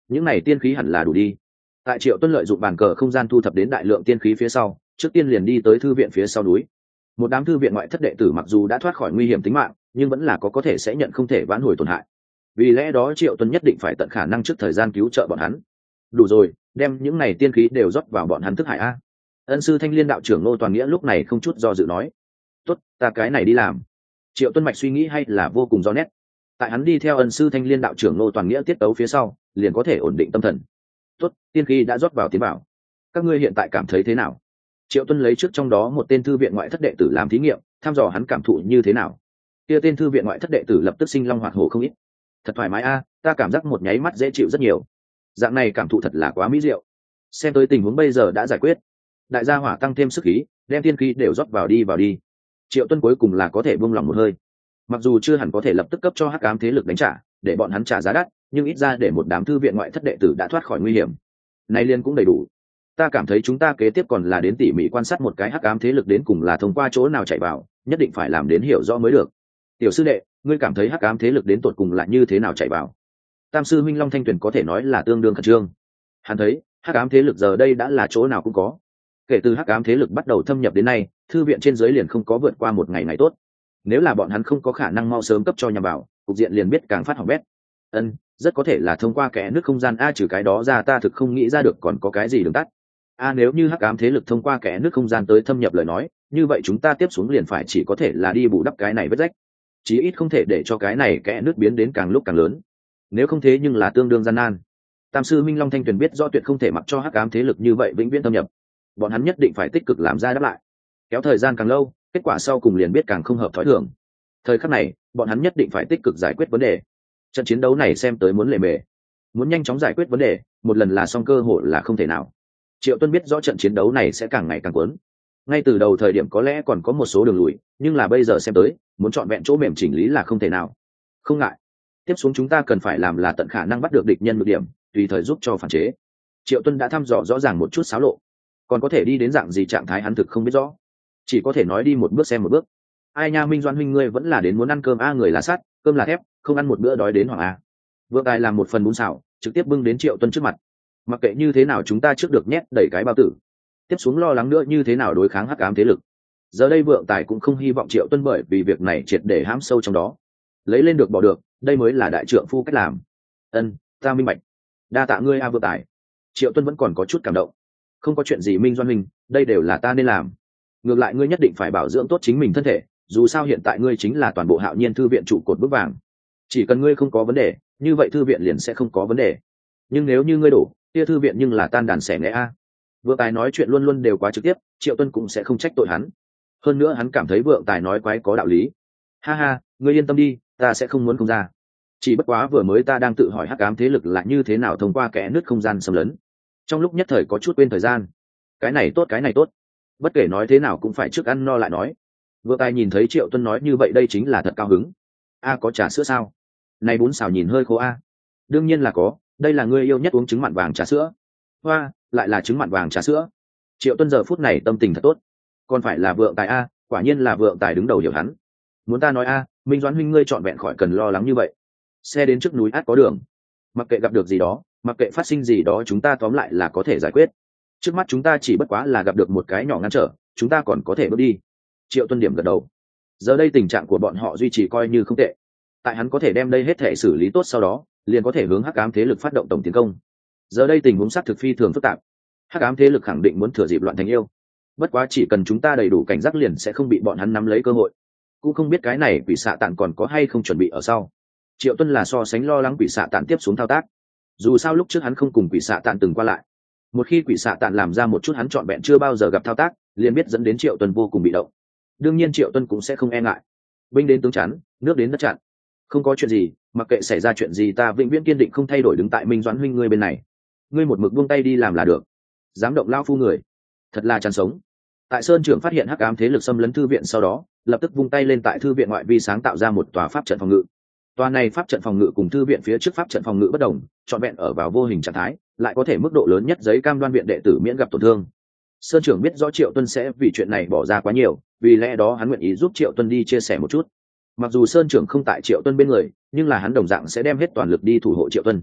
[SPEAKER 1] những này tiên khí hẳn là đủ đi. Tại Triệu Tuân lợi dụng bàn cờ không gian thu thập đến đại lượng tiên khí phía sau, trước tiên liền đi tới thư viện phía sau núi. Một đám thư viện ngoại thất đệ tử mặc dù đã thoát khỏi nguy hiểm tính mạng, nhưng vẫn là có có thể sẽ nhận không thể vãn hồi tổn hại. Vì lẽ đó Triệu Tuân nhất định phải tận khả năng trước thời gian cứu trợ bọn hắn. Đủ rồi, đem những này tiên khí đều rót vào bọn hắn thức hải a. Ân sư Thanh Liên đạo trưởng Ngô Toàn Nghĩa lúc này không chút do dự nói: "Tốt, ta cái này đi làm." Triệu Tuân mạch suy nghĩ hay là vô cùng rõ nét. Tại hắn đi theo Ân sư Thanh Liên đạo trưởng Ngô Toàn Nghĩa tiết tấu phía sau, liền có thể ổn định tâm thần. Tốt, tiên khí đã rót vào tiến bảo. Các ngươi hiện tại cảm thấy thế nào? Triệu Tuân lấy trước trong đó một tên thư viện ngoại thất đệ tử làm thí nghiệm, thăm dò hắn cảm thụ như thế nào. Kia tên thư viện ngoại thất đệ tử lập tức sinh long hoạt hổ không ít. Thật thoải mái a, ta cảm giác một nháy mắt dễ chịu rất nhiều. Dạng này cảm thụ thật là quá mỹ diệu. Xem tới tình huống bây giờ đã giải quyết. Đại gia hỏa tăng thêm sức khí, đem tiên khí đều rót vào đi vào đi. Triệu Tuân cuối cùng là có thể buông lòng một hơi. Mặc dù chưa hẳn có thể lập tức cấp cho hắc ám thế lực đánh trả, để bọn hắn trả giá đắt, nhưng ít ra để một đám thư viện ngoại thất đệ tử đã thoát khỏi nguy hiểm. Nay liên cũng đầy đủ. Ta cảm thấy chúng ta kế tiếp còn là đến tỉ mỉ quan sát một cái hắc ám thế lực đến cùng là thông qua chỗ nào chạy vào, nhất định phải làm đến hiểu rõ mới được. Tiểu sư đệ, ngươi cảm thấy hắc ám thế lực đến tột cùng là như thế nào chạy vào? Tam sư Minh Long Thanh Tuyền có thể nói là tương đương khẩn trương. Hắn thấy hắc ám thế lực giờ đây đã là chỗ nào cũng có. Kể từ hắc ám thế lực bắt đầu thâm nhập đến nay, thư viện trên dưới liền không có vượt qua một ngày ngày tốt. Nếu là bọn hắn không có khả năng mau sớm cấp cho nhằm vào, cục diện liền biết càng phát hỏng bét. Ân, rất có thể là thông qua kẽ nước không gian a, trừ cái đó ra ta thực không nghĩ ra được còn có cái gì đường tắt. A nếu như hắc ám thế lực thông qua kẽ nước không gian tới thâm nhập lời nói, như vậy chúng ta tiếp xuống liền phải chỉ có thể là đi bù đắp cái này vết rách. Chí ít không thể để cho cái này kẽ nước biến đến càng lúc càng lớn. Nếu không thế nhưng là tương đương gian nan. Tam sư Minh Long Thanh Tuyền biết rõ tuyệt không thể mặc cho hắc ám thế lực như vậy vĩnh viễn thâm nhập. Bọn hắn nhất định phải tích cực làm ra đáp lại. Kéo thời gian càng lâu, kết quả sau cùng liền biết càng không hợp thói thường. Thời khắc này, bọn hắn nhất định phải tích cực giải quyết vấn đề. Trận chiến đấu này xem tới muốn lề mề, muốn nhanh chóng giải quyết vấn đề, một lần là xong cơ hội là không thể nào. Triệu Tuân biết rõ trận chiến đấu này sẽ càng ngày càng cuốn. Ngay từ đầu thời điểm có lẽ còn có một số đường lùi, nhưng là bây giờ xem tới, muốn chọn vẹn chỗ mềm chỉnh lý là không thể nào. Không ngại, tiếp xuống chúng ta cần phải làm là tận khả năng bắt được địch nhân nhược điểm, tùy thời giúp cho phản chế. Triệu Tuân đã thăm dò rõ ràng một chút xáo lộ, còn có thể đi đến dạng gì trạng thái hắn thực không biết rõ, chỉ có thể nói đi một bước xem một bước. Ai nha, Minh Doãn huynh ngươi vẫn là đến muốn ăn cơm a, người là sắt, cơm là thép, không ăn một bữa đói đến hoàng a. Vượng Tài làm một phần bún xào, trực tiếp bưng đến Triệu Tuân trước mặt. Mặc kệ như thế nào chúng ta trước được nhét đẩy cái bao tử, tiếp xuống lo lắng nữa như thế nào đối kháng hắc ám thế lực. Giờ đây Vượng Tài cũng không hy vọng Triệu Tuân bởi vì việc này triệt để hãm sâu trong đó, lấy lên được bỏ được, đây mới là đại trượng phu cách làm. Ân, ta minh bạch. Đa tạ ngươi a Vượng Tài. Triệu Tuân vẫn còn có chút cảm động. Không có chuyện gì Minh Doãn huynh, đây đều là ta nên làm. Ngược lại ngươi nhất định phải bảo dưỡng tốt chính mình thân thể, dù sao hiện tại ngươi chính là toàn bộ Hạo Nhiên thư viện trụ cột bước vàng. Chỉ cần ngươi không có vấn đề, như vậy thư viện liền sẽ không có vấn đề. Nhưng nếu như ngươi đổ, kia thư viện nhưng là tan đàn xẻ ngẽ a. Vượng Tài nói chuyện luôn luôn đều quá trực tiếp, Triệu Tuân cũng sẽ không trách tội hắn. Hơn nữa hắn cảm thấy Vượng Tài nói quái có đạo lý. Ha ha, ngươi yên tâm đi, ta sẽ không muốn không ra. Chỉ bất quá vừa mới ta đang tự hỏi hắc ám thế lực là như thế nào thông qua kẽ nứt không gian xâm lấn. Trong lúc nhất thời có chút quên thời gian. Cái này tốt, cái này tốt. Bất kể nói thế nào cũng phải trước ăn no lại nói. Vượng Tài nhìn thấy Triệu Tuân nói như vậy đây chính là thật cao hứng. A có trà sữa sao? Này bún xào nhìn hơi khô a. Đương nhiên là có, đây là ngươi yêu nhất uống trứng mặn vàng trà sữa. Hoa, lại là trứng mặn vàng trà sữa. Triệu Tuân giờ phút này tâm tình thật tốt. Còn phải là Vượng Tài a, quả nhiên là Vượng Tài đứng đầu hiểu hắn. Muốn ta nói a, Minh Doãn huynh ngươi chọn vẹn khỏi cần lo lắng như vậy. Xe đến trước núi át có đường. Mặc kệ gặp được gì đó, mặc kệ phát sinh gì đó chúng ta tóm lại là có thể giải quyết. Trước mắt chúng ta chỉ bất quá là gặp được một cái nhỏ ngăn trở, chúng ta còn có thể bước đi. Triệu Tuân điểm gật đầu. Giờ đây tình trạng của bọn họ duy trì coi như không tệ. Tại hắn có thể đem đây hết thể xử lý tốt sau đó, liền có thể hướng hắc ám thế lực phát động tổng tiến công. Giờ đây tình huống sát thực phi thường phức tạp. Hắc ám thế lực khẳng định muốn thừa dịp loạn thành yêu. Bất quá chỉ cần chúng ta đầy đủ cảnh giác liền sẽ không bị bọn hắn nắm lấy cơ hội. Cũng không biết cái này quỷ xạ tạn còn có hay không chuẩn bị ở sau. Triệu Tuân là so sánh lo lắng quỷ xạ tạn tiếp xuống thao tác. Dù sao lúc trước hắn không cùng quỷ xạ tạn từng qua lại. Một khi quỷ xạ tạn làm ra một chút hắn trọn vẹn chưa bao giờ gặp thao tác, liền biết dẫn đến Triệu Tuân vô cùng bị động. Đương nhiên Triệu Tuân cũng sẽ không e ngại. Binh đến tướng chắn, nước đến đất chặn. Không có chuyện gì, mặc kệ xảy ra chuyện gì ta vĩnh viễn kiên định không thay đổi đứng tại Minh Doãn huynh ngươi bên này. Ngươi một mực buông tay đi làm là được. Dám động lao phu người, thật là chán sống. Tại Sơn Trưởng phát hiện hắc ám thế lực xâm lấn thư viện sau đó, lập tức vung tay lên tại thư viện ngoại vi sáng tạo ra một tòa pháp trận phòng ngự. Tòa này pháp trận phòng ngự cùng thư viện phía trước pháp trận phòng ngự bất đồng, trọn vẹn ở vào vô hình trạng thái, lại có thể mức độ lớn nhất giấy cam đoan viện đệ tử miễn gặp tổn thương. Sơn Trưởng biết rõ Triệu Tuân sẽ vì chuyện này bỏ ra quá nhiều, vì lẽ đó hắn nguyện ý giúp Triệu Tuân đi chia sẻ một chút. Mặc dù Sơn Trưởng không tại Triệu Tuân bên người, nhưng là hắn đồng dạng sẽ đem hết toàn lực đi thủ hộ Triệu Tuân.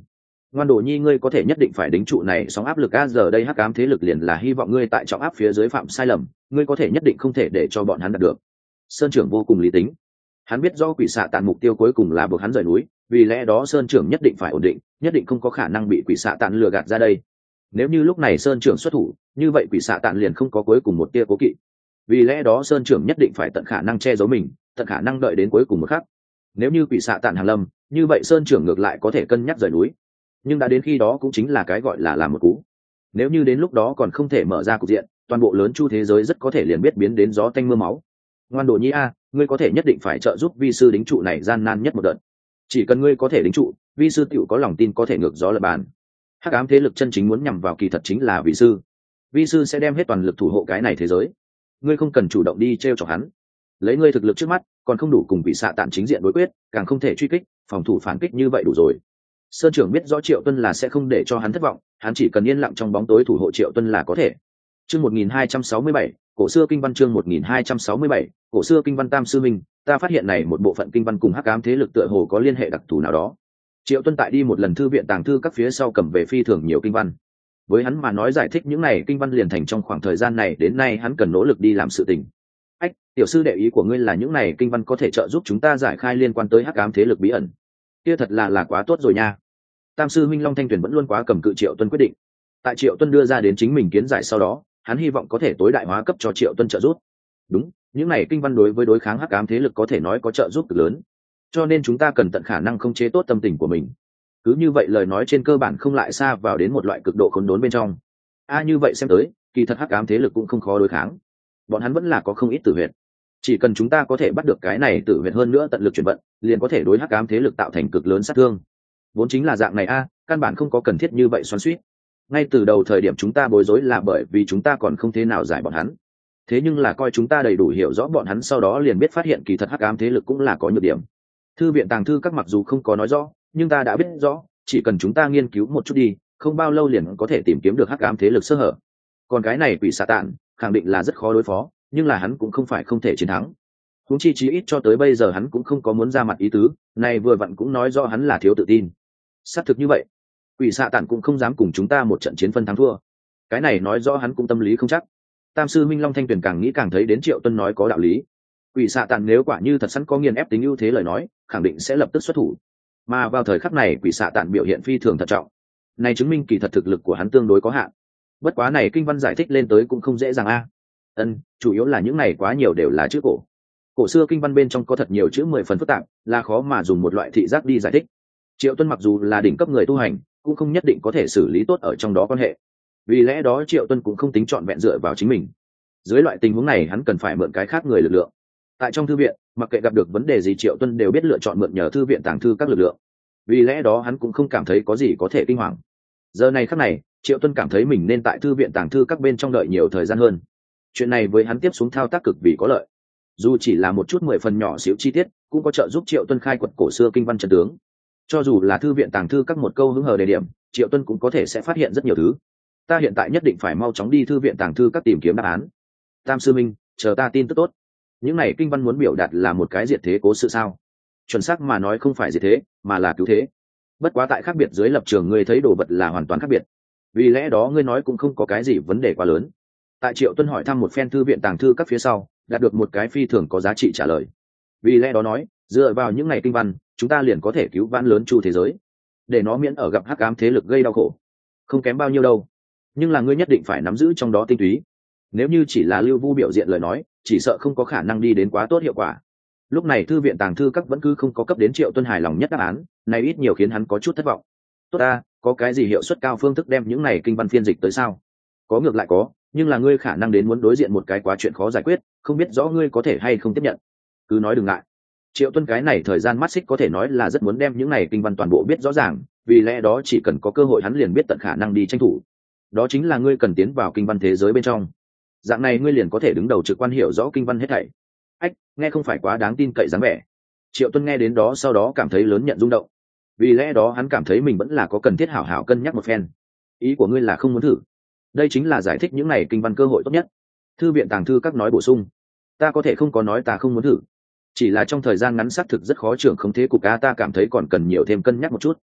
[SPEAKER 1] Ngoan đồ nhi, ngươi có thể nhất định phải đính trụ này sóng áp lực a, giờ đây hắc ám thế lực liền là hy vọng ngươi tại trọng áp phía dưới phạm sai lầm, ngươi có thể nhất định không thể để cho bọn hắn đạt được. Sơn trưởng vô cùng lý tính, hắn biết do quỷ xạ tàn mục tiêu cuối cùng là buộc hắn rời núi, vì lẽ đó Sơn trưởng nhất định phải ổn định, nhất định không có khả năng bị quỷ xạ tàn lừa gạt ra đây. Nếu như lúc này Sơn trưởng xuất thủ, như vậy quỷ xạ tàn liền không có cuối cùng một tia cố kỵ, vì lẽ đó Sơn trưởng nhất định phải tận khả năng che giấu mình, tận khả năng đợi đến cuối cùng một khắc. Nếu như quỷ xạ tàn hàng lâm, như vậy Sơn trưởng ngược lại có thể cân nhắc rời núi, nhưng đã đến khi đó cũng chính là cái gọi là làm một cú. Nếu như đến lúc đó còn không thể mở ra cục diện, toàn bộ lớn chu thế giới rất có thể liền biết biến đến gió tanh mưa máu. Ngoan đồ nhi a, ngươi có thể nhất định phải trợ giúp vi sư đính trụ này gian nan nhất một đợt. Chỉ cần ngươi có thể đính trụ, vi sư tiểu có lòng tin có thể ngược gió lật bàn. Hắc ám thế lực chân chính muốn nhằm vào kỳ thật chính là vi sư. Vi sư sẽ đem hết toàn lực thủ hộ cái này thế giới. Ngươi không cần chủ động đi trêu chọc hắn. Lấy ngươi thực lực trước mắt, còn không đủ cùng bị xạ tạn chính diện đối quyết, càng không thể truy kích, phòng thủ phản kích như vậy đủ rồi. Sơn trưởng biết rõ Triệu Tuân là sẽ không để cho hắn thất vọng, hắn chỉ cần yên lặng trong bóng tối thủ hộ Triệu Tuân là có thể. Chương một nghìn hai trăm sáu mươi bảy, cổ xưa kinh văn chương một nghìn hai trăm sáu mươi bảy, cổ xưa kinh văn Tam sư minh, ta phát hiện này một bộ phận kinh văn cùng hắc ám thế lực tựa hồ có liên hệ đặc thù nào đó. Triệu Tuân tại đi một lần thư viện tàng thư các phía sau cầm về phi thường nhiều kinh văn. Với hắn mà nói giải thích những này kinh văn liền thành trong khoảng thời gian này đến nay hắn cần nỗ lực đi làm sự tình. Ách, tiểu sư đệ ý của ngươi là những này kinh văn có thể trợ giúp chúng ta giải khai liên quan tới hắc ám thế lực bí ẩn. Kia thật là là quá tốt rồi nha. Tam sư minh Long Thanh Tuyền vẫn luôn quá cầm cự Triệu Tuân quyết định. Tại Triệu Tuân đưa ra đến chính mình kiến giải sau đó, hắn hy vọng có thể tối đại hóa cấp cho Triệu Tuân trợ giúp. Đúng, những này kinh văn đối với đối kháng hắc ám thế lực có thể nói có trợ giúp cực lớn. Cho nên chúng ta cần tận khả năng khống chế tốt tâm tình của mình. Cứ như vậy lời nói trên cơ bản không lại xa vào đến một loại cực độ khốn đốn bên trong. A như vậy xem tới, kỳ thật hắc ám thế lực cũng không khó đối kháng. Bọn hắn vẫn là có không ít tử huyệt. Chỉ cần chúng ta có thể bắt được cái này tử huyệt hơn nữa tận lực chuyển vận, liền có thể đối hắc ám thế lực tạo thành cực lớn sát thương. Vốn chính là dạng này a, căn bản không có cần thiết như vậy xoắn xuýt. Ngay từ đầu thời điểm chúng ta bối rối là bởi vì chúng ta còn không thế nào giải bọn hắn. Thế nhưng là coi chúng ta đầy đủ hiểu rõ bọn hắn sau đó liền biết phát hiện kỳ thật hắc ám thế lực cũng là có nhược điểm. Thư viện tàng thư các mặc dù không có nói rõ, nhưng ta đã biết rõ, chỉ cần chúng ta nghiên cứu một chút đi, không bao lâu liền có thể tìm kiếm được hắc ám thế lực sơ hở. Còn cái này quỷ xạ tạn, khẳng định là rất khó đối phó, nhưng là hắn cũng không phải không thể chiến thắng. Huống chi chí ít cho tới bây giờ hắn cũng không có muốn ra mặt ý tứ, này vừa vặn cũng nói rõ hắn là thiếu tự tin. Xác thực như vậy, quỷ xạ tạn cũng không dám cùng chúng ta một trận chiến phân thắng thua. Cái này nói rõ hắn cũng tâm lý không chắc. Tam sư minh Long Thanh Tuyền càng nghĩ càng thấy đến Triệu Tuân nói có đạo lý. Quỷ xạ tạn nếu quả như thật sẵn có nghiền ép tính ưu thế lời nói, khẳng định sẽ lập tức xuất thủ. Mà vào thời khắc này quỷ xạ tạn biểu hiện phi thường thận trọng. Này chứng minh kỳ thật thực lực của hắn tương đối có hạn. Bất quá này kinh văn giải thích lên tới cũng không dễ dàng a. Ân, chủ yếu là những này quá nhiều đều là chữ cổ. Cổ xưa kinh văn bên trong có thật nhiều chữ mười phần phức tạp, là khó mà dùng một loại thị giác đi giải thích. Triệu Tuân mặc dù là đỉnh cấp người tu hành, cũng không nhất định có thể xử lý tốt ở trong đó quan hệ. Vì lẽ đó Triệu Tuân cũng không tính chọn vẹn dựa vào chính mình. Dưới loại tình huống này hắn cần phải mượn cái khác người lực lượng. Tại trong thư viện, mặc kệ gặp được vấn đề gì Triệu Tuân đều biết lựa chọn mượn nhờ thư viện tàng thư các lực lượng. Vì lẽ đó hắn cũng không cảm thấy có gì có thể kinh hoàng. Giờ này khắc này, Triệu Tuân cảm thấy mình nên tại thư viện tàng thư các bên trong đợi nhiều thời gian hơn. Chuyện này với hắn tiếp xuống thao tác cực vì có lợi. Dù chỉ là một chút mười phần nhỏ xíu chi tiết, cũng có trợ giúp Triệu Tuân khai quật cổ xưa kinh văn chân tướng. Cho dù là thư viện tàng thư các một câu hứng hờ đề điểm, Triệu Tuân cũng có thể sẽ phát hiện rất nhiều thứ. Ta hiện tại nhất định phải mau chóng đi thư viện tàng thư các tìm kiếm đáp án. Tam sư minh, chờ ta tin tức tốt. Những này kinh văn muốn biểu đạt là một cái diệt thế cố sự sao? Chuẩn xác mà nói không phải diệt thế, mà là cứu thế. Bất quá tại khác biệt dưới lập trường ngươi thấy đồ vật là hoàn toàn khác biệt. Vì lẽ đó ngươi nói cũng không có cái gì vấn đề quá lớn. Tại Triệu Tuân hỏi thăm một phen thư viện tàng thư các phía sau, đạt được một cái phi thường có giá trị trả lời. Vì lẽ đó nói, dựa vào những ngày kinh văn, chúng ta liền có thể cứu vãn lớn chu thế giới, để nó miễn ở gặp hắc ám thế lực gây đau khổ. Không kém bao nhiêu đâu, nhưng là ngươi nhất định phải nắm giữ trong đó tinh túy. Nếu như chỉ là lưu vu biểu diện lời nói, chỉ sợ không có khả năng đi đến quá tốt hiệu quả. Lúc này thư viện tàng thư các vẫn cứ không có cấp đến Triệu Tuân hài lòng nhất đáp án, này ít nhiều khiến hắn có chút thất vọng. Tốt ta, có cái gì hiệu suất cao phương thức đem những này kinh văn phiên dịch tới sao? Có, ngược lại có, nhưng là ngươi khả năng đến muốn đối diện một cái quá chuyện khó giải quyết, không biết rõ ngươi có thể hay không tiếp nhận. Cứ nói đừng ngại. Triệu Tuân cái này thời gian mắt xích có thể nói là rất muốn đem những này kinh văn toàn bộ biết rõ ràng, vì lẽ đó chỉ cần có cơ hội hắn liền biết tận khả năng đi tranh thủ. Đó chính là ngươi cần tiến vào kinh văn thế giới bên trong. Dạng này ngươi liền có thể đứng đầu trực quan hiểu rõ kinh văn hết thảy. Ách, nghe không phải quá đáng tin cậy dáng vẻ. Triệu Tuân nghe đến đó sau đó cảm thấy lớn nhận rung động. Vì lẽ đó hắn cảm thấy mình vẫn là có cần thiết hảo hảo cân nhắc một phen. Ý của ngươi là không muốn thử? Đây chính là giải thích những này kinh văn cơ hội tốt nhất. Thư viện tàng thư các nói bổ sung. Ta có thể không có nói ta không muốn thử, chỉ là trong thời gian ngắn xác thực rất khó trưởng không thế cục a, ta cảm thấy còn cần nhiều thêm cân nhắc một chút.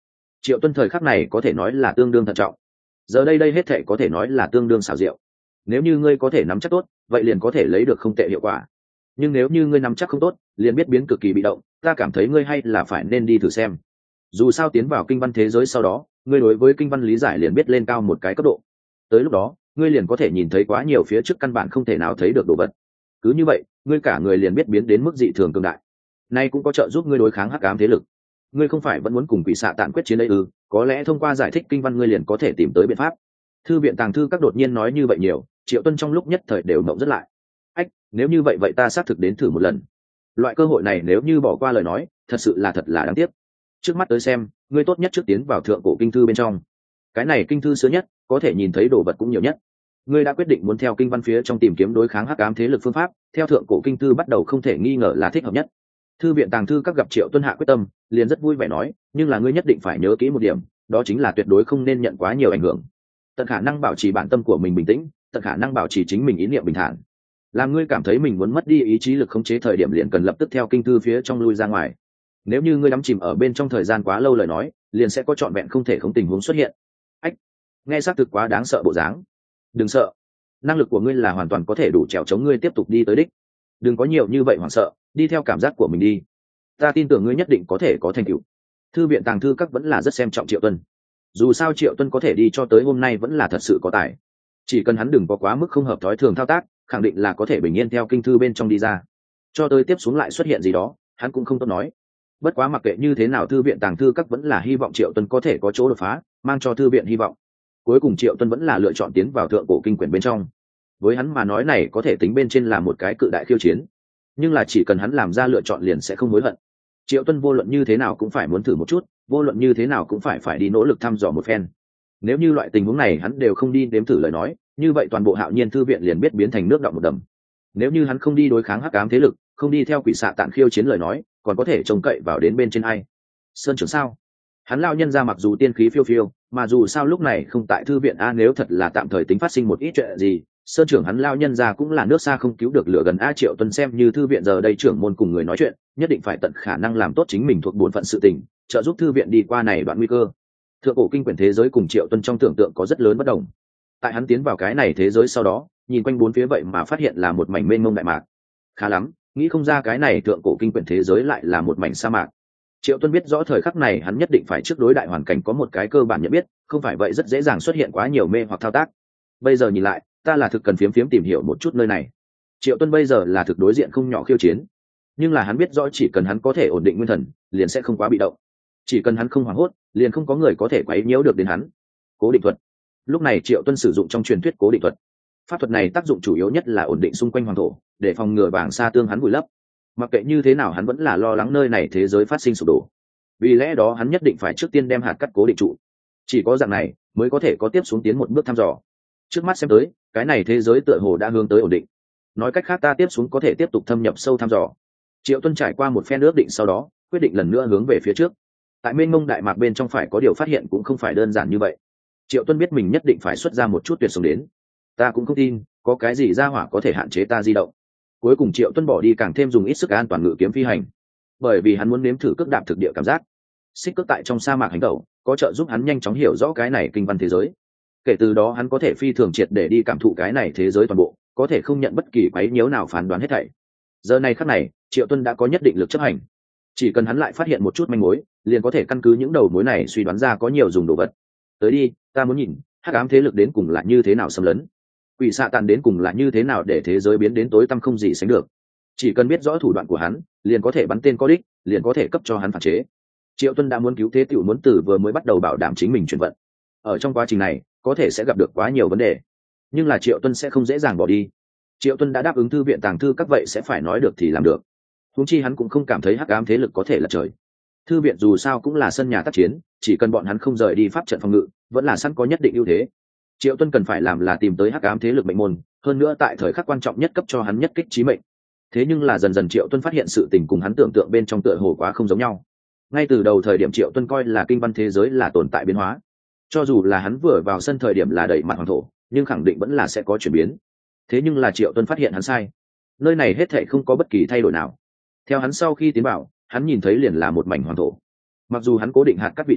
[SPEAKER 1] Triệu Tuân thời khắc này có thể nói là tương đương thận trọng. Giờ đây đây hết thệ có thể nói là tương đương xảo diệu. Nếu như ngươi có thể nắm chắc tốt, vậy liền có thể lấy được không tệ hiệu quả. Nhưng nếu như ngươi nắm chắc không tốt, liền biết biến cực kỳ bị động, ta cảm thấy ngươi hay là phải nên đi thử xem. Dù sao tiến vào kinh văn thế giới sau đó, ngươi đối với kinh văn lý giải liền biết lên cao một cái cấp độ. Tới lúc đó, ngươi liền có thể nhìn thấy quá nhiều phía trước căn bản không thể nào thấy được đồ vật. Cứ như vậy, ngươi cả người liền biết biến đến mức dị thường cường đại. Nay cũng có trợ giúp ngươi đối kháng hắc ám thế lực. Ngươi không phải vẫn muốn cùng quỷ xạ tạn quyết chiến đấy ư? Có lẽ thông qua giải thích kinh văn ngươi liền có thể tìm tới biện pháp. Thư viện tàng thư các đột nhiên nói như vậy nhiều, Triệu Tuân trong lúc nhất thời đều mộng rất lại. Ách, nếu như vậy vậy ta xác thực đến thử một lần. Loại cơ hội này nếu như bỏ qua lời nói, thật sự là thật là đáng tiếc. Trước mắt tới xem, ngươi tốt nhất trước tiến vào thượng cổ kinh thư bên trong. Cái này kinh thư xưa nhất, có thể nhìn thấy đồ vật cũng nhiều nhất. Ngươi đã quyết định muốn theo kinh văn phía trong tìm kiếm đối kháng hắc ám thế lực phương pháp, theo thượng cổ kinh thư bắt đầu không thể nghi ngờ là thích hợp nhất. Thư viện tàng thư các gặp Triệu Tuân hạ quyết tâm, liền rất vui vẻ nói, nhưng là ngươi nhất định phải nhớ kỹ một điểm, đó chính là tuyệt đối không nên nhận quá nhiều ảnh hưởng. Tận khả năng bảo trì bản tâm của mình bình tĩnh, tận khả năng bảo trì chính mình ý niệm bình thản. Làm ngươi cảm thấy mình muốn mất đi ý chí lực khống chế thời điểm liền cần lập tức theo kinh thư phía trong lui ra ngoài. Nếu như ngươi đắm chìm ở bên trong thời gian quá lâu lời nói, liền sẽ có trọn vẹn không thể không tình huống xuất hiện. Ách, nghe xác thực quá đáng sợ bộ dáng. Đừng sợ, năng lực của ngươi là hoàn toàn có thể đủ trèo chống ngươi tiếp tục đi tới đích. Đừng có nhiều như vậy hoảng sợ, đi theo cảm giác của mình đi. Ta tin tưởng ngươi nhất định có thể có thành tựu. Thư viện tàng thư các vẫn là rất xem trọng Triệu Tuân. Dù sao Triệu Tuân có thể đi cho tới hôm nay vẫn là thật sự có tài. Chỉ cần hắn đừng có quá mức không hợp thói thường thao tác, khẳng định là có thể bình yên theo kinh thư bên trong đi ra. Cho tới tiếp xuống lại xuất hiện gì đó, hắn cũng không tốt nói. Bất quá mặc kệ như thế nào thư viện tàng thư các vẫn là hy vọng Triệu Tuân có thể có chỗ đột phá, mang cho thư viện hy vọng. Cuối cùng Triệu Tuân vẫn là lựa chọn tiến vào thượng cổ kinh quyển bên trong. Với hắn mà nói này có thể tính bên trên là một cái cự đại khiêu chiến, nhưng là chỉ cần hắn làm ra lựa chọn liền sẽ không hối hận. Triệu Tuân vô luận như thế nào cũng phải muốn thử một chút, vô luận như thế nào cũng phải phải đi nỗ lực thăm dò một phen. Nếu như loại tình huống này hắn đều không đi đếm thử lời nói, như vậy toàn bộ Hạo Nhiên thư viện liền biết biến thành nước đọng một đầm. Nếu như hắn không đi đối kháng hắc ám thế lực, không đi theo quỷ xạ tạn khiêu chiến lời nói, còn có thể trông cậy vào đến bên trên ai? Sơn trưởng sao? Hắn lao nhân ra mặc dù tiên khí phiêu phiêu, mà dù sao lúc này không tại thư viện a, nếu thật là tạm thời tính phát sinh một ít chuyện gì, Sơn trưởng hắn lao nhân ra cũng là nước xa không cứu được lửa gần a. Triệu Tuân xem như thư viện giờ đây trưởng môn cùng người nói chuyện, nhất định phải tận khả năng làm tốt chính mình thuộc bổn phận sự tình, trợ giúp thư viện đi qua này đoạn nguy cơ. Thượng cổ kinh quyển thế giới cùng Triệu Tuân trong tưởng tượng có rất lớn bất đồng. Tại hắn tiến vào cái này thế giới sau đó, nhìn quanh bốn phía vậy mà phát hiện là một mảnh mênh mông đại mạc. Khá lắm, nghĩ không ra cái này thượng cổ kinh quyển thế giới lại là một mảnh sa mạc. Triệu Tuân biết rõ thời khắc này hắn nhất định phải trước đối đại hoàn cảnh có một cái cơ bản nhận biết, không phải vậy rất dễ dàng xuất hiện quá nhiều mê hoặc thao tác. Bây giờ nhìn lại, ta là thực cần phiếm phiếm tìm hiểu một chút nơi này. Triệu Tuân bây giờ là thực đối diện không nhỏ khiêu chiến, nhưng là hắn biết rõ chỉ cần hắn có thể ổn định nguyên thần, liền sẽ không quá bị động. Chỉ cần hắn không hoảng hốt, liền không có người có thể quấy nhiễu được đến hắn. Cố định thuật. Lúc này Triệu Tuân sử dụng trong truyền thuyết cố định thuật. Pháp thuật này tác dụng chủ yếu nhất là ổn định xung quanh hoàng thổ, để phòng ngừa vàng sa tương hắn vùi lấp. Mặc kệ như thế nào hắn vẫn là lo lắng nơi này thế giới phát sinh sụp đổ. Vì lẽ đó hắn nhất định phải trước tiên đem hạt cắt cố định trụ. Chỉ có dạng này mới có thể có tiếp xuống tiến một bước thăm dò. Trước mắt xem tới, cái này thế giới tựa hồ đã hướng tới ổn định. Nói cách khác ta tiếp xuống có thể tiếp tục thâm nhập sâu thăm dò. Triệu Tuân trải qua một phen ước định sau đó, quyết định lần nữa hướng về phía trước. Tại mênh mông đại mạc bên trong phải có điều phát hiện cũng không phải đơn giản như vậy. Triệu Tuân biết mình nhất định phải xuất ra một chút tuyệt sống đến. Ta cũng không tin có cái gì ra hỏa có thể hạn chế ta di động. Cuối cùng Triệu Tuân bỏ đi càng thêm dùng ít sức an toàn ngự kiếm phi hành, bởi vì hắn muốn nếm thử cước đạp thực địa cảm giác. Xích cước tại trong sa mạc hành tẩu có trợ giúp hắn nhanh chóng hiểu rõ cái này kinh văn thế giới. Kể từ đó hắn có thể phi thường triệt để đi cảm thụ cái này thế giới toàn bộ, có thể không nhận bất kỳ quấy nhiễu nào phán đoán hết thảy. Giờ này khắc này, Triệu Tuân đã có nhất định lực chấp hành. Chỉ cần hắn lại phát hiện một chút manh mối, liền có thể căn cứ những đầu mối này suy đoán ra có nhiều dùng đồ vật. Tới đi, ta muốn nhìn hắc ám thế lực đến cùng là như thế nào xâm lấn, quỷ xạ tàn đến cùng là như thế nào để thế giới biến đến tối tăm không gì sánh được. Chỉ cần biết rõ thủ đoạn của hắn, liền có thể bắn tên có đích, liền có thể cấp cho hắn phản chế. Triệu Tuân đã muốn cứu thế tiểu muốn từ vừa mới bắt đầu bảo đảm chính mình chuyển vận. Ở trong quá trình này, có thể sẽ gặp được quá nhiều vấn đề, nhưng là Triệu Tuân sẽ không dễ dàng bỏ đi. Triệu Tuân đã đáp ứng thư viện tàng thư các vậy sẽ phải nói được thì làm được. Huống chi hắn cũng không cảm thấy hắc ám thế lực có thể lật trời. Thư viện dù sao cũng là sân nhà tác chiến, chỉ cần bọn hắn không rời đi pháp trận phòng ngự, vẫn là sẵn có nhất định ưu thế. Triệu Tuân cần phải làm là tìm tới hắc ám thế lực mệnh môn, hơn nữa tại thời khắc quan trọng nhất cấp cho hắn nhất kích chí mệnh. Thế nhưng là dần dần Triệu Tuân phát hiện sự tình cùng hắn tưởng tượng bên trong tựa hồ quá không giống nhau. Ngay từ đầu thời điểm Triệu Tuân coi là kinh văn thế giới là tồn tại biến hóa, cho dù là hắn vừa vào sân thời điểm là đẩy mặt hoàng thổ, nhưng khẳng định vẫn là sẽ có chuyển biến. Thế nhưng là Triệu Tuân phát hiện hắn sai, nơi này hết thảy không có bất kỳ thay đổi nào. Theo hắn sau khi tiến vào, hắn nhìn thấy liền là một mảnh hoàng thổ. Mặc dù hắn cố định hạt cắt vị trí,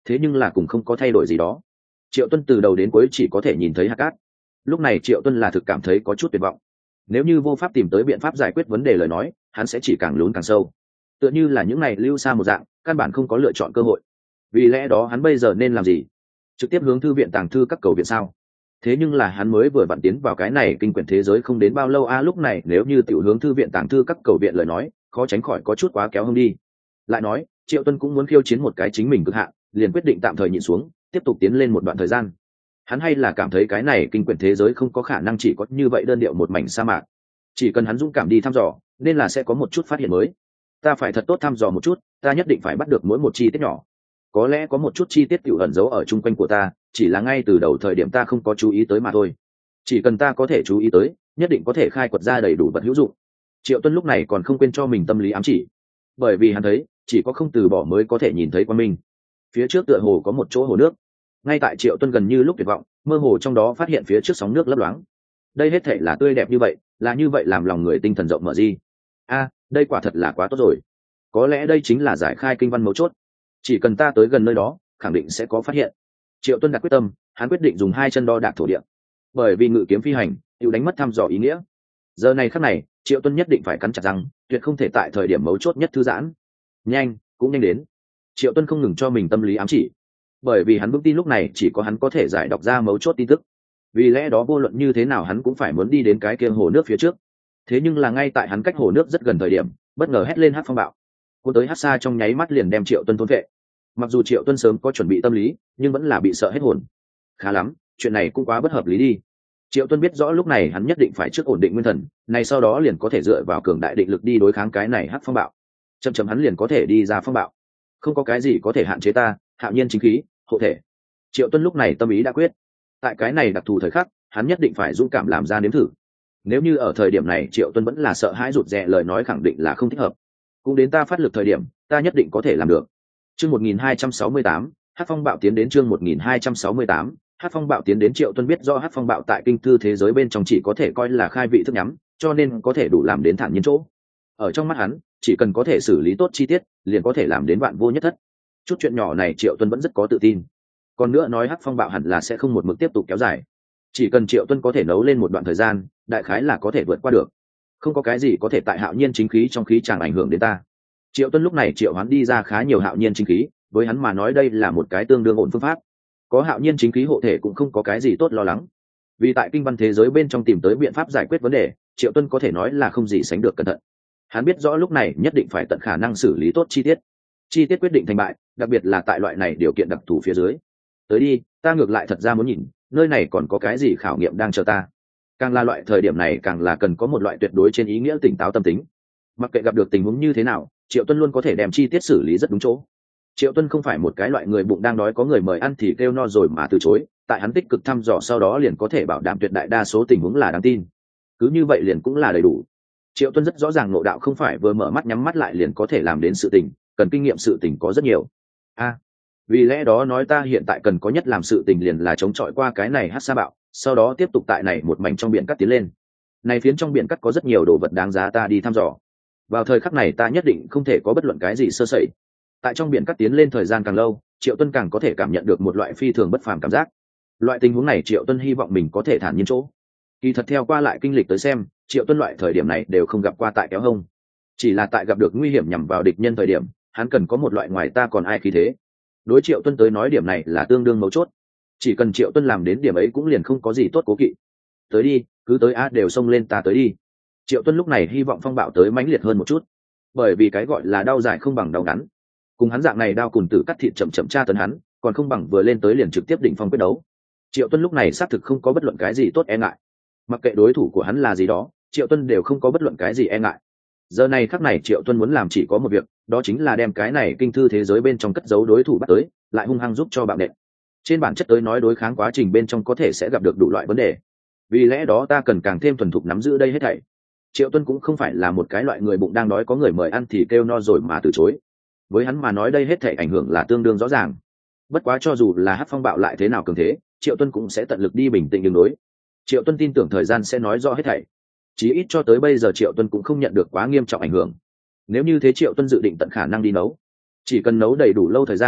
[SPEAKER 1] thế nhưng là cùng không có thay đổi gì đó. Triệu Tuân từ đầu đến cuối chỉ có thể nhìn thấy hạt cát. Lúc này Triệu Tuân là thực cảm thấy có chút tuyệt vọng. Nếu như vô pháp tìm tới biện pháp giải quyết vấn đề lời nói, hắn sẽ chỉ càng lún càng sâu. Tựa như là những ngày lưu xa một dạng, căn bản không có lựa chọn cơ hội. Vì lẽ đó hắn bây giờ nên làm gì? Trực tiếp hướng thư viện tàng thư các cầu viện sao? Thế nhưng là hắn mới vừa vặn tiến vào cái này kinh quyển thế giới không đến bao lâu a à, lúc này nếu như tiểu hướng thư viện tàng thư các cầu viện lời nói, khó tránh khỏi có chút quá kéo hông đi. Lại nói, Triệu Tuân cũng muốn khiêu chiến một cái chính mình cực hạn, liền quyết định tạm thời nhịn xuống, tiếp tục tiến lên một đoạn thời gian. Hắn hay là cảm thấy cái này kinh quyển thế giới không có khả năng chỉ có như vậy đơn điệu một mảnh sa mạc. Chỉ cần hắn dũng cảm đi thăm dò, nên là sẽ có một chút phát hiện mới. Ta phải thật tốt thăm dò một chút, ta nhất định phải bắt được mỗi một chi tiết nhỏ. Có lẽ có một chút chi tiết tiểu ẩn giấu ở chung quanh của ta, chỉ là ngay từ đầu thời điểm ta không có chú ý tới mà thôi. Chỉ cần ta có thể chú ý tới, nhất định có thể khai quật ra đầy đủ vật hữu dụng. Triệu Tuân lúc này còn không quên cho mình tâm lý ám chỉ, bởi vì hắn thấy chỉ có không từ bỏ mới có thể nhìn thấy qua mình. Phía trước tựa hồ có một chỗ hồ nước. Ngay tại Triệu Tuân gần như lúc tuyệt vọng, mơ hồ trong đó phát hiện phía trước sóng nước lấp loáng. Đây hết thảy là tươi đẹp như vậy, là như vậy làm lòng người tinh thần rộng mở gì. A, đây quả thật là quá tốt rồi. Có lẽ đây chính là giải khai kinh văn mấu chốt. Chỉ cần ta tới gần nơi đó, khẳng định sẽ có phát hiện. Triệu Tuân đặt quyết tâm, hắn quyết định dùng hai chân đo đạc thổ địa. Bởi vì ngự kiếm phi hành, tiêu đánh mất thăm dò ý nghĩa. Giờ này khắc này, Triệu Tuân nhất định phải cắn chặt răng, tuyệt không thể tại thời điểm mấu chốt nhất thư giãn. Nhanh, cũng nhanh đến. Triệu Tuân không ngừng cho mình tâm lý ám chỉ, bởi vì hắn vững tin lúc này chỉ có hắn có thể giải đọc ra mấu chốt tin tức. Vì lẽ đó vô luận như thế nào hắn cũng phải muốn đi đến cái kia hồ nước phía trước. Thế nhưng là ngay tại hắn cách hồ nước rất gần thời điểm, bất ngờ hét lên hắc phong bạo. Cuốn tới hắc xa trong nháy mắt liền đem Triệu Tuân thôn vệ. Mặc dù Triệu Tuân sớm có chuẩn bị tâm lý, nhưng vẫn là bị sợ hết hồn. Khá lắm, chuyện này cũng quá bất hợp lý đi. Triệu Tuân biết rõ lúc này hắn nhất định phải trước ổn định nguyên thần, này sau đó liền có thể dựa vào cường đại định lực đi đối kháng cái này hắc phong bạo. Chậm chậm hắn liền có thể đi ra phong bạo. Không có cái gì có thể hạn chế ta, hạo nhiên chính khí, hộ thể. Triệu Tuân lúc này tâm ý đã quyết. Tại cái này đặc thù thời khắc, hắn nhất định phải dũng cảm làm ra nếm thử. Nếu như ở thời điểm này Triệu Tuân vẫn là sợ hãi rụt rè lời nói khẳng định là không thích hợp. Cũng đến ta phát lực thời điểm, ta nhất định có thể làm được. Chương một nghìn hai trăm sáu mươi tám, Hắc Phong Bạo tiến đến chương một nghìn hai trăm sáu mươi tám, Hắc Phong Bạo tiến đến Triệu Tuân biết do Hắc Phong Bạo tại kinh thư thế giới bên trong chỉ có thể coi là khai vị thức nhắm, cho nên có thể đủ làm đến thản nhiên chỗ. Ở trong mắt hắn, chỉ cần có thể xử lý tốt chi tiết, liền có thể làm đến vạn vô nhất thất. Chút chuyện nhỏ này Triệu Tuân vẫn rất có tự tin. Còn nữa nói Hắc Phong Bạo hẳn là sẽ không một mực tiếp tục kéo dài. Chỉ cần Triệu Tuân có thể nấu lên một đoạn thời gian, đại khái là có thể vượt qua được. Không có cái gì có thể tại hạo nhiên chính khí trong khí tràng ảnh hưởng đến ta. Triệu Tuân lúc này triệu hoán đi ra khá nhiều hạo nhiên chính khí, với hắn mà nói đây là một cái tương đương ổn phương pháp. Có hạo nhiên chính khí hộ thể cũng không có cái gì tốt lo lắng. Vì tại kinh văn thế giới bên trong tìm tới biện pháp giải quyết vấn đề, Triệu Tuân có thể nói là không gì sánh được cẩn thận. Hắn biết rõ lúc này nhất định phải tận khả năng xử lý tốt chi tiết. Chi tiết quyết định thành bại, đặc biệt là tại loại này điều kiện đặc thù phía dưới. Tới đi, ta ngược lại thật ra muốn nhìn, nơi này còn có cái gì khảo nghiệm đang chờ ta. Càng là loại thời điểm này càng là cần có một loại tuyệt đối trên ý nghĩa tỉnh táo tâm tính. Mặc kệ gặp được tình huống như thế nào, Triệu Tuân luôn có thể đem chi tiết xử lý rất đúng chỗ. Triệu Tuân không phải một cái loại người bụng đang đói có người mời ăn thì kêu no rồi mà từ chối, tại hắn tích cực thăm dò sau đó liền có thể bảo đảm tuyệt đại đa số tình huống là đáng tin. Cứ như vậy liền cũng là đầy đủ. Triệu Tuân rất rõ ràng ngộ đạo không phải vừa mở mắt nhắm mắt lại liền có thể làm đến sự tình, cần kinh nghiệm sự tình có rất nhiều. A, à, vì lẽ đó nói ta hiện tại cần có nhất làm sự tình liền là chống chọi qua cái này hắc sa bạo, sau đó tiếp tục tại này một mảnh trong biển cắt tiến lên. Này phiến trong biển cắt có rất nhiều đồ vật đáng giá ta đi thăm dò. Vào thời khắc này ta nhất định không thể có bất luận cái gì sơ sẩy. Tại trong biển cắt tiến lên thời gian càng lâu, Triệu Tuân càng có thể cảm nhận được một loại phi thường bất phàm cảm giác. Loại tình huống này Triệu Tuân hy vọng mình có thể thản nhiên chỗ. Kỳ thật theo qua lại kinh lịch tới xem, Triệu Tuân loại thời điểm này đều không gặp qua tại kéo hông. Chỉ là tại gặp được nguy hiểm nhằm vào địch nhân thời điểm, hắn cần có một loại ngoài ta còn ai khí thế. Đối Triệu Tuân tới nói điểm này là tương đương mấu chốt. Chỉ cần Triệu Tuân làm đến điểm ấy cũng liền không có gì tốt cố kỵ. Tới đi, cứ tới á đều xông lên ta tới đi. Triệu Tuân lúc này hy vọng phong bạo tới mãnh liệt hơn một chút, bởi vì cái gọi là đau dài không bằng đau ngắn. Cùng hắn dạng này đao cùn tử cắt thịt chậm chậm tra tấn hắn, còn không bằng vừa lên tới liền trực tiếp đỉnh phong quyết đấu. Triệu Tuân lúc này xác thực không có bất luận cái gì tốt e ngại. Mặc kệ đối thủ của hắn là gì đó, Triệu Tuân đều không có bất luận cái gì e ngại. Giờ này khắc này Triệu Tuân muốn làm chỉ có một việc, đó chính là đem cái này kinh thư thế giới bên trong cất giấu đối thủ bắt tới, lại hung hăng giúp cho bạo nện. Trên bản chất tới nói đối kháng quá trình bên trong có thể sẽ gặp được đủ loại vấn đề. Vì lẽ đó ta cần càng thêm thuần thục nắm giữ đây hết thảy. Triệu Tuân cũng không phải là một cái loại người bụng đang đói có người mời ăn thì kêu no rồi mà từ chối. Với hắn mà nói đây hết thảy ảnh hưởng là tương đương rõ ràng. Bất quá cho dù là hắc phong bạo lại thế nào cường thế, Triệu Tuân cũng sẽ tận lực đi bình tĩnh đường đối. Triệu Tuân tin tưởng thời gian sẽ nói rõ hết thảy. Chí ít cho tới bây giờ Triệu Tuân cũng không nhận được quá nghiêm trọng ảnh hưởng. Nếu như thế Triệu Tuân dự định tận khả năng đi nấu. Chỉ cần nấu đầy đủ lâu thời gian,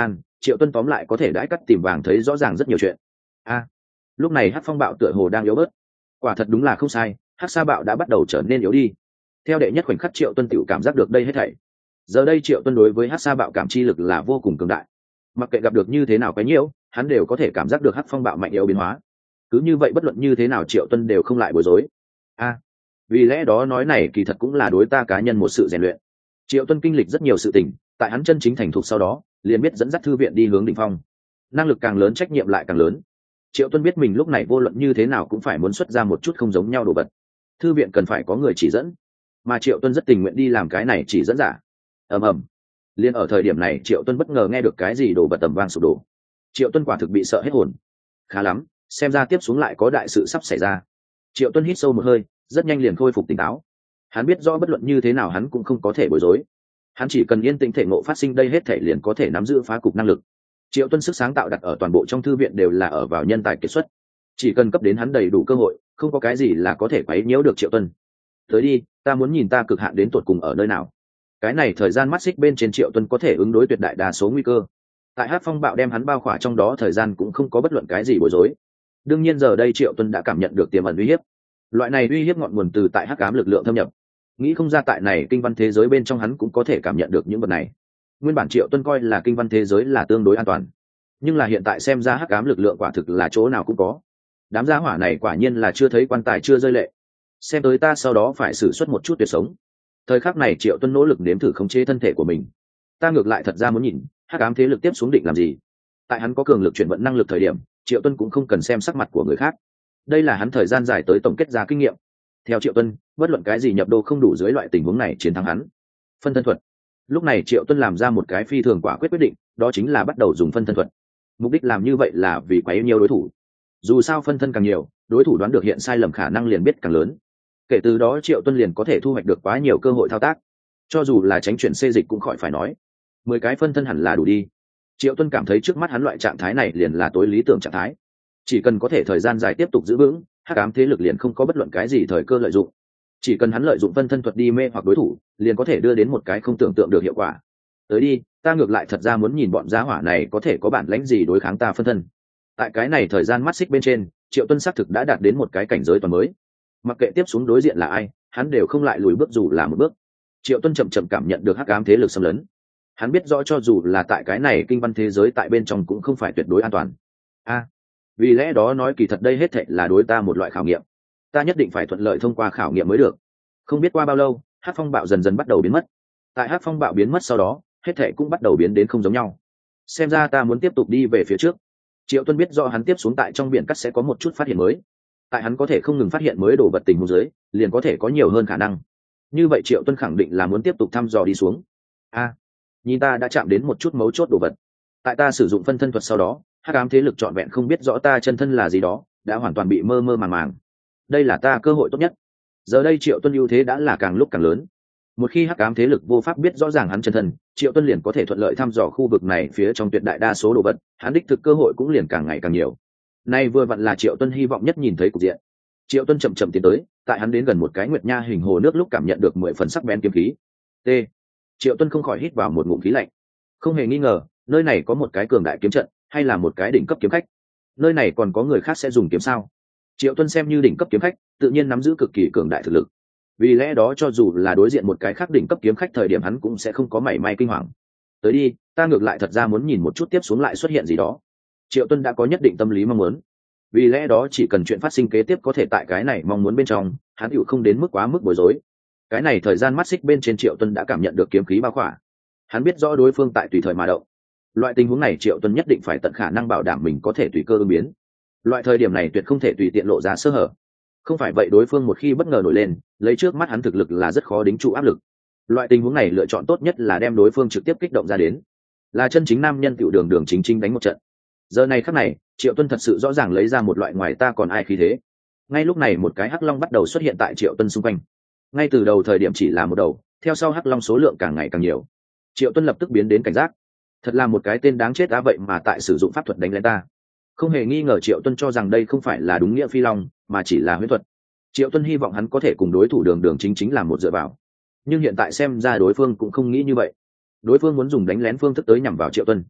[SPEAKER 1] Triệu Tuân tóm lại có thể đãi cắt tìm vàng thấy rõ ràng rất nhiều chuyện. A, lúc này hắc phong bạo tựa hồ đang yếu bớt. Quả thật đúng là không sai, hắc sa bạo đã bắt đầu trở nên yếu đi. Theo đệ nhất khoảnh khắc Triệu Tuân tự cảm giác được đây hết thảy. Giờ đây Triệu Tuân đối với hắc sa bạo cảm chi lực là vô cùng cường đại. Mặc kệ gặp được như thế nào cái nhiễu, hắn đều có thể cảm giác được hắc phong bạo mạnh yếu biến hóa. Cứ như vậy bất luận như thế nào Triệu Tuân đều không lại bối rối. A, vì lẽ đó nói này kỳ thật cũng là đối ta cá nhân một sự rèn luyện. Triệu Tuân kinh lịch rất nhiều sự tình, tại hắn chân chính thành thục sau đó, liền biết dẫn dắt thư viện đi hướng đỉnh phong. Năng lực càng lớn trách nhiệm lại càng lớn. Triệu Tuân biết mình lúc này vô luận như thế nào cũng phải muốn xuất ra một chút không giống nhau đồ vật. Thư viện cần phải có người chỉ dẫn, mà Triệu Tuân rất tình nguyện đi làm cái này chỉ dẫn giả. Ầm ầm. Liên ở thời điểm này Triệu Tuân bất ngờ nghe được cái gì đồ vật tầm vang sụp đổ. Triệu Tuân quả thực bị sợ hết hồn. Khá lắm, xem ra tiếp xuống lại có đại sự sắp xảy ra. Triệu Tuân hít sâu một hơi, rất nhanh liền khôi phục tỉnh táo. Hắn biết rõ bất luận như thế nào hắn cũng không có thể bối rối. Hắn chỉ cần yên tĩnh thể ngộ phát sinh đây hết thể liền có thể nắm giữ phá cục năng lực. Triệu Tuân sức sáng tạo đặt ở toàn bộ trong thư viện đều là ở vào nhân tài kiệt xuất. Chỉ cần cấp đến hắn đầy đủ cơ hội, không có cái gì là có thể quấy nhiễu được Triệu Tuân. Tới đi, ta muốn nhìn ta cực hạn đến tột cùng ở nơi nào. Cái này thời gian mắt xích bên trên Triệu Tuân có thể ứng đối tuyệt đại đa số nguy cơ. Tại hắc phong bạo đem hắn bao khỏa trong đó thời gian cũng không có bất luận cái gì bối rối. Đương nhiên giờ đây Triệu Tuân đã cảm nhận được tiềm ẩn uy hiếp. Loại này uy hiếp ngọn nguồn từ tại hắc ám lực lượng thâm nhập. Nghĩ không ra tại này kinh văn thế giới bên trong hắn cũng có thể cảm nhận được những vật này. Nguyên bản Triệu Tuân coi là kinh văn thế giới là tương đối an toàn, nhưng là hiện tại xem ra hắc ám lực lượng quả thực là chỗ nào cũng có. Đám gia hỏa này quả nhiên là chưa thấy quan tài chưa rơi lệ. Xem tới ta sau đó phải sử xuất một chút tuyệt sống. Thời khắc này Triệu Tuân nỗ lực nếm thử khống chế thân thể của mình. Ta ngược lại thật ra muốn nhìn hắc ám thế lực tiếp xuống định làm gì. Tại hắn có cường lực chuyển vận năng lực thời điểm, Triệu Tuân cũng không cần xem sắc mặt của người khác. Đây là hắn thời gian dài tới tổng kết ra kinh nghiệm. Theo Triệu Tuân, bất luận cái gì nhập đô không đủ dưới loại tình huống này chiến thắng hắn. Phân thân thuật. Lúc này Triệu Tuân làm ra một cái phi thường quả quyết quyết định, đó chính là bắt đầu dùng phân thân thuật. Mục đích làm như vậy là vì quấy nhiều đối thủ. Dù sao phân thân càng nhiều, đối thủ đoán được hiện sai lầm khả năng liền biết càng lớn. Kể từ đó Triệu Tuân liền có thể thu hoạch được quá nhiều cơ hội thao tác. Cho dù là tránh chuyển xê dịch cũng khỏi phải nói. Mười cái phân thân hẳn là đủ đi. Triệu Tuân cảm thấy trước mắt hắn loại trạng thái này liền là tối lý tưởng trạng thái. Chỉ cần có thể thời gian dài tiếp tục giữ vững, hắc ám thế lực liền không có bất luận cái gì thời cơ lợi dụng. Chỉ cần hắn lợi dụng phân thân thuật đi mê hoặc đối thủ, liền có thể đưa đến một cái không tưởng tượng được hiệu quả. Tới đi, ta ngược lại thật ra muốn nhìn bọn giá hỏa này có thể có bản lãnh gì đối kháng ta phân thân. Tại cái này thời gian mắt xích bên trên, Triệu Tuân xác thực đã đạt đến một cái cảnh giới toàn mới. Mặc kệ tiếp xuống đối diện là ai, hắn đều không lại lùi bước dù là một bước. Triệu Tuân chậm chậm cảm nhận được hắc ám thế lực xâm lấn. Hắn biết rõ cho dù là tại cái này kinh văn thế giới tại bên trong cũng không phải tuyệt đối an toàn. A, vì lẽ đó nói kỳ thật đây hết thảy là đối ta một loại khảo nghiệm. Ta nhất định phải thuận lợi thông qua khảo nghiệm mới được. Không biết qua bao lâu, hắc phong bạo dần dần bắt đầu biến mất. Tại hắc phong bạo biến mất sau đó, hết thảy cũng bắt đầu biến đến không giống nhau. Xem ra ta muốn tiếp tục đi về phía trước. Triệu Tuân biết rõ hắn tiếp xuống tại trong biển cắt sẽ có một chút phát hiện mới. Tại hắn có thể không ngừng phát hiện mới đồ vật tình huống dưới, liền có thể có nhiều hơn khả năng. Như vậy Triệu Tuân khẳng định là muốn tiếp tục thăm dò đi xuống. A, nhìn ta đã chạm đến một chút mấu chốt đồ vật. Tại ta sử dụng phân thân thuật sau đó, hắc ám thế lực trọn vẹn không biết rõ ta chân thân là gì đó, đã hoàn toàn bị mơ mơ màng màng. Đây là ta cơ hội tốt nhất. Giờ đây Triệu Tuân ưu thế đã là càng lúc càng lớn. Một khi hắc ám thế lực vô pháp biết rõ ràng hắn chân thân, Triệu Tuân liền có thể thuận lợi thăm dò khu vực này phía trong tuyệt đại đa số đồ vật, hắn đích thực cơ hội cũng liền càng ngày càng nhiều. Nay vừa vặn là Triệu Tuân hy vọng nhất nhìn thấy cục diện. Triệu Tuân chậm chậm tiến tới, tại hắn đến gần một cái nguyệt nha hình hồ nước lúc cảm nhận được mười phần sắc bén kiếm khí. T. Triệu Tuân không khỏi hít vào một ngụm khí lạnh. Không hề nghi ngờ, nơi này có một cái cường đại kiếm trận, hay là một cái đỉnh cấp kiếm khách. Nơi này còn có người khác sẽ dùng kiếm sao? Triệu Tuân xem như đỉnh cấp kiếm khách, tự nhiên nắm giữ cực kỳ cường đại thực lực. Vì lẽ đó cho dù là đối diện một cái khác đỉnh cấp kiếm khách thời điểm hắn cũng sẽ không có mảy may kinh hoàng. Tới đi, ta ngược lại thật ra muốn nhìn một chút tiếp xuống lại xuất hiện gì đó. Triệu Tuân đã có nhất định tâm lý mong muốn. Vì lẽ đó chỉ cần chuyện phát sinh kế tiếp có thể tại cái này mong muốn bên trong, hắn hữu không đến mức quá mức bối rối. Cái này thời gian mắt xích bên trên Triệu Tuân đã cảm nhận được kiếm khí bao khỏa. Hắn biết rõ đối phương tại tùy thời mà động. Loại tình huống này Triệu Tuân nhất định phải tận khả năng bảo đảm mình có thể tùy cơ ứng biến. Loại thời điểm này tuyệt không thể tùy tiện lộ ra sơ hở. Không phải vậy đối phương một khi bất ngờ nổi lên, lấy trước mắt hắn thực lực là rất khó đính trụ áp lực. Loại tình huống này lựa chọn tốt nhất là đem đối phương trực tiếp kích động ra đến, là chân chính nam nhân tiểu đường đường chính chính đánh một trận. Giờ này khắc này, Triệu Tuân thật sự rõ ràng lấy ra một loại ngoài ta còn ai khí thế. Ngay lúc này một cái hắc long bắt đầu xuất hiện tại Triệu Tuân xung quanh. Ngay từ đầu thời điểm chỉ là một đầu, theo sau hắc long số lượng càng ngày càng nhiều. Triệu Tuân lập tức biến đến cảnh giác. Thật là một cái tên đáng chết á, vậy mà tại sử dụng pháp thuật đánh lên ta. Không hề nghi ngờ Triệu Tuân cho rằng đây không phải là đúng nghĩa phi long, mà chỉ là huyễn thuật. Triệu Tuân hy vọng hắn có thể cùng đối thủ đường đường chính chính làm một dựa vào. Nhưng hiện tại xem ra đối phương cũng không nghĩ như vậy. Đối phương muốn dùng đánh lén phương thức tới nhằm vào Triệu Tuân.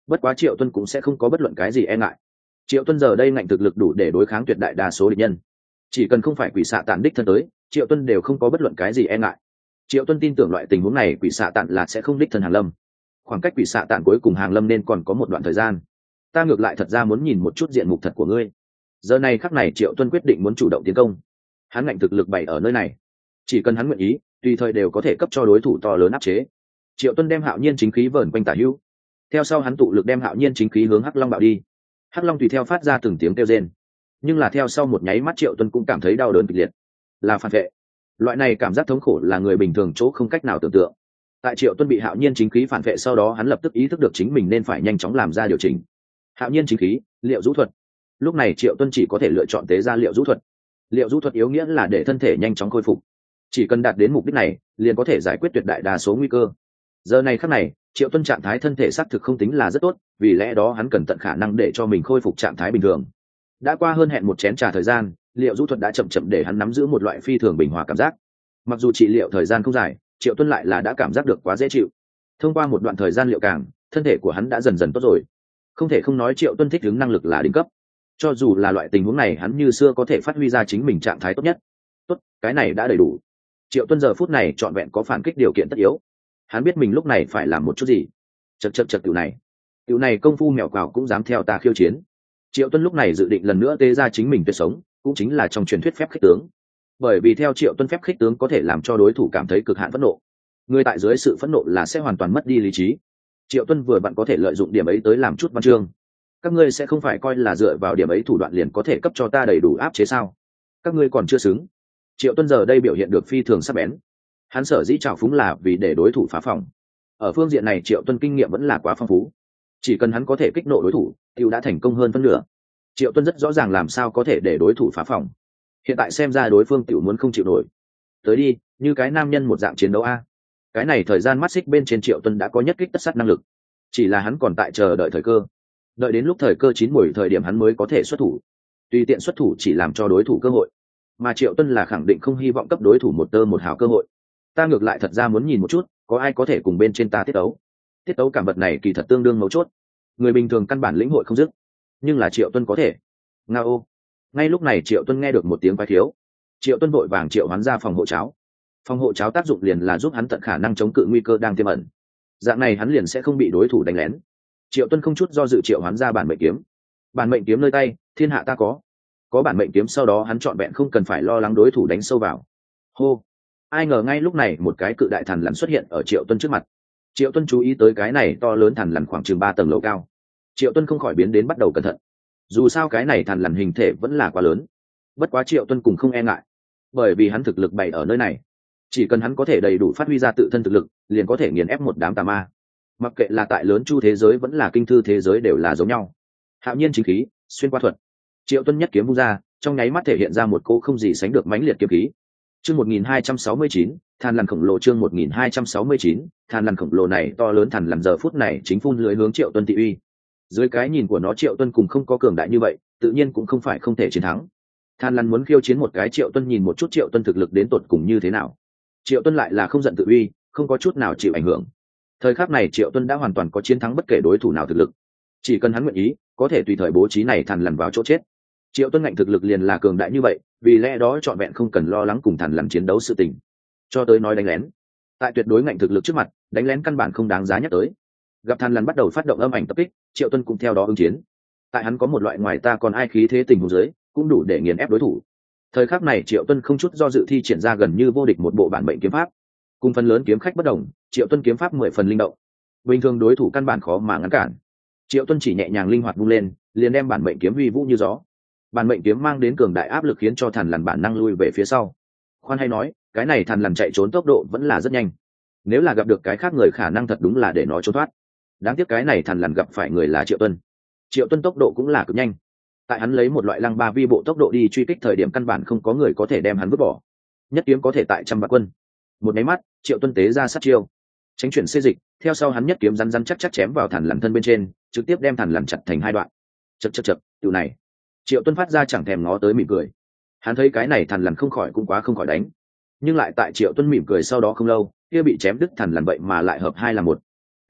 [SPEAKER 1] bất quá triệu tuân cũng sẽ không có bất luận cái gì e ngại. Triệu tuân giờ đây ngạnh thực lực đủ để đối kháng tuyệt đại đa số địch nhân, chỉ cần không phải quỷ xạ tản đích thân tới, triệu tuân đều không có bất luận cái gì e ngại. Triệu tuân tin tưởng loại tình huống này quỷ xạ tản là sẽ không đích thân hàng lâm, khoảng cách quỷ xạ tản cuối cùng hàng lâm nên còn có một đoạn thời gian. Ta ngược lại thật ra muốn nhìn một chút diện mục thật của ngươi. Giờ này khắc này triệu tuân quyết định muốn chủ động tiến công. Hắn ngạnh thực lực bày ở nơi này, chỉ cần hắn nguyện ý tùy thời đều có thể cấp cho đối thủ to lớn áp chế. Triệu tuân đem hạo nhiên chính khí vờn quanh tả hữu, theo sau hắn tụ lực đem hạo nhiên chính khí hướng hắc long bạo đi. Hắc long tùy theo phát ra từng tiếng kêu rên, nhưng là theo sau một nháy mắt triệu tuân cũng cảm thấy đau đớn kịch liệt, là phản vệ. Loại này cảm giác thống khổ là người bình thường chỗ không cách nào tưởng tượng. Tại triệu tuân bị hạo nhiên chính khí phản vệ sau đó, hắn lập tức ý thức được chính mình nên phải nhanh chóng làm ra điều chỉnh. Hạo nhiên chính khí, liệu rũ thuật. Lúc này triệu tuân chỉ có thể lựa chọn tế ra liệu rũ thuật. Liệu rũ thuật yếu nghĩa là để thân thể nhanh chóng khôi phục, chỉ cần đạt đến mục đích này liền có thể giải quyết tuyệt đại đa số nguy cơ. Giờ này khắc này triệu tuân trạng thái thân thể xác thực không tính là rất tốt, vì lẽ đó hắn cần tận khả năng để cho mình khôi phục trạng thái bình thường. Đã qua hơn hẹn một chén trà thời gian, liệu rũ thuật đã chậm chậm để hắn nắm giữ một loại phi thường bình hòa cảm giác. Mặc dù trị liệu thời gian không dài, triệu tuân lại là đã cảm giác được quá dễ chịu. Thông qua một đoạn thời gian liệu càng, thân thể của hắn đã dần dần tốt rồi. Không thể không nói triệu tuân thích ứng năng lực là đỉnh cấp. Cho dù là loại tình huống này hắn như xưa có thể phát huy ra chính mình trạng thái tốt nhất. Tốt, cái này đã đầy đủ. Triệu tuân giờ phút này trọn vẹn có phản kích điều kiện tất yếu. Hắn biết mình lúc này phải làm một chút gì. Chật chật chật, tiểu này tiểu này công phu mèo quào cũng dám theo ta khiêu chiến. Triệu tuân lúc này dự định lần nữa tế ra chính mình tuyệt sống, cũng chính là trong truyền thuyết phép khích tướng. Bởi vì theo triệu tuân phép khích tướng có thể làm cho đối thủ cảm thấy cực hạn phẫn nộ. Người tại dưới sự phẫn nộ là sẽ hoàn toàn mất đi lý trí. Triệu tuân vừa vặn có thể lợi dụng điểm ấy tới làm chút văn chương. Các ngươi sẽ không phải coi là dựa vào điểm ấy thủ đoạn liền có thể cấp cho ta đầy đủ áp chế sao? Các ngươi còn chưa xứng. Triệu tuân giờ đây biểu hiện được phi thường sắc bén. Hắn sở dĩ trào phúng là vì để đối thủ phá phòng. Ở phương diện này triệu tuân kinh nghiệm vẫn là quá phong phú, chỉ cần hắn có thể kích nộ đối thủ tiêu đã thành công hơn phân nửa. Triệu tuân rất rõ ràng làm sao có thể để đối thủ phá phòng. Hiện tại xem ra đối phương tiểu muốn không chịu nổi. Tới đi, như cái nam nhân một dạng chiến đấu a. Cái này thời gian mắt xích bên trên triệu tuân đã có nhất kích tất sát năng lực, chỉ là hắn còn tại chờ đợi thời cơ. Đợi đến lúc thời cơ chín mùi thời điểm hắn mới có thể xuất thủ. Tùy tiện xuất thủ chỉ làm cho đối thủ cơ hội, mà triệu tuân là khẳng định không hy vọng cấp đối thủ một tơ một hào cơ hội. Ta ngược lại thật ra muốn nhìn một chút có ai có thể cùng bên trên ta tiết tấu. Tiết tấu cảm vật này kỳ thật tương đương mấu chốt, người bình thường căn bản lĩnh hội không dứt, nhưng là triệu tuân có thể. Nga ô. Ngay lúc này triệu tuân nghe được một tiếng quái thiếu. Triệu tuân vội vàng triệu hắn ra phòng hộ cháo. Phòng hộ cháo tác dụng liền là giúp hắn tận khả năng chống cự nguy cơ đang tiềm ẩn, dạng này hắn liền sẽ không bị đối thủ đánh lén. Triệu tuân không chút do dự triệu hắn ra bản mệnh kiếm. Bản mệnh kiếm nơi tay, thiên hạ ta có. Có bản mệnh kiếm sau đó hắn trọn vẹn không cần phải lo lắng đối thủ đánh sâu vào. Hô. Ai ngờ ngay lúc này một cái cự đại thằn lằn xuất hiện ở triệu tuân trước mặt. Triệu tuân chú ý tới cái này to lớn thằn lằn khoảng chừng ba tầng lầu cao. Triệu tuân không khỏi biến đến bắt đầu cẩn thận. Dù sao cái này thằn lằn hình thể vẫn là quá lớn. Bất quá triệu tuân cùng không e ngại, bởi vì hắn thực lực bày ở nơi này, chỉ cần hắn có thể đầy đủ phát huy ra tự thân thực lực liền có thể nghiền ép một đám tà ma. Mặc kệ là tại lớn chu thế giới vẫn là kinh thư thế giới đều là giống nhau. Hạo nhiên chính khí, xuyên qua thuật. Triệu tuân nhất kiếm vung ra, trong nháy mắt thể hiện ra một cô không gì sánh được mãnh liệt kiếm khí. Chương một nghìn hai trăm sáu mươi chín, than lằn khổng lồ. Chương một nghìn hai trăm sáu mươi chín, than lằn khổng lồ này to lớn thằn lằn giờ phút này chính phun lưới hướng triệu tuân thị uy. Dưới cái nhìn của nó triệu tuân cùng không có cường đại như vậy, tự nhiên cũng không phải không thể chiến thắng. Than lằn muốn khiêu chiến một cái triệu tuân nhìn một chút triệu tuân thực lực đến tột cùng như thế nào. Triệu tuân lại là không giận tự uy, không có chút nào chịu ảnh hưởng. Thời khắc này triệu tuân đã hoàn toàn có chiến thắng bất kể đối thủ nào thực lực, chỉ cần hắn nguyện ý có thể tùy thời bố trí này thằn lằn vào chỗ chết. Triệu tuân ngạnh thực lực liền là cường đại như vậy, vì lẽ đó trọn vẹn không cần lo lắng cùng thằn lằn chiến đấu sự tình. Cho tới nói đánh lén, tại tuyệt đối ngạnh thực lực trước mặt đánh lén căn bản không đáng giá nhắc tới. Gặp thằn lằn bắt đầu phát động âm ảnh tập kích, triệu tuân cũng theo đó ứng chiến. Tại hắn có một loại ngoài ta còn ai khí thế tình huống dưới cũng đủ để nghiền ép đối thủ. Thời khắc này triệu tuân không chút do dự thi triển ra gần như vô địch một bộ bản mệnh kiếm pháp. Cùng phần lớn kiếm khách bất đồng, triệu tuân kiếm pháp mười phần linh động, bình thường đối thủ căn bản khó mà ngăn cản. Triệu tuân chỉ nhẹ nhàng linh hoạt vung lên liền đem bản mệnh kiếm huy vũ như gió. Bản mệnh kiếm mang đến cường đại áp lực khiến cho thằn lằn bản năng lui về phía sau. Khoan hay nói, cái này thằn lằn chạy trốn tốc độ vẫn là rất nhanh. Nếu là gặp được cái khác người khả năng thật đúng là để nó trốn thoát. Đáng tiếc cái này thằn lằn gặp phải người là triệu tuân. Triệu tuân tốc độ cũng là cực nhanh. Tại hắn lấy một loại lăng ba vi bộ tốc độ đi truy kích thời điểm căn bản không có người có thể đem hắn vứt bỏ. Nhất kiếm có thể tại trăm vạn quân. Một máy mắt, triệu tuân tế ra sát chiêu, tránh chuyển xê dịch, theo sau hắn nhất kiếm rắn rắn chắc chắc chém vào thằn lằn thân bên trên, trực tiếp đem thằn lằn chặt thành hai đoạn. Chật chật chật, tiểu này. Triệu tuân phát ra chẳng thèm ngó tới mỉm cười. Hắn thấy cái này thằn lằn không khỏi cũng quá không khỏi đánh, nhưng lại tại triệu tuân mỉm cười sau đó không lâu, kia bị chém đứt thằn lằn vậy mà lại hợp hai là một. T,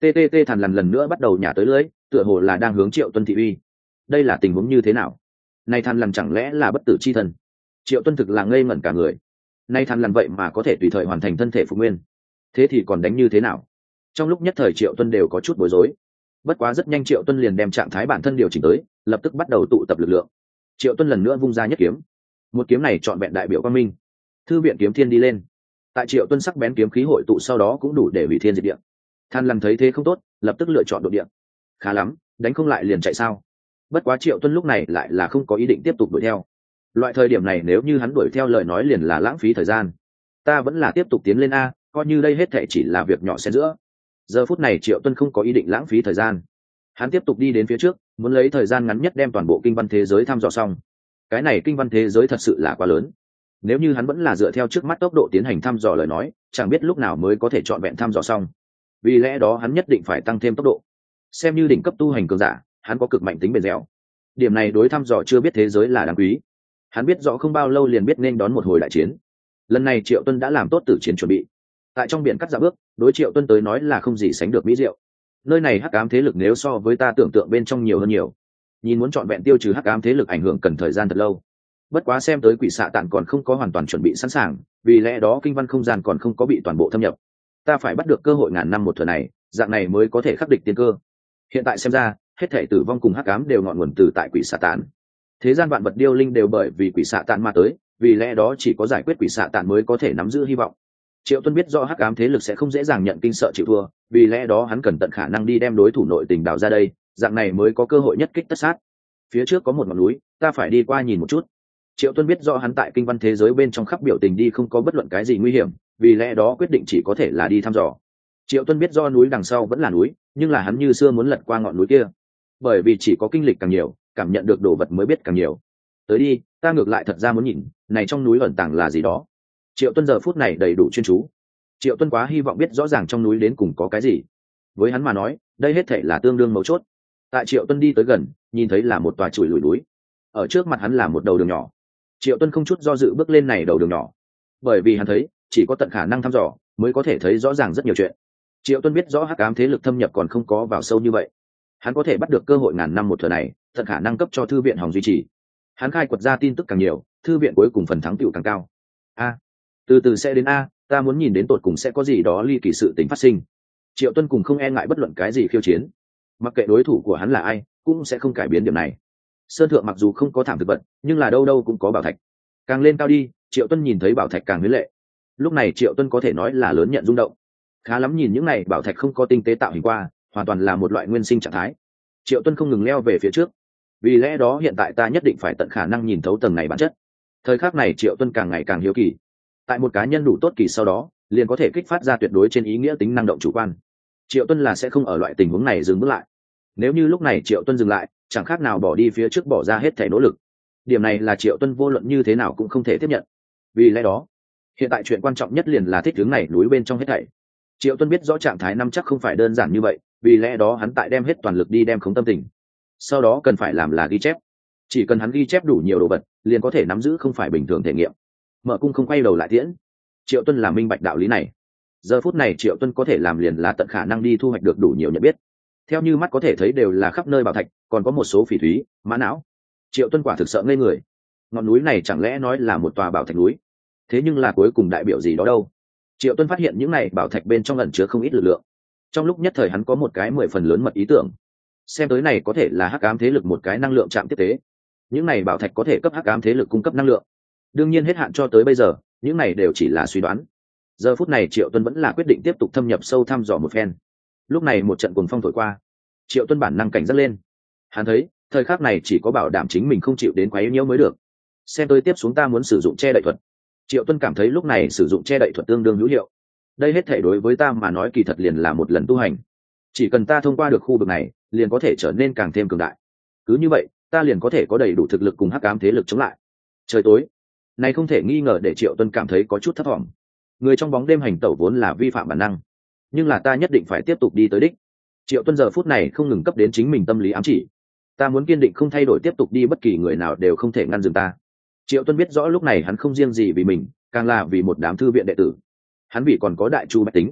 [SPEAKER 1] ttt thằn lằn lần nữa bắt đầu nhả tới lưới, tựa hồ là đang hướng Triệu Tuân thị uy. Đây là tình huống như thế nào? Này thằn lằn chẳng lẽ là bất tử chi thần? Triệu Tuân thực là ngây ngẩn cả người. Nay thằn lằn vậy mà có thể tùy thời hoàn thành thân thể phục nguyên, thế thì còn đánh như thế nào? Trong lúc nhất thời Triệu Tuân đều có chút bối rối. Bất quá rất nhanh Triệu Tuân liền đem trạng thái bản thân điều chỉnh tới, lập tức bắt đầu tụ tập lực lượng. Triệu Tuân lần nữa vung ra nhất kiếm. Một kiếm này trọn vẹn đại biểu quang minh. Thư viện kiếm thiên đi lên. Tại Triệu Tuân sắc bén kiếm khí hội tụ sau đó cũng đủ để hủy thiên diệt địa. Than lằn thấy thế không tốt, lập tức lựa chọn đột địa. Khá lắm, đánh không lại liền chạy sao? Bất quá Triệu Tuân lúc này lại là không có ý định tiếp tục đuổi theo. Loại thời điểm này nếu như hắn đuổi theo lời nói liền là lãng phí thời gian. Ta vẫn là tiếp tục tiến lên a, coi như đây hết thảy chỉ là việc nhỏ xen giữa. Giờ phút này Triệu Tuân không có ý định lãng phí thời gian. Hắn tiếp tục đi đến phía trước, muốn lấy thời gian ngắn nhất đem toàn bộ kinh văn thế giới thăm dò xong. Cái này kinh văn thế giới thật sự là quá lớn. Nếu như hắn vẫn là dựa theo trước mắt tốc độ tiến hành thăm dò lời nói, chẳng biết lúc nào mới có thể trọn vẹn thăm dò xong. Vì lẽ đó hắn nhất định phải tăng thêm tốc độ. Xem như đỉnh cấp tu hành cường giả, hắn có cực mạnh tính bền dẻo. Điểm này đối thăm dò chưa biết thế giới là đáng quý. Hắn biết rõ không bao lâu liền biết nên đón một hồi đại chiến. Lần này Triệu Tuân đã làm tốt tử chiến chuẩn bị. Tại trong biển cắt dạ bước, đối Triệu Tuân tới nói là không gì sánh được mỹ diệu. Nơi này hắc ám thế lực nếu so với ta tưởng tượng bên trong nhiều hơn nhiều. Nhìn muốn trọn vẹn tiêu trừ hắc ám thế lực ảnh hưởng cần thời gian thật lâu. Bất quá xem tới quỷ xạ tạn còn không có hoàn toàn chuẩn bị sẵn sàng, vì lẽ đó kinh văn không gian còn không có bị toàn bộ thâm nhập. Ta phải bắt được cơ hội ngàn năm một thừa này, dạng này mới có thể khắc địch tiên cơ. Hiện tại xem ra, hết thể tử vong cùng hắc ám đều ngọn nguồn từ tại quỷ xạ tạn. Thế gian vạn vật điêu linh đều bởi vì quỷ xạ tạn mà tới, vì lẽ đó chỉ có giải quyết quỷ xạ tạn mới có thể nắm giữ hy vọng. Triệu Tuân biết rõ hắc ám thế lực sẽ không dễ dàng nhận kinh sợ chịu thua, vì lẽ đó hắn cần tận khả năng đi đem đối thủ nội tình đào ra đây, dạng này mới có cơ hội nhất kích tất sát. Phía trước có một ngọn núi, ta phải đi qua nhìn một chút. Triệu Tuân biết rõ hắn tại kinh văn thế giới bên trong khắp biểu tình đi không có bất luận cái gì nguy hiểm, vì lẽ đó quyết định chỉ có thể là đi thăm dò. Triệu Tuân biết rõ núi đằng sau vẫn là núi, nhưng là hắn như xưa muốn lật qua ngọn núi kia, bởi vì chỉ có kinh lịch càng nhiều, cảm nhận được đồ vật mới biết càng nhiều. Tới đi, ta ngược lại thật ra muốn nhìn, này trong núi ẩn tàng là gì đó. Triệu Tuân giờ phút này đầy đủ chuyên chú. Triệu Tuân quá hy vọng biết rõ ràng trong núi đến cùng có cái gì. Với hắn mà nói, đây hết thảy là tương đương mấu chốt. Tại Triệu Tuân đi tới gần, nhìn thấy là một tòa chùi lùi núi. Ở trước mặt hắn là một đầu đường nhỏ. Triệu Tuân không chút do dự bước lên này đầu đường nhỏ, bởi vì hắn thấy, chỉ có tận khả năng thăm dò, mới có thể thấy rõ ràng rất nhiều chuyện. Triệu Tuân biết rõ hắc ám thế lực thâm nhập còn không có vào sâu như vậy. Hắn có thể bắt được cơ hội ngàn năm một thừa này, tận khả năng cấp cho thư viện hòng duy trì. Hắn khai quật ra tin tức càng nhiều, thư viện cuối cùng phần thắng tựu càng cao. A, từ từ sẽ đến a, ta muốn nhìn đến tột cùng sẽ có gì đó ly kỳ sự tình phát sinh. Triệu Tuân cùng không e ngại bất luận cái gì khiêu chiến, mặc kệ đối thủ của hắn là ai, cũng sẽ không cải biến điểm này. Sơn thượng mặc dù không có thảm thực vật, nhưng là đâu đâu cũng có bảo thạch. Càng lên cao đi, Triệu Tuân nhìn thấy bảo thạch càng huyễn lệ. Lúc này Triệu Tuân có thể nói là lớn nhận rung động. Khá lắm, nhìn những này bảo thạch không có tinh tế tạo hình qua, hoàn toàn là một loại nguyên sinh trạng thái. Triệu Tuân không ngừng leo về phía trước. Vì lẽ đó hiện tại ta nhất định phải tận khả năng nhìn thấu tầng này bản chất. Thời khắc này Triệu Tuân càng ngày càng hiếu kỳ. Tại một cá nhân đủ tốt kỳ sau đó, liền có thể kích phát ra tuyệt đối trên ý nghĩa tính năng động chủ quan. Triệu Tuân là sẽ không ở loại tình huống này dừng bước lại. Nếu như lúc này Triệu Tuân dừng lại, chẳng khác nào bỏ đi phía trước, bỏ ra hết thể nỗ lực. Điểm này là Triệu Tuân vô luận như thế nào cũng không thể tiếp nhận. Vì lẽ đó, hiện tại chuyện quan trọng nhất liền là thích hướng này núi bên trong hết thảy. Triệu Tuân biết rõ trạng thái năm chắc không phải đơn giản như vậy, vì lẽ đó hắn tại đem hết toàn lực đi đem khống tâm tình. Sau đó cần phải làm là ghi chép. Chỉ cần hắn ghi chép đủ nhiều đồ vật, liền có thể nắm giữ không phải bình thường thể nghiệm. Mở cung không quay đầu lại tiễn. Triệu Tuân là minh bạch đạo lý này. Giờ phút này Triệu Tuân có thể làm liền là tận khả năng đi thu hoạch được đủ nhiều nhận biết. Theo như mắt có thể thấy đều là khắp nơi bảo thạch, còn có một số phỉ thúy, mã não. Triệu Tuân quả thực sợ ngây người. Ngọn núi này chẳng lẽ nói là một tòa bảo thạch núi? Thế nhưng là cuối cùng đại biểu gì đó đâu? Triệu Tuân phát hiện những này bảo thạch bên trong ẩn chứa không ít lực lượng. Trong lúc nhất thời hắn có một cái mười phần lớn mật ý tưởng. Xem tới này có thể là hắc ám thế lực một cái năng lượng chạm tiếp tế. Những này bảo thạch có thể cấp hắc ám thế lực cung cấp năng lượng. Đương nhiên hết hạn cho tới bây giờ, những này đều chỉ là suy đoán. Giờ phút này Triệu Tuân vẫn là quyết định tiếp tục thâm nhập sâu thăm dò một phen. Lúc này một trận cuồng phong thổi qua, Triệu Tuân bản năng cảnh giác lên. Hắn thấy, thời khắc này chỉ có bảo đảm chính mình không chịu đến quấy nhiễu mới được. Xem tôi tiếp xuống ta muốn sử dụng che đậy thuật. Triệu Tuân cảm thấy lúc này sử dụng che đậy thuật tương đương hữu hiệu. Đây hết thể đối với ta mà nói kỳ thật liền là một lần tu hành. Chỉ cần ta thông qua được khu vực này, liền có thể trở nên càng thêm cường đại. Cứ như vậy, ta liền có thể có đầy đủ thực lực cùng hắc ám thế lực chống lại. Trời tối, này không thể nghi ngờ để Triệu Tuân cảm thấy có chút thất vọng. Người trong bóng đêm hành tẩu vốn là vi phạm bản năng, nhưng là ta nhất định phải tiếp tục đi tới đích. Triệu Tuân giờ phút này không ngừng cấp đến chính mình tâm lý ám chỉ. Ta muốn kiên định không thay đổi tiếp tục đi, bất kỳ người nào đều không thể ngăn dừng ta. Triệu Tuân biết rõ lúc này hắn không riêng gì vì mình, càng là vì một đám thư viện đệ tử. Hắn vì còn có đại chu bách tính.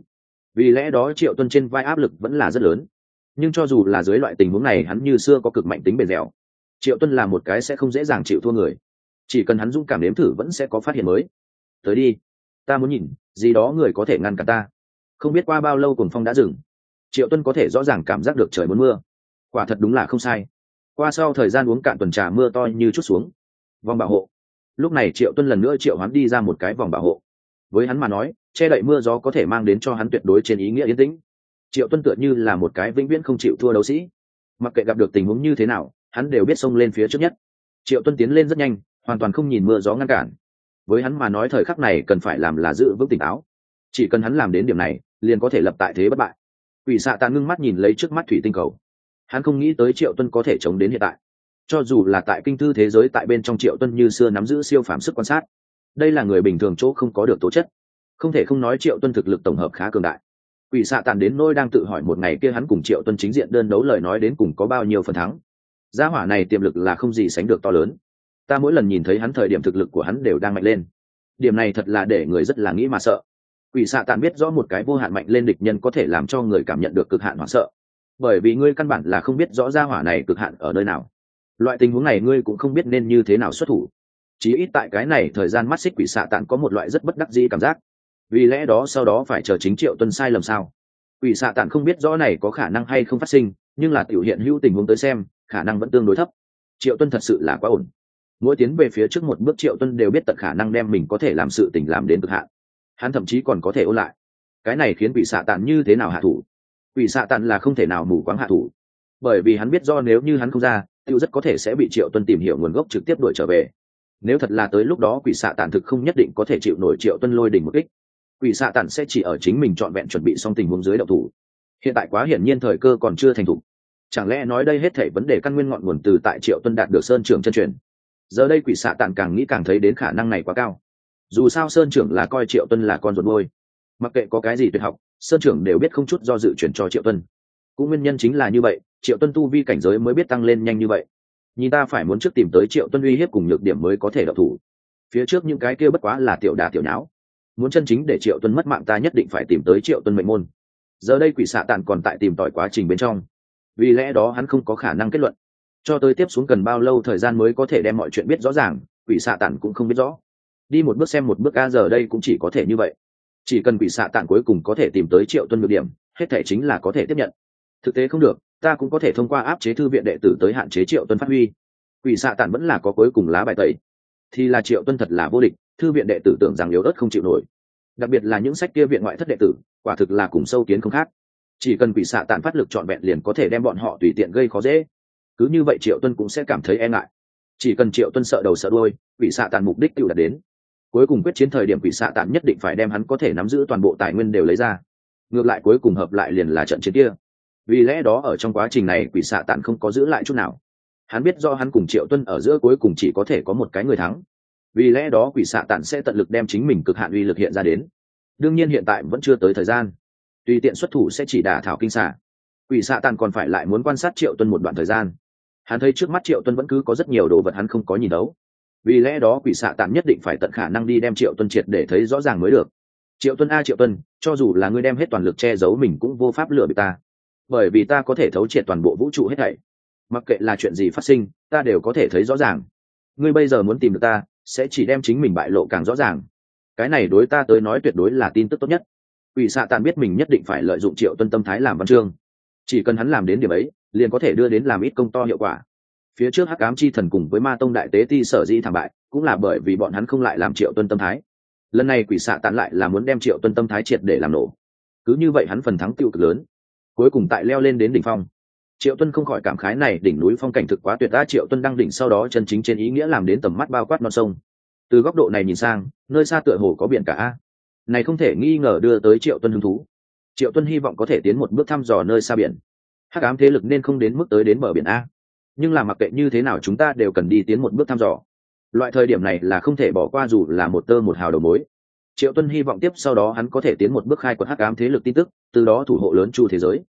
[SPEAKER 1] vì lẽ đó Triệu Tuân trên vai áp lực vẫn là rất lớn. Nhưng cho dù là dưới loại tình huống này, hắn như xưa có cực mạnh tính bền dẻo. Triệu Tuân là một cái sẽ không dễ dàng chịu thua người, chỉ cần hắn dũng cảm nếm thử vẫn sẽ có phát hiện mới. Tới đi, ta muốn nhìn gì đó người có thể ngăn cản ta. Không biết qua bao lâu cuồng phong đã dừng, Triệu Tuân có thể rõ ràng cảm giác được trời muốn mưa. Quả thật đúng là không sai. Qua sau thời gian uống cạn tuần trà, mưa to như chút xuống. Vòng bảo hộ. Lúc này Triệu Tuân lần nữa triệu hắn đi ra một cái vòng bảo hộ. Với hắn mà nói, che đậy mưa gió có thể mang đến cho hắn tuyệt đối trên ý nghĩa yên tĩnh. Triệu Tuân tựa như là một cái vĩnh viễn không chịu thua đấu sĩ, mặc kệ gặp được tình huống như thế nào, hắn đều biết xông lên phía trước nhất. Triệu Tuân tiến lên rất nhanh, hoàn toàn không nhìn mưa gió ngăn cản. Với hắn mà nói, thời khắc này cần phải làm là giữ vững tỉnh táo. Chỉ cần hắn làm đến điểm này, liền có thể lập tại thế bất bại. Quỷ Xạ Tàn ngưng mắt nhìn lấy trước mắt thủy tinh cầu. Hắn không nghĩ tới Triệu Tuân có thể chống đến hiện tại. Cho dù là tại kinh thư thế giới, tại bên trong Triệu Tuân như xưa nắm giữ siêu phàm sức quan sát. Đây là người bình thường chỗ không có được tố chất. Không thể không nói Triệu Tuân thực lực tổng hợp khá cường đại. Quỷ Xạ Tàn đến nỗi đang tự hỏi một ngày kia hắn cùng Triệu Tuân chính diện đơn đấu lời nói đến cùng có bao nhiêu phần thắng. Gia hỏa này tiềm lực là không gì sánh được to lớn. Ta mỗi lần nhìn thấy hắn thời điểm thực lực của hắn đều đang mạnh lên. Điểm này thật là để người rất là nghĩ mà sợ. Quỷ Xạ Tàn biết rõ một cái vô hạn mạnh lên địch nhân có thể làm cho người cảm nhận được cực hạn hoảng sợ, bởi vì ngươi căn bản là không biết rõ gia hỏa này cực hạn ở nơi nào. Loại tình huống này ngươi cũng không biết nên như thế nào xuất thủ. Chí ít tại cái này thời gian mắt xích Quỷ Xạ Tàn có một loại rất bất đắc dĩ cảm giác. Vì lẽ đó sau đó phải chờ chính Triệu Tuân sai lầm sao? Quỷ Xạ Tàn không biết rõ này có khả năng hay không phát sinh, nhưng là tiểu hiện hữu tình huống tới xem, khả năng vẫn tương đối thấp. Triệu Tuân thật sự là quá ổn. Mỗi tiến về phía trước một bước, Triệu Tuân đều biết tận khả năng đem mình có thể làm sự tình làm đến cực hạn. Hắn thậm chí còn có thể ôn lại. Cái này khiến Quỷ Xạ Tàn như thế nào hạ thủ? Quỷ Xạ Tàn là không thể nào mù quáng hạ thủ, bởi vì hắn biết do nếu như hắn không ra, tiêu rất có thể sẽ bị Triệu Tuân tìm hiểu nguồn gốc trực tiếp đuổi trở về. Nếu thật là tới lúc đó Quỷ Xạ Tàn thực không nhất định có thể chịu nổi Triệu Tuân lôi đỉnh một kích. Quỷ Xạ Tàn sẽ chỉ ở chính mình trọn vẹn chuẩn bị xong tình huống dưới động thủ. Hiện tại quá hiển nhiên thời cơ còn chưa thành thủ. Chẳng lẽ nói đây hết thảy vấn đề căn nguyên ngọn nguồn từ tại Triệu Tuân đạt được Sơn Trưởng chân truyền? Giờ đây Quỷ Xạ Tàn càng nghĩ càng thấy đến khả năng này quá cao. Dù sao Sơn Trưởng là coi Triệu Tuân là con ruột nuôi, mặc kệ có cái gì tuyệt học, Sơn Trưởng đều biết không chút do dự chuyển cho Triệu Tuân. Cũng nguyên nhân chính là như vậy, Triệu Tuân tu vi cảnh giới mới biết tăng lên nhanh như vậy. Nhìn ta phải muốn trước tìm tới Triệu Tuân uy hiếp cùng nhược điểm mới có thể động thủ. Phía trước những cái kia bất quá là tiểu đà tiểu nháo. Muốn chân chính để Triệu Tuân mất mạng, ta nhất định phải tìm tới Triệu Tuân mệnh môn. Giờ đây Quỷ Xạ Tàn còn tại tìm tòi quá trình bên trong, vì lẽ đó hắn không có khả năng kết luận. Cho tới tiếp xuống cần bao lâu thời gian mới có thể đem mọi chuyện biết rõ ràng, Quỷ Xạ Tàn cũng không biết rõ. Đi một bước xem một bước, a giờ đây cũng chỉ có thể như vậy. Chỉ cần Quỷ Xạ Tàn cuối cùng có thể tìm tới Triệu Tuân nhược điểm, hết thể chính là có thể tiếp nhận. Thực tế không được, ta cũng có thể thông qua áp chế thư viện đệ tử tới hạn chế Triệu Tuân phát huy. Quỷ Xạ Tàn vẫn là có cuối cùng lá bài tẩy, thì là Triệu Tuân thật là vô địch, thư viện đệ tử tưởng rằng yếu ớt không chịu nổi. Đặc biệt là những sách kia viện ngoại thất đệ tử, quả thực là cùng sâu kiến không khác. Chỉ cần Quỷ Xạ Tàn phát lực trọn vẹn liền có thể đem bọn họ tùy tiện gây khó dễ. Cứ như vậy Triệu Tuân cũng sẽ cảm thấy e ngại. Chỉ cần Triệu Tuân sợ đầu sợ đuôi, Quỷ Xạ Tàn mục đích tự đạt đến. Cuối cùng quyết chiến thời điểm, Quỷ Xạ Tàn nhất định phải đem hắn có thể nắm giữ toàn bộ tài nguyên đều lấy ra. Ngược lại cuối cùng hợp lại liền là trận chiến kia. Vì lẽ đó ở trong quá trình này Quỷ Xạ Tàn không có giữ lại chút nào. Hắn biết do hắn cùng Triệu Tuân ở giữa cuối cùng chỉ có thể có một cái người thắng. Vì lẽ đó Quỷ Xạ Tàn sẽ tận lực đem chính mình cực hạn uy lực hiện ra đến. Đương nhiên hiện tại vẫn chưa tới thời gian, tùy tiện xuất thủ sẽ chỉ đả thảo kinh xà. Quỷ Xạ Tàn còn phải lại muốn quan sát Triệu Tuân một đoạn thời gian. Hắn thấy trước mắt Triệu Tuân vẫn cứ có rất nhiều đồ vật hắn không có nhìn đấu. Vì lẽ đó Quỷ Xạ Tàn nhất định phải tận khả năng đi đem Triệu Tuân triệt để thấy rõ ràng mới được. Triệu Tuân a Triệu Tuân, cho dù là ngươi đem hết toàn lực che giấu mình cũng vô pháp lừa bị ta, bởi vì ta có thể thấu triệt toàn bộ vũ trụ hết thảy. Mặc kệ là chuyện gì phát sinh, ta đều có thể thấy rõ ràng. Ngươi bây giờ muốn tìm được ta, sẽ chỉ đem chính mình bại lộ càng rõ ràng. Cái này đối ta tới nói tuyệt đối là tin tức tốt nhất. Quỷ Xạ Tàn biết mình nhất định phải lợi dụng Triệu Tuân tâm thái làm văn chương. Chỉ cần hắn làm đến điểm ấy, liền có thể đưa đến làm ít công to hiệu quả. Phía trước Hắc Ám Chi Thần cùng với Ma Tông đại tế ti sở dĩ thảm bại, cũng là bởi vì bọn hắn không lại làm Triệu Tuân tâm thái. Lần này Quỷ Xạ Tàn lại là muốn đem Triệu Tuân tâm thái triệt để làm nổ. Cứ như vậy hắn phần thắng tiêu cực lớn. Cuối cùng tại leo lên đến đỉnh phong, Triệu Tuân không khỏi cảm khái này đỉnh núi phong cảnh thực quá tuyệt. Đã Triệu Tuân đăng đỉnh sau đó chân chính trên ý nghĩa làm đến tầm mắt bao quát non sông. Từ góc độ này nhìn sang, nơi xa tựa hồ có biển cả a. Này không thể nghi ngờ đưa tới Triệu Tuân hứng thú. Triệu Tuân hy vọng có thể tiến một bước thăm dò nơi xa biển. Hắc ám thế lực nên không đến mức tới đến bờ biển a. Nhưng là mặc kệ như thế nào chúng ta đều cần đi tiến một bước thăm dò. Loại thời điểm này là không thể bỏ qua dù là một tơ một hào đầu mối. Triệu Tuân hy vọng tiếp sau đó hắn có thể tiến một bước khai quật hắc ám thế lực tin tức, từ đó thủ hộ lớn chu thế giới.